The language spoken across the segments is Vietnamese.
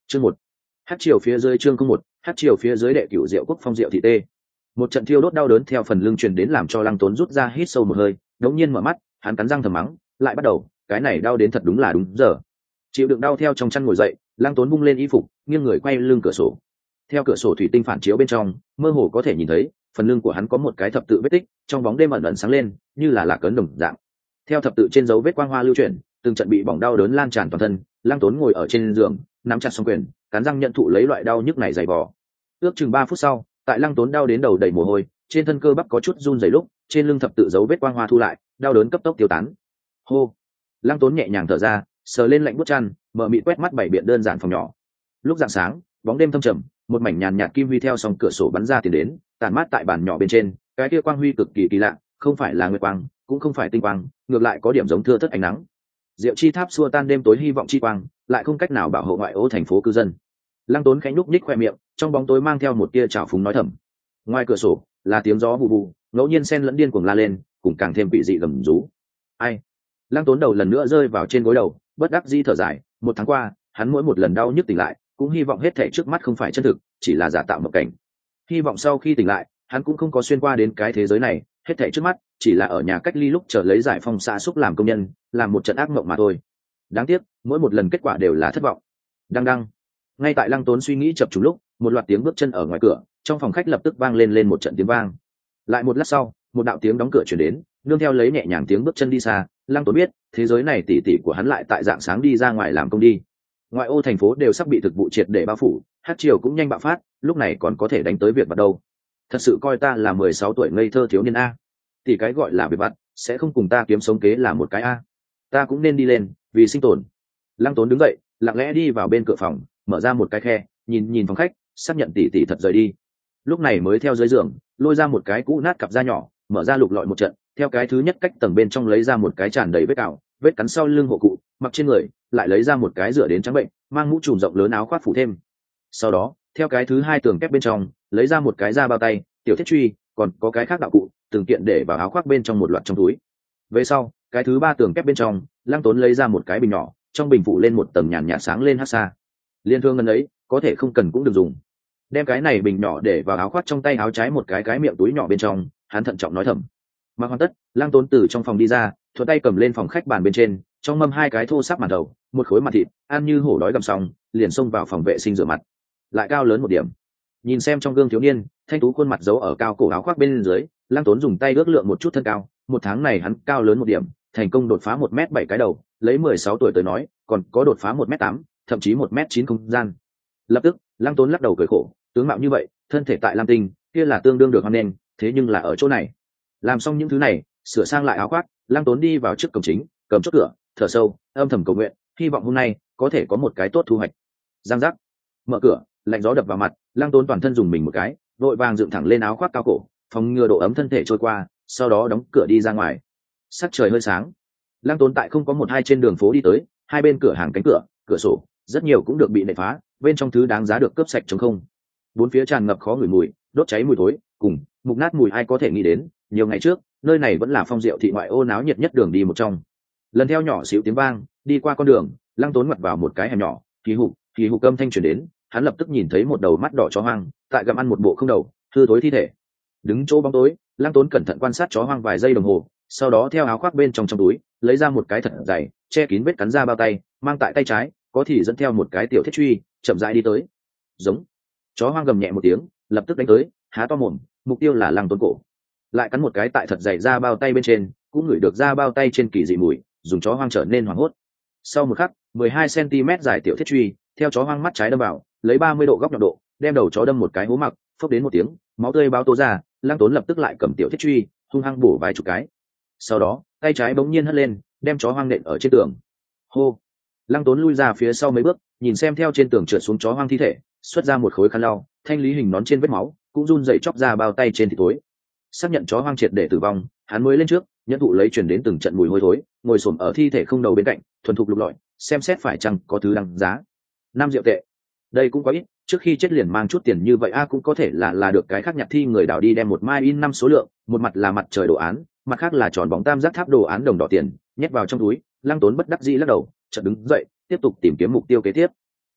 Chương 1. Hát chiều phía dưới chương 1, hát chiều phía dưới đệ cửu Diệu Quốc Phong Diệu thị tê. Một trận thiêu đốt đau đớn theo phần lưng truyền đến làm cho Lăng Tốn rút ra hít sâu một hơi, đống nhiên mở mắt, hắn cắn răng thầm mắng, lại bắt đầu, cái này đau đến thật đúng là đúng giờ. Chịu đựng đau theo trong chăn ngồi dậy, Lăng Tốn bung lên y phục, nghiêng người quay lưng cửa sổ. Theo cửa sổ thủy tinh phản chiếu bên trong, mơ hồ có thể nhìn thấy, phần lưng của hắn có một cái thập tự vết tích, trong bóng đêm ẩn ẩn sáng lên, như là cấn đồng dạng. Theo thập tự trên dấu vết quang hoa lưu chuyển, từng trận bị bỏng đau đớn lan tràn toàn thân, Lăng Tốn ngồi ở trên giường, nắm chặt song quyền, cắn răng nhận thụ lấy loại đau nhức này dày vò. Ước chừng 3 phút sau, tại Lăng Tốn đau đến đầu đầy mồ hôi, trên thân cơ bắp có chút run rẩy lúc, trên lưng thập tự dấu vết quang hoa thu lại, đau đớn cấp tốc tiêu tán. Hô. Lăng Tốn nhẹ nhàng thở ra, sờ lên lạnh buốt chăn, mở mịt quét mắt bảy biện đơn giản phòng nhỏ. Lúc rạng sáng, bóng đêm thâm trầm, một mảnh nhàn nhạt kim huy theo song cửa sổ bắn ra tiền đến, tản mát tại bàn nhỏ bên trên, cái kia quang huy cực kỳ kỳ lạ, không phải là nguyệt quang, cũng không phải tinh quang, ngược lại có điểm giống thưa thớt ánh nắng. Diệu chi tháp xua tan đêm tối hy vọng chi quang, lại không cách nào bảo hộ ngoại ô thành phố cư dân. Lăng Tốn khẽ nhúc nhích khoe miệng, trong bóng tối mang theo một tia trào phúng nói thầm. Ngoài cửa sổ là tiếng gió bù bù, ngẫu nhiên xen lẫn điên cuồng la lên, cùng càng thêm quỷ dị gầm rú. Ai? Lăng Tốn đầu lần nữa rơi vào trên gối đầu, bất đắc dĩ thở dài. 1 tháng qua, hắn mỗi một lần đau nhức tỉnh lại, cũng hy vọng hết thảy trước mắt không phải chân thực, chỉ là giả tạo mộng cảnh. Hy vọng sau khi tỉnh lại, hắn cũng không có xuyên qua đến cái thế giới này, hết thảy trước mắt chỉ là ở nhà cách ly lúc chờ lấy giải phong xã xúc làm công nhân, làm một trận ác mộng mà thôi. Đáng tiếc, mỗi một lần kết quả đều là thất vọng. Đăng đăng. Ngay tại Lăng Tốn suy nghĩ chập trùng lúc, một loạt tiếng bước chân ở ngoài cửa, trong phòng khách lập tức vang lên một trận tiếng vang. Lại một lát sau, một đạo tiếng đóng cửa truyền đến, nương theo lấy nhẹ nhàng tiếng bước chân đi xa. Lăng Tốn biết, thế giới này tỷ tỷ của hắn lại tại dạng sáng đi ra ngoài làm công đi. Ngoại ô thành phố đều sắp bị thực vụ triệt để bao phủ, hát chiều cũng nhanh bạo phát, lúc này còn có thể đánh tới việc bắt đầu. Thật sự coi ta là 16 tuổi ngây thơ thiếu niên a. Thì cái gọi là việc vặt sẽ không cùng ta kiếm sống kế là một cái a. Ta cũng nên đi lên, vì sinh tồn. Lăng Tốn đứng dậy, lặng lẽ đi vào bên cửa phòng, mở ra một cái khe, nhìn nhìn phòng khách, xác nhận tỷ tỷ thật rời đi. Lúc này mới theo dưới giường, lôi ra một cái cũ nát cặp da nhỏ, mở ra lục lọi một trận, theo cái thứ nhất cách tầng bên trong lấy ra một cái tràn đầy vết cào, vết cắn sau lưng hộ cụ, mặc trên người, lại lấy ra một cái rửa đến trắng bệnh, mang mũ trùm rộng lớn áo khoác phủ thêm. Sau đó, theo cái thứ hai tường kép bên trong, lấy ra một cái da bao tay, tiểu thiết truy, còn có cái khác đạo cụ, từng kiện để vào áo khoác bên trong một loạt trong túi. Về sau, cái thứ ba tường kép bên trong, Lăng Tốn lấy ra một cái bình nhỏ, trong bình phụ lên một tầng nhàn nhạt sáng lên hắc xa. Liên thương ngân ấy, có thể không cần cũng được dùng. Đem cái này bình nhỏ để vào áo khoác trong tay áo trái một cái miệng túi nhỏ bên trong, hắn thận trọng nói thầm. Mặc hoàn tất, Lăng Tốn từ trong phòng đi ra, thuận tay cầm lên phòng khách bàn bên trên, trong mâm 2 cái thô sáp màn đầu, một khối mặt thịt, ăn như hổ đói gầm xong, liền xông vào phòng vệ sinh rửa mặt. Lại cao lớn một điểm. Nhìn xem trong gương thiếu niên, thanh tú khuôn mặt giấu ở cao cổ áo khoác bên dưới, Lăng Tốn dùng tay ước lượng một chút thân cao, 1 tháng này hắn cao lớn một điểm, thành công đột phá 1m7 cái đầu, lấy 16 tuổi tới nói, còn có đột phá 1m8, thậm chí 1m9 không gian. Lập tức, Lăng Tốn lắc đầu cười khổ, tướng mạo như vậy, thân thể tại Lam Tinh, kia là tương đương được hoan nghênh, thế nhưng là ở chỗ này. Làm xong những thứ này, sửa sang lại áo khoác, Lăng Tốn đi vào trước cổng chính, cầm chốt cửa, thở sâu, âm thầm cầu nguyện, hy vọng hôm nay có thể có một cái tốt thu hoạch. Giang giác. Mở cửa, lạnh gió đập vào mặt, Lăng Tốn toàn thân dùng mình một cái, vội vàng dựng thẳng lên áo khoác cao cổ, phòng ngừa độ ấm thân thể trôi qua, sau đó đóng cửa đi ra ngoài. Sắc trời hơi sáng, Lăng Tốn tại không có 1-2 trên đường phố đi tới, hai bên cửa hàng cánh cửa, cửa sổ, rất nhiều cũng được bị nện phá, bên trong thứ đáng giá được cướp sạch trống không. Bốn phía tràn ngập khó ngửi mùi, đốt cháy mùi thối, cùng mục nát mùi ai có thể nghĩ đến. Nhiều ngày trước, nơi này vẫn là Phong Diệu thị ngoại ô náo nhiệt nhất đường đi một trong. Lần theo nhỏ xíu tiếng vang, đi qua con đường, Lăng Tốn ngoặt vào một cái hẻm nhỏ, kỳ hục âm thanh truyền đến, hắn lập tức nhìn thấy một đầu mắt đỏ chó hoang, tại gặm ăn một bộ không đầu, hư thối thi thể. Đứng chỗ bóng tối, Lăng Tốn cẩn thận quan sát chó hoang vài giây đồng hồ, sau đó theo áo khoác bên trong túi, lấy ra một cái thật dày, che kín vết cắn da bao tay, mang tại tay trái, có thì dẫn theo một cái tiểu thiết truy, chậm rãi đi tới. Giống. Chó hoang gầm nhẹ một tiếng, lập tức đánh tới, há to mồm, mục tiêu là Lăng Tốn cổ. Lại cắn một cái tại thật dày da bao tay bên trên, cũng ngửi được da bao tay trên kỳ dị mùi, dùng chó hoang trở nên hoảng hốt. Sau một khắc, 12 cm dài tiểu thiết truy, theo chó hoang mắt trái đâm vào, lấy 30 độ góc nhọn độ, đem đầu chó đâm một cái hố mặc, phốc đến một tiếng, máu tươi báo tố ra. Lăng Tốn lập tức lại cầm tiểu thiết truy, hung hăng bổ vài chục cái. Sau đó, tay trái bỗng nhiên hất lên, đem chó hoang nện ở trên tường. Hô. Lăng Tốn lui ra phía sau mấy bước, nhìn xem theo trên tường trượt xuống chó hoang thi thể, xuất ra một khối khăn lau, thanh lý hình nón trên vết máu, cũng run rẩy chóc ra bao tay trên thịt tối. Xác nhận chó hoang triệt để tử vong, hắn mới lên trước, nhẫn thụ lấy chuyển đến từng trận mùi hôi thối, ngồi xổm ở thi thể không đầu bên cạnh, thuần thục lục lọi, xem xét phải chăng có thứ đăng giá. 5 triệu tệ. Đây cũng quá ít, trước khi chết liền mang chút tiền như vậy cũng có thể là được cái khác nhặt thi người đào đi đem một mai in 5 số lượng, một mặt là mặt trời đồ án, mặt khác là tròn bóng tam giác tháp đồ án đồng đỏ tiền, nhét vào trong túi. Lăng Tốn bất đắc dĩ lắc đầu, chợt đứng dậy, tiếp tục tìm kiếm mục tiêu kế tiếp.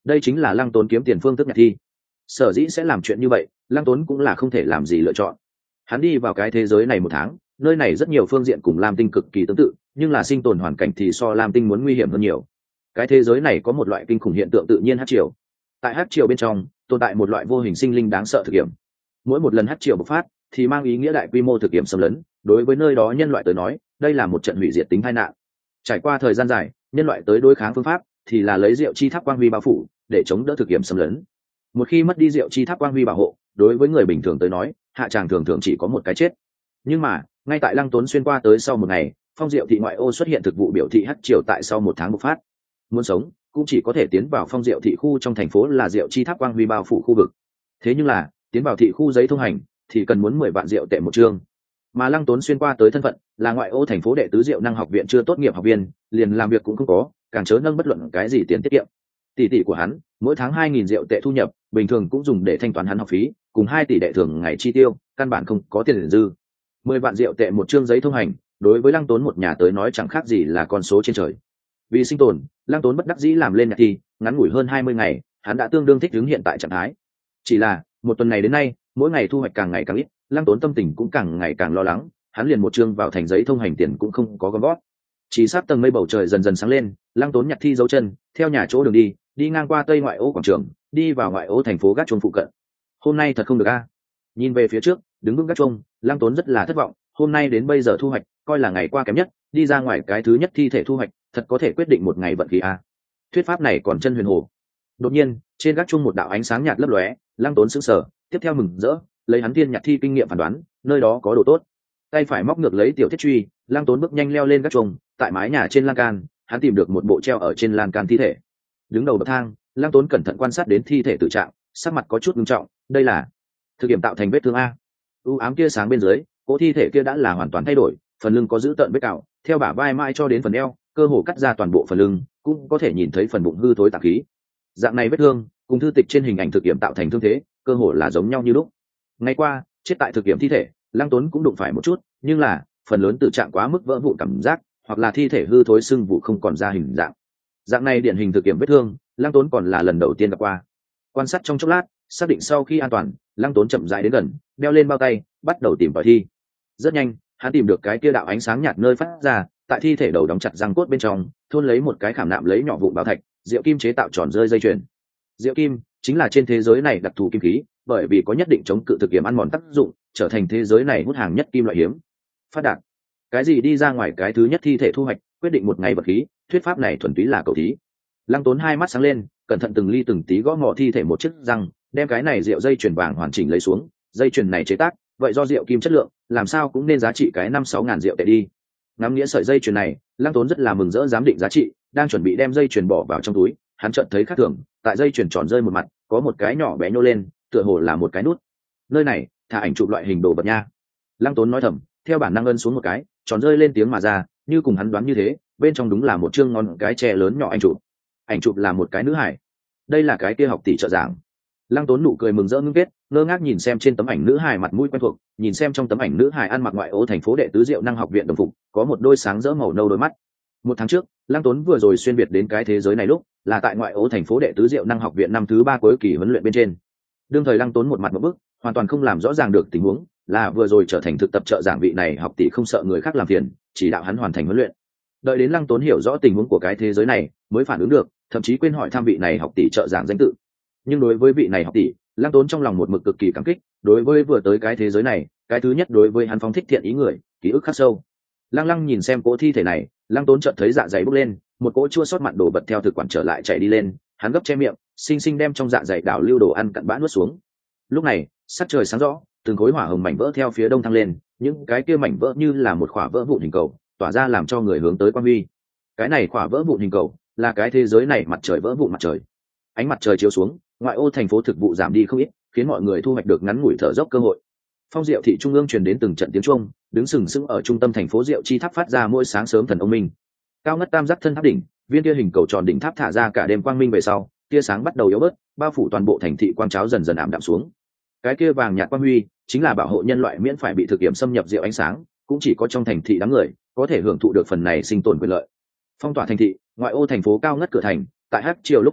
đây chính là Lăng Tốn kiếm tiền phương thức nhạc thi. Sở dĩ sẽ làm chuyện như vậy, Lăng Tốn cũng là không thể làm gì lựa chọn. Hắn đi vào cái thế giới này một tháng, nơi này rất nhiều phương diện cùng Lam Tinh cực kỳ tương tự, nhưng là sinh tồn hoàn cảnh thì so Lam Tinh muốn nguy hiểm hơn nhiều. Cái thế giới này có một loại kinh khủng hiện tượng tự nhiên hắc triều. Tại hắc triều bên trong tồn tại một loại vô hình sinh linh đáng sợ thực nghiệm. Mỗi một lần hắc triều bộc phát thì mang ý nghĩa đại quy mô thực nghiệm xâm lấn, đối với nơi đó nhân loại tới nói, đây là một trận hủy diệt tính tai nạn. Trải qua thời gian dài, nhân loại tới đối kháng phương pháp thì là lấy rượu chi tháp quang huy bao phủ để chống đỡ thực nghiệm xâm lấn. Một khi mất đi rượu chi tháp quang huy bảo hộ, đối với người bình thường tới nói, hạ tràng thường thường chỉ có một cái chết. Nhưng mà ngay tại Lăng Tốn xuyên qua tới sau một ngày, Phong Diệu thị ngoại ô xuất hiện thực vụ biểu thị hắc triều tại sau một tháng bộc phát. Muốn sống cũng chỉ có thể tiến vào Phong Diệu thị khu trong thành phố là rượu chi tháp quang huy bao phủ khu vực. Thế nhưng là tiến vào thị khu giấy thông hành thì cần muốn 10 vạn rượu tệ một chương. Mà Lăng Tốn xuyên qua tới thân phận là ngoại ô thành phố đệ tứ Diệu năng học viện chưa tốt nghiệp học viên, liền làm việc cũng không có, càng chớ nâng bất luận cái gì tiền tiết kiệm. Tỷ tỷ của hắn mỗi tháng 2.000 rượu tệ thu nhập, bình thường cũng dùng để thanh toán hắn học phí, cùng 2 tỷ đệ thường ngày chi tiêu, căn bản không có tiền dư. 10 vạn rượu tệ một chương giấy thông hành, đối với Lăng Tốn một nhà tới nói chẳng khác gì là con số trên trời. Vì sinh tồn, Lăng Tốn bất đắc dĩ làm lên nhạc thi, ngắn ngủi hơn 20 ngày, hắn đã tương đương thích ứng hiện tại trạng thái. Chỉ là một tuần này đến nay, mỗi ngày thu hoạch càng ngày càng ít, Lăng Tốn tâm tình cũng càng ngày càng lo lắng, hắn liền một chương vào thành giấy thông hành tiền cũng không có gom gót. Chỉ sát tầng mây bầu trời dần dần sáng lên, Lăng Tốn nhặt thi dấu chân, theo nhà chỗ đường đi ngang qua tây ngoại ô quảng trường, đi vào ngoại ô thành phố Gác Chuông phụ cận. Hôm nay thật không được a. Nhìn về phía trước, đứng vững Gác Chuông, Lăng Tốn rất là thất vọng, hôm nay đến bây giờ thu hoạch, coi là ngày qua kém nhất, đi ra ngoài cái thứ nhất thi thể thu hoạch, thật có thể quyết định một ngày vận khí a. Thuyết pháp này còn chân huyền hồ. Đột nhiên, trên Gác Chuông một đạo ánh sáng nhạt lấp lóe, Lăng Tốn sững sờ, tiếp theo mừng rỡ, lấy hắn tiên nhặt thi kinh nghiệm phán đoán, nơi đó có đồ tốt. Tay phải móc ngược lấy tiểu thiết truy, Lăng Tốn bước nhanh leo lên Gác Chuông, tại mái nhà trên lan can, hắn tìm được một bộ treo ở trên lan can thi thể. Đứng đầu bậc thang, Lăng Tốn cẩn thận quan sát đến thi thể tử trạng, sắc mặt có chút nghiêm trọng, đây là thực nghiệm tạo thành vết thương a. U ám kia sáng bên dưới, cỗ thi thể kia đã là hoàn toàn thay đổi, phần lưng có dữ tợn vết cào, theo bả vai mãi cho đến phần eo, cơ hồ cắt ra toàn bộ phần lưng, cũng có thể nhìn thấy phần bụng hư thối tạp khí. Dạng này vết thương, cùng thư tịch trên hình ảnh thực nghiệm tạo thành thương thế, cơ hồ là giống nhau như lúc. Ngày qua, chết tại thực nghiệm thi thể, Lăng Tốn cũng đụng phải một chút, nhưng là phần lớn tử trạng quá mức vỡ vụn cảm giác, hoặc là thi thể hư thối sưng vụ không còn ra hình dạng. Dạng này điển hình thực nghiệm vết thương, Lăng Tốn còn là lần đầu tiên gặp qua. Quan sát trong chốc lát, xác định sau khi an toàn, Lăng Tốn chậm rãi đến gần, đeo lên bao tay, bắt đầu tìm tòi thi. Rất nhanh, hắn tìm được cái kia đạo ánh sáng nhạt nơi phát ra, tại thi thể đầu đóng chặt răng cốt bên trong, thôn lấy một cái khảm nạm lấy nhỏ vụn bảo thạch, diệu kim chế tạo tròn rơi dây chuyền. Diệu kim chính là trên thế giới này đặc thù kim khí, bởi vì có nhất định chống cự thực nghiệm ăn mòn tác dụng, trở thành thế giới này hút hàng nhất kim loại hiếm. Phát đạt. Cái gì đi ra ngoài cái thứ nhất thi thể thu hoạch, quyết định một ngày vật khí, thuyết pháp này thuần túy là cầu thí. Lăng Tốn hai mắt sáng lên, cẩn thận từng ly từng tí gõ mỏ thi thể một chiếc răng, đem cái này rượu dây chuyền vàng hoàn chỉnh lấy xuống. Dây chuyền này chế tác, vậy do rượu kim chất lượng, làm sao cũng nên giá trị cái 5-6 ngàn rượu tệ đi. Ngắm nghĩa sợi dây chuyền này, Lăng Tốn rất là mừng rỡ giám định giá trị, đang chuẩn bị đem dây chuyền bỏ vào trong túi, hắn chợt thấy khác thường, tại dây chuyền tròn rơi một mặt, có một cái nhỏ bé nhô lên, tựa hồ là một cái nút. Nơi này, thả ảnh chụp loại hình đồ vật nha. Lăng Tốn nói thầm, theo bản năng ân xuống một cái, tròn rơi lên tiếng mà ra, như cùng hắn đoán như thế, bên trong đúng là một chương ngón cái tre lớn nhỏ ảnh chụp. Ảnh chụp là một cái nữ hải. Đây là cái kia học tỷ trợ giảng. Lăng Tốn nụ cười mừng rỡ ngưng kết, ngơ ngác nhìn xem trên tấm ảnh nữ hải mặt mũi quen thuộc, nhìn xem trong tấm ảnh nữ hải ăn mặc ngoại ô thành phố đệ tứ Diệu năng học viện đồng phục, có một đôi sáng rỡ màu nâu đôi mắt. Một tháng trước, Lăng Tốn vừa rồi xuyên việt đến cái thế giới này lúc, là tại ngoại ô thành phố đệ tứ Diệu năng học viện năm thứ 3 cuối kỳ huấn luyện bên trên. Đương thời Lăng Tốn một mặt một bức, hoàn toàn không làm rõ ràng được tình huống, là vừa rồi trở thành thực tập trợ giảng vị này học tỷ không sợ người khác làm phiền, chỉ đạo hắn hoàn thành huấn luyện. Đợi đến Lăng Tốn hiểu rõ tình huống của cái thế giới này, mới phản ứng được, thậm chí quên hỏi thăm vị này học tỷ trợ giảng danh tự. Nhưng đối với vị này học tỷ, Lăng Tốn trong lòng một mực cực kỳ cảm kích, đối với vừa tới cái thế giới này, cái thứ nhất đối với hắn phóng thích thiện ý người, ký ức khắc sâu. Lăng nhìn xem cỗ thi thể này, Lăng Tốn chợt thấy dạ dày bốc lên, một cỗ chua xót mặn đổ bật theo thực quản trở lại chảy đi lên, hắn gấp che miệng, xinh xinh đem trong dạ dày đảo lưu đồ ăn cặn bã nuốt xuống. Lúc này, sắc trời sáng rõ, từng khối hỏa hồng mảnh vỡ theo phía đông thăng lên, những cái kia mảnh vỡ như là một khỏa vỡ vụn hình cầu, tỏa ra làm cho người hướng tới quan huy. Cái này khỏa vỡ vụn hình cầu, là cái thế giới này mặt trời vỡ vụn mặt trời. Ánh mặt trời chiếu xuống, ngoại ô thành phố thực vụ giảm đi không ít, khiến mọi người thu hoạch được ngắn ngủi thở dốc cơ hội. Phong Diệu thị trung ương truyền đến từng trận tiếng chuông, đứng sừng sững ở trung tâm thành phố Diệu chi tháp phát ra mỗi sáng sớm thần ông minh. Cao ngất tam giác thân tháp đỉnh, viên kia hình cầu tròn đỉnh tháp thả ra cả đêm quang minh về sau, tia sáng bắt đầu yếu bớt, bao phủ toàn bộ thành thị quang cháo dần dần ảm đạm xuống. Cái kia vàng nhạt quang huy, chính là bảo hộ nhân loại miễn phải bị thực nghiệm xâm nhập diệu ánh sáng, cũng chỉ có trong thành thị đám người có thể hưởng thụ được phần này sinh tồn quyền lợi. Phong tỏa thành thị, ngoại ô thành phố cao ngất cửa thành, tại hắc chiều lúc bộc phát,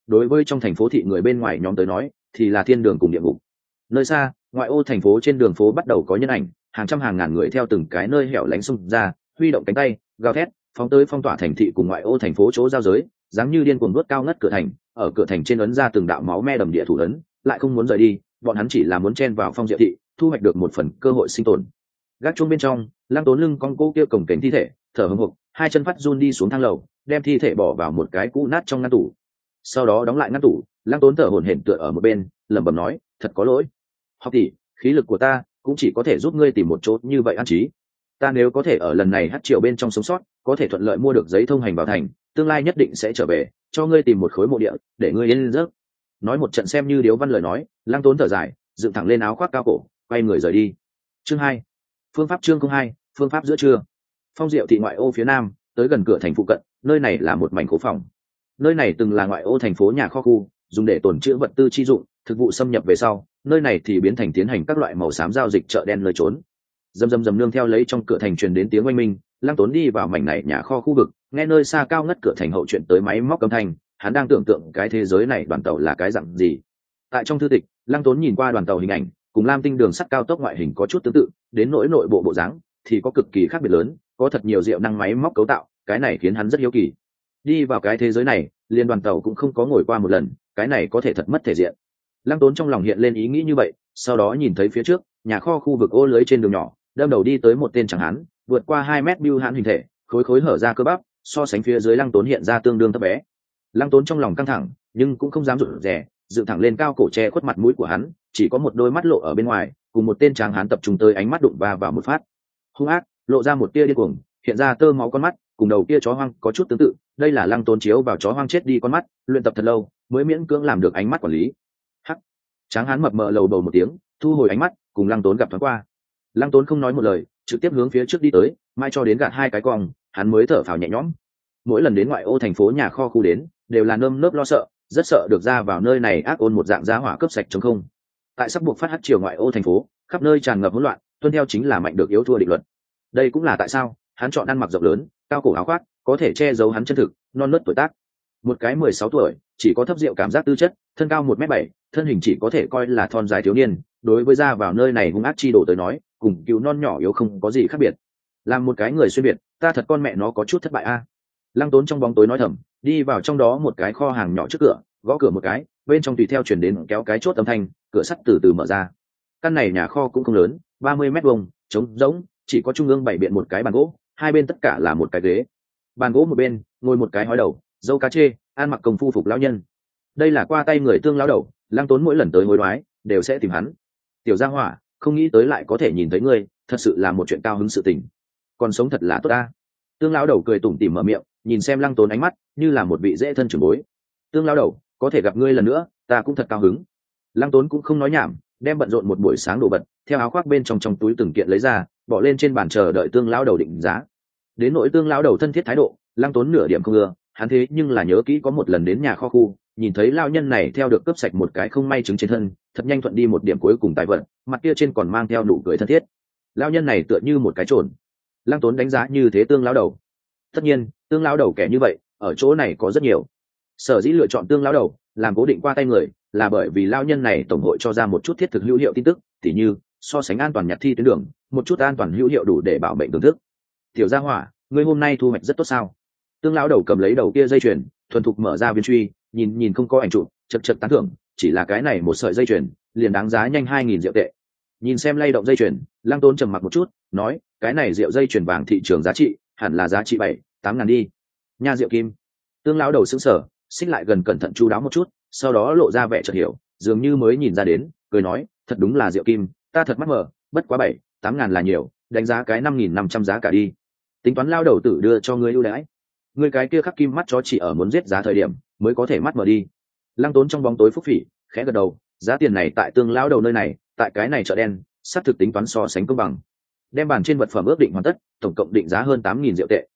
đối với trong thành phố thị người bên ngoài nhóm tới nói thì là thiên đường cùng địa ngục. Nơi xa ngoại ô thành phố, trên đường phố bắt đầu có nhân ảnh, hàng trăm hàng ngàn người theo từng cái nơi hẻo lánh xung ra, huy động cánh tay gào thét phóng tới phong tỏa thành thị cùng ngoại ô thành phố chỗ giao giới, dáng như điên cuồng đuốt cao ngất cửa thành, ở cửa thành trên ấn ra từng đạo máu me đầm địa thủ ấn, lại không muốn rời đi, bọn hắn chỉ là muốn chen vào Phong Diệu thị, thu hoạch được một phần cơ hội sinh tồn. Gác chuông bên trong, Lăng Tốn lưng con cô kia cổng kềnh thi thể, thở hổn hộc, hai chân phát run đi xuống thang lầu, đem thi thể bỏ vào một cái cũ nát trong ngăn tủ. Sau đó đóng lại ngăn tủ, Lăng Tốn thở hổn hển tựa ở một bên, lẩm bẩm nói, thật có lỗi. Học tỷ, khí lực của ta cũng chỉ có thể giúp ngươi tìm một chỗ như vậy an trí. Ta nếu có thể ở lần này hát triệu bên trong sống sót, có thể thuận lợi mua được giấy thông hành vào thành, tương lai nhất định sẽ trở về, cho ngươi tìm một khối mộ địa, để ngươi yên giấc. Nói một trận xem như điếu văn lời nói, Lăng Tốn thở dài, dựng thẳng lên áo khoác cao cổ, quay người rời đi. Chương 2. Phương pháp chương 2, phương pháp giữa trưa. Phong Diệu thị ngoại ô phía nam, tới gần cửa thành phụ cận, nơi này là một mảnh khố phòng. Nơi này từng là ngoại ô thành phố nhà kho khu, dùng để tồn trữ vật tư chi dụng, thực vụ xâm nhập về sau, nơi này thì biến thành tiến hành các loại màu xám giao dịch chợ đen nơi trốn. Dầm nương theo lấy trong cửa thành truyền đến tiếng oanh minh, Lăng Tốn đi vào mảnh này nhà kho khu vực, nghe nơi xa cao ngất cửa thành hậu chuyện tới máy móc âm thanh, hắn đang tưởng tượng cái thế giới này đoàn tàu là cái dạng gì. Tại trong thư tịch, Lăng Tốn nhìn qua đoàn tàu hình ảnh, cùng lam tinh đường sắt cao tốc ngoại hình có chút tương tự, đến nỗi nội bộ bộ dáng thì có cực kỳ khác biệt lớn, có thật nhiều diệu năng máy móc cấu tạo, cái này khiến hắn rất hiếu kỳ. Đi vào cái thế giới này, liên đoàn tàu cũng không có ngồi qua một lần, cái này có thể thật mất thể diện. Lăng Tốn trong lòng hiện lên ý nghĩ như vậy, sau đó nhìn thấy phía trước nhà kho khu vực ô lưới trên đường nhỏ, đâm đầu đi tới một tên chẳng hán, vượt qua 2 mét bưu hãn hình thể, khối hở ra cơ bắp, so sánh phía dưới Lăng Tốn hiện ra tương đương thấp bé. Lăng Tốn trong lòng căng thẳng, nhưng cũng không dám rụt rè, dựng thẳng lên cao cổ che khuất mặt mũi của hắn, chỉ có một đôi mắt lộ ở bên ngoài, cùng một tên tráng hán tập trung tới ánh mắt đụng vào một phát. Hung ác, lộ ra một tia điên cuồng, hiện ra tơ máu con mắt, cùng đầu kia chó hoang có chút tương tự, đây là Lăng Tốn chiếu vào chó hoang chết đi con mắt, luyện tập thật lâu, mới miễn cưỡng làm được ánh mắt quản lý. Hắc. Tráng hán mập mờ lầu bầu một tiếng, thu hồi ánh mắt, cùng Lăng Tốn gặp thoáng qua. Lăng Tốn không nói một lời, trực tiếp hướng phía trước đi tới, mai cho đến gạt hai cái cong, hắn mới thở phào nhẹ nhõm. Mỗi lần đến ngoại ô thành phố nhà kho khu đến, đều là nơm nớp lo sợ, rất sợ được ra vào nơi này ác ôn một dạng giá hỏa cướp sạch trống không. Tại sắp buộc phát hắc chiều ngoại ô thành phố, khắp nơi tràn ngập hỗn loạn, tuân theo chính là mạnh được yếu thua định luật. Đây cũng là tại sao hắn chọn ăn mặc rộng lớn, cao cổ áo khoác, có thể che giấu hắn chân thực, non nớt tuổi tác. Một cái 16 tuổi, chỉ có thấp rượu cảm giác tư chất, thân cao 1m7, thân hình chỉ có thể coi là thon dài thiếu niên, đối với ra vào nơi này hung ác chi đồ tới nói, cùng cứu non nhỏ yếu không có gì khác biệt. Làm một cái người xuyên biệt, ta thật con mẹ nó có chút thất bại a. Lăng Tốn trong bóng tối nói thầm, đi vào trong đó một cái kho hàng nhỏ trước cửa, gõ cửa một cái, bên trong tùy theo chuyển đến kéo cái chốt âm thanh, cửa sắt từ từ mở ra. Căn này nhà kho cũng không lớn, 30 mét vuông, trống rỗng, chỉ có trung ương bày biện một cái bàn gỗ, hai bên tất cả là một cái ghế. Bàn gỗ một bên ngồi một cái hói đầu, dâu cá chê, ăn mặc công phu phục lão nhân. Đây là qua tay người Tương lão đầu, Lăng Tốn mỗi lần tới hối đoái đều sẽ tìm hắn. Tiểu gia hỏa, không nghĩ tới lại có thể nhìn thấy ngươi, thật sự là một chuyện cao hứng sự tình. Còn sống thật là tốt ta. Tương lão đầu cười tủm tỉm mở miệng, nhìn xem Lăng Tốn ánh mắt như là một vị dễ thân trưởng bối. Tương lão đầu, có thể gặp ngươi lần nữa, ta cũng thật cao hứng. Lăng Tốn cũng không nói nhảm, đem bận rộn một buổi sáng đồ vật theo áo khoác bên trong túi từng kiện lấy ra, bỏ lên trên bàn chờ đợi Tương lão đầu định giá. Đến nỗi Tương lão đầu thân thiết thái độ, Lăng Tốn nửa điểm không ưa, hắn thế nhưng là nhớ kỹ có một lần đến nhà kho khu, nhìn thấy lão nhân này theo được cướp sạch một cái không may trứng trên thân, thật nhanh thuận đi một điểm cuối cùng tài vật, mặt kia trên còn mang theo nụ cười thân thiết. Lão nhân này tựa như một cái trồn. Lăng Tốn đánh giá như thế Tương lão đầu. Tất nhiên, Tương lão đầu kẻ như vậy, ở chỗ này có rất nhiều. Sở dĩ lựa chọn Tương lão đầu làm cố định qua tay người, là bởi vì lão nhân này tổng hội cho ra một chút thiết thực hữu hiệu tin tức, tỉ như so sánh an toàn nhặt thi tuyến đường, một chút an toàn hữu hiệu đủ để bảo mệnh tưởng thức. Tiểu gia hỏa, ngươi hôm nay thu hoạch rất tốt sao? Tương lão đầu cầm lấy đầu kia dây chuyền, thuần thục mở ra viên truy, nhìn không có ảnh chụp, chật chật tán thưởng, chỉ là cái này một sợi dây chuyền, liền đáng giá nhanh 2000 rượu tệ. Nhìn xem lay động dây chuyền, Lăng Tốn trầm mặc một chút, nói, cái này rượu dây chuyền vàng thị trường giá trị, hẳn là giá trị 7-8 ngàn đi. Nha rượu kim. Tương lão đầu sững sờ, xích lại gần cẩn thận chu đáo một chút, sau đó lộ ra vẻ chợt hiểu, dường như mới nhìn ra đến, cười nói, thật đúng là rượu kim, ta thật mắc mờ, bất quá 7-8 ngàn là nhiều, đánh giá cái 5.500 giá cả đi. Tính toán lao đầu tử đưa cho ngươi ưu đãi. Ngươi cái kia khắc kim mắt chó chỉ ở muốn giết giá thời điểm mới có thể mắt mở đi. Lăng Tốn trong bóng tối phúc phỉ, khẽ gật đầu, giá tiền này tại Tương lão đầu nơi này, tại cái này chợ đen, sắp thực tính toán so sánh công bằng. Đem bàn trên vật phẩm ước định hoàn tất, tổng cộng định giá hơn 8.000 rượu tệ.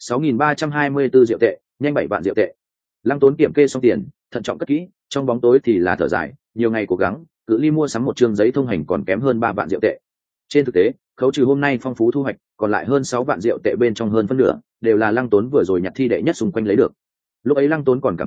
6.324 rượu tệ, nhanh 7 vạn rượu tệ. Lăng Tốn kiểm kê xong tiền, thận trọng cất kỹ, trong bóng tối thì là thở dài, nhiều ngày cố gắng, cự ly mua sắm một chương giấy thông hành còn kém hơn 3 vạn rượu tệ. Trên thực tế, khấu trừ hôm nay phong phú thu hoạch, còn lại hơn 6 vạn rượu tệ bên trong hơn phân nửa đều là Lăng Tốn vừa rồi nhặt thi đệ nhất xung quanh lấy được. Lúc ấy Lăng Tốn còn cảm thán,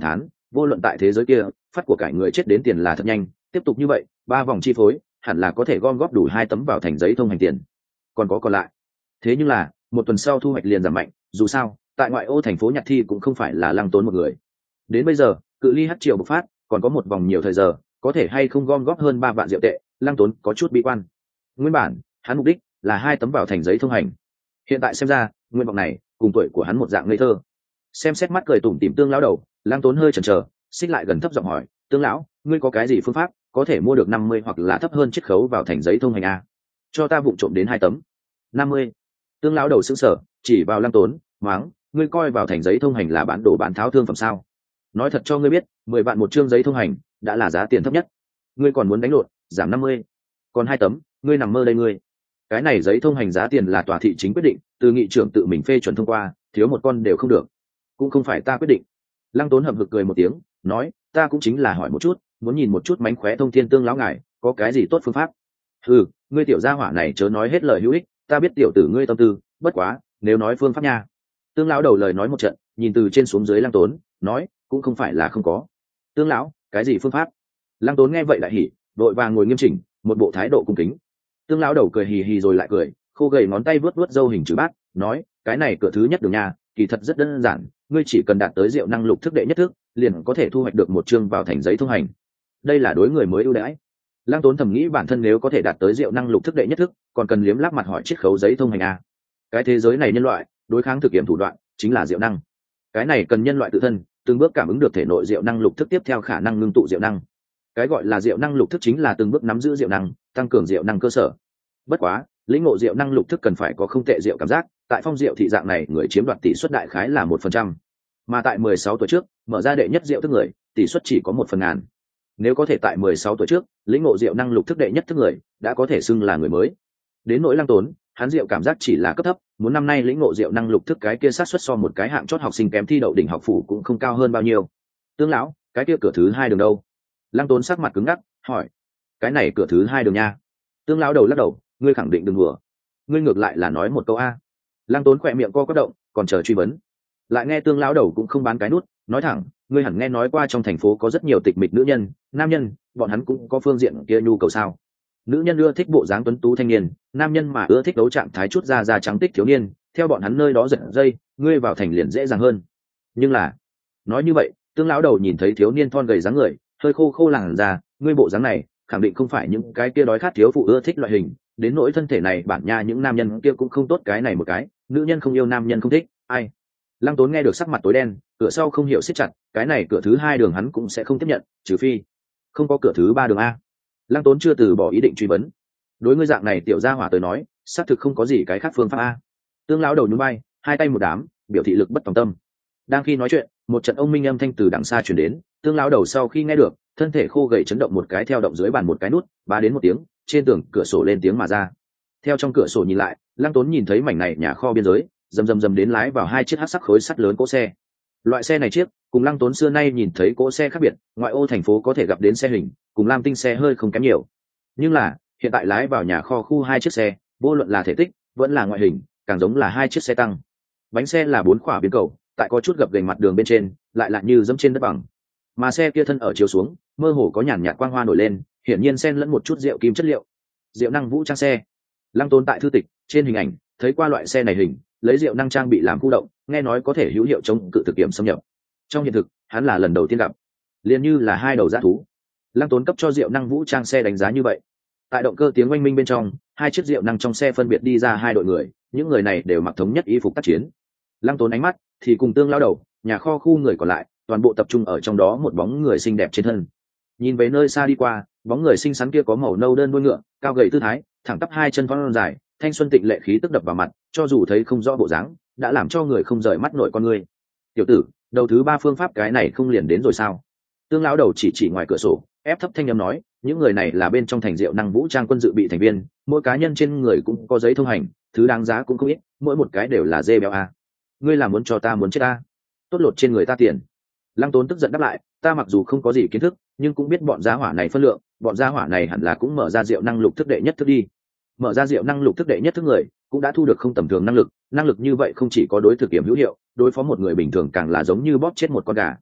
vô luận tại thế giới kia phát của cải người chết đến tiền là thật nhanh, tiếp tục như vậy 3 vòng chi phối hẳn là có thể gom góp đủ 2 tấm vào thành giấy thông hành tiền, còn lại. Thế nhưng là 1 tuần sau thu hoạch liền giảm mạnh, dù sao tại ngoại ô thành phố nhạc thi cũng không phải là Lăng Tốn một người. Đến bây giờ cự ly hát triệu bộc phát còn có 1 vòng nhiều thời giờ, có thể hay không gom góp hơn 3 vạn rượu tệ, Lăng Tốn có chút bi quan. Nguyên bản hắn mục đích là 2 tấm vào thành giấy thông hành, hiện tại xem ra nguyện vọng này cùng tuổi của hắn một dạng ngây thơ. Xem xét mắt cười tủm tỉm Tương lão đầu, Lăng Tốn hơi chần chờ, xích lại gần thấp giọng hỏi, Tương lão, ngươi có cái gì phương pháp có thể mua được 50 hoặc là thấp hơn chiết khấu vào thành giấy thông hành a? Cho ta vụng trộm đến 2 tấm. 50. Tương lão đầu sững sờ, chỉ vào Lăng Tốn, mắng, ngươi coi vào thành giấy thông hành là bán đồ bán tháo thương phẩm sao? Nói thật cho ngươi biết, 10 vạn một chương giấy thông hành đã là giá tiền thấp nhất. Ngươi còn muốn đánh lộn, giảm 50. Còn 2 tấm, ngươi nằm mơ đây ngươi. Cái này giấy thông hành giá tiền là tòa thị chính quyết định, từ nghị trưởng tự mình phê chuẩn thông qua, thiếu một con đều không được. Cũng không phải ta quyết định. Lăng Tốn hậm hực cười một tiếng, nói, ta cũng chính là hỏi một chút, muốn nhìn một chút mánh khóe thông thiên Tương lão ngài có cái gì tốt phương pháp. Ừ, ngươi tiểu gia hỏa này chớ nói hết lời hữu ích, ta biết tiểu tử ngươi tâm tư, bất quá nếu nói phương pháp nha. Tương lão đầu lời nói một trận, nhìn từ trên xuống dưới Lăng Tốn, nói, cũng không phải là không có. Tương lão, cái gì phương pháp? Lăng Tốn nghe vậy lại hỉ, đội vàng ngồi nghiêm chỉnh, một bộ thái độ cung kính. Tương lão đầu cười hì hì rồi lại cười, khô gầy ngón tay vuốt vuốt râu hình chữ bát, nói, cái này cửa thứ nhất đường nha, kỳ thật rất đơn giản, ngươi chỉ cần đạt tới diệu năng lục thức đệ nhất thức, liền có thể thu hoạch được 1 chương vào thành giấy thông hành. Đây là đối người mới ưu đãi. Lăng Tốn thầm nghĩ bản thân nếu có thể đạt tới diệu năng lục thức đệ nhất thức, còn cần liếm láp mặt hỏi chiết khấu giấy thông hành à? Cái thế giới này nhân loại đối kháng thực nghiệm thủ đoạn chính là diệu năng. Cái này cần nhân loại tự thân từng bước cảm ứng được thể nội diệu năng lục thức tiếp theo khả năng ngưng tụ diệu năng. Cái gọi là diệu năng lục thức chính là từng bước nắm giữ diệu năng, tăng cường diệu năng cơ sở. Bất quá lĩnh ngộ diệu năng lục thức cần phải có không tệ diệu cảm giác, tại phong diệu thị dạng này người chiếm đoạt tỷ suất đại khái là 1%, mà tại 16 tuổi trước mở ra đệ nhất diệu thức người tỷ suất chỉ có 1/1000. Nếu có thể tại 16 tuổi trước lĩnh ngộ diệu năng lục thức đệ nhất thức người đã có thể xưng là người mới. Đến nỗi Lăng Tốn, hắn diệu cảm giác chỉ là cấp thấp, muốn năm nay lĩnh ngộ diệu năng lục thức cái kia sát suất so một cái hạng chót học sinh kém thi đậu đỉnh học phủ cũng không cao hơn bao nhiêu. Tương lão, cái kia cửa thứ 2 đường đâu? Lăng Tốn sắc mặt cứng ngắc, hỏi. Cái này cửa thứ 2 đường nha. Tương lão đầu lắc đầu, ngươi khẳng định đừng đùa. Ngươi ngược lại là nói một câu a. Lăng Tốn khỏe miệng co quắp động, còn chờ truy vấn. Lại nghe Tương lão đầu cũng không bán cái nút, nói thẳng, ngươi hẳn nghe nói qua trong thành phố có rất nhiều tịch mịch nữ nhân, nam nhân, bọn hắn cũng có phương diện kia nhu cầu sao? Nữ nhân ưa thích bộ dáng tuấn tú thanh niên, nam nhân mà ưa thích đấu trạng thái chút da trắng tích thiếu niên, theo bọn hắn nơi đó giật dây, ngươi vào thành liền dễ dàng hơn. Nhưng là, nói như vậy, Tương lão đầu nhìn thấy thiếu niên thon gầy dáng người, hơi khô khô làn da, ngươi bộ dáng này, khẳng định không phải những cái kia đói khát thiếu phụ ưa thích loại hình, đến nỗi thân thể này bản nha những nam nhân kia cũng không tốt cái này một cái, nữ nhân không yêu nam nhân không thích, ai. Lăng Tốn nghe được sắc mặt tối đen, cửa sau không hiểu siết chặt, cái này cửa thứ 2 đường hắn cũng sẽ không tiếp nhận, trừ phi không có cửa thứ 3 đường a. Lăng Tốn chưa từ bỏ ý định truy vấn. Đối ngươi dạng này tiểu gia hỏa tới nói, xác thực không có gì cái khác phương pháp a. Tương lão đầu nhún vai, hai tay một đám, biểu thị lực bất tòng tâm. Đang khi nói chuyện, một trận ông minh âm thanh từ đằng xa truyền đến, Tương lão đầu sau khi nghe được, thân thể khô gầy chấn động một cái, theo động dưới bàn một cái nút, ba đến một tiếng, trên tường cửa sổ lên tiếng mà ra. Theo trong cửa sổ nhìn lại, Lăng Tốn nhìn thấy mảnh này nhà kho biên giới, rầm đến lái vào 2 chiếc hắc sắc khối sắt lớn cỗ xe. Loại xe này chiếc cùng Lăng Tốn xưa nay nhìn thấy cỗ xe khác biệt, ngoại ô thành phố có thể gặp đến xe hình, cùng lam tinh xe hơi không kém nhiều. Nhưng là, hiện tại lái vào nhà kho khu 2 chiếc xe, vô luận là thể tích, vẫn là ngoại hình, càng giống là 2 chiếc xe tăng. Bánh xe là 4 khỏa biến cầu, tại có chút gập ghềnh mặt đường bên trên, lại lại như dẫm trên đất bằng. Mà xe kia thân ở chiếu xuống, mơ hồ có nhàn nhạt quang hoa nổi lên, hiển nhiên xen lẫn một chút rượu kim chất liệu. Diệu năng vũ trang xe. Lăng Tốn tại thư tịch, trên hình ảnh, thấy qua loại xe này hình, lấy diệu năng trang bị làm khu động, nghe nói có thể hữu hiệu chống cự thực kiểm xâm nhập. Trong hiện thực, hắn là lần đầu tiên gặp, liền như là 2 đầu dã thú. Lăng Tốn cấp cho diệu năng vũ trang xe đánh giá như vậy. Tại động cơ tiếng oanh minh bên trong, 2 chiếc diệu năng trong xe phân biệt đi ra 2 đội người, những người này đều mặc thống nhất y phục tác chiến. Lăng Tốn ánh mắt thì cùng Tương lão đầu, nhà kho khu người còn lại, toàn bộ tập trung ở trong đó một bóng người xinh đẹp trên thân. Nhìn về nơi xa đi qua, bóng người xinh xắn kia có màu nâu đơn đuôi ngựa, cao gầy tư thái, thẳng tắp 2 chân thon dài, thanh xuân tịnh lệ khí tức đập vào mặt, cho dù thấy không rõ bộ dáng, đã làm cho người không rời mắt nổi con người. Tiểu tử, đầu thứ 3 phương pháp cái này không liền đến rồi sao? Tương lão đầu chỉ ngoài cửa sổ, ép thấp thanh âm nói, những người này là bên trong thành diệu năng vũ trang quân dự bị thành viên, mỗi cá nhân trên người cũng có giấy thông hành, thứ đáng giá cũng không ít, mỗi một cái đều là dê béo a. Ngươi là muốn cho ta muốn chết ta? Tốt lột trên người ta tiền. Lăng Tốn tức giận đáp lại, ta mặc dù không có gì kiến thức, nhưng cũng biết bọn gia hỏa này phân lượng, bọn gia hỏa này hẳn là cũng mở ra diệu năng lục thức đệ nhất thức đi. Mở ra diệu năng lục thức đệ nhất thức người, cũng đã thu được không tầm thường năng lực như vậy không chỉ có đối thực kiểm hữu hiệu, đối phó một người bình thường càng là giống như bóp chết một con gà.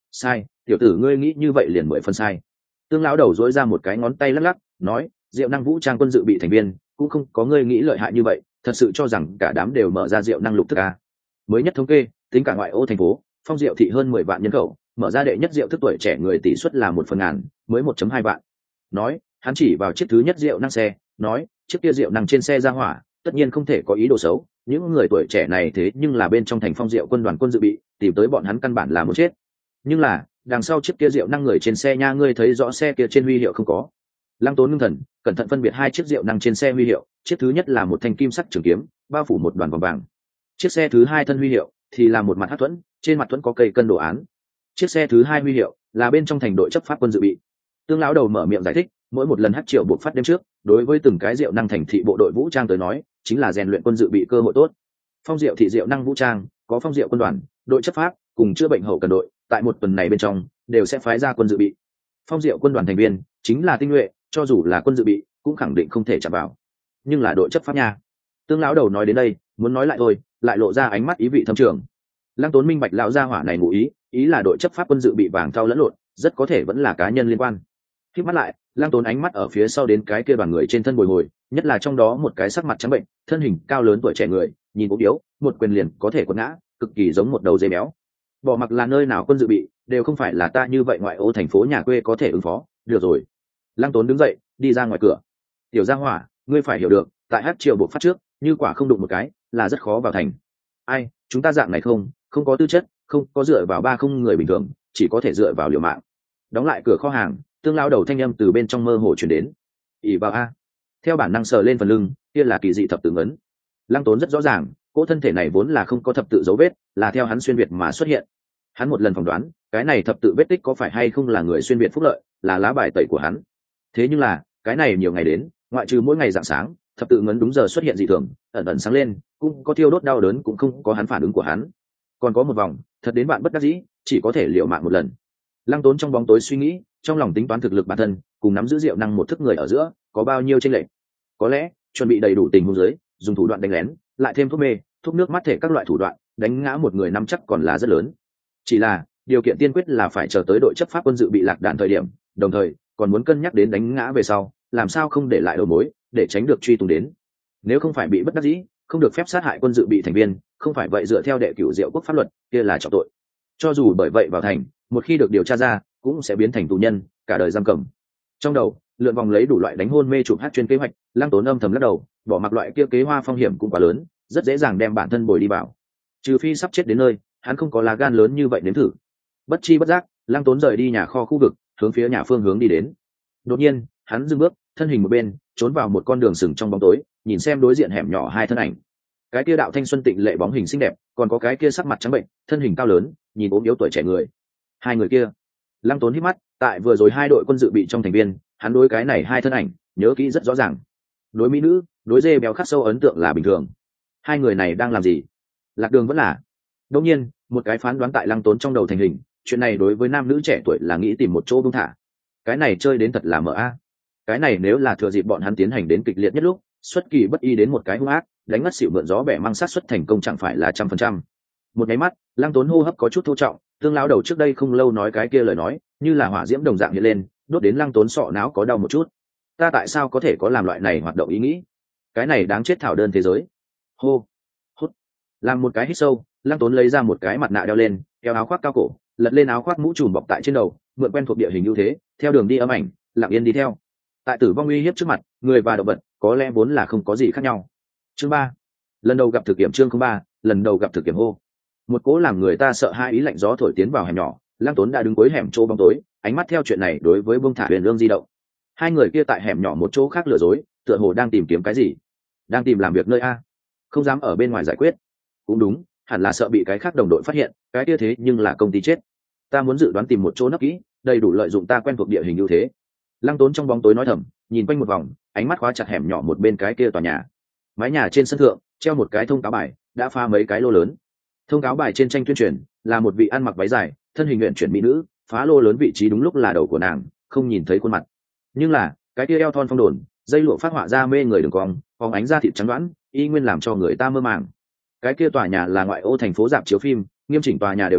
sai, tiểu tử ngươi nghĩ như vậy liền 10 phần sai. Tương lão đầu dỗi ra một cái ngón tay lắc lắc, nói, Diệu năng vũ trang quân dự bị thành viên cũng không có ngươi nghĩ lợi hại như vậy, thật sự cho rằng cả đám đều mở ra Diệu năng lục thức à? Mới nhất thống kê, tính cả ngoại ô thành phố, Phong Diệu thị hơn 10 vạn nhân khẩu, mở ra đệ nhất Diệu thức tuổi trẻ người tỷ suất là 1/1000, mới 1.2 vạn. Nói, hắn chỉ vào chiếc thứ nhất Diệu năng xe, nói, chiếc kia Diệu năng trên xe ra hỏa, tất nhiên không thể có ý đồ xấu, những người tuổi trẻ này thế nhưng là bên trong thành Phong Diệu quân đoàn quân dự bị, tìm tới bọn hắn căn bản là muốn chết. Nhưng là, đằng sau chiếc kia Diệu năng người trên xe nha, ngươi thấy rõ xe kia trên huy hiệu không có? Lăng Tốn ngưng thần, cẩn thận phân biệt hai chiếc Diệu năng trên xe huy hiệu, chiếc thứ nhất là một thanh kim sắc trường kiếm, bao phủ một đoàn vòng vàng. Chiếc xe thứ hai thân huy hiệu thì là một mặt hắc thuẫn, trên mặt thuẫn có cây cân đồ án. Chiếc xe thứ hai huy hiệu là bên trong thành đội chấp pháp quân dự bị. Tương lão đầu mở miệng giải thích, mỗi một lần hắc triệu buộc phát đêm trước, đối với từng cái Diệu năng thành thị bộ đội vũ trang tới nói, chính là rèn luyện quân dự bị cơ hội tốt. Phong Diệu thị Diệu năng vũ trang có Phong Diệu quân đoàn, đội chấp pháp cùng chữa bệnh hậu cần đội, tại một tuần này bên trong đều sẽ phái ra quân dự bị. Phong Diệu quân đoàn thành viên chính là tinh nhuệ, cho dù là quân dự bị cũng khẳng định không thể chạm vào. Nhưng là đội chấp pháp nha. Tương lão đầu nói đến đây, muốn nói lại thôi, lại lộ ra ánh mắt ý vị thâm trường. Lăng Tốn minh bạch lão gia hỏa này ngụ ý là đội chấp pháp quân dự bị vàng thau lẫn lộn, rất có thể vẫn là cá nhân liên quan. Khi mắt lại, Lăng Tốn ánh mắt ở phía sau đến cái kia đoàn người trên thân bồi hồi, nhất là trong đó một cái sắc mặt trắng bệnh, thân hình cao lớn tuổi trẻ người, nhìn ốm yếu, một quyền liền có thể quật ngã, cực kỳ giống một đầu dê béo. Bỏ mặc là nơi nào quân dự bị, đều không phải là ta như vậy ngoại ô thành phố nhà quê có thể ứng phó. Được rồi. Lăng Tốn đứng dậy, đi ra ngoài cửa. Tiểu gia hỏa, ngươi phải hiểu được, tại hắc triều bộ phát trước, như quả không đụng một cái, là rất khó vào thành. Ai, chúng ta dạng này không có tư chất, không có dựa vào ba không người bình thường, chỉ có thể dựa vào liều mạng. Đóng lại cửa kho hàng, Tương lão đầu thanh âm từ bên trong mơ hồ truyền đến. ỉ vào a. Theo bản năng sờ lên phần lưng, kia là kỳ dị thập tự ấn. Lăng Tốn rất rõ ràng, cỗ thân thể này vốn là không có thập tự dấu vết, là theo hắn xuyên việt mà xuất hiện. Hắn một lần phỏng đoán, cái này thập tự vết tích có phải hay không là người xuyên việt phúc lợi, là lá bài tẩy của hắn. Thế nhưng là, cái này nhiều ngày đến, ngoại trừ mỗi ngày rạng sáng, thập tự ngấn đúng giờ xuất hiện dị thường, ẩn ẩn sáng lên, cũng có thiêu đốt đau đớn, cũng không có hắn phản ứng của hắn. Còn có một vòng, thật đến bạn bất đắc dĩ, chỉ có thể liều mạng một lần. Lăng Tốn trong bóng tối suy nghĩ, trong lòng tính toán thực lực bản thân, cùng nắm giữ Diệu năng một thức người ở giữa, có bao nhiêu chênh lệch. Có lẽ, chuẩn bị đầy đủ tình huống dưới, dùng thủ đoạn đánh lén, lại thêm thuốc mê, thuốc nước mắt thể các loại thủ đoạn, đánh ngã một người năm chắc còn là rất lớn. Chỉ là, điều kiện tiên quyết là phải chờ tới đội chấp pháp quân dự bị lạc đàn thời điểm, đồng thời còn muốn cân nhắc đến đánh ngã về sau, làm sao không để lại đầu mối, để tránh được truy tung đến. Nếu không phải bị bất đắc dĩ, không được phép sát hại quân dự bị thành viên, không phải vậy dựa theo đệ cửu Diệu quốc pháp luật, kia là trọng tội. Cho dù bởi vậy vào thành, một khi được điều tra ra, cũng sẽ biến thành tù nhân, cả đời giam cầm. Trong đầu, lượn vòng lấy đủ loại đánh hôn mê chụp hát chuyên kế hoạch, Lăng Tốn âm thầm lắc đầu, bỏ mặc loại kia kế hoa phong hiểm cũng quá lớn, rất dễ dàng đem bản thân bồi đi vào. Trừ phi sắp chết đến nơi, hắn không có lá gan lớn như vậy nếm thử. Bất chi bất giác, Lăng Tốn rời đi nhà kho khu vực, hướng phía nhà phương hướng đi đến. Đột nhiên, hắn dừng bước, thân hình một bên, trốn vào một con đường sừng trong bóng tối, nhìn xem đối diện hẻm nhỏ hai thân ảnh. Cái kia đạo thanh xuân tịnh lệ bóng hình xinh đẹp, còn có cái kia sắc mặt trắng bệnh, thân hình cao lớn, nhìn ốm yếu tuổi trẻ người. Hai người kia. Lăng Tốn hít mắt, tại vừa rồi hai đội quân dự bị trong thành viên, hắn đối cái này hai thân ảnh nhớ kỹ rất rõ ràng. Đối mỹ nữ, đối dê béo khắc sâu ấn tượng là bình thường. Hai người này đang làm gì? Lạc đường vẫn là. Đương nhiên, một cái phán đoán tại Lăng Tốn trong đầu thành hình, chuyện này đối với nam nữ trẻ tuổi là nghĩ tìm một chỗ buông thả. Cái này chơi đến thật là mờ a. Cái này nếu là thừa dịp bọn hắn tiến hành đến kịch liệt nhất lúc, xuất kỳ bất ý đến một cái hung ác, đánh ngất xỉu mượn gió bẻ mang sát xuất thành công chẳng phải là 100%. Một cái mắt, Lăng Tốn hô hấp có chút thô trọng, Tương lão đầu trước đây không lâu nói cái kia lời nói, như là hỏa diễm đồng dạng hiện lên, đốt đến Lăng Tốn sọ não có đau một chút. Ta tại sao có thể có làm loại này hoạt động ý nghĩ? Cái này đáng chết thảo đơn thế giới. Hô, hút, làm một cái hít sâu, Lăng Tốn lấy ra một cái mặt nạ đeo lên, kéo áo khoác cao cổ, lật lên áo khoác mũ trùm bọc tại trên đầu, mượn quen thuộc địa hình ưu thế, theo đường đi âm ảnh, lặng yên đi theo. Tại tử vong uy hiếp trước mặt, người và động vật có lẽ vốn là không có gì khác nhau. Chương 3. Lần đầu gặp thực kiểm chương 03, lần đầu gặp thực kiểm hô. Một cỗ làm người ta sợ hai ý lạnh gió thổi tiến vào hẻm nhỏ, Lăng Tốn đã đứng cuối hẻm chỗ bóng tối, ánh mắt theo chuyện này đối với buông thả Huyền Lương di động. Hai người kia tại hẻm nhỏ một chỗ khác lừa dối, tựa hồ đang tìm kiếm cái gì, đang tìm làm việc nơi a, không dám ở bên ngoài giải quyết. Cũng đúng, hẳn là sợ bị cái khác đồng đội phát hiện, cái kia thế nhưng là công ty chết. Ta muốn dự đoán tìm một chỗ nấp kỹ, đầy đủ lợi dụng ta quen thuộc địa hình ưu thế. Lăng Tốn trong bóng tối nói thầm, nhìn quanh một vòng, ánh mắt khóa chặt hẻm nhỏ một bên cái kia tòa nhà. Mái nhà trên sân thượng treo một cái thông cáo bài, đã pha mấy cái lô lớn. Thông cáo bài trên tranh tuyên truyền là một vị ăn mặc váy dài, thân hình luyện chuyển mỹ nữ, phá lô lớn vị trí đúng lúc là đầu của nàng, không nhìn thấy khuôn mặt. Nhưng là cái kia eo thon phong đồn, dây lụa phát họa ra mê người đường cong, phóng ánh da thịt trắng đoán, y nguyên làm cho người ta mơ màng. Cái kia tòa nhà là ngoại ô thành phố rạp chiếu phim, nghiêm chỉnh tòa nhà đều là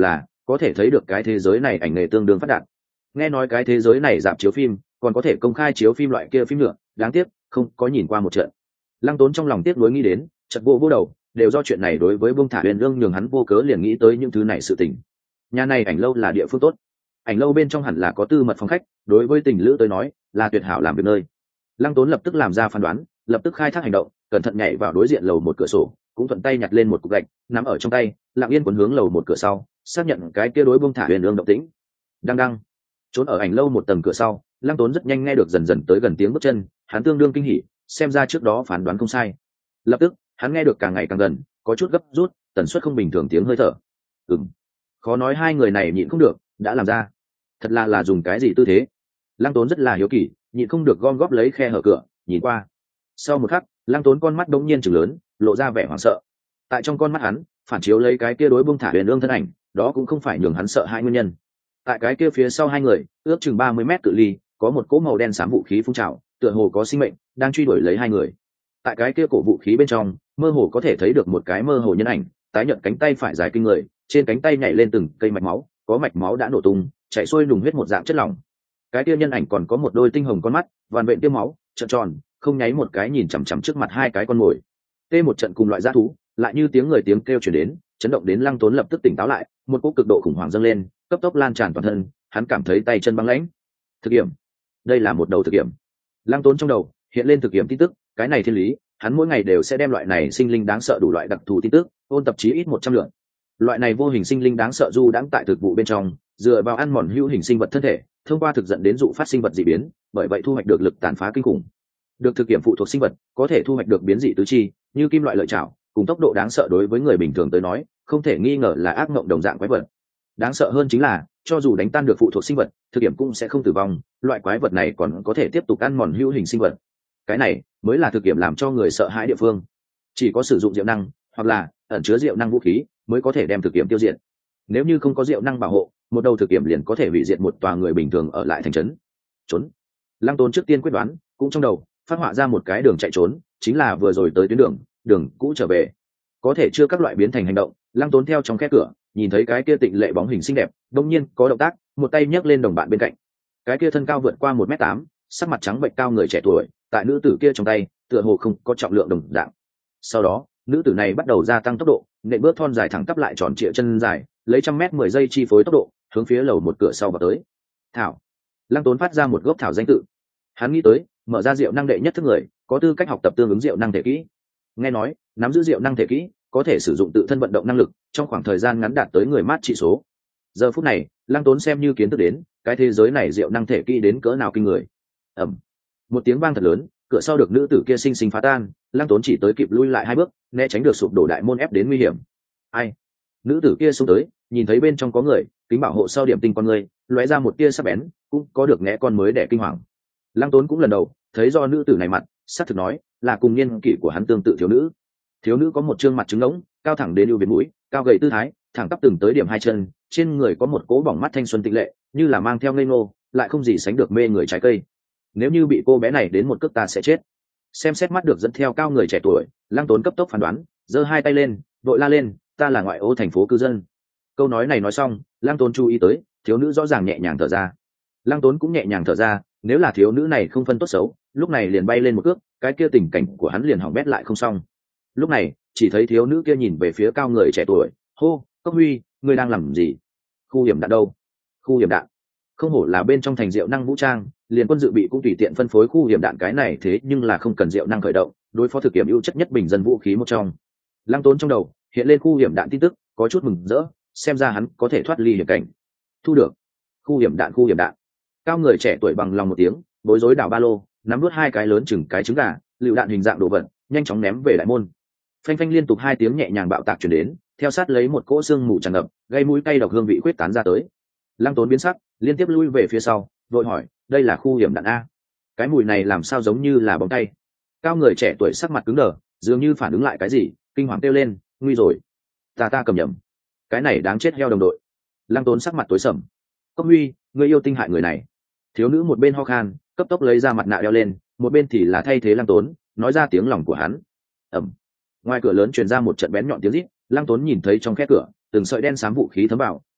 có thể thấy được cái thế giới này ảnh nghề tương đương phát đạt. Nghe nói cái thế giới này dạp chiếu phim còn có thể công khai chiếu phim loại kia phim nữa, đáng tiếc không có nhìn qua một trận. Lăng Tốn trong lòng tiếc nuối nghĩ đến, chợt vô đầu, đều do chuyện này đối với Bông Thả Huyền Ương nhường hắn vô cớ liền nghĩ tới những thứ này sự tình. Nhà này ảnh lâu là địa phương tốt, ảnh lâu bên trong hẳn là có tư mật phòng khách, đối với tình lữ tới nói là tuyệt hảo làm việc nơi. Lăng Tốn lập tức làm ra phán đoán, lập tức khai thác hành động, cẩn thận nhảy vào đối diện lầu một cửa sổ, cũng thuận tay nhặt lên một cục gạch nắm ở trong tay, lặng yên cuốn hướng lầu một cửa sau, xác nhận cái kia đối Bông Thả Huyền Ương động tĩnh. Đang đang trốn ở ảnh lâu một tầng cửa sau, Lăng Tốn rất nhanh nghe được dần dần tới gần tiếng bước chân, hắn tương đương kinh hỉ, xem ra trước đó phán đoán không sai. Lập tức hắn nghe được càng ngày càng gần, có chút gấp rút, tần suất không bình thường tiếng hơi thở. Khó nói hai người này nhịn không được đã làm ra, thật là dùng cái gì tư thế. Lăng Tốn rất là hiếu kỳ, nhịn không được gom góp lấy khe hở cửa nhìn qua. Sau một khắc, Lăng Tốn con mắt đống nhiên trừng lớn, lộ ra vẻ hoảng sợ. Tại trong con mắt hắn phản chiếu lấy cái kia đối Bông Thả Huyền Ương thân ảnh, đó cũng không phải nhường hắn sợ hai nguyên nhân. Tại cái kia phía sau hai người, ước chừng 30 mét cự ly, có một cỗ màu đen xám vũ khí phun trào, tựa hồ có sinh mệnh đang truy đuổi lấy hai người. Tại cái kia cổ vũ khí bên trong, mơ hồ có thể thấy được một cái mơ hồ nhân ảnh, tái nhợt cánh tay phải dài kinh người, trên cánh tay nhảy lên từng cây mạch máu, có mạch máu đã nổ tung, chảy xuôi nùng huyết một dạng chất lỏng. Cái kia nhân ảnh còn có một đôi tinh hồng con mắt, vằn vện tiêm máu, trợn tròn, không nháy một cái nhìn chằm chằm trước mặt hai cái con mồi. Tê một trận cùng loại dã thú, lại như tiếng người tiếng kêu truyền đến, chấn động đến Lăng Tốn lập tức tỉnh táo lại, một cỗ cực độ khủng hoảng dâng lên, cấp tốc lan tràn toàn thân, hắn cảm thấy tay chân băng lãnh. Thực nghiệm, đây là một đầu thực nghiệm. Lăng Tốn trong đầu hiện lên thực nghiệm tin tức, cái này thiên lý, hắn mỗi ngày đều sẽ đem loại này sinh linh đáng sợ đủ loại đặc thù tin tức ôn tập chí ít 100 lượt. Loại này vô hình sinh linh đáng sợ du đãng tại thực vụ bên trong, dựa vào ăn mòn hữu hình sinh vật thân thể, thông qua thực dẫn đến dụ phát sinh vật dị biến, bởi vậy thu hoạch được lực tàn phá kinh khủng. Được thực nghiệm phụ thuộc sinh vật có thể thu hoạch được biến dị tứ chi, như kim loại lợi chảo, cùng tốc độ đáng sợ đối với người bình thường tới nói, không thể nghi ngờ là ác mộng đồng dạng quái vật. Đáng sợ hơn chính là, cho dù đánh tan được phụ thuộc sinh vật, thực nghiệm cũng sẽ không tử vong, loại quái vật này còn có thể tiếp tục ăn mòn hữu hình sinh vật. Cái này mới là thực nghiệm làm cho người sợ hãi địa phương. Chỉ có sử dụng diệu năng hoặc là ẩn chứa diệu năng vũ khí mới có thể đem thực nghiệm tiêu diệt. Nếu như không có diệu năng bảo hộ, một đầu thực nghiệm liền có thể hủy diệt một tòa người bình thường ở lại thành trấn. Trốn. Lăng Tốn trước tiên quyết đoán, cũng trong đầu phát họa ra một cái đường chạy trốn, chính là vừa rồi tới tuyến đường cũ trở về. Có thể chưa các loại biến thành hành động, Lăng Tốn theo trong khe cửa nhìn thấy cái kia tịnh lệ bóng hình xinh đẹp, đột nhiên có động tác, một tay nhấc lên đồng bạn bên cạnh. Cái kia thân cao vượt qua 1m8, sắc mặt trắng bệnh cao người trẻ tuổi, tại nữ tử kia trong tay tựa hồ không có trọng lượng đồng dạng. Sau đó nữ tử này bắt đầu gia tăng tốc độ, nện bước thon dài thẳng tắp lại tròn trịa chân dài, lấy 100m 10 giây chi phối tốc độ hướng phía lầu một cửa sau vào tới. Thảo. Lăng Tốn phát ra một gốc thảo danh tự. Hắn nghĩ tới mở ra diệu năng đệ nhất thức người có tư cách học tập tương ứng diệu năng thể kỹ. Nghe nói nắm giữ diệu năng thể kỹ có thể sử dụng tự thân vận động năng lực trong khoảng thời gian ngắn đạt tới người mát trị số. Giờ phút này Lăng Tốn xem như kiến thức đến cái thế giới này diệu năng thể kỹ đến cỡ nào kinh người. Ầm. Một tiếng vang thật lớn, cửa sau được nữ tử kia sinh sinh phá tan, Lăng Tốn chỉ tới kịp lui lại 2 bước, né tránh được sụp đổ đại môn ép đến nguy hiểm. Ai? Nữ tử kia xông tới, nhìn thấy bên trong có người, kính bảo hộ sau điểm tinh con người, lóe ra một tia sắc bén, cũng có được né con mới để kinh hoàng. Lăng Tốn cũng lần đầu thấy do nữ tử này mặt, xác thực nói là cùng niên kỷ của hắn tương tự thiếu nữ. Thiếu nữ có một trương mặt trứng ngỗng, cao thẳng đến ưu việt mũi, cao gầy tư thái, thẳng tắp từng tới điểm 2 chân, trên người có một cỗ bỏng mắt thanh xuân tịnh lệ, như là mang theo ngây ngô, lại không gì sánh được mê người trái cây. Nếu như bị cô bé này đến một cước ta sẽ chết. Xem xét mắt được dẫn theo cao người trẻ tuổi, Lăng Tốn cấp tốc phán đoán, giơ 2 tay lên, vội la lên, ta là ngoại ô thành phố cư dân. Câu nói này nói xong, Lăng Tốn chú ý tới thiếu nữ rõ ràng nhẹ nhàng thở ra. Lăng Tốn cũng nhẹ nhàng thở ra, nếu là thiếu nữ này không phân tốt xấu, lúc này liền bay lên một cước, cái kia tình cảnh của hắn liền hỏng bét lại không xong. Lúc này chỉ thấy thiếu nữ kia nhìn về phía cao người trẻ tuổi, hô, Cốc Huy, ngươi đang làm gì? Khu hiểm đạn đâu? Khu hiểm đạn? Không hổ là bên trong thành diệu năng vũ trang, liền quân dự bị cũng tùy tiện phân phối khu hiểm đạn cái này, thế nhưng là không cần diệu năng khởi động, đối phó thực nghiệm ưu chất nhất bình dân vũ khí một trong. Lăng Tốn trong đầu hiện lên khu hiểm đạn tin tức, có chút mừng rỡ, xem ra hắn có thể thoát ly hiểm cảnh. Thu được. Khu hiểm đạn. Cao người trẻ tuổi bằng lòng một tiếng, bối rối đảo ba lô, nắm nuốt 2 cái lớn chừng cái trứng gà, lựu đạn hình dạng đồ vật, nhanh chóng ném về đại môn. Phanh phanh liên tục 2 tiếng nhẹ nhàng bạo tạc truyền đến, theo sát lấy một cỗ xương mù tràn ngập, gây mũi cay độc hương vị quyết tán ra tới. Lăng Tốn biến sắc, liên tiếp lui về phía sau, vội hỏi, đây là khu hiểm đạn a? Cái mùi này làm sao giống như là bóng tay? Cao người trẻ tuổi sắc mặt cứng đờ, dường như phản ứng lại cái gì, kinh hoàng kêu lên, nguy rồi, ta cầm nhầm, cái này đáng chết heo đồng đội. Lăng Tốn sắc mặt tối sầm. Cốc Huy, ngươi yêu tinh hại người này. Thiếu nữ một bên ho khan, cấp tốc lấy ra mặt nạ đeo lên, một bên thì là thay thế Lăng Tốn nói ra tiếng lòng của hắn. Ầm. Ngoài cửa lớn truyền ra một trận bén nhọn tiếng rít, Lăng Tốn nhìn thấy trong khe cửa từng sợi đen xám vũ khí thấm vào,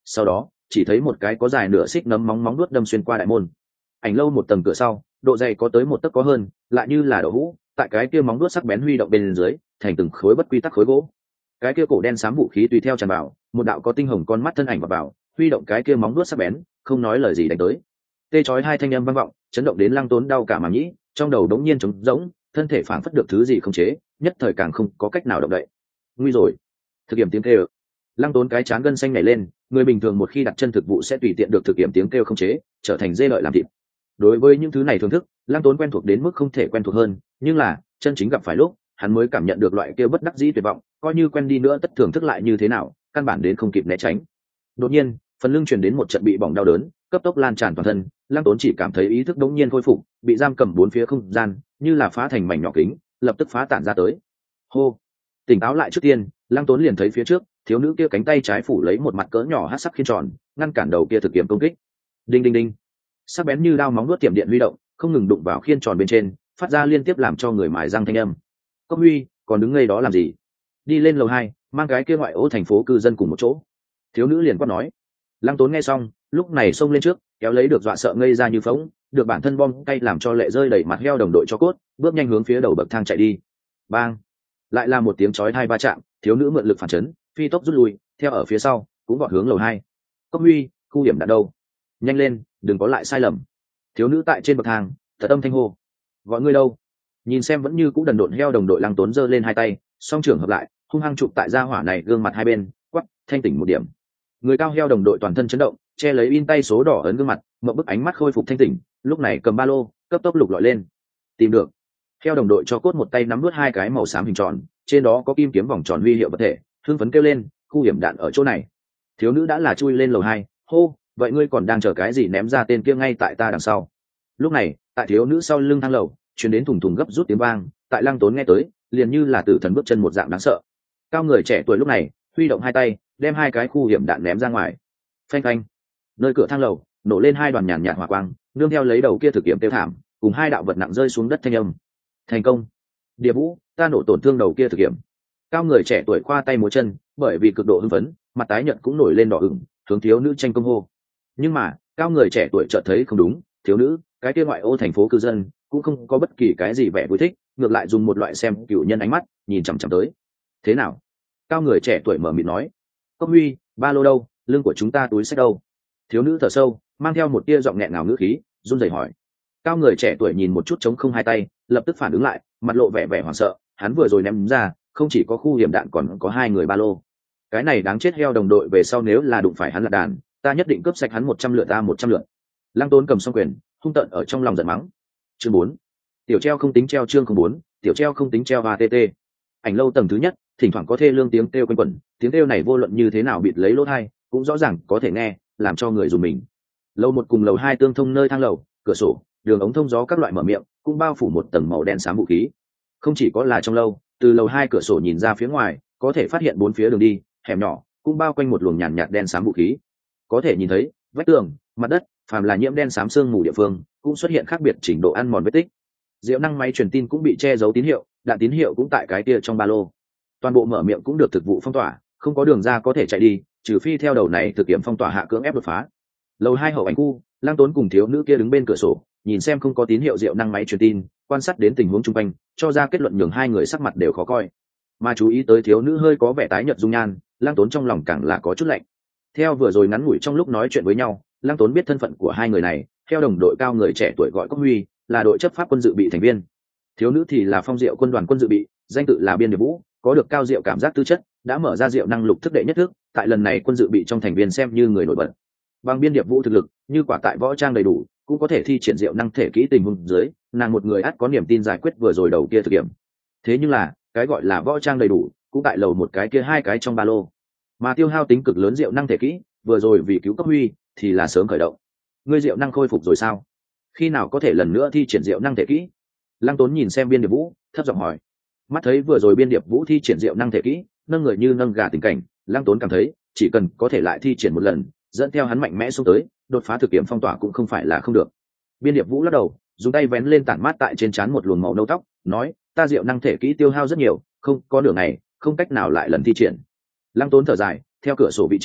sau đó chỉ thấy một cái có dài nửa xích nấm móng móng đuốt đâm xuyên qua đại môn. Ảnh lâu một tầng cửa sau, độ dày có tới một tấc có hơn, lại như là đậu hũ, tại cái kia móng đuốt sắc bén huy động bên dưới, thành từng khối bất quy tắc khối gỗ. Cái kia cổ đen xám vũ khí tùy theo tràn vào, một đạo có tinh hồng con mắt thân ảnh vào, huy động cái kia móng đuốt sắc bén, không nói lời gì đánh tới. Tê chói hai thanh âm vang vọng, chấn động đến Lăng Tốn đau cả màng nhĩ, trong đầu đống nhiên trống rỗng, thân thể phảng phất được thứ gì không chế, nhất thời càng không có cách nào động đậy. Nguy rồi. Thực nghiệm tiếng kêu. Lăng Tốn cái chán gân xanh nhảy lên, người bình thường một khi đặt chân thực vụ sẽ tùy tiện được thực nghiệm tiếng kêu không chế, trở thành dê lợi làm thịt. Đối với những thứ này thưởng thức, Lăng Tốn quen thuộc đến mức không thể quen thuộc hơn, nhưng là chân chính gặp phải lúc, hắn mới cảm nhận được loại kêu bất đắc dĩ tuyệt vọng, coi như quen đi nữa tất thưởng thức lại như thế nào, căn bản đến không kịp né tránh. Đột nhiên, phần lưng truyền đến một trận bị bỏng đau đớn, cấp tốc lan tràn toàn thân. Lăng Tốn chỉ cảm thấy ý thức đống nhiên khôi phục, bị giam cầm bốn phía không gian, như là phá thành mảnh nhỏ kính, lập tức phá tản ra tới. Hô, tỉnh táo lại trước tiên, Lăng Tốn liền thấy phía trước, thiếu nữ kia cánh tay trái phủ lấy một mặt cỡ nhỏ hắc sắc khiên tròn, ngăn cản đầu kia thực nghiệm công kích. Đinh đinh đinh, sắc bén như đao móng nuốt tiệm điện huy động, không ngừng đụng vào khiên tròn bên trên, phát ra liên tiếp làm cho người mài răng thanh âm. Cốc Huy, còn đứng ngây đó làm gì? Đi lên lầu 2, mang cái kia ngoại ô thành phố cư dân cùng một chỗ. Thiếu nữ liền quát nói. Lăng Tốn nghe xong, lúc này xông lên trước, kéo lấy được dọa sợ ngây ra như phỗng, được bản thân bom cay làm cho lệ rơi đầy mặt heo đồng đội cho cốt, bước nhanh hướng phía đầu bậc thang chạy đi. Bang! Lại là một tiếng chói tai va chạm, thiếu nữ mượn lực phản chấn, phi tốc rút lui, theo ở phía sau, cũng vọt hướng lầu 2. Cốc Huy, khu điểm đạn đâu? Nhanh lên, đừng có lại sai lầm. Thiếu nữ tại trên bậc thang, thật âm thanh hô. Gọi ngươi đâu? Nhìn xem vẫn như cũ đần độn heo đồng đội, Lăng Tốn giơ lên hai tay, song trưởng hợp lại, hung hăng chụp tại gia hỏa này gương mặt hai bên, quắc, thanh tỉnh một điểm. Người cao heo đồng đội toàn thân chấn động, che lấy in tay số đỏ ấn gương mặt, mở bức ánh mắt khôi phục thanh tỉnh, lúc này cầm ba lô, cấp tốc lục lọi lên. Tìm được. Heo đồng đội cho cốt một tay nắm nuốt hai cái màu xám hình tròn, trên đó có kim kiếm vòng tròn huy hiệu vật thể, hưng phấn kêu lên, khu hiểm đạn ở chỗ này. Thiếu nữ đã là chui lên lầu 2, hô, vậy ngươi còn đang chờ cái gì, ném ra tên kia ngay tại ta đằng sau. Lúc này, tại thiếu nữ sau lưng thang lầu, truyền đến thùng thùng gấp rút tiếng vang, tại Lăng Tốn nghe tới, liền như là tử thần bước chân một dạng đáng sợ. Cao người trẻ tuổi lúc này, huy động hai tay, đem hai cái khu hiểm đạn ném ra ngoài. Phanh phanh, nơi cửa thang lầu nổ lên hai đoàn nhàn nhạt hỏa quang, nương theo lấy đầu kia thực nghiệm tiêu thảm, cùng hai đạo vật nặng rơi xuống đất thanh âm. Thành công. Địa Vũ, ta nổ tổn thương đầu kia thực nghiệm. Cao người trẻ tuổi khoa tay múa chân, bởi vì cực độ hưng phấn, mặt tái nhợt cũng nổi lên đỏ ửng, hướng thiếu nữ tranh công hô. Nhưng mà, cao người trẻ tuổi chợt thấy không đúng, thiếu nữ, cái kia ngoại ô thành phố cư dân, cũng không có bất kỳ cái gì vẻ vui thích, ngược lại dùng một loại xem cựu nhân ánh mắt nhìn chằm chằm tới. Thế nào? Cao người trẻ tuổi mở miệng nói. Cốc Huy, ba lô đâu, lưng của chúng ta túi xách đâu? Thiếu nữ thở sâu, mang theo một tia giọng nghẹn ngào ngữ khí, run rẩy hỏi. Cao người trẻ tuổi nhìn một chút trống không hai tay, lập tức phản ứng lại, mặt lộ vẻ vẻ hoảng sợ. Hắn vừa rồi ném ra, không chỉ có khu hiểm đạn còn có hai người ba lô. Cái này đáng chết heo đồng đội, về sau nếu là đụng phải hắn là đàn, ta nhất định cướp sạch hắn 100 lượt, ta 100 lượt. Lăng Tốn cầm xong quyền, hung tợn ở trong lòng giận mắng. Chương 4. Tiểu treo không tính treo, chương 04, tiểu treo không tính treo ATT. Ảnh lâu tầng thứ nhất, thỉnh thoảng có thê lương tiếng kêu quanh quẩn, tiếng kêu này vô luận như thế nào bịt lấy lỗ tai, cũng rõ ràng có thể nghe, làm cho người dùng mình. Lầu 1 cùng lầu 2 tương thông nơi thang lầu, cửa sổ, đường ống thông gió các loại mở miệng, cũng bao phủ một tầng màu đen xám vũ khí. Không chỉ có là trong lâu, từ lầu 2 cửa sổ nhìn ra phía ngoài, có thể phát hiện bốn phía đường đi, hẻm nhỏ, cũng bao quanh một luồng nhàn nhạt đen xám vũ khí. Có thể nhìn thấy, vách tường, mặt đất, phàm là nhiễm đen xám sương mù địa phương, cũng xuất hiện khác biệt trình độ ăn mòn vết tích. Diệu năng máy truyền tin cũng bị che giấu tín hiệu, đạn tín hiệu cũng tại cái kia trong ba lô. Toàn bộ mở miệng cũng được thực vụ phong tỏa, không có đường ra có thể chạy đi, trừ phi theo đầu này thực nghiệm phong tỏa hạ cưỡng ép đột phá. Lầu 2 hậu ảnh khu, Lăng Tốn cùng thiếu nữ kia đứng bên cửa sổ, nhìn xem không có tín hiệu diệu năng máy truyền tin, quan sát đến tình huống chung quanh, cho ra kết luận nhường hai người sắc mặt đều khó coi. Mà chú ý tới thiếu nữ hơi có vẻ tái nhợt dung nhan, Lăng Tốn trong lòng càng là có chút lạnh. Theo vừa rồi ngắn ngủi trong lúc nói chuyện với nhau, Lăng Tốn biết thân phận của hai người này, theo đồng đội cao người trẻ tuổi gọi Cốc Huy, là đội chấp pháp quân dự bị thành viên. Thiếu nữ thì là phong diệu quân đoàn quân dự bị, danh tự là Biên Điệp Vũ, có được cao diệu cảm giác tư chất, đã mở ra diệu năng lục thức đệ nhất thức, tại lần này quân dự bị trong thành viên xem như người nổi bật. Bằng Biên Điệp Vũ thực lực, như quả tại võ trang đầy đủ, cũng có thể thi triển diệu năng thể kỹ tình huống dưới, nàng một người ắt có niềm tin giải quyết vừa rồi đầu kia thực nghiệm. Thế nhưng là, cái gọi là võ trang đầy đủ, cũng tại lầu một cái kia hai cái trong ba lô. Mà tiêu hao tính cực lớn diệu năng thể kỹ, vừa rồi vì cứu Cốc Huy, thì là sớm khởi động. Ngươi diệu năng khôi phục rồi sao? Khi nào có thể lần nữa thi triển diệu năng thể kỹ? Lăng Tốn nhìn xem Biên Điệp Vũ, thấp giọng hỏi. Mắt thấy vừa rồi Biên Điệp Vũ thi triển diệu năng thể kỹ, nâng người như nâng gà tình cảnh, Lăng Tốn cảm thấy chỉ cần có thể lại thi triển một lần, dẫn theo hắn mạnh mẽ xuống tới, đột phá thực nghiệm phong tỏa cũng không phải là không được. Biên Điệp Vũ lắc đầu, dùng tay vén lên tản mát tại trên trán một luồng màu nâu tóc, nói, ta diệu năng thể kỹ tiêu hao rất nhiều, không có nửa ngày, không cách nào lại lần thi triển. Lăng Tốn thở dài, theo cửa sổ vị trí,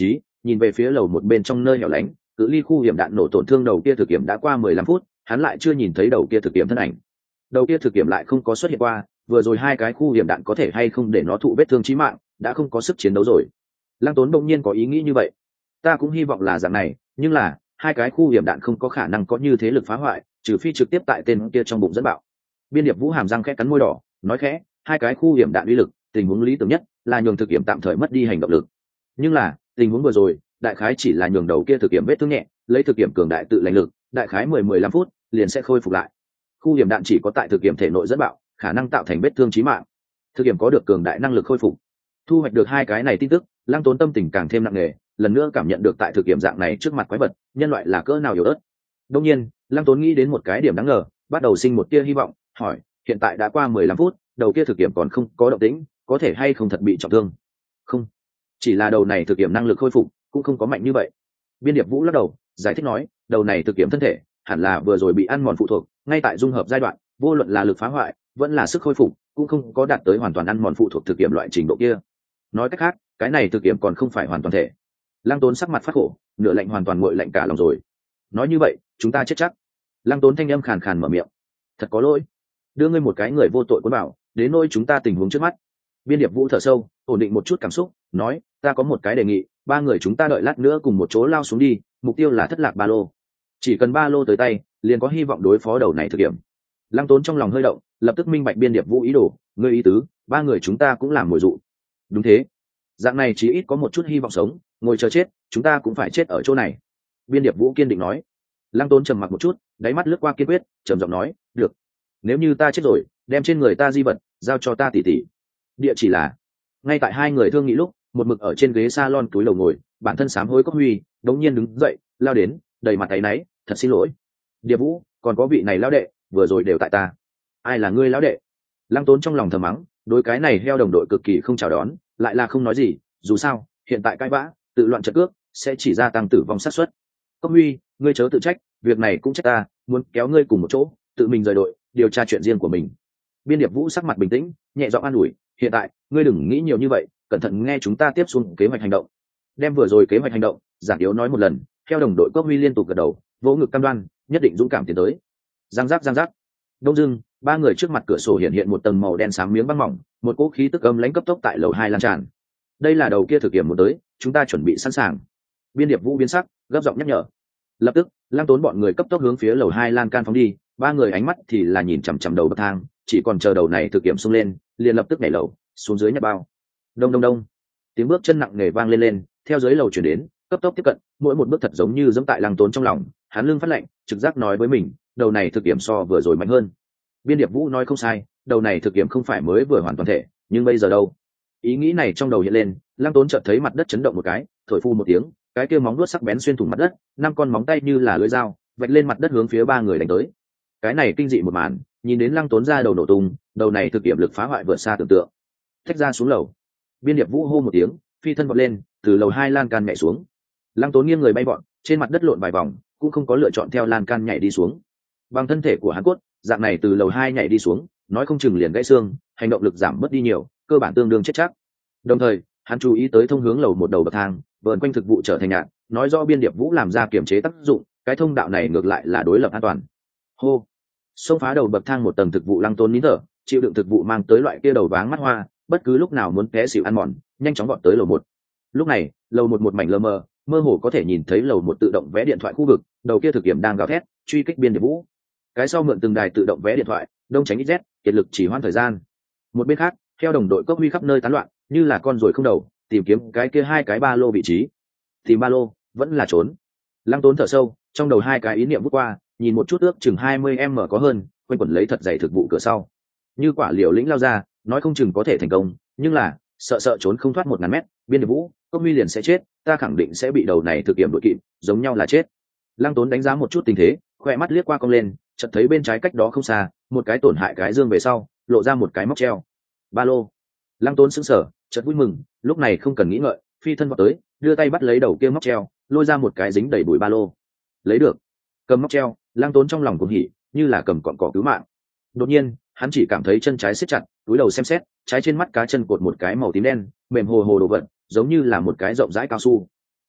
nhìn về phía lầu một bên trong nơi hẻo lánh, cự ly khu hiểm đạn nổ tổn thương đầu kia thực kiểm đã qua 15 phút, hắn lại chưa nhìn thấy đầu kia thực kiểm thân ảnh. Đầu kia thực kiểm lại không có xuất hiện qua, vừa rồi hai cái khu hiểm đạn có thể hay không để nó thụ vết thương chí mạng, đã không có sức chiến đấu rồi. Lăng Tốn bỗng nhiên có ý nghĩ như vậy. Ta cũng hy vọng là dạng này, nhưng là hai cái khu hiểm đạn không có khả năng có như thế lực phá hoại, trừ phi trực tiếp tại tên kia trong bụng dẫn bạo. Biên Điệp Vũ hàm răng khẽ cắn môi đỏ, nói khẽ, hai cái khu hiểm đạn uy lực, tình huống lý tưởng nhất là nhường thực kiểm tạm thời mất đi hành động lực. Nhưng là tình huống vừa rồi, đại khái chỉ là nhường đầu kia thực kiểm vết thương nhẹ, lấy thực kiểm cường đại tự lành lực, đại khái 10-15 phút liền sẽ khôi phục lại. Khu hiểm đạn chỉ có tại thực kiểm thể nội dẫn bạo, khả năng tạo thành vết thương chí mạng. Thực kiểm có được cường đại năng lực khôi phục. Thu hoạch được hai cái này tin tức, Lăng Tốn tâm tình càng thêm nặng nề, lần nữa cảm nhận được tại thực kiểm dạng này trước mặt quái vật, nhân loại là cỡ nào yếu ớt. Đương nhiên, Lăng Tốn nghĩ đến một cái điểm đáng ngờ, bắt đầu sinh một tia hy vọng, hỏi, hiện tại đã qua 15 phút, đầu kia thực kiểm còn không có động tĩnh, có thể hay không thật bị trọng thương? Không, chỉ là đầu này thực kiểm năng lực khôi phục cũng không có mạnh như vậy. Biên Điệp Vũ lắc đầu, giải thích nói, đầu này thực kiểm thân thể hẳn là vừa rồi bị ăn mòn phụ thuộc, ngay tại dung hợp giai đoạn, vô luận là lực phá hoại, vẫn là sức khôi phục, cũng không có đạt tới hoàn toàn ăn mòn phụ thuộc thực kiểm loại trình độ kia. Nói cách khác, cái này thực kiểm còn không phải hoàn toàn thể. Lăng Tốn sắc mặt phát khổ, nửa lạnh hoàn toàn nguội lạnh cả lòng rồi. Nói như vậy, chúng ta chết chắc. Lăng Tốn thanh âm khàn khàn mở miệng. Thật có lỗi, đưa ngươi một cái người vô tội cuốn bảo, đến nỗi chúng ta tình huống trước mắt. Biên Điệp Vũ thở sâu, ổn định một chút cảm xúc, nói, ta có một cái đề nghị, ba người chúng ta đợi lát nữa cùng một chỗ lao xuống đi, mục tiêu là thất lạc ba lô. Chỉ cần ba lô tới tay, liền có hy vọng đối phó đầu này thực kiểm. Lăng Tốn trong lòng hơi động, lập tức minh bạch Biên Điệp Vũ ý đồ, ngươi ý tứ, ba người chúng ta cũng làm mồi dụ. Đúng thế, dạng này chí ít có một chút hy vọng sống, ngồi chờ chết, chúng ta cũng phải chết ở chỗ này. Biên Điệp Vũ kiên định nói. Lăng Tốn trầm mặc một chút, đáy mắt lướt qua kiên quyết, trầm giọng nói, được, nếu như ta chết rồi, đem trên người ta di vật giao cho ta tỉ tỉ. Địa chỉ là. Ngay tại hai người thương nghị lúc, một mực ở trên ghế salon túi lầu ngồi, bản thân sám hối Cốc Huy đống nhiên đứng dậy, lao đến, đầy mặt áy náy, thật xin lỗi. Điệp Vũ, còn có vị này lão đệ, vừa rồi đều tại ta. Ai là ngươi lão đệ? Lăng Tốn trong lòng thầm mắng, đối cái này heo đồng đội cực kỳ không chào đón, lại là không nói gì, dù sao hiện tại cãi vã, tự loạn trận cước sẽ chỉ gia tăng tử vong xác suất. Cốc Huy, ngươi chớ tự trách, việc này cũng trách ta, muốn kéo ngươi cùng một chỗ, tự mình rời đội, điều tra chuyện riêng của mình. Biên Điệp Vũ sắc mặt bình tĩnh, nhẹ giọng an ủi, hiện tại ngươi đừng nghĩ nhiều như vậy, cẩn thận nghe chúng ta tiếp xuống kế hoạch hành động. Đem vừa rồi kế hoạch hành động giản yếu nói một lần, theo đồng đội Cốc Huy liên tục gật đầu, vỗ ngực cam đoan, nhất định dũng cảm tiến tới. Giang giác. Đông dưng, ba người trước mặt cửa sổ hiện một tầng màu đen xám miếng băng mỏng, một cỗ khí tức âm lãnh cấp tốc tại lầu 2 lan tràn. Đây là đầu kia thực kiểm muốn tới, chúng ta chuẩn bị sẵn sàng. Biên Điệp Vũ biến sắc, gấp giọng nhắc nhở. Lập tức, Lăng Tốn bọn người cấp tốc hướng phía lầu 2 lan can phóng đi, ba người ánh mắt thì là nhìn chằm chằm đầu bậc thang, chỉ còn chờ đầu này thực kiểm xông lên, liền lập tức nhảy lầu xuống dưới nhặt bao. Đông, tiếng bước chân nặng nề vang lên, theo dưới lầu chuyển đến, cấp tốc tiếp cận, mỗi một bước thật giống như giẫm tại Lăng Tốn trong lòng, hắn lưng phát lạnh, trực giác nói với mình, đầu này thực kiểm so vừa rồi mạnh hơn. Biên Điệp Vũ nói không sai, đầu này thực kiểm không phải mới vừa hoàn toàn thể, nhưng bây giờ đâu? Ý nghĩ này trong đầu hiện lên, Lăng Tốn chợt thấy mặt đất chấn động một cái, thổi phu một tiếng, cái kia móng vuốt sắc bén xuyên thủng mặt đất, năm con móng tay như là lưỡi dao, vạch lên mặt đất hướng phía ba người đánh tới. Cái này kinh dị một màn, nhìn đến Lăng Tốn ra đầu nổ tung, đầu này thực kiểm lực phá hoại vượt xa tưởng tượng. Thách ra xuống lầu. Biên Điệp Vũ hô một tiếng, phi thân vọt lên, từ lầu 2 lan can nhảy xuống. Lăng Tốn nghiêng người bay vọt, trên mặt đất lộn vài vòng, cũng không có lựa chọn theo lan can nhảy đi xuống. Bằng thân thể của hắn cốt, dạng này từ lầu 2 nhảy đi xuống, nói không chừng liền gãy xương, hành động lực giảm mất đi nhiều, cơ bản tương đương chết chắc. Đồng thời, hắn chú ý tới thông hướng lầu một đầu bậc thang, vờn quanh thực vụ trở thành nhạn, nói rõ Biên Điệp Vũ làm ra kiểm chế tác dụng, cái thông đạo này ngược lại là đối lập an toàn. Hô, xông phá đầu bậc thang một tầng thực vụ Lăng Tốn nín thở, chịu đựng thực vụ mang tới loại kia đầu váng mắt hoa, bất cứ lúc nào muốn té xỉu ăn mòn, nhanh chóng vọt tới lầu một. Lúc này, lầu một mảnh lờ mờ, mơ hồ có thể nhìn thấy lầu một tự động vé điện thoại khu vực, đầu kia thực kiểm đang gào thét, truy kích Biên Điệp Vũ. Cái sau mượn từng đài tự động vé điện thoại, đông tránh ít rét, kiệt lực chỉ hoãn thời gian. Một bên khác, theo đồng đội Cốc Huy khắp nơi tán loạn, như là con ruồi không đầu, tìm kiếm cái kia hai cái ba lô vị trí. Tìm ba lô, vẫn là trốn. Lăng Tốn thở sâu, trong đầu hai cái ý niệm vút qua, nhìn một chút ước chừng 20m có hơn, quanh quẩn lấy thật dày thực vụ cửa sau. Như quả liều lĩnh lao ra, nói không chừng có thể thành công, nhưng là sợ trốn không thoát 1000m, Biên Điệp Vũ, Cốc Huy liền sẽ chết, ta khẳng định sẽ bị đầu này thực kiểm đuổi kịp, giống nhau là chết. Lăng Tốn đánh giá một chút tình thế, khoe mắt liếc qua cong lên, chợt thấy bên trái cách đó không xa, một cái tổn hại cái dương về sau, lộ ra một cái móc treo. Ba lô. Lăng Tốn sững sờ, chợt vui mừng, lúc này không cần nghĩ ngợi, phi thân vào tới, đưa tay bắt lấy đầu kia móc treo, lôi ra một cái dính đầy bụi ba lô. Lấy được. Cầm móc treo, Lăng Tốn trong lòng cuồng hỉ, như là cầm cọn cỏ cứu mạng. Đột nhiên, hắn chỉ cảm thấy chân trái siết chặt, cúi đầu xem xét, trái trên mắt cá chân cột một cái màu tím đen, mềm hồ hồ đồ vật, giống như là một cái rộng rãi cao su.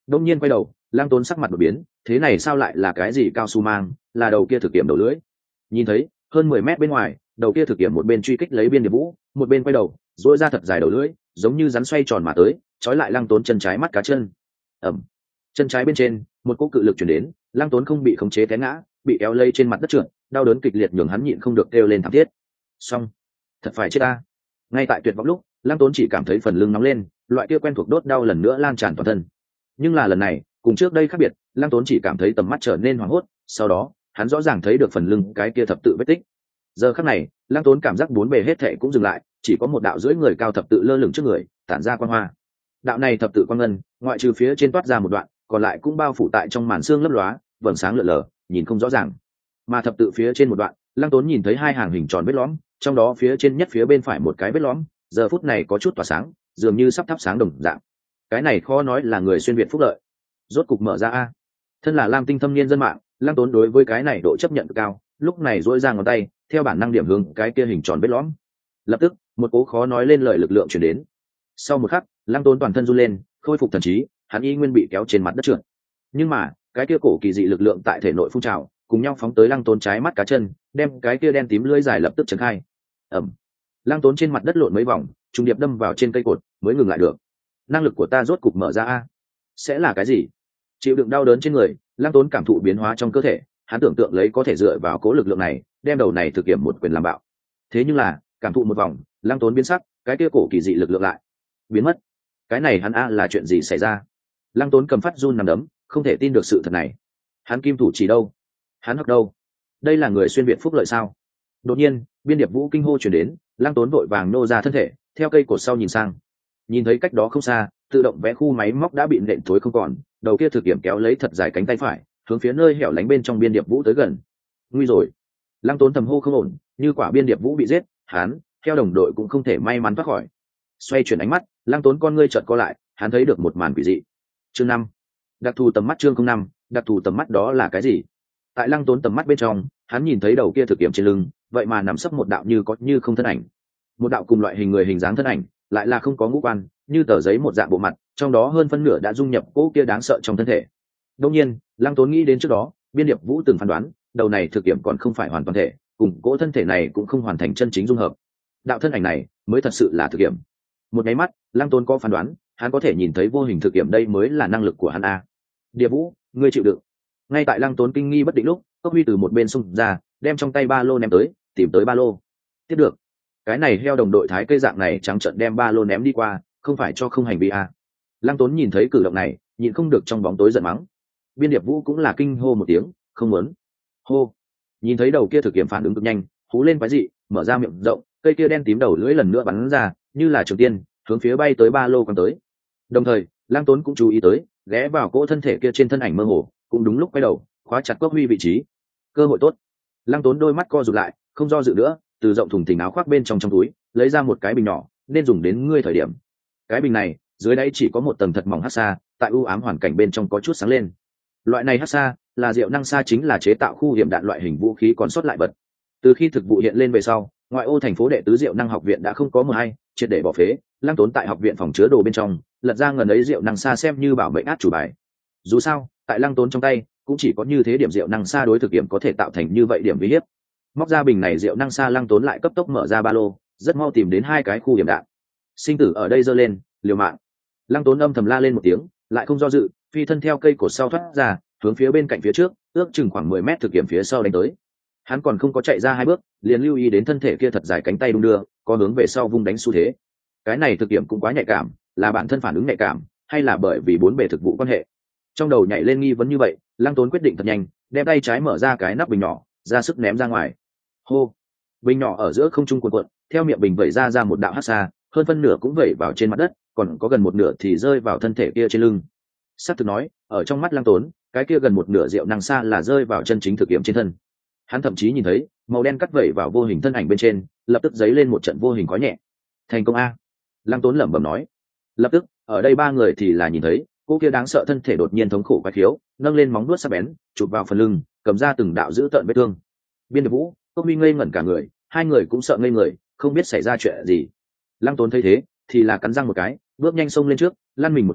Đông nhiên quay đầu, Lăng Tốn sắc mặt đột biến, thế này sao lại là cái gì cao su mang, là đầu kia thực kiểm đầu lưỡi. Nhìn thấy, hơn 10 mét bên ngoài, đầu kia thực kiểm một bên truy kích lấy Biên Điệp Vũ, một bên quay đầu, duỗi ra thật dài đầu lưỡi, giống như rắn xoay tròn mà tới, trói lại Lăng Tốn chân trái mắt cá chân. Ầm. Chân trái bên trên, một cỗ cự lực truyền đến, Lăng Tốn không bị khống chế té ngã, bị kéo lây trên mặt đất trượt, đau đớn kịch liệt nhường hắn nhịn không được kêu lên thảm thiết. Xong, thật phải chết ta. Ngay tại tuyệt vọng lúc, Lăng Tốn chỉ cảm thấy phần lưng nóng lên, loại kia quen thuộc đốt đau lần nữa lan tràn toàn thân. Nhưng là lần này, cùng trước đây khác biệt, Lăng Tốn chỉ cảm thấy tầm mắt trở nên hoảng hốt, sau đó, hắn rõ ràng thấy được phần lưng cái kia thập tự vết tích. Giờ khắc này, Lăng Tốn cảm giác bốn bề hết thảy cũng dừng lại, chỉ có một đạo dưới người cao thập tự lơ lửng trước người, tản ra quang hoa. Đạo này thập tự quang ngân, ngoại trừ phía trên toát ra một đoạn, còn lại cũng bao phủ tại trong màn xương lấp lóa, vầng sáng lờ lờ, nhìn không rõ ràng. Mà thập tự phía trên một đoạn, Lăng Tốn nhìn thấy hai hàng hình tròn vết lõm, trong đó phía trên nhất phía bên phải một cái vết lõm, giờ phút này có chút tỏa sáng, dường như sắp thắp sáng đồng dạng. Cái này khó nói là người xuyên việt phúc lợi. Rốt cục mở ra a. Thân là Lam Tinh thâm niên dân mạng, Lăng Tốn đối với cái này độ chấp nhận cao, lúc này duỗi ra ngón tay, theo bản năng điểm hướng cái kia hình tròn vết lõm. Lập tức, một cố khó nói lên lời lực lượng truyền đến. Sau một khắc, Lăng Tốn toàn thân run lên, khôi phục thần trí, hắn y nguyên bị kéo trên mặt đất trượt. Nhưng mà, cái kia cổ kỳ dị lực lượng tại thể nội phun trào, cùng nhau phóng tới Lăng Tốn trái mắt cá chân, đem cái kia đen tím lưỡi dài lập tức chấn khai. Ầm. Lăng Tốn trên mặt đất lộn mấy vòng, trùng điệp đâm vào trên cây cột, mới ngừng lại được. Năng lực của ta rốt cục mở ra a. Sẽ là cái gì? Chịu đựng đau đớn trên người, Lăng Tốn cảm thụ biến hóa trong cơ thể, hắn tưởng tượng lấy có thể dựa vào cố lực lượng này, đem đầu này thực hiện một quyền làm bạo. Thế nhưng là, cảm thụ một vòng, Lăng Tốn biến sắc, cái kia cổ kỳ dị lực lượng lại biến mất. Cái này hắn a là chuyện gì xảy ra? Lăng Tốn cầm phát run nằm đấm, không thể tin được sự thật này. Hắn kim thủ chỉ đâu? Hắn học đâu? Đây là người xuyên việt phúc lợi sao? Đột nhiên, Biên Điệp Vũ kinh hô truyền đến, Lăng Tốn vội vàng nô ra thân thể, theo cây cột sau nhìn sang. Nhìn thấy cách đó không xa, tự động vẽ khu máy móc đã bị nện thối không còn, đầu kia thực kiểm kéo lấy thật dài cánh tay phải, hướng phía nơi hẻo lánh bên trong Biên Điệp Vũ tới gần. Nguy rồi! Lăng Tốn thầm hô không ổn, như quả Biên Điệp Vũ bị giết, hắn theo đồng đội cũng không thể may mắn thoát khỏi. Xoay chuyển ánh mắt, Lăng Tốn con ngươi chợt co lại, hắn thấy được một màn quỷ dị. Chương 5. Đặc thù tầm mắt chương 05, đặc thù tầm mắt đó là cái gì? Tại Lăng Tốn tầm mắt bên trong, hắn nhìn thấy đầu kia thực kiểm trên lưng, vậy mà nằm sấp một đạo như có như không thân ảnh. Một đạo cùng loại hình người hình dáng thân ảnh, lại là không có ngũ quan, như tờ giấy một dạng bộ mặt, trong đó hơn phân nửa đã dung nhập cỗ kia đáng sợ trong thân thể. Đương nhiên, Lăng Tốn nghĩ đến trước đó, Biên Điệp Vũ từng phán đoán, đầu này thực kiểm còn không phải hoàn toàn thể, cùng cỗ thân thể này cũng không hoàn thành chân chính dung hợp. Đạo thân ảnh này mới thật sự là thực kiểm. Một cái mắt, Lăng Tốn có phán đoán, hắn có thể nhìn thấy vô hình thực kiểm đây mới là năng lực của hắn a. Điệp Vũ, ngươi chịu đựng. Ngay tại Lăng Tốn kinh nghi bất định lúc, Cốc Huy từ một bên xung ra, đem trong tay ba lô ném tới, tìm tới ba lô. Tiếp được. Cái này heo đồng đội thái cây dạng này trắng trợn đem ba lô ném đi qua, không phải cho không hành vi a. Lăng Tốn nhìn thấy cử động này, nhịn không được trong bóng tối giận mắng. Biên Điệp Vũ cũng là kinh hô một tiếng, không muốn. Hô. Nhìn thấy đầu kia thực kiểm phản ứng cực nhanh, hú lên quái dị, mở ra miệng rộng, cây kia đen tím đầu lưỡi lần nữa bắn ra, như là trường tiên, hướng phía bay tới ba lô còn tới. Đồng thời, Lăng Tốn cũng chú ý tới, ghé vào cỗ thân thể kia trên thân ảnh mơ hồ, cũng đúng lúc quay đầu, khóa chặt Cốc Huy vị trí. Cơ hội tốt. Lăng Tốn đôi mắt co rụt lại, không do dự nữa, từ rộng thùng thình áo khoác bên trong túi, lấy ra một cái bình nhỏ, nên dùng đến ngươi thời điểm. Cái bình này, dưới đáy chỉ có một tầng thật mỏng hắc sa, tại u ám hoàn cảnh bên trong có chút sáng lên. Loại này hắc sa, là Diệu Năng Sa, chính là chế tạo khu hiểm đạn loại hình vũ khí còn sót lại vật. Từ khi thực vụ hiện lên về sau, ngoại ô thành phố đệ tứ Diệu Năng học viện đã không có mờ hay, triệt để bỏ phế. Lăng Tốn tại học viện phòng chứa đồ bên trong, lật ra ngần ấy Diệu Năng Sa xem như bảo mệnh át chủ bài. Dù sao, tại Lăng Tốn trong tay, cũng chỉ có như thế điểm Diệu Năng Sa đối thực nghiệm có thể tạo thành như vậy điểm uy hiếp. Móc ra bình này Diệu Năng Sa, Lăng Tốn lại cấp tốc mở ra ba lô, rất mau tìm đến hai cái khu hiểm đạn. Sinh tử ở đây giơ lên, liều mạng. Lăng Tốn âm thầm la lên một tiếng, lại không do dự, phi thân theo cây cột sau thoát ra, hướng phía bên cạnh phía trước, ước chừng khoảng 10 mét thực nghiệm phía sau đánh tới. Hắn còn không có chạy ra hai bước, liền lưu ý đến thân thể kia thật dài cánh tay đung đưa, có hướng về sau vung đánh xu thế. Cái này thực nghiệm cũng quá nhạy cảm, là bản thân phản ứng nhạy cảm, hay là bởi vì bốn bề thực vụ quan hệ? Trong đầu nhảy lên nghi vấn như vậy, Lăng Tốn quyết định thật nhanh, đem tay trái mở ra cái nắp bình nhỏ, ra sức ném ra ngoài. Hô! Bình nhỏ ở giữa không trung cuộn cuộn, theo miệng bình vẩy ra một đạo hắc xa, hơn phân nửa cũng vẩy vào trên mặt đất, còn có gần một nửa thì rơi vào thân thể kia trên lưng. Sắp thực nói, ở trong mắt Lăng Tốn, cái kia gần một nửa Diệu Năng Sa là rơi vào chân chính thực nghiệm trên thân. Hắn thậm chí nhìn thấy màu đen cắt vẩy vào vô hình thân ảnh bên trên, lập tức dấy lên một trận vô hình khói nhẹ. Thành công a! Lăng Tốn lẩm bẩm nói. Lập tức, ở đây ba người thì là nhìn thấy, cô kia đáng sợ thân thể đột nhiên thống khổ quái khiếu, nâng lên móng vuốt sắc bén, chụp vào phần lưng, cầm ra từng đạo dữ tợn vết thương. Biên Điệp Vũ, Cốc Huy ngây ngẩn cả người, hai người cũng sợ ngây người, không biết xảy ra chuyện gì. Lăng Tốn thấy thế, thì là cắn răng một cái, bước nhanh xông lên trước, lăn mình một cái,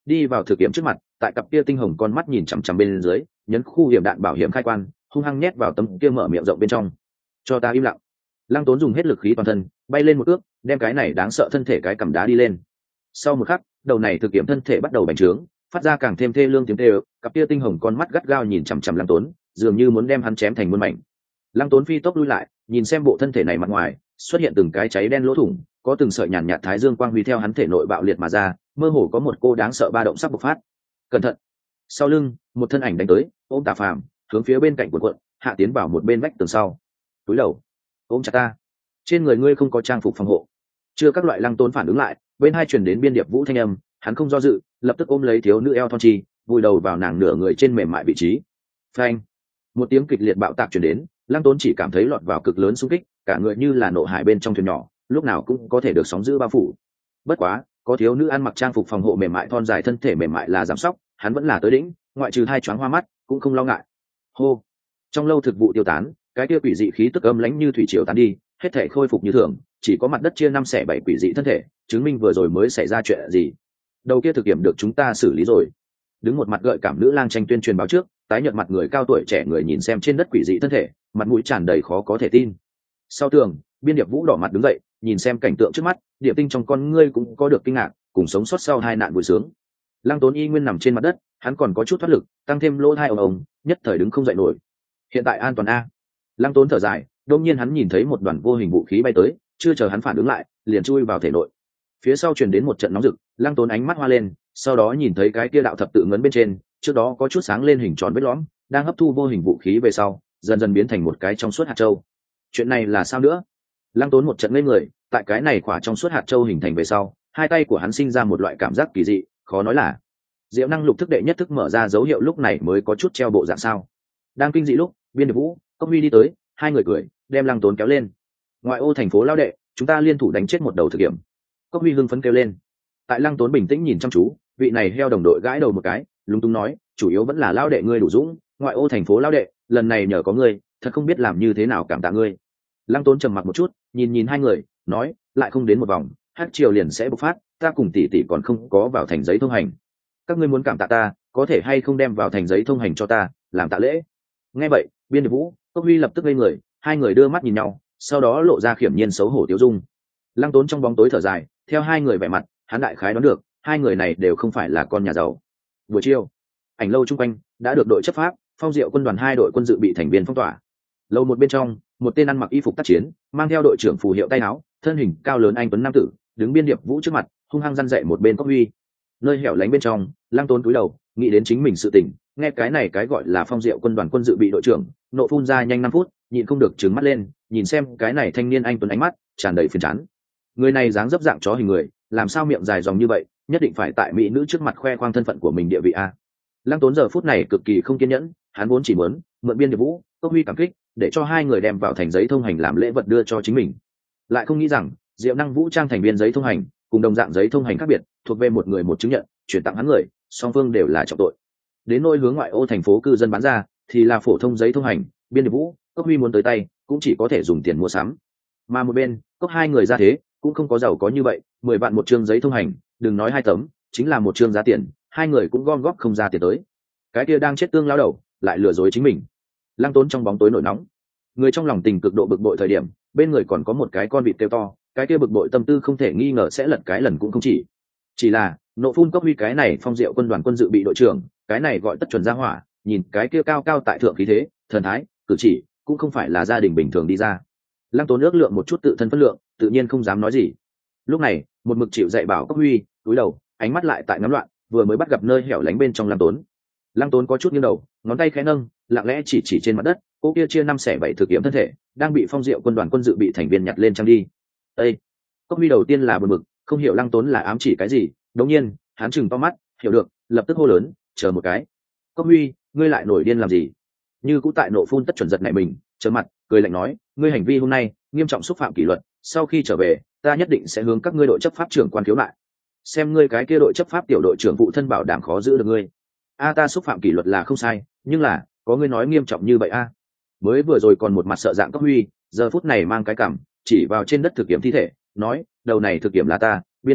đi vào thực nghiệm trước mặt, tại cặp kia tinh hồng con mắt nhìn chằm chằm bên dưới, nhấn khu hiểm đạn bảo hiểm khai quan, hung hăng nhét vào tấm kia mở miệng rộng bên trong. Cho ta im lặng. Lăng Tốn dùng hết lực khí toàn thân, bay lên một ước, đem cái này đáng sợ thân thể cái cầm đá đi lên. Sau một khắc, đầu này thực nghiệm thân thể bắt đầu bành trướng, phát ra càng thêm thê lương tiếng kêu, cặp kia tinh hồng con mắt gắt gao nhìn chằm chằm Lăng Tốn, dường như muốn đem hắn chém thành muôn mảnh. Lăng Tốn phi tốc lui lại, nhìn xem bộ thân thể này mặt ngoài xuất hiện từng cái cháy đen lỗ thủng, có từng sợi nhàn nhạt thái dương quang huy theo hắn thể nội bạo liệt mà ra, mơ hồ có một cô đáng sợ ba động sắp bộc phát. Cẩn thận! Sau lưng, một thân ảnh đánh tới, ôm Tà Phàm, hướng phía bên cạnh cuộn hạ tiến vào một bên vách tường sau. Túi đầu, ôm chặt ta. Trên người ngươi không có trang phục phòng hộ. Chưa các loại Lăng Tốn phản ứng lại, bên hai truyền đến biên điệp vũ thanh âm, hắn không do dự, lập tức ôm lấy thiếu nữ eo thon chi, vùi đầu vào nàng nửa người trên mềm mại vị trí. Phanh! Một tiếng kịch liệt bạo tạc truyền đến, Lăng Tốn chỉ cảm thấy lọt vào cực lớn xung kích, cả người như là nộ hải bên trong thuyền nhỏ, lúc nào cũng có thể được sóng dữ bao phủ. Bất quá, có thiếu nữ ăn mặc trang phục phòng hộ mềm mại thon dài thân thể mềm mại là giảm sóc, hắn vẫn là tới đỉnh, ngoại trừ hai choáng hoa mắt, cũng không lo ngại. Hô! Trong lâu thực vụ tiêu tán, cái kia quỷ dị khí tức âm lãnh như thủy triều tán đi, hết thể khôi phục như thường, chỉ có mặt đất chia 5/7 quỷ dị thân thể, chứng minh vừa rồi mới xảy ra chuyện gì. Đầu kia thực kiểm được chúng ta xử lý rồi. Đứng một mặt gợi cảm nữ lang tranh tuyên truyền báo trước, tái nhợt mặt người cao tuổi trẻ người nhìn xem trên đất quỷ dị thân thể, mặt mũi tràn đầy khó có thể tin. Sau tường, biên điệp vũ đỏ mặt đứng dậy, nhìn xem cảnh tượng trước mắt, điệp tinh trong con ngươi cũng có được kinh ngạc, cùng sống sót sau hai nạn vui sướng. Lăng Tốn y nguyên nằm trên mặt đất, hắn còn có chút thoát lực, tăng thêm lỗ hai ông, nhất thời đứng không dậy nổi. Hiện tại an toàn a. Lăng Tốn thở dài, đột nhiên hắn nhìn thấy một đoàn vô hình vũ khí bay tới, chưa chờ hắn phản ứng lại, liền chui vào thể nội. Phía sau truyền đến một trận nóng rực, Lăng Tốn ánh mắt hoa lên, sau đó nhìn thấy cái kia đạo thập tự ngấn bên trên, trước đó có chút sáng lên hình tròn vết lõm, đang hấp thu vô hình vũ khí về sau, dần dần biến thành một cái trong suốt hạt châu. Chuyện này là sao nữa? Lăng Tốn một trận ngây người, tại cái này quả trong suốt hạt châu hình thành về sau, hai tay của hắn sinh ra một loại cảm giác kỳ dị, khó nói là diệu năng lục thức đệ nhất thức mở ra dấu hiệu, lúc này mới có chút treo bộ dạng sao. Đang kinh dị lúc, biên điệp vũ, Cốc Huy đi tới, hai người cười, đem Lăng Tốn kéo lên. Ngoại ô thành phố lao đệ, chúng ta liên thủ đánh chết một đầu thực nghiệm. Cốc Huy hưng phấn kêu lên. Tại Lăng Tốn bình tĩnh nhìn chăm chú, vị này heo đồng đội gãi đầu một cái, lúng túng nói, chủ yếu vẫn là lao đệ ngươi đủ dũng, ngoại ô thành phố lao đệ, lần này nhờ có ngươi, thật không biết làm như thế nào cảm tạ ngươi. Lăng Tốn trầm mặc một chút, nhìn hai người, nói, lại không đến một vòng, hát triều liền sẽ bộc phát, ta cùng tỷ tỷ còn không có vào thành giấy thông hành. Các ngươi muốn cảm tạ ta, có thể hay không đem vào thành giấy thông hành cho ta, làm tạ lễ. Nghe vậy, biên điệp vũ, Cốc Huy lập tức ngây người, hai người đưa mắt nhìn nhau, sau đó lộ ra khiểm nhiên xấu hổ tiêu dung. Lăng Tốn trong bóng tối thở dài, theo hai người vẻ mặt, hắn đại khái đoán được, hai người này đều không phải là con nhà giàu. Buổi chiều, ảnh lâu chung quanh đã được đội chấp pháp, Phong Diệu quân đoàn 2 đội quân dự bị thành viên phong tỏa. Lâu một bên trong, một tên ăn mặc y phục tác chiến, mang theo đội trưởng phù hiệu tay áo, thân hình cao lớn anh tuấn nam tử, đứng biên điệp vũ trước mặt, hung hăng răn dạy một bên Cốc Huy. Nơi hẻo lánh bên trong, Lăng Tốn cúi đầu, nghĩ đến chính mình sự tình, nghe cái này cái gọi là Phong Diệu quân đoàn quân dự bị đội trưởng, nộ phun ra nhanh 5 phút, nhịn không được trừng mắt lên, nhìn xem cái này thanh niên anh tuấn ánh mắt tràn đầy phiền chán. Người này dáng dấp dạng chó hình người, làm sao miệng dài dòng như vậy, nhất định phải tại mỹ nữ trước mặt khoe khoang thân phận của mình địa vị a. Lăng Tốn giờ phút này cực kỳ không kiên nhẫn, hắn vốn chỉ muốn mượn biên điệp vũ, Cốc Huy cảm kích, để cho hai người đem vào thành giấy thông hành làm lễ vật đưa cho chính mình. Lại không nghĩ rằng, diệu năng vũ trang thành viên giấy thông hành, cùng đồng dạng giấy thông hành khác biệt, thuộc về một người một chứng nhận, chuyển tặng hắn người, song phương đều là trọng tội. Đến nôi hướng ngoại ô thành phố cư dân bán ra, thì là phổ thông giấy thông hành, biên điệp vũ, Cốc Huy muốn tới tay, cũng chỉ có thể dùng tiền mua sắm. Mà một bên, Cốc hai người ra thế, cũng không có giàu có như vậy, 10 vạn một chương giấy thông hành, đừng nói 2 tấm, chính là một chương giá tiền, hai người cũng gom góp không ra tiền tới. Cái kia đang chết tương lao đầu, lại lừa dối chính mình. Lăng Tốn trong bóng tối nổi nóng, người trong lòng tình cực độ bực bội thời điểm, bên người còn có một cái con vịt kêu to, cái kia bực bội tâm tư không thể nghi ngờ sẽ lật cái lần cũng không chỉ là nộ phun Cốc Huy cái này Phong Diệu quân đoàn quân dự bị đội trưởng, cái này gọi tất chuẩn gia hỏa, nhìn cái kia cao cao tại thượng khí thế, thần thái, cử chỉ, cũng không phải là gia đình bình thường đi ra. Lăng Tốn ước lượng một chút tự thân phân lượng, tự nhiên không dám nói gì. Lúc này, một mực chịu dạy bảo Cốc Huy, cúi đầu, ánh mắt lại tại ngắm loạn, vừa mới bắt gặp nơi hẻo lánh bên trong Lăng Tốn. Lăng Tốn có chút nghiêng đầu, ngón tay khẽ nâng, lặng lẽ chỉ trên mặt đất, cô kia chia 5/7 thực nghiệm thân thể, đang bị Phong Diệu quân đoàn quân dự bị thành viên nhặt lên trang đi. Ê! Cốc Huy đầu tiên là bực bực, không hiểu Lăng Tốn là ám chỉ cái gì, đột nhiên, hắn chừng to mắt, hiểu được, lập tức hô lớn, chờ một cái. Cốc Huy, ngươi lại nổi điên làm gì? Như cũ tại nộ phun tất chuẩn giật nảy mình, trợn mặt, cười lạnh nói, ngươi hành vi hôm nay nghiêm trọng xúc phạm kỷ luật, sau khi trở về, ta nhất định sẽ hướng các ngươi đội chấp pháp trưởng quan khiếu nại. Xem ngươi cái kia đội chấp pháp tiểu đội trưởng phụ thân bảo đảm khó giữ được ngươi. Ta xúc phạm kỷ luật là không sai, nhưng là, có ngươi nói nghiêm trọng như vậy a? Mới vừa rồi còn một mặt sợ dạng Cốc Huy, giờ phút này mang cái cằm, chỉ vào trên đất thực nghiệm thi thể, nói, đầu này thực nghiệm là ta, biên điệp vũ,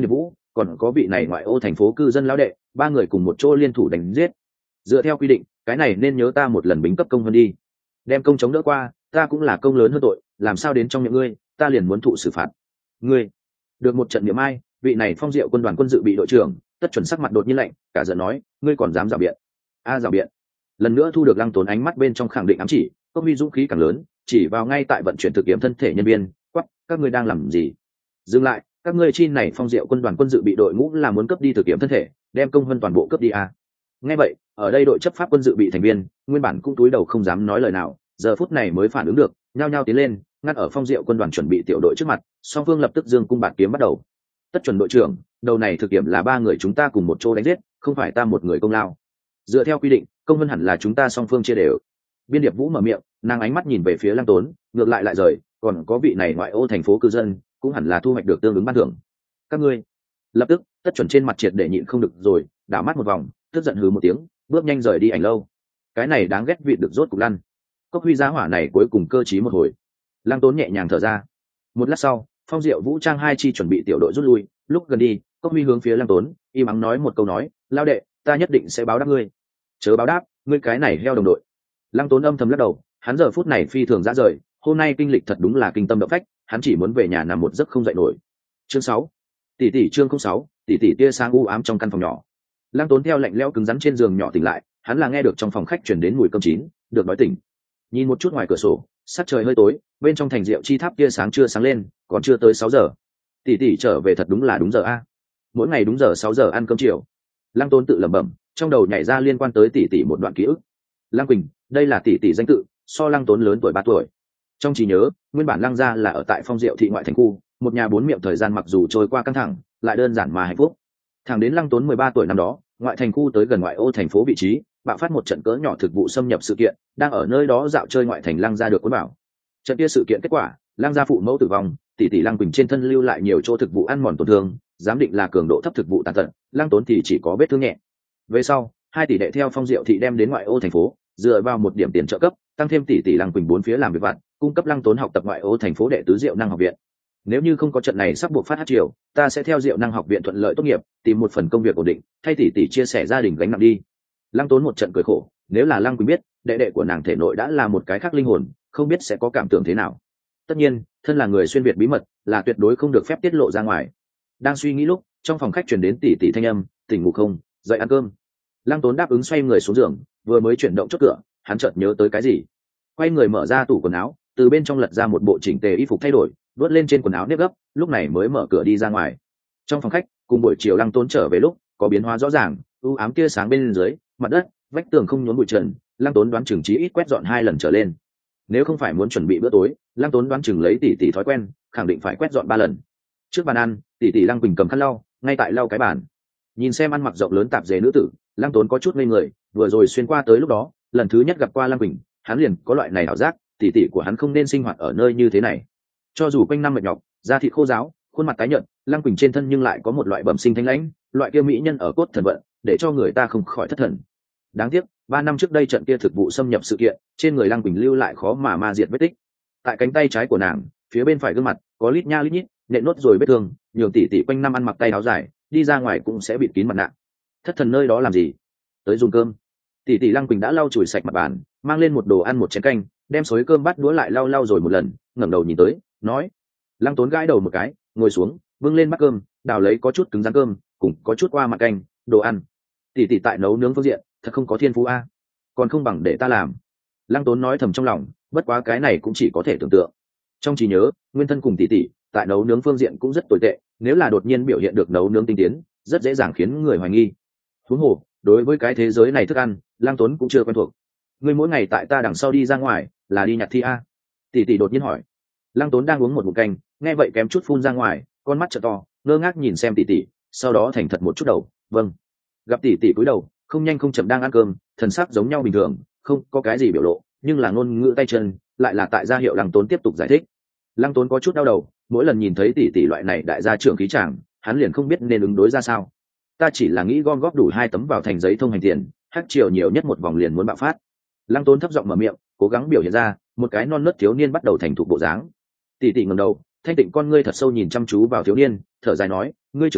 còn có vị này ngoại ô thành phố cư dân lão đệ, ba người cùng một chỗ liên thủ đánh giết. Dựa theo quy định, cái này nên nhớ ta một lần bính cấp công hơn đi. Đem công chống đỡ qua, ta cũng là công lớn hơn tội, làm sao đến trong miệng ngươi, ta liền muốn thụ xử phạt. Ngươi được một trận niệm ai, vị này Phong Diệu quân đoàn quân dự bị đội trưởng, Tất Chuẩn sắc mặt đột nhiên lạnh, cả giận nói, ngươi còn dám rào biện? Rào biện. Lần nữa thu được Lăng Tốn ánh mắt bên trong khẳng định ám chỉ, Cốc Huy dũng khí càng lớn, chỉ vào ngay tại vận chuyển thực kiếm thân thể nhân viên, quắc, các ngươi đang làm gì? Dừng lại, các ngươi chi này Phong Diệu quân đoàn quân dự bị đội ngũ là muốn cướp đi thực kiếm thân thể, đem công hơn toàn bộ cướp đi à? Nghe vậy, ở đây đội chấp pháp quân dự bị thành viên, nguyên bản cũng túi đầu không dám nói lời nào, giờ phút này mới phản ứng được, nhao nhao tiến lên, ngăn ở Phong Diệu quân đoàn chuẩn bị tiểu đội trước mặt, song phương lập tức giương cung bạt kiếm bắt đầu. Tất Chuẩn đội trưởng, đầu này thực nghiệm là ba người chúng ta cùng một chỗ đánh giết, không phải ta một người công lao. Dựa theo quy định, công vân hẳn là chúng ta song phương chia đều. Biên Điệp Vũ mở miệng, nàng ánh mắt nhìn về phía Lăng Tốn, ngược lại lại rời, còn có vị này ngoại ô thành phố cư dân, cũng hẳn là thu hoạch được tương ứng ban thưởng. Các ngươi. Lập tức, Tất Chuẩn trên mặt triệt để nhịn không được rồi, đảo mắt một vòng, tức giận hừ một tiếng, bước nhanh rời đi ảnh lâu. Cái này đáng ghét vị được rốt cục lăn. Cốc Huy giá hỏa này cuối cùng cơ trí một hồi. Lăng Tốn nhẹ nhàng thở ra. Một lát sau, Phong Diệu vũ trang hai chi chuẩn bị tiểu đội rút lui, lúc gần đi, Cốc Huy hướng phía Lăng Tốn im ắng nói một câu nói, lao đệ, ta nhất định sẽ báo đáp ngươi. Chớ báo đáp, ngươi cái này heo đồng đội. Lăng Tốn âm thầm lắc đầu, hắn giờ phút này phi thường ra rời, hôm nay kinh lịch thật đúng là kinh tâm động phách, hắn chỉ muốn về nhà nằm một giấc không dậy nổi. Chương 6. Tỷ chương 06, tỷ tia sáng u ám trong căn phòng nhỏ. Lăng Tốn theo lạnh lẽo cứng rắn trên giường nhỏ tỉnh lại, hắn là nghe được trong phòng khách truyền đến mùi cơm chín, được nói tỉnh. Nhìn một chút ngoài cửa sổ, sắc trời hơi tối, bên trong thành rượu chi tháp tia sáng chưa sáng lên, còn chưa tới 6 giờ. Tỷ trở về thật đúng là đúng giờ a. Mỗi ngày đúng giờ 6 giờ ăn cơm chiều. Lăng Tốn tự lẩm bẩm, trong đầu nhảy ra liên quan tới tỷ một đoạn ký ức. Lăng Quỳnh, đây là tỷ danh tự, so Lăng Tốn lớn tuổi 3 tuổi. Trong trí nhớ, nguyên bản Lăng gia là ở tại Phong Diệu thị ngoại thành khu, một nhà bốn miệng, thời gian mặc dù trôi qua căng thẳng, lại đơn giản mà hạnh phúc. Thẳng đến Lăng Tốn 13 tuổi năm đó, ngoại thành khu tới gần ngoại ô thành phố vị trí, bạo phát một trận cỡ nhỏ thực vụ xâm nhập sự kiện, đang ở nơi đó dạo chơi ngoại thành Lăng gia được cuốn bảo. Trận kia sự kiện kết quả, Lăng gia phụ mẫu tử vong, tỷ Lăng Quỳnh trên thân lưu lại nhiều chỗ thực vụ ăn mòn tổn thương, giám định là cường độ thấp thực vụ tàn tật, Lăng Tốn thì chỉ có vết thương nhẹ. Về sau, hai tỷ đệ theo Phong Diệu thị đem đến ngoại ô thành phố, dựa vào một điểm tiền trợ cấp, tăng thêm tỷ Lăng Quỳnh bốn phía làm việc vặt, cung cấp Lăng Tốn học tập ngoại ô thành phố đệ tứ Diệu năng học viện. Nếu như không có trận này sắp buộc phát hát triều, ta sẽ theo Diệu năng học viện thuận lợi tốt nghiệp, tìm một phần công việc ổn định, thay tỷ chia sẻ gia đình gánh nặng đi. Lăng Tốn một trận cười khổ, nếu là Lăng Quỳnh biết, đệ đệ của nàng thể nội đã là một cái khác linh hồn, không biết sẽ có cảm tưởng thế nào. Tất nhiên, thân là người xuyên việt bí mật, là tuyệt đối không được phép tiết lộ ra ngoài. Đang suy nghĩ lúc, trong phòng khách truyền đến tỷ thanh âm, tỉnh ngủ không, dậy ăn cơm. Lăng Tốn đáp ứng xoay người xuống giường, vừa mới chuyển động chốt cửa, hắn chợt nhớ tới cái gì, quay người mở ra tủ quần áo, từ bên trong lật ra một bộ chỉnh tề y phục thay đổi, vớt lên trên quần áo nếp gấp, lúc này mới mở cửa đi ra ngoài. Trong phòng khách, cùng buổi chiều Lăng Tốn trở về lúc, có biến hóa rõ ràng, u ám tia sáng bên dưới, mặt đất, vách tường không nhốn bụi trần, Lăng Tốn đoán chừng chí ít quét dọn 2 lần trở lên. Nếu không phải muốn chuẩn bị bữa tối, Lăng Tốn đoán chừng lấy tỷ thói quen, khẳng định phải quét dọn 3 lần. Trước bàn ăn, tỷ Lăng Quỳnh cầm khăn lau, ngay tại lau cái bàn. Nhìn xem ăn mặc rộng lớn tạp dề nữ tử, Lăng Tốn có chút ngây người, vừa rồi xuyên qua tới lúc đó, lần thứ nhất gặp qua Lăng Quỳnh, hắn liền có loại này ảo giác, tỷ của hắn không nên sinh hoạt ở nơi như thế này. Cho dù quanh năm mệt nhọc, da thịt khô ráo, khuôn mặt tái nhợt, Lăng Quỳnh trên thân nhưng lại có một loại bẩm sinh thanh lãnh, loại kia mỹ nhân ở cốt thần vận, để cho người ta không khỏi thất thần. Đáng tiếc, 3 năm trước đây trận kia thực vụ xâm nhập sự kiện, trên người Lăng Quỳnh lưu lại khó mà ma diệt vết tích. Tại cánh tay trái của nàng, phía bên phải gương mặt, có lít nha lít nhít, nện nốt rồi vết thương, nhường tỷ quanh năm ăn mặc tay áo dài, đi ra ngoài cũng sẽ bịt kín mặt nạ. Thất thần nơi đó làm gì? Tới dùng cơm. Tỷ Lăng Quỳnh đã lau chùi sạch mặt bàn, mang lên một đồ ăn một chén canh, đem xối cơm bắt đũa lại lau rồi một lần, ngẩng đầu nhìn tới, nói. Lăng Tốn gãi đầu một cái, ngồi xuống, bưng lên bát cơm, đào lấy có chút cứng rắn cơm, cùng có chút qua mặt canh, đồ ăn. Tỷ tại nấu nướng phương diện, thật không có thiên phú a, còn không bằng để ta làm. Lăng Tốn nói thầm trong lòng, bất quá cái này cũng chỉ có thể tưởng tượng. Trong trí nhớ, nguyên thân cùng tỷ tại nấu nướng phương diện cũng rất tồi tệ, nếu là đột nhiên biểu hiện được nấu nướng tinh tiến, rất dễ dàng khiến người hoài nghi. Huống hồ, đối với cái thế giới này thức ăn, Lăng Tốn cũng chưa quen thuộc. Ngươi mỗi ngày tại ta đằng sau đi ra ngoài, là đi nhặt thi a? Tỷ đột nhiên hỏi. Lăng Tốn đang uống một ngụm canh, nghe vậy kém chút phun ra ngoài, con mắt trợn to, ngơ ngác nhìn xem tỷ, sau đó thành thật một chút đầu, vâng. Gặp tỷ cúi đầu, không nhanh không chậm đang ăn cơm, thần sắc giống nhau bình thường, không có cái gì biểu lộ, nhưng là ngôn ngữ tay chân, lại là tại gia hiệu Lăng Tốn tiếp tục giải thích. Lăng Tốn có chút đau đầu, mỗi lần nhìn thấy tỷ loại này đại gia trưởng khí chàng, hắn liền không biết nên ứng đối ra sao. Ta chỉ là nghĩ gom góp đủ 2 tấm vào thành giấy thông hành tiền, hắc chiều nhiều nhất một vòng liền muốn bạo phát. Lăng Tốn thấp giọng mở miệng, cố gắng biểu hiện ra một cái non nớt thiếu niên bắt đầu thành thục bộ dáng. Tỷ ngẩng đầu, thanh tịnh con ngươi thật sâu nhìn chăm chú vào thiếu niên, thở dài nói, ngươi trưởng thành,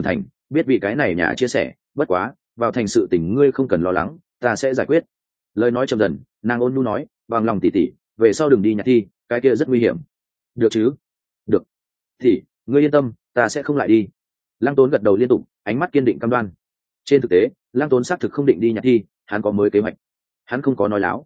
biết vì cái này nhà chia sẻ, bất quá vào thành sự tình ngươi không cần lo lắng, ta sẽ giải quyết. Lời nói chậm dần, nàng ôn nhu nói, bằng lòng tỷ tỷ, về sau đừng đi nhặt thi, cái kia rất nguy hiểm. Được chứ? Được. Tỷ, ngươi yên tâm, ta sẽ không lại đi. Lăng Tốn gật đầu liên tục, ánh mắt kiên định cam đoan. Trên thực tế, Lăng Tốn xác thực không định đi nhặt thi, hắn có mới kế hoạch. Hắn không có nói láo.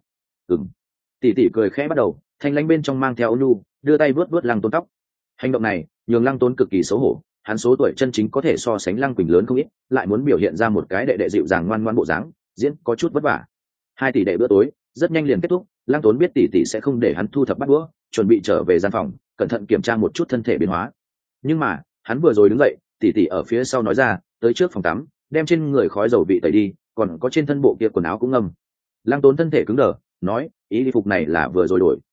Tỷ tỷ cười khẽ bắt đầu, thanh lãnh bên trong mang theo ôn nhu, đưa tay vuốt vuốt Lăng Tốn tóc. Hành động này nhường Lăng Tốn cực kỳ xấu hổ, hắn số tuổi chân chính có thể so sánh Lăng Quỳnh lớn không ít, lại muốn biểu hiện ra một cái đệ đệ dịu dàng ngoan ngoãn bộ dáng, diễn có chút vất vả. 2 tỷ đệ bữa tối rất nhanh liền kết thúc, Lăng Tốn biết tỷ tỷ sẽ không để hắn thu thập bát đũa, chuẩn bị trở về gian phòng, cẩn thận kiểm tra một chút thân thể biến hóa. Nhưng mà hắn vừa rồi đứng dậy, tỷ tỷ ở phía sau nói ra, tới trước phòng tắm, đem trên người khói dầu vị tẩy đi, còn có trên thân bộ kia quần áo cũng ngâm. Lăng Tốn thân thể cứng đờ, nói, y phục này là vừa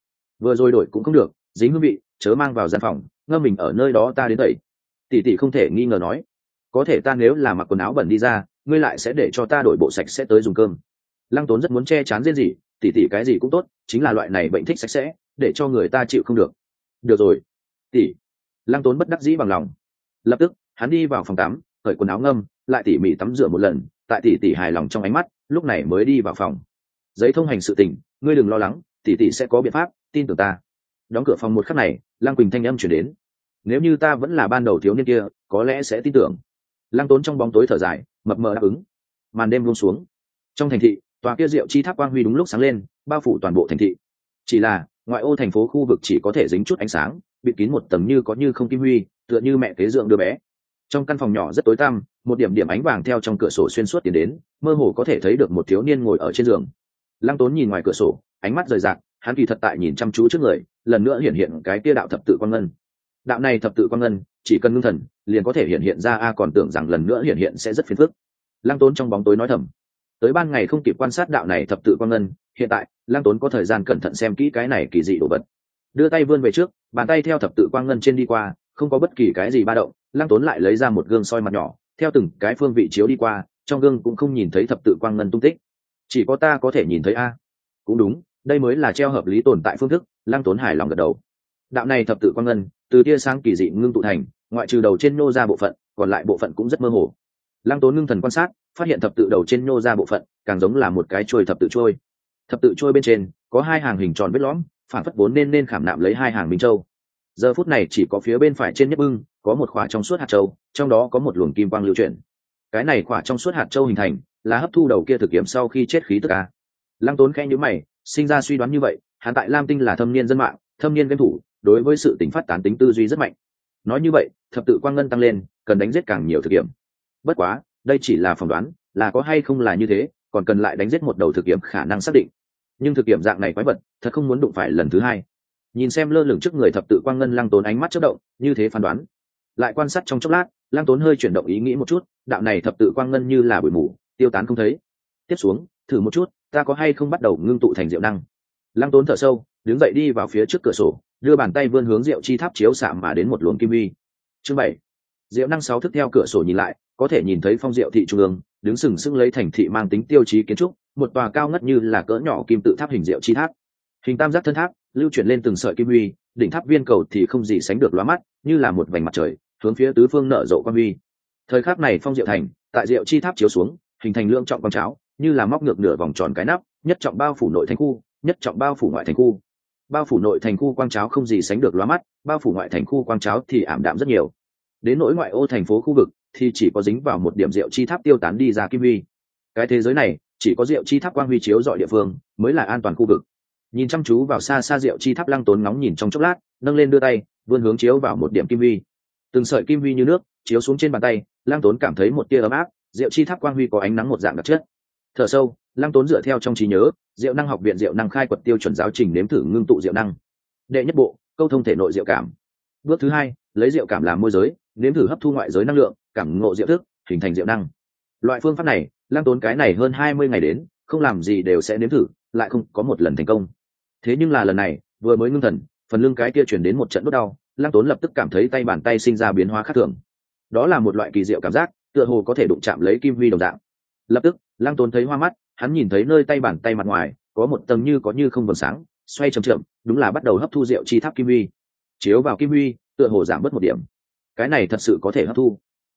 rồi đổi cũng không được, dính hương vị, chớ mang vào gian phòng, ngâm mình ở nơi đó ta đến tẩy. Tỷ tỷ không thể nghi ngờ nói, có thể ta nếu là mặc quần áo bẩn đi ra, ngươi lại sẽ để cho ta đổi bộ sạch sẽ tới dùng cơm. Lăng Tốn rất muốn che chắn riêng gì, tỷ tỷ cái gì cũng tốt, chính là loại này bệnh thích sạch sẽ, để cho người ta chịu không được. Được rồi, tỷ. Lăng Tốn bất đắc dĩ bằng lòng. Lập tức hắn đi vào phòng tắm, cởi quần áo ngâm, lại tỉ mỉ tắm rửa một lần, tại tỷ tỷ hài lòng trong ánh mắt, lúc này mới đi vào phòng. Giấy thông hành sự tình, ngươi đừng lo lắng, tỷ tỷ sẽ có biện pháp, tin tưởng ta. Đóng cửa phòng một khắc này, Lăng Quỳnh thanh âm chuyển đến. Nếu như ta vẫn là ban đầu thiếu niên kia, có lẽ sẽ tin tưởng. Lăng Tốn trong bóng tối thở dài, mập mờ đáp ứng. Màn đêm buông xuống. Trong thành thị, tòa kia rượu chi tháp quang huy đúng lúc sáng lên, bao phủ toàn bộ thành thị. Chỉ là ngoại ô thành phố khu vực chỉ có thể dính chút ánh sáng, bịt kín một tầng như có như không kim huy, tựa như mẹ kế dượng đứa bé. Trong căn phòng nhỏ rất tối tăm, một điểm điểm ánh vàng theo trong cửa sổ xuyên suốt tiến đến, mơ hồ có thể thấy được một thiếu niên ngồi ở trên giường. Lăng Tốn nhìn ngoài cửa sổ, ánh mắt rời rạc, hắn kỳ thật tại nhìn chăm chú trước người, lần nữa hiện hiện cái kia đạo thập tự quang ngân. Đạo này thập tự quang ngân, chỉ cần ngưng thần, liền có thể hiện hiện ra, còn tưởng rằng lần nữa hiện hiện sẽ rất phiền phức. Lăng Tốn trong bóng tối nói thầm. Tới ban ngày không kịp quan sát đạo này thập tự quang ngân, hiện tại Lăng Tốn có thời gian cẩn thận xem kỹ cái này kỳ dị đồ vật. Đưa tay vươn về trước, bàn tay theo thập tự quang ngân trên đi qua, không có bất kỳ cái gì ba động. Lăng Tốn lại lấy ra một gương soi mặt nhỏ, theo từng cái phương vị chiếu đi qua, trong gương cũng không nhìn thấy thập tự quang ngân tung tích. Chỉ có ta có thể nhìn thấy a. Cũng đúng, đây mới là treo hợp lý tồn tại phương thức. Lăng Tốn hài lòng gật đầu. Đạo này thập tự quang ngân, từ tia sáng kỳ dị ngưng tụ thành, ngoại trừ đầu trên nô ra bộ phận, còn lại bộ phận cũng rất mơ hồ. Lăng Tốn ngưng thần quan sát, phát hiện thập tự đầu trên nô ra bộ phận càng giống là một cái chuôi thập tự chuôi. Thập tự chuôi bên trên có 2 hàng hình tròn vết lõm, phản phất vốn nên khảm nạm lấy 2 hàng minh châu. Giờ phút này chỉ có phía bên phải trên nhất bưng có một khỏa trong suốt hạt châu, trong đó có một luồng kim quang lưu chuyển. Cái này khỏa trong suốt hạt châu hình thành là hấp thu đầu kia thực kiếm sau khi chết khí tức a. Lăng Tốn khẽ nhíu mày, sinh ra suy đoán như vậy, hắn tại Lam Tinh là thâm niên dân mạng, thâm niên game thủ, đối với sự tính phát tán tính tư duy rất mạnh. Nói như vậy, thập tự quang ngân tăng lên, cần đánh giết càng nhiều thực kiếm. Bất quá, đây chỉ là phỏng đoán, là có hay không là như thế, còn cần lại đánh giết một đầu thực kiếm khả năng xác định. Nhưng thực kiếm dạng này quái vật, thật không muốn đụng phải lần thứ 2. Nhìn xem lơ lửng trước người thập tự quang ngân, Lăng Tốn ánh mắt chớp động, như thế phán đoán. Lại quan sát trong chốc lát, Lăng Tốn hơi chuyển động ý nghĩ một chút, đạo này thập tự quang ngân như là bụi mù, tiêu tán không thấy. Tiếp xuống, thử một chút, ta có hay không bắt đầu ngưng tụ thành diệu năng. Lăng Tốn thở sâu, đứng dậy đi vào phía trước cửa sổ, đưa bàn tay vươn hướng diệu chi tháp chiếu xạ mà đến một luồng kim huy. Chương 7. Diệu năng 6 thức. Theo cửa sổ nhìn lại, có thể nhìn thấy phong diệu thị trung ương, đứng sừng sững lấy thành thị mang tính tiêu chí kiến trúc, một tòa cao ngất như là cỡ nhỏ kim tự tháp hình diệu chi tháp. Hình tam giác thân tháp, lưu chuyển lên từng sợi kim huy, đỉnh tháp viên cầu thì không gì sánh được lóa mắt, như là một vành mặt trời, hướng phía tứ phương nở rộ quang huy. Thời khắc này phong diệu thành, tại diệu chi tháp chiếu xuống, hình thành lượng trọng quang cháo, như là móc ngược nửa vòng tròn cái nắp, nhất trọng bao phủ nội thành khu, nhất trọng bao phủ ngoại thành khu. Bao phủ nội thành khu quang cháo không gì sánh được lóa mắt, bao phủ ngoại thành khu quang cháo thì ảm đạm rất nhiều. Đến nỗi ngoại ô thành phố khu vực thì chỉ có dính vào một điểm diệu chi tháp tiêu tán đi ra kim huy. Cái thế giới này chỉ có diệu chi tháp quang huy chiếu rọi địa phương mới là an toàn khu vực. Nhìn chăm chú vào xa xa diệu chi tháp, Lăng Tốn ngóng nhìn trong chốc lát, nâng lên đưa tay vươn hướng chiếu vào một điểm kim huy. Từng sợi kim huy như nước chiếu xuống trên bàn tay, Lăng Tốn cảm thấy một tia ấm áp. Diệu chi tháp quang huy có ánh nắng một dạng đặc chất. Thở sâu, Lăng Tốn dựa theo trong trí nhớ Diệu năng học viện Diệu năng khai quật tiêu chuẩn giáo trình nếm thử ngưng tụ diệu năng. Đệ nhất bộ, câu thông thể nội diệu cảm. Bước thứ 2, lấy diệu cảm làm môi giới, nếm thử hấp thu ngoại giới năng lượng, cảm ngộ diệu thức, hình thành diệu năng. Loại phương pháp này, Lăng Tốn cái này hơn 20 ngày đến, không làm gì đều sẽ nếm thử, lại không có một lần thành công. Thế nhưng là lần này, vừa mới ngưng thần, phần lưng cái kia truyền đến một trận đốt đau, Lăng Tốn lập tức cảm thấy tay bàn tay sinh ra biến hóa khác thường. Đó là một loại kỳ diệu cảm giác, tựa hồ có thể đụng chạm lấy kim huy đồng dạng. Lập tức, Lăng Tốn thấy hoa mắt, hắn nhìn thấy nơi tay bàn tay mặt ngoài có một tầng như có như không vầng sáng, xoay chậm chậm, đúng là bắt đầu hấp thu diệu chi tháp kim huy. Chiếu vào kim huy, tựa hồ giảm bớt một điểm. Cái này thật sự có thể hấp thu.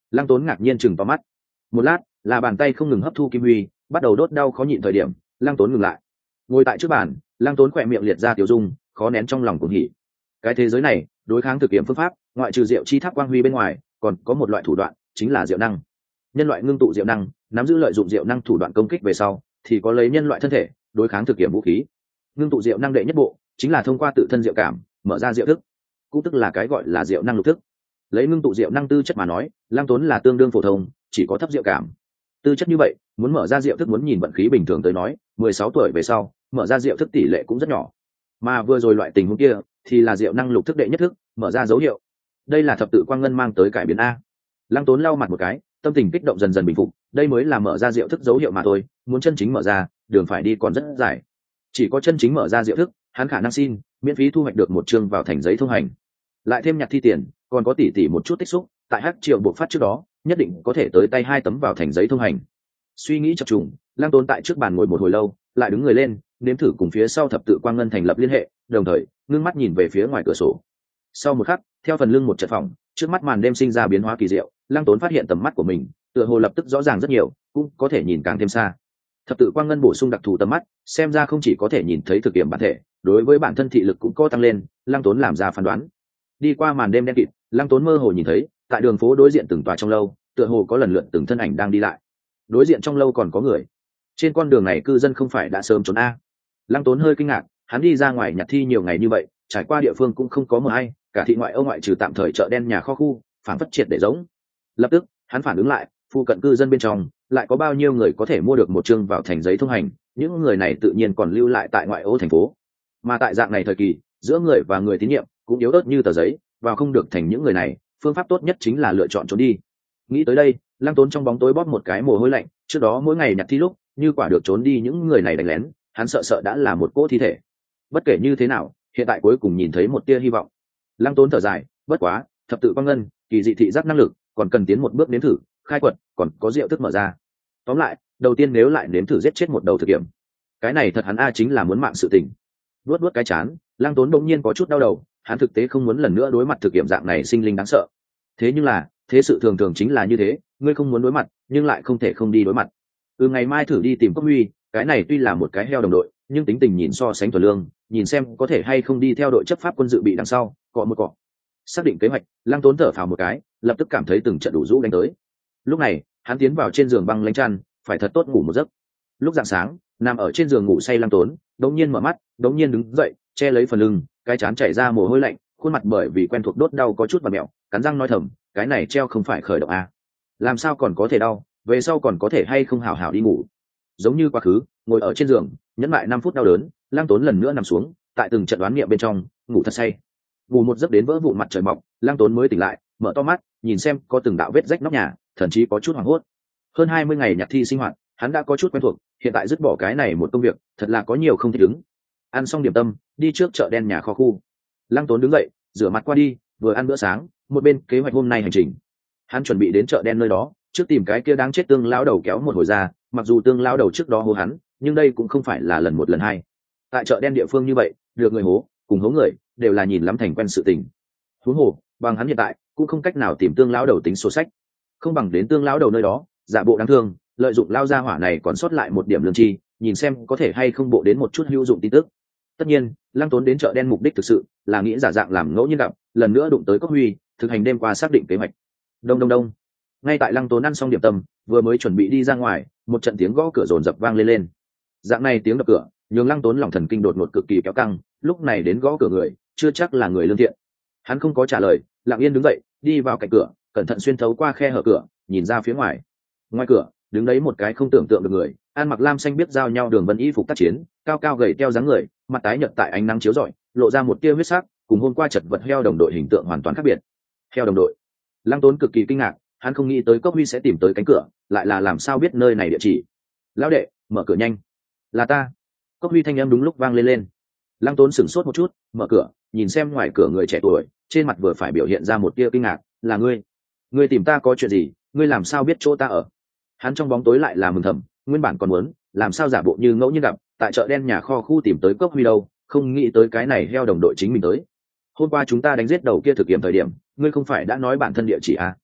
Lăng Tốn ngạc nhiên chừng to mắt. Một lát, là bàn tay không ngừng hấp thu kim huy, bắt đầu đốt đau khó nhịn thời điểm, Lăng Tốn ngừng lại. Ngồi tại trước bàn, Lăng Tốn khỏe miệng liệt ra tiểu dung, khó nén trong lòng cuồng hỉ. Cái thế giới này, đối kháng thực nghiệm phương pháp, ngoại trừ diệu chi tháp quang huy bên ngoài, còn có một loại thủ đoạn, chính là diệu năng. Nhân loại ngưng tụ diệu năng, nắm giữ lợi dụng diệu năng thủ đoạn công kích về sau, thì có lấy nhân loại thân thể đối kháng thực nghiệm vũ khí. Ngưng tụ diệu năng đệ nhất bộ, chính là thông qua tự thân diệu cảm, mở ra diệu thức, cũng tức là cái gọi là diệu năng lục thức. Lấy ngưng tụ diệu năng tư chất mà nói, Lăng Tốn là tương đương phổ thông, chỉ có thấp diệu cảm. Tư chất như vậy, muốn mở ra diệu thức muốn nhìn vận khí bình thường tới nói, 16 tuổi về sau, mở ra diệu thức tỷ lệ cũng rất nhỏ. Mà vừa rồi loại tình huống kia, thì là diệu năng lục thức đệ nhất thức, mở ra dấu hiệu. Đây là thập tự quang ngân mang tới cải biến a. Lăng Tốn lau mặt một cái, tâm tình kích động dần dần bình phục, đây mới là mở ra diệu thức dấu hiệu mà thôi, muốn chân chính mở ra, đường phải đi còn rất dài. Chỉ có chân chính mở ra diệu thức, hắn khả năng xin miễn phí thu hoạch được một chương vào thành giấy thông hành, lại thêm nhặt thi tiền, còn có tỷ một chút tích xúc, tại hắc triệu buộc phát trước đó, nhất định có thể tới tay 2 tấm vào thành giấy thông hành. Suy nghĩ chập trùng, Lăng Tốn tại trước bàn ngồi một hồi lâu, lại đứng người lên, nếm thử cùng phía sau thập tự quang ngân thành lập liên hệ, đồng thời ngưng mắt nhìn về phía ngoài cửa sổ. Sau một khắc, theo phần lưng một trận phòng, trước mắt màn đêm sinh ra biến hóa kỳ diệu, Lăng Tốn phát hiện tầm mắt của mình tựa hồ lập tức rõ ràng rất nhiều, cũng có thể nhìn càng thêm xa. Thập tự quang ngân bổ sung đặc thù tầm mắt, xem ra không chỉ có thể nhìn thấy thực nghiệm bản thể, đối với bản thân thị lực cũng có tăng lên. Lăng Tốn làm ra phán đoán. Đi qua màn đêm đen kịt, Lăng Tốn mơ hồ nhìn thấy tại đường phố đối diện từng tòa trong lâu, tựa hồ có lần lượt từng thân ảnh đang đi lại. Đối diện trong lâu còn có người. Trên con đường này cư dân không phải đã sớm trốn a? Lăng Tốn hơi kinh ngạc, hắn đi ra ngoài nhặt thi nhiều ngày như vậy, trải qua địa phương cũng không có mờ hay, cả thị ngoại ô ngoại trừ tạm thời chợ đen nhà kho khu, phản phất triệt để giống. Lập tức, hắn phản ứng lại, phụ cận cư dân bên trong lại có bao nhiêu người có thể mua được một chương vào thành giấy thông hành, những người này tự nhiên còn lưu lại tại ngoại ô thành phố. Mà tại dạng này thời kỳ, giữa người và người tín nhiệm cũng yếu ớt như tờ giấy, vào không được thành những người này, phương pháp tốt nhất chính là lựa chọn trốn đi. Nghĩ tới đây, Lăng Tốn trong bóng tối bóp một cái mồ hôi lạnh, trước đó mỗi ngày nhặt thi lúc, như quả được trốn đi những người này đánh lén, hắn sợ đã là một cỗ thi thể. Bất kể như thế nào, hiện tại cuối cùng nhìn thấy một tia hy vọng. Lăng Tốn thở dài, bất quá, thập tự quang ngân, kỳ dị thị giác năng lực, còn cần tiến một bước nếm thử, khai quật, còn có diệu thức mở ra. Tóm lại, đầu tiên nếu lại nếm thử giết chết một đầu thực nghiệm, cái này thật hắn chính là muốn mạng sự tình. Vuốt cái chán, Lăng Tốn đột nhiên có chút đau đầu, hắn thực tế không muốn lần nữa đối mặt thực nghiệm dạng này sinh linh đáng sợ. Thế nhưng là, thế sự thường thường chính là như thế, ngươi không muốn đối mặt, nhưng lại không thể không đi đối mặt. Ngày mai thử đi tìm Cốc Huy, cái này tuy là một cái heo đồng đội, nhưng tính tình nhìn so sánh thuần lương, nhìn xem có thể hay không đi theo đội chấp pháp quân dự bị đằng sau, cọ một cọ. Xác định kế hoạch, Lăng Tốn thở phào một cái, lập tức cảm thấy từng trận đủ rũ đánh tới. Lúc này, hắn tiến vào trên giường băng lánh chăn, phải thật tốt ngủ một giấc. Lúc rạng sáng, nằm ở trên giường ngủ say Lăng Tốn, đống nhiên mở mắt, đống nhiên đứng dậy, che lấy phần lưng, cái trán chảy ra mồ hôi lạnh, khuôn mặt bởi vì quen thuộc đốt đau có chút vặn mẹo, cắn răng nói thầm, cái này treo không phải khởi động à? Làm sao còn có thể đau, về sau còn có thể hay không hảo hảo đi ngủ. Giống như quá khứ, ngồi ở trên giường, nhẫn lại 5 phút đau đớn, Lăng Tốn lần nữa nằm xuống, tại từng trận đoán nghiệm bên trong, ngủ thật say. Ngủ một giấc đến vỡ vụn mặt trời mọc, Lăng Tốn mới tỉnh lại, mở to mắt, nhìn xem có từng đạo vết rách nóc nhà, thậm chí có chút hoảng hốt. Hơn 20 ngày nhặt thi sinh hoạt, hắn đã có chút quen thuộc, hiện tại dứt bỏ cái này một công việc, thật là có nhiều không thích ứng. Ăn xong điểm tâm, đi trước chợ đen nhà kho khu. Lăng Tốn đứng dậy, rửa mặt qua đi, vừa ăn bữa sáng, một bên kế hoạch hôm nay hành trình. Hắn chuẩn bị đến chợ đen nơi đó, trước tìm cái kia đáng chết Tương lão đầu kéo một hồi ra, mặc dù Tương lão đầu trước đó hô hắn, nhưng đây cũng không phải là lần một lần hai. Tại chợ đen địa phương như vậy, được người hố, cùng hố người, đều là nhìn lắm thành quen sự tình. Huống hồ, bằng hắn hiện tại, cũng không cách nào tìm Tương lão đầu tính sổ sách. Không bằng đến Tương lão đầu nơi đó, giả bộ đáng thương, lợi dụng lao gia hỏa này còn sót lại một điểm lương tri, nhìn xem có thể hay không bộ đến một chút hữu dụng tin tức. Tất nhiên, Lăng Tốn đến chợ đen mục đích thực sự là nghĩ giả dạng làm ngẫu nhiên gặp, lần nữa đụng tới Cốc Huy, thực hành đêm qua xác định kế hoạch. Đông. Ngay tại Lăng Tốn ăn xong điểm tâm, vừa mới chuẩn bị đi ra ngoài, một trận tiếng gõ cửa rồn rập vang lên. Dạng này tiếng đập cửa, nhường Lăng Tốn lòng thần kinh đột ngột cực kỳ kéo căng, lúc này đến gõ cửa người, chưa chắc là người lương thiện. Hắn không có trả lời, lặng yên đứng dậy, đi vào cạnh cửa, cẩn thận xuyên thấu qua khe hở cửa, nhìn ra phía ngoài. Ngoài cửa, đứng đấy một cái không tưởng tượng được người, ăn mặc lam xanh biết giao nhau đường vân y phục tác chiến, cao cao gầy teo dáng người, mặt tái nhợt tại ánh nắng chiếu rọi, lộ ra một tia huyết sắc, cùng hôm qua chật vật heo đồng đội hình tượng hoàn toàn khác biệt. Heo đồng đội. Lăng Tốn cực kỳ kinh ngạc, hắn không nghĩ tới Cốc Huy sẽ tìm tới cánh cửa, lại là làm sao biết nơi này địa chỉ. Lão đệ, mở cửa nhanh. Là ta. Cốc Huy thanh âm đúng lúc vang lên. Lăng Tốn sửng sốt một chút, mở cửa, nhìn xem ngoài cửa người trẻ tuổi, trên mặt vừa phải biểu hiện ra một tia kinh ngạc, là ngươi? Ngươi tìm ta có chuyện gì? Ngươi làm sao biết chỗ ta ở? Hắn trong bóng tối lại là mừng thầm, nguyên bản còn muốn làm sao giả bộ như ngẫu nhiên gặp, tại chợ đen nhà kho khu tìm tới Cốc Huy đâu, không nghĩ tới cái này heo đồng đội chính mình tới. Hôm qua chúng ta đánh giết đầu kia thực nghiệm thời điểm, ngươi không phải đã nói bản thân địa chỉ à?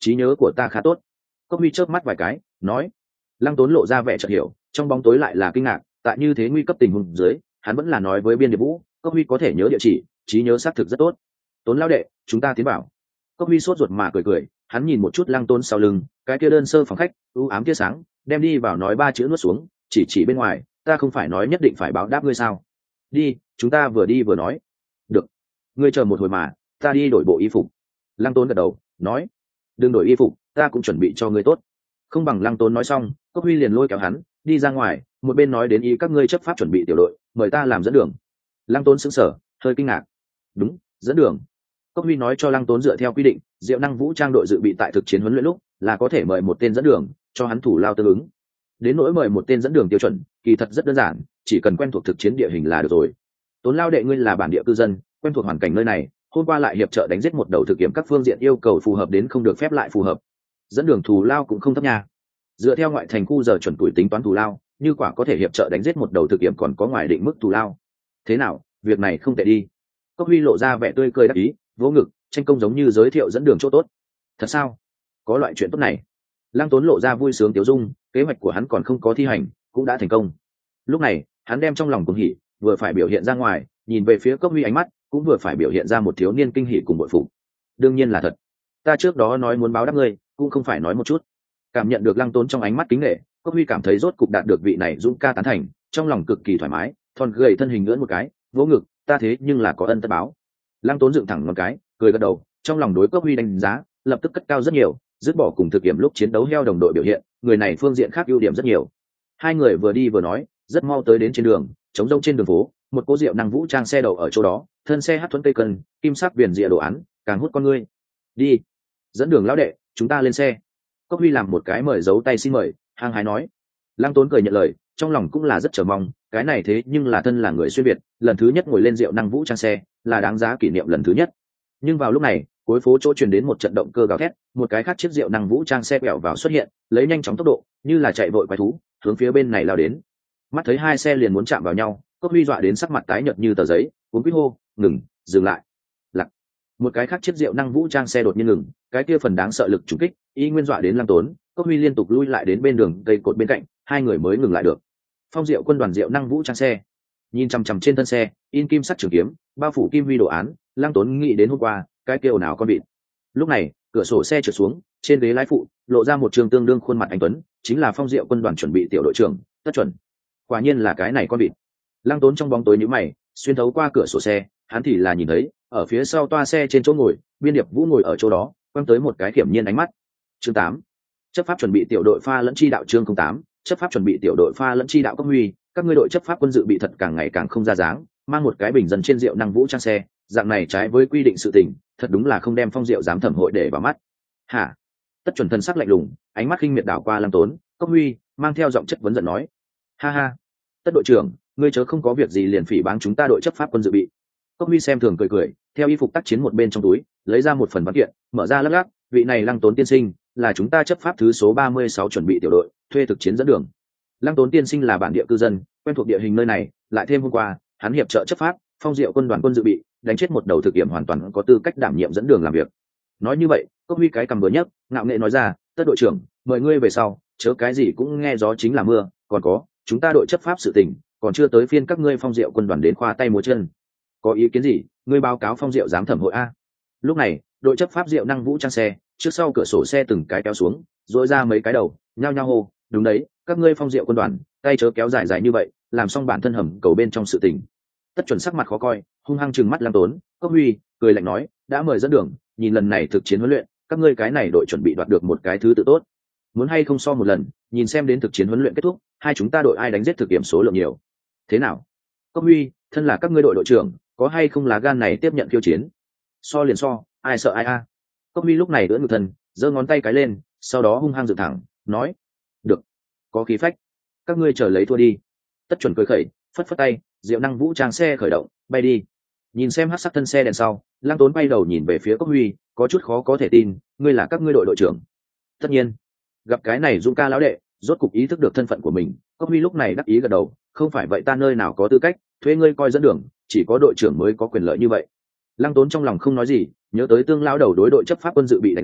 trí nhớ của ta khá tốt. Cốc huy chớp mắt vài cái nói. Lăng Tốn lộ ra vẻ chợt hiểu, trong bóng tối lại là kinh ngạc. Tại như thế nguy cấp tình huống dưới, hắn vẫn là nói với Biên Điệp Vũ, Cốc huy có thể nhớ địa chỉ, trí nhớ xác thực rất tốt. Tốn lão đệ, chúng ta tiến vào. Cốc huy sốt ruột mà cười cười, hắn nhìn một chút Lăng Tốn sau lưng, cái kia đơn sơ phòng khách u ám tia sáng, đem đi vào nói ba chữ nuốt xuống, chỉ bên ngoài, ta không phải nói nhất định phải báo đáp ngươi sao? Đi, chúng ta vừa đi vừa nói. Được, ngươi chờ một hồi mà, ta đi đổi bộ y phục. Lăng Tốn gật đầu nói, đừng đổi y phục, ta cũng chuẩn bị cho ngươi tốt. Không bằng. Lăng Tốn nói xong, Cốc huy liền lôi kéo hắn đi ra ngoài, một bên nói đến ý các ngươi chấp pháp chuẩn bị tiểu đội, mời ta làm dẫn đường. Lăng Tốn sững sờ, hơi kinh ngạc. Đúng, dẫn đường. Cốc huy nói cho Lăng Tốn dựa theo quy định, Diệu Năng vũ trang đội dự bị tại thực chiến huấn luyện lúc là có thể mời một tên dẫn đường, cho hắn thủ lao tương ứng. Đến nỗi mời một tên dẫn đường tiêu chuẩn, kỳ thật rất đơn giản, chỉ cần quen thuộc thực chiến địa hình là được rồi. Tốn lao đệ ngươi là bản địa cư dân, quen thuộc hoàn cảnh nơi này, hôm qua lại hiệp trợ đánh giết một đầu thực kiểm các phương diện yêu cầu phù hợp đến không được phép lại phù hợp. Dẫn đường thù lao cũng không thấp nha. Dựa theo ngoại thành khu giờ chuẩn tuổi tính toán thù lao, như quả có thể hiệp trợ đánh giết một đầu thực kiểm còn có ngoài định mức thù lao. Thế nào, việc này không tệ đi. Cốc huy lộ ra vẻ tươi cười đắc ý, vỗ ngực, tranh công giống như giới thiệu dẫn đường chỗ tốt. Thật sao? Có loại chuyện tốt này. Lăng Tốn lộ ra vui sướng tiếu dung, kế hoạch của hắn còn không có thi hành, cũng đã thành công. Lúc này, hắn đem trong lòng cuồng hỉ, vừa phải biểu hiện ra ngoài, nhìn về phía Cốc huy ánh mắt, cũng vừa phải biểu hiện ra một thiếu niên kinh hỉ cùng bội phục. Đương nhiên là thật. Ta trước đó nói muốn báo đáp ngươi, cũng không phải nói một chút. Cảm nhận được Lăng Tốn trong ánh mắt kính nể, Cốc huy cảm thấy rốt cục đạt được vị này dũng ca tán thành, trong lòng cực kỳ thoải mái, thon gầy thân hình ngưỡng một cái, vỗ ngực, ta thế nhưng là có ân tất báo. Lăng Tốn dựng thẳng ngón cái, cười gật đầu, trong lòng đối Cốc huy đánh giá lập tức cất cao rất nhiều, dứt bỏ cùng thực nghiệm lúc chiến đấu heo đồng đội biểu hiện, người này phương diện khác ưu điểm rất nhiều. Hai người vừa đi vừa nói, rất mau tới đến trên đường, trống rông trên đường phố, một cố Diệu Năng vũ trang xe đậu ở chỗ đó, thân xe hát thuẫn cây cần, kim sắc viền rìa đồ án, càng hút con ngươi. Đi, dẫn đường lão đệ, chúng ta lên xe. Cốc huy làm một cái mời giấu tay xin mời, hăng hái nói. Lăng Tốn cười nhận lời, trong lòng cũng là rất chờ mong, cái này thế nhưng là thân là người xuyên việt, lần thứ nhất ngồi lên Diệu Năng vũ trang xe, là đáng giá kỷ niệm lần thứ nhất. Nhưng vào lúc này, cuối phố chỗ truyền đến một trận động cơ gào thét, một cái khác chiếc Diệu Năng vũ trang xe quẹo vào xuất hiện, lấy nhanh chóng tốc độ, như là chạy vội quái thú, hướng phía bên này lao đến. Mắt thấy hai xe liền muốn chạm vào nhau, Cốc huy dọa đến sắc mặt tái nhợt như tờ giấy, cuống quýt hô, ngừng, dừng lại. Lặc. Một cái khác chiếc Diệu Năng vũ trang xe đột nhiên ngừng, cái kia phần đáng sợ lực trùng kích, y nguyên dọa đến Lăng Tốn, Cốc huy liên tục lui lại đến bên đường cây cột bên cạnh, hai người mới ngừng lại được. Phong Diệu quân đoàn Diệu Năng vũ trang xe, nhìn chằm chằm trên thân xe, in kim sắc trường kiếm, bao phủ kim huy đồ án, Lăng Tốn nghĩ đến hôm qua, cái kia ồn ào con vịt. Lúc này, cửa sổ xe trượt xuống, trên ghế lái phụ lộ ra một trường tương đương khuôn mặt anh tuấn, chính là Phong Diệu quân đoàn chuẩn bị tiểu đội trưởng Tất Chuẩn. Quả nhiên là cái này con vịt. Lăng Tốn trong bóng tối nhíu mày, xuyên thấu qua cửa sổ xe, hắn thì là nhìn thấy, ở phía sau toa xe trên chỗ ngồi, Biên Điệp Vũ ngồi ở chỗ đó, quăng tới một cái hiểm nhiên ánh mắt. Chương 8. Chấp pháp chuẩn bị tiểu đội pha lẫn chi đạo. Chương 08. Chấp pháp chuẩn bị tiểu đội pha lẫn chi đạo. Cốc huy, các ngươi đội chấp pháp quân dự bị thật càng ngày càng không ra dáng, mang một cái bình dân trên Diệu Năng vũ trang xe, dạng này trái với quy định sự tình, thật đúng là không đem Phong Diệu giám thẩm hội để vào mắt. Hả? Tất Chuẩn thân sắc lạnh lùng, ánh mắt khinh miệt đảo qua Lăng Tốn, Cốc huy mang theo giọng chất vấn giận nói: ha ha, Tất đội trưởng, ngươi chớ không có việc gì liền phỉ báng chúng ta đội chấp pháp quân dự bị. Cốc huy xem thường cười cười, theo y phục tác chiến một bên trong túi lấy ra một phần văn kiện, mở ra lắc lắc, vị này Lăng Tốn tiên sinh là chúng ta chấp pháp thứ số 36 chuẩn bị tiểu đội, thuê thực chiến dẫn đường. Lăng Tốn tiên sinh là bản địa cư dân, quen thuộc địa hình nơi này, lại thêm hôm qua hắn hiệp trợ chấp pháp, Phong Diệu quân đoàn quân dự bị đánh chết một đầu thực nghiệm hoàn toàn có tư cách đảm nhiệm dẫn đường làm việc. Nói như vậy, Cốc huy cái cầm bừa nhấc, ngạo nghễ nói ra: Tất đội trưởng, mời ngươi về sau, chớ cái gì cũng nghe gió chính là mưa, còn có, chúng ta đội chấp pháp sự tình, còn chưa tới phiên các ngươi Phong Diệu quân đoàn đến khoa tay múa chân. Có ý kiến gì, ngươi báo cáo Phong Diệu giám thẩm hội a. Lúc này, đội chấp pháp Diệu Năng vũ trang xe, trước sau cửa sổ xe từng cái kéo xuống, rỗi ra mấy cái đầu, nhao nhao hô: đúng đấy, các ngươi Phong Diệu quân đoàn, tay chớ kéo dài dài như vậy, làm xong bản thân hầm cầu bên trong sự tình. Tất Chuẩn sắc mặt khó coi, hung hăng trừng mắt Lăng Tốn, Cốc huy cười lạnh nói: đã mời dẫn đường, nhìn lần này thực chiến huấn luyện, các ngươi cái này đội chuẩn bị đoạt được một cái thứ tự tốt. Muốn hay không so một lần, nhìn xem đến thực chiến huấn luyện kết thúc, hai chúng ta đội ai đánh giết thực nghiệm số lượng nhiều. Thế nào? Cốc huy, thân là các ngươi đội đội trưởng, có hay không lá gan này tiếp nhận khiêu chiến? So liền so, ai sợ ai a. Cốc huy lúc này đỡ ngực thân, giơ ngón tay cái lên, sau đó hung hăng dựng thẳng, nói: được, có khí phách, các ngươi chờ lấy thua đi. Tất Chuẩn cười khẩy, phất phất tay, Diệu Năng vũ trang xe khởi động, bay đi. Nhìn xem hắc sắc thân xe đèn sau, Lăng Tốn bay đầu nhìn về phía Cốc huy, có chút khó có thể tin, ngươi là các ngươi đội đội trưởng? Tất nhiên. Gặp cái này Dung ca lão đệ, rốt cục ý thức được thân phận của mình, Cốc huy lúc này đắc ý gật đầu, không phải vậy ta nơi nào có tư cách thuê ngươi coi dẫn đường, chỉ có đội trưởng mới có quyền lợi như vậy. Lăng Tốn trong lòng không nói gì, nhớ tới Tương lão đầu đối đội chấp pháp quân dự bị đánh giá,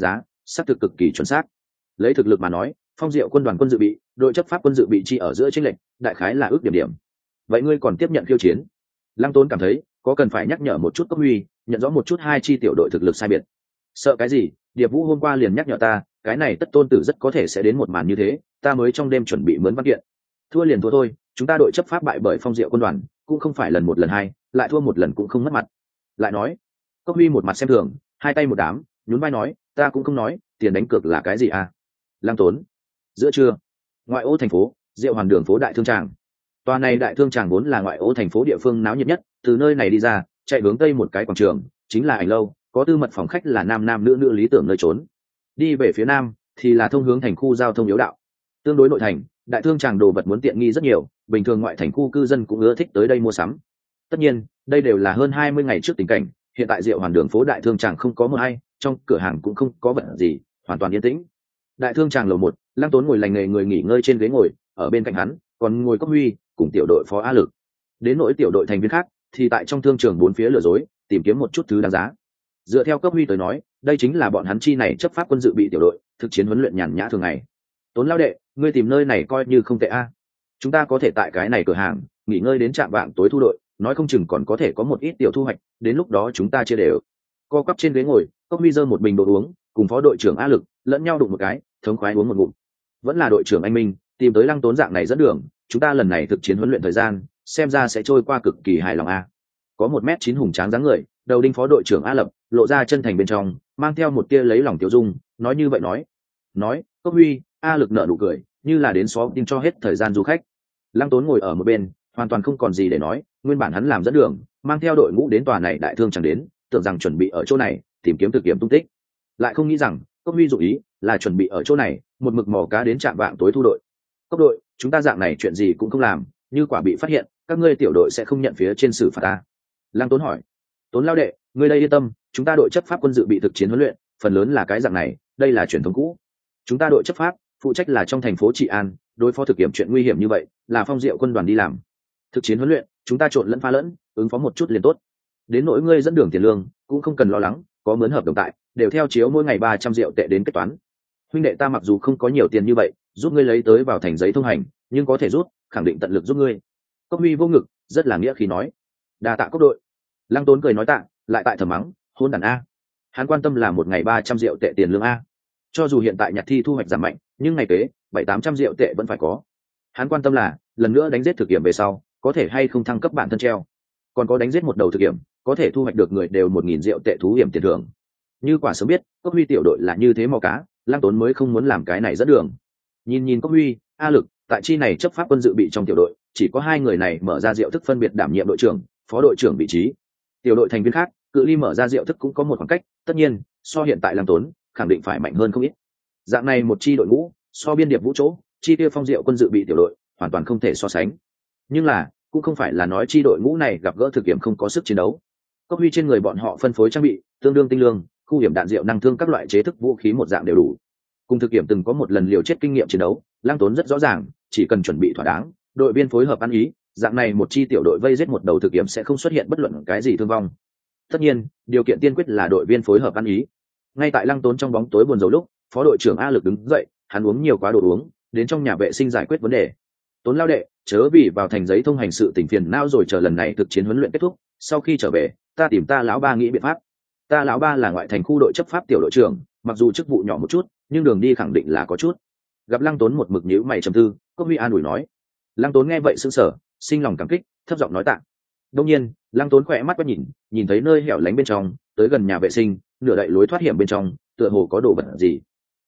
xác thực cực kỳ chuẩn xác. Lấy thực lực mà nói, Phong Diệu quân đoàn quân dự bị, đội chấp pháp quân dự bị chi ở giữa chênh lệch, đại khái là ước điểm. Vậy ngươi còn tiếp nhận khiêu chiến? Lăng Tốn cảm thấy có cần phải nhắc nhở một chút Cốc Huy, nhận rõ một chút hai chi tiểu đội thực lực sai biệt. Sợ cái gì? Điệp Vũ hôm qua liền nhắc nhở ta, cái này Tất Tôn Tử rất có thể sẽ đến một màn như thế, ta mới trong đêm chuẩn bị mướn văn kiện. Thua liền thua thôi, chúng ta đội chấp pháp bại bởi Phong Diệu quân đoàn, cũng không phải lần một lần hai, lại thua một lần cũng không mất mặt. Lại nói, Cốc Huy một mặt xem thường, hai tay một đám, nhún vai nói, ta cũng không nói, tiền đánh cược là cái gì à? Lăng Tốn. Giữa trưa, ngoại ô thành phố, Diệu Hoàn đường phố đại thương tràng. Tòa này đại thương tràng vốn là ngoại ô thành phố địa phương náo nhiệt nhất, từ nơi này đi ra, chạy hướng tây một cái quảng trường, chính là ảnh lâu, có tư mật phòng khách là nam nam nữ nữ lý tưởng nơi trốn. Đi về phía nam thì là thông hướng thành khu giao thông yếu đạo. Tương đối nội thành, đại thương tràng đồ vật muốn tiện nghi rất nhiều, bình thường ngoại thành khu cư dân cũng ưa thích tới đây mua sắm. Tất nhiên, đây đều là hơn 20 ngày trước tình cảnh, hiện tại Diệu Hoàn đường phố đại thương tràng không có một ai, trong cửa hàng cũng không có vật gì, hoàn toàn yên tĩnh. Đại thương tràng lầu 1, Lăng Tốn ngồi lành nghề người nghỉ ngơi trên ghế ngồi, ở bên cạnh hắn còn ngồi Cốc Huy cùng tiểu đội phó A Lực. Đến nỗi tiểu đội thành viên khác thì tại trong thương trường bốn phía lừa dối, tìm kiếm một chút thứ đáng giá. Dựa theo Cốc Huy tới nói, đây chính là bọn hắn chi này chấp pháp quân dự bị tiểu đội, thực chiến huấn luyện nhàn nhã thường ngày. Tốn lão đệ, ngươi tìm nơi này coi như không tệ a. Chúng ta có thể tại cái này cửa hàng nghỉ ngơi đến trạm vạng tối thu đội, nói không chừng còn có thể có một ít tiểu thu hoạch, đến lúc đó chúng ta chia đều. Co quắp trên ghế ngồi, Cốc Huy giơ một bình đồ uống, cùng phó đội trưởng A Lực lẫn nhau đụng một cái, thống khoái uống một ngụm. Vẫn là đội trưởng anh Minh tìm tới Lăng Tốn dạng này dẫn đường, chúng ta lần này thực chiến huấn luyện thời gian xem ra sẽ trôi qua cực kỳ hài lòng a. Có 1m9 hùng tráng dáng người, đầu đinh phó đội trưởng A Lập lộ ra chân thành bên trong, mang theo một tia lấy lòng tiểu dung, nói như vậy nói, Cốc Huy, A Lực nở nụ cười, như là đến xó tin cho hết thời gian du khách. Lăng Tốn ngồi ở một bên, hoàn toàn không còn gì để nói, nguyên bản hắn làm dẫn đường, mang theo đội ngũ đến tòa này đại thương chẳng đến, tưởng rằng chuẩn bị ở chỗ này tìm kiếm thực kiểm tung tích, lại không nghĩ rằng Cốc Huy dụ ý là chuẩn bị ở chỗ này một mực mò cá đến trạm vạng tối thu đội. Cốc đội, chúng ta dạng này chuyện gì cũng không làm, như quả bị phát hiện, các ngươi tiểu đội sẽ không nhận phía trên xử phạt ta. Lăng Tốn hỏi. Tốn lao đệ, ngươi đây yên tâm, chúng ta đội chấp pháp quân dự bị thực chiến huấn luyện, phần lớn là cái dạng này, đây là truyền thống cũ. Chúng ta đội chấp pháp phụ trách là trong thành phố trị an, đối phó thực nghiệm chuyện nguy hiểm như vậy là Phong Diệu quân đoàn đi làm. Thực chiến huấn luyện, chúng ta trộn lẫn pha lẫn, ứng phó một chút liền tốt. Đến nỗi ngươi dẫn đường tiền lương, cũng không cần lo lắng, có mướn hợp đồng tại, đều theo chiếu mỗi ngày 300 triệu tệ đến kết toán. Huynh đệ ta mặc dù không có nhiều tiền như vậy, giúp ngươi lấy tới vào thành giấy thông hành, nhưng có thể rút, khẳng định tận lực giúp ngươi. Cốc Huy vô ngực, rất là nghĩa khí nói. Đa tạ Cốc đội. Lăng Tốn cười nói tạ, lại tại thầm mắng, hôn đàn a. Hắn quan tâm là một ngày 300 triệu tệ tiền lương a. Cho dù hiện tại nhặt thi thu hoạch giảm mạnh, nhưng ngày kế 700-800 triệu tệ vẫn phải có. Hắn quan tâm là lần nữa đánh giết thực nghiệm về sau, có thể hay không thăng cấp bản thân treo. Còn có đánh giết một đầu thực nghiệm, có thể thu hoạch được người đều 1000 triệu tệ thú hiểm tiền thưởng. Như quả sớm biết Cốc Huy tiểu đội là như thế mò cá, Lăng Tốn mới không muốn làm cái này dẫn đường. Nhìn Cốc Huy, A Lực, tại chi này chấp pháp quân dự bị trong tiểu đội, chỉ có hai người này mở ra diệu thức phân biệt đảm nhiệm đội trưởng, phó đội trưởng vị trí. Tiểu đội thành viên khác, cự ly mở ra diệu thức cũng có một khoảng cách, tất nhiên, so hiện tại Lăng Tốn, khẳng định phải mạnh hơn không ít. Dạng này một chi đội ngũ, so biên điệp vũ chỗ, chi tiêu Phong Diệu quân dự bị tiểu đội, hoàn toàn không thể so sánh. Nhưng là, cũng không phải là nói chi đội ngũ này gặp gỡ thực nghiệm không có sức chiến đấu. Cốc Huy trên người bọn họ phân phối trang bị tương đương tinh lương, khu hiểm đạn diệu năng thương các loại chế thức vũ khí một dạng đều đủ. Cùng thực nghiệm từng có một lần liều chết kinh nghiệm chiến đấu, Lăng Tốn rất rõ ràng, chỉ cần chuẩn bị thỏa đáng, đội viên phối hợp ăn ý, dạng này một chi tiểu đội vây giết một đầu thực nghiệm sẽ không xuất hiện bất luận cái gì thương vong. Tất nhiên, điều kiện tiên quyết là đội viên phối hợp ăn ý. Ngay tại Lăng Tốn trong bóng tối buồn rầu lúc, phó đội trưởng A Lực đứng dậy, hắn uống nhiều quá đồ uống, đến trong nhà vệ sinh giải quyết vấn đề. Tốn lao đệ, chớ vì vào thành giấy thông hành sự tình phiền não rồi chờ lần này thực chiến huấn luyện kết thúc, sau khi trở về, ta tìm ta lão ba nghĩ biện pháp. Ta lão ba là ngoại thành khu đội chấp pháp tiểu đội trưởng, mặc dù chức vụ nhỏ một chút, nhưng đường đi khẳng định là có chút. Gặp Lăng Tốn một mực nhíu mày trầm tư, Cốc Huy an ủi nói. Lăng Tốn nghe vậy sững sờ, sinh lòng cảm kích, thấp giọng nói tạ. Đương nhiên, Lăng Tốn khỏe mắt quét nhìn thấy nơi hẻo lánh bên trong, tới gần nhà vệ sinh, nửa đậy lối thoát hiểm bên trong, tựa hồ có đồ vật gì.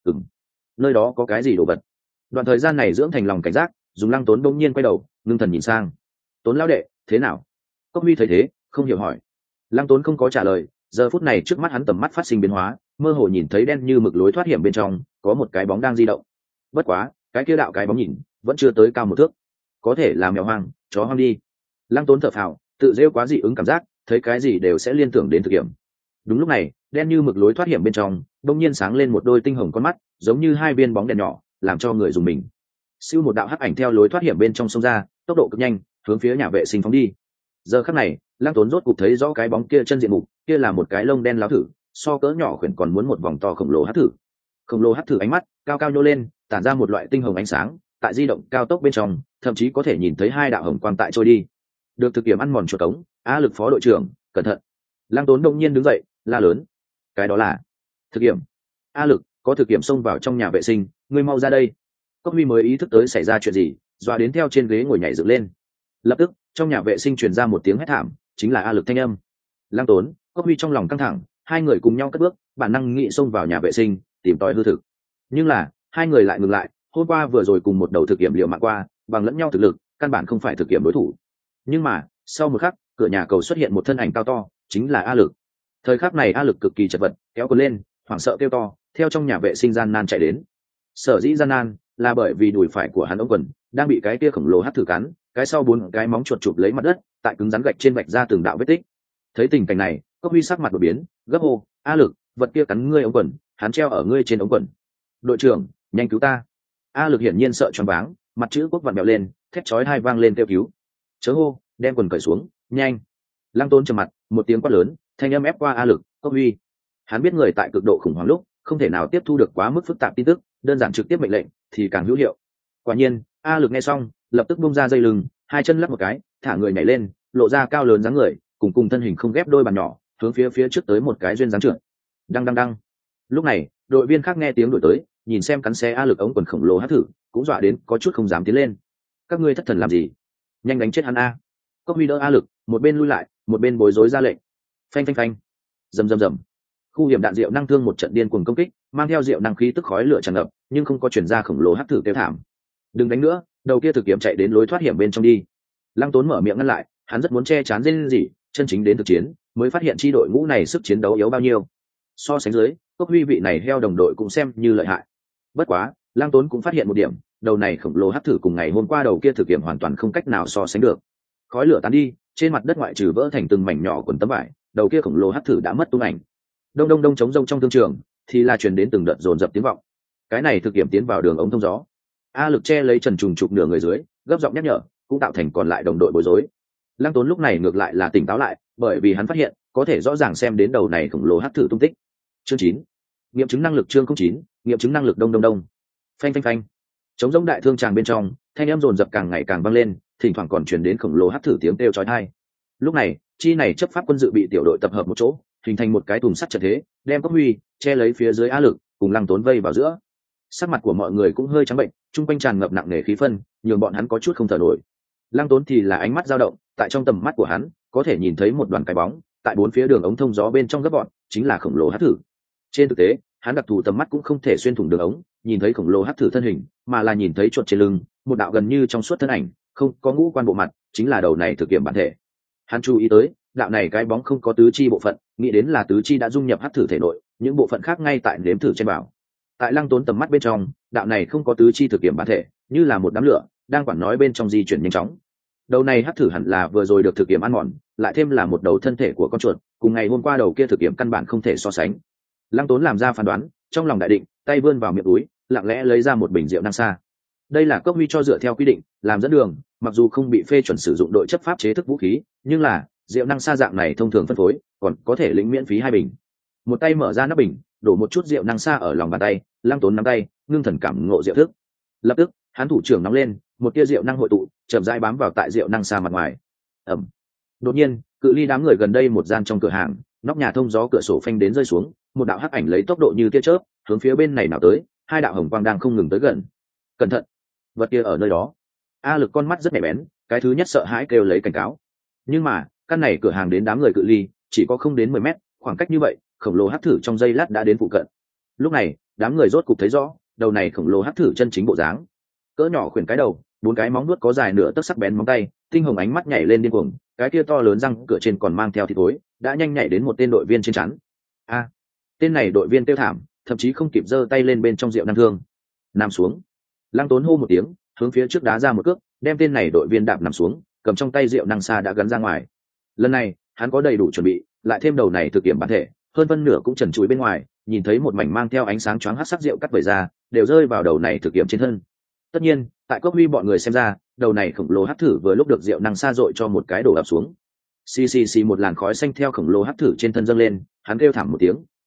Nơi đó có cái gì đồ vật? Đoạn thời gian này dưỡng thành lòng cảnh giác, dùng Lăng Tốn bỗng nhiên quay đầu, ngưng thần nhìn sang. Tốn lão đệ, thế nào? Cốc Huy thấy thế, không hiểu hỏi. Lăng Tốn không có trả lời, giờ phút này trước mắt hắn tầm mắt phát sinh biến hóa, mơ hồ nhìn thấy đen như mực lối thoát hiểm bên trong có một cái bóng đang di động. Bất quá, cái kia đạo cái bóng nhìn vẫn chưa tới cao một thước, có thể là mèo hoang, chó hoang đi. Lăng Tốn thở phào, tự rêu quá dị ứng cảm giác, thấy cái gì đều sẽ liên tưởng đến thực nghiệm. Đúng lúc này, đen như mực lối thoát hiểm bên trong đột nhiên sáng lên một đôi tinh hồng con mắt, giống như hai viên bóng đèn nhỏ, làm cho người dùng mình. Siêu một đạo hắc ảnh theo lối thoát hiểm bên trong xông ra, tốc độ cực nhanh, hướng phía nhà vệ sinh phóng đi. Giờ khắc này, Lăng Tốn rốt cục thấy rõ cái bóng kia chân diện mục, kia là một cái lông đen láo thử, so cỡ nhỏ khuyển còn muốn một vòng to khổng lồ hắc thử. Khổng lồ hắc thử ánh mắt cao cao nhô lên, tản ra một loại tinh hồng ánh sáng, tại di động cao tốc bên trong thậm chí có thể nhìn thấy hai đạo hồng quang tại trôi đi. Được thực kiểm ăn mòn chuột cống, A Lực phó đội trưởng, cẩn thận. Lăng Tốn đông nhiên đứng dậy, la lớn. Cái đó là thực kiểm. A Lực, có thực kiểm xông vào trong nhà vệ sinh, ngươi mau ra đây. Cốc Huy mới ý thức tới xảy ra chuyện gì, dọa đến theo trên ghế ngồi nhảy dựng lên. Lập tức trong nhà vệ sinh truyền ra một tiếng hét thảm, chính là A Lực thanh âm. Lăng Tốn, Cốc Huy trong lòng căng thẳng, hai người cùng nhau cất bước, bản năng nghĩ xông vào nhà vệ sinh tìm tòi hư thực. Nhưng là hai người lại ngừng lại, hôm qua vừa rồi cùng một đầu thực nghiệm liệu mạng qua, bằng lẫn nhau thực lực căn bản không phải thực nghiệm đối thủ. Nhưng mà sau một khắc, cửa nhà cầu xuất hiện một thân ảnh cao to, chính là A Lực. Thời khắc này A Lực cực kỳ chật vật, kéo quần lên, hoảng sợ kêu to, theo trong nhà vệ sinh gian nan chạy đến. Sở dĩ gian nan là bởi vì đùi phải của hắn ống quần đang bị cái kia khổng lồ hắc thử cắn, cái sau 4 cái móng chuột chụp lấy mặt đất, tại cứng rắn gạch trên vạch ra từng đạo vết tích. Thấy tình cảnh này, Cốc Huy sắc mặt đổi biến, gấp hô, A Lực, vật kia cắn ngươi ống quần, hắn treo ở ngươi trên ống quần. Đội trưởng, nhanh cứu ta. A Lực hiển nhiên sợ choáng váng, mặt chữ quốc vặn bẹo lên, thét chói tai vang lên kêu cứu. Chớ hô, đem quần cởi xuống, nhanh. Lăng Tốn trầm mặt, một tiếng quát lớn, thanh âm ép qua A Lực, Cốc Huy. Hắn biết người tại cực độ khủng hoảng lúc không thể nào tiếp thu được quá mức phức tạp tin tức, đơn giản trực tiếp mệnh lệnh thì càng hữu hiệu. Quả nhiên, A Lực nghe xong lập tức bung ra dây lưng, hai chân lắc một cái, thả người nhảy lên, lộ ra cao lớn dáng người cùng thân hình không ghép đôi bàn nhỏ, hướng phía trước tới một cái duyên dáng trượt. Đăng đăng đăng. Lúc này đội viên khác nghe tiếng đuổi tới, nhìn xem cắn xé A Lực ống quần khổng lồ hắc thử, cũng dọa đến có chút không dám tiến lên. Các ngươi thất thần làm gì? Nhanh đánh chết hắn a. Cốc Huy đỡ A Lực, một bên lui lại một bên bối rối ra lệnh. Phanh phanh phanh. Rầm rầm rầm. Khu hiểm đạn diệu năng thương một trận điên cuồng công kích, mang theo diệu năng khí tức khói lửa tràn ngập, nhưng không có chuyển ra khổng lồ hắc thử kêu thảm. Đừng đánh nữa, đầu kia thực kiểm chạy đến lối thoát hiểm bên trong đi. Lăng Tốn mở miệng ngăn lại, hắn rất muốn che chắn rên gì, chân chính đến thực chiến mới phát hiện chi đội ngũ này sức chiến đấu yếu bao nhiêu. So sánh dưới, Cốc Huy vị này heo đồng đội cũng xem như lợi hại. Bất quá Lăng Tốn cũng phát hiện một điểm, đầu này khổng lồ hắc thử cùng ngày hôm qua đầu kia thực kiểm hoàn toàn không cách nào so sánh được. Khói lửa tán đi, trên mặt đất ngoại trừ vỡ thành từng mảnh nhỏ quần tấm vải, đầu kia khổng lồ hắc thử đã mất tung ảnh. Đông đông đông chống rông trong thương trường thì là truyền đến từng đợt dồn dập tiếng vọng. Cái này thực kiểm tiến vào đường ống thông gió. A Lực che lấy Trần Trùng Trục nửa người dưới, gấp giọng nhắc nhở, cũng tạo thành còn lại đồng đội bối rối. Lăng Tốn lúc này ngược lại là tỉnh táo lại, bởi vì hắn phát hiện có thể rõ ràng xem đến đầu này khổng lồ hắc thử tung tích. Chương 9. Nghiệm chứng năng lực chương 09, nghiệm chứng năng lực đông đông đông. Phanh phanh phanh. Chống rông đại thương tràng bên trong, thanh âm dồn dập càng ngày càng vang lên, thỉnh thoảng còn truyền đến khổng lồ hắc thử tiếng kêu chói tai. Lúc này, chi này chấp pháp quân dự bị tiểu đội tập hợp một chỗ, hình thành một cái thùng sắt trận thế, đem Cốc Huy che lấy phía dưới A Lực, cùng Lăng Tốn vây vào giữa. Sắc mặt của mọi người cũng hơi trắng bệnh, trung quanh tràn ngập nặng nề khí phân, nhường bọn hắn có chút không thở nổi. Lăng Tốn thì là ánh mắt dao động, tại trong tầm mắt của hắn có thể nhìn thấy một đoàn cái bóng tại bốn phía đường ống thông gió bên trong gấp bọn, chính là khổng lồ hắc thử. Trên thực tế, hắn đặc thù tầm mắt cũng không thể xuyên thủng đường ống, nhìn thấy khổng lồ hắc thử thân hình, mà là nhìn thấy chuột trên lưng, một đạo gần như trong suốt thân ảnh, không có ngũ quan bộ mặt, chính là đầu này thực nghiệm bản thể. Hắn chú ý tới, đạo này cái bóng không có tứ chi bộ phận, nghĩ đến là tứ chi đã dung nhập hắc thử thể nội, những bộ phận khác ngay tại nếm thử trên bảo. Tại Lăng Tốn tầm mắt bên trong, đạo này không có tứ chi thực nghiệm bản thể, như là một đám lửa đang quản nói bên trong di chuyển nhanh chóng. Đầu này hắc thử hẳn là vừa rồi được thực nghiệm ăn mòn, lại thêm là một đầu thân thể của con chuột, cùng ngày hôm qua đầu kia thực nghiệm căn bản không thể so sánh. Lăng Tốn làm ra phán đoán, trong lòng đại định, tay vươn vào miệng túi, lặng lẽ lấy ra một bình rượu năng sa. Đây là Cốc Huy cho dựa theo quy định làm dẫn đường, mặc dù không bị phê chuẩn sử dụng đội chấp pháp chế thức vũ khí, nhưng là rượu năng sa dạng này thông thường phân phối, còn có thể lĩnh miễn phí 2 bình. Một tay mở ra nắp bình, đổ một chút rượu năng sa ở lòng bàn tay, Lăng Tốn nắm tay, ngưng thần cảm ngộ rượu thức. Lập tức, hắn thủ trưởng nóng lên, một tia rượu năng hội tụ, chậm rãi bám vào tại rượu năng sa mặt ngoài. Ầm. Đột nhiên, cự ly đám người gần đây một gian trong cửa hàng, nóc nhà thông gió cửa sổ phanh đến rơi xuống, một đạo hắc ảnh lấy tốc độ như tia chớp hướng phía bên này nào tới, hai đạo hồng quang đang không ngừng tới gần. Cẩn thận, vật kia ở nơi đó. A Lực con mắt rất nhạy bén, cái thứ nhất sợ hãi kêu lấy cảnh cáo. Nhưng mà căn này cửa hàng đến đám người cự ly chỉ có không đến 10 mét, khoảng cách như vậy, khổng lồ hắc thử trong giây lát đã đến phụ cận. Lúc này đám người rốt cục thấy rõ đầu này khổng lồ hắc thử chân chính bộ dáng. Cỡ nhỏ khuyển cái đầu, 4 cái móng nuốt có dài nửa tấc sắc bén móng tay, tinh hồng ánh mắt nhảy lên điên cuồng, cái kia to lớn răng cửa trên còn mang theo thịt thối, đã nhanh nhảy đến một tên đội viên trên chắn. A, tên này đội viên kêu thảm, thậm chí không kịp giơ tay lên bên trong rượu năng thương, nằm xuống. Lăng Tốn hô một tiếng, hướng phía trước đá ra một cước, đem tên này đội viên đạp nằm xuống, cầm trong tay rượu năng sa đã gắn ra ngoài. Lần này hắn có đầy đủ chuẩn bị, lại thêm đầu này thực nghiệm bản thể, hơn phân nửa cũng trần trụi bên ngoài, nhìn thấy một mảnh mang theo ánh sáng choáng hắc sắc rượu cắt vẩy ra, đều rơi vào đầu này thực nghiệm trên thân. Tất nhiên, tại Cốc Huy bọn người xem ra, đầu này khổng lồ hắc thử vừa lúc được rượu năng sa dội cho một cái đổ ập xuống. Xì xì xì, một làn khói xanh theo khổng lồ hắc thử trên thân dâng lên, hắn kêu thảm một tiếng,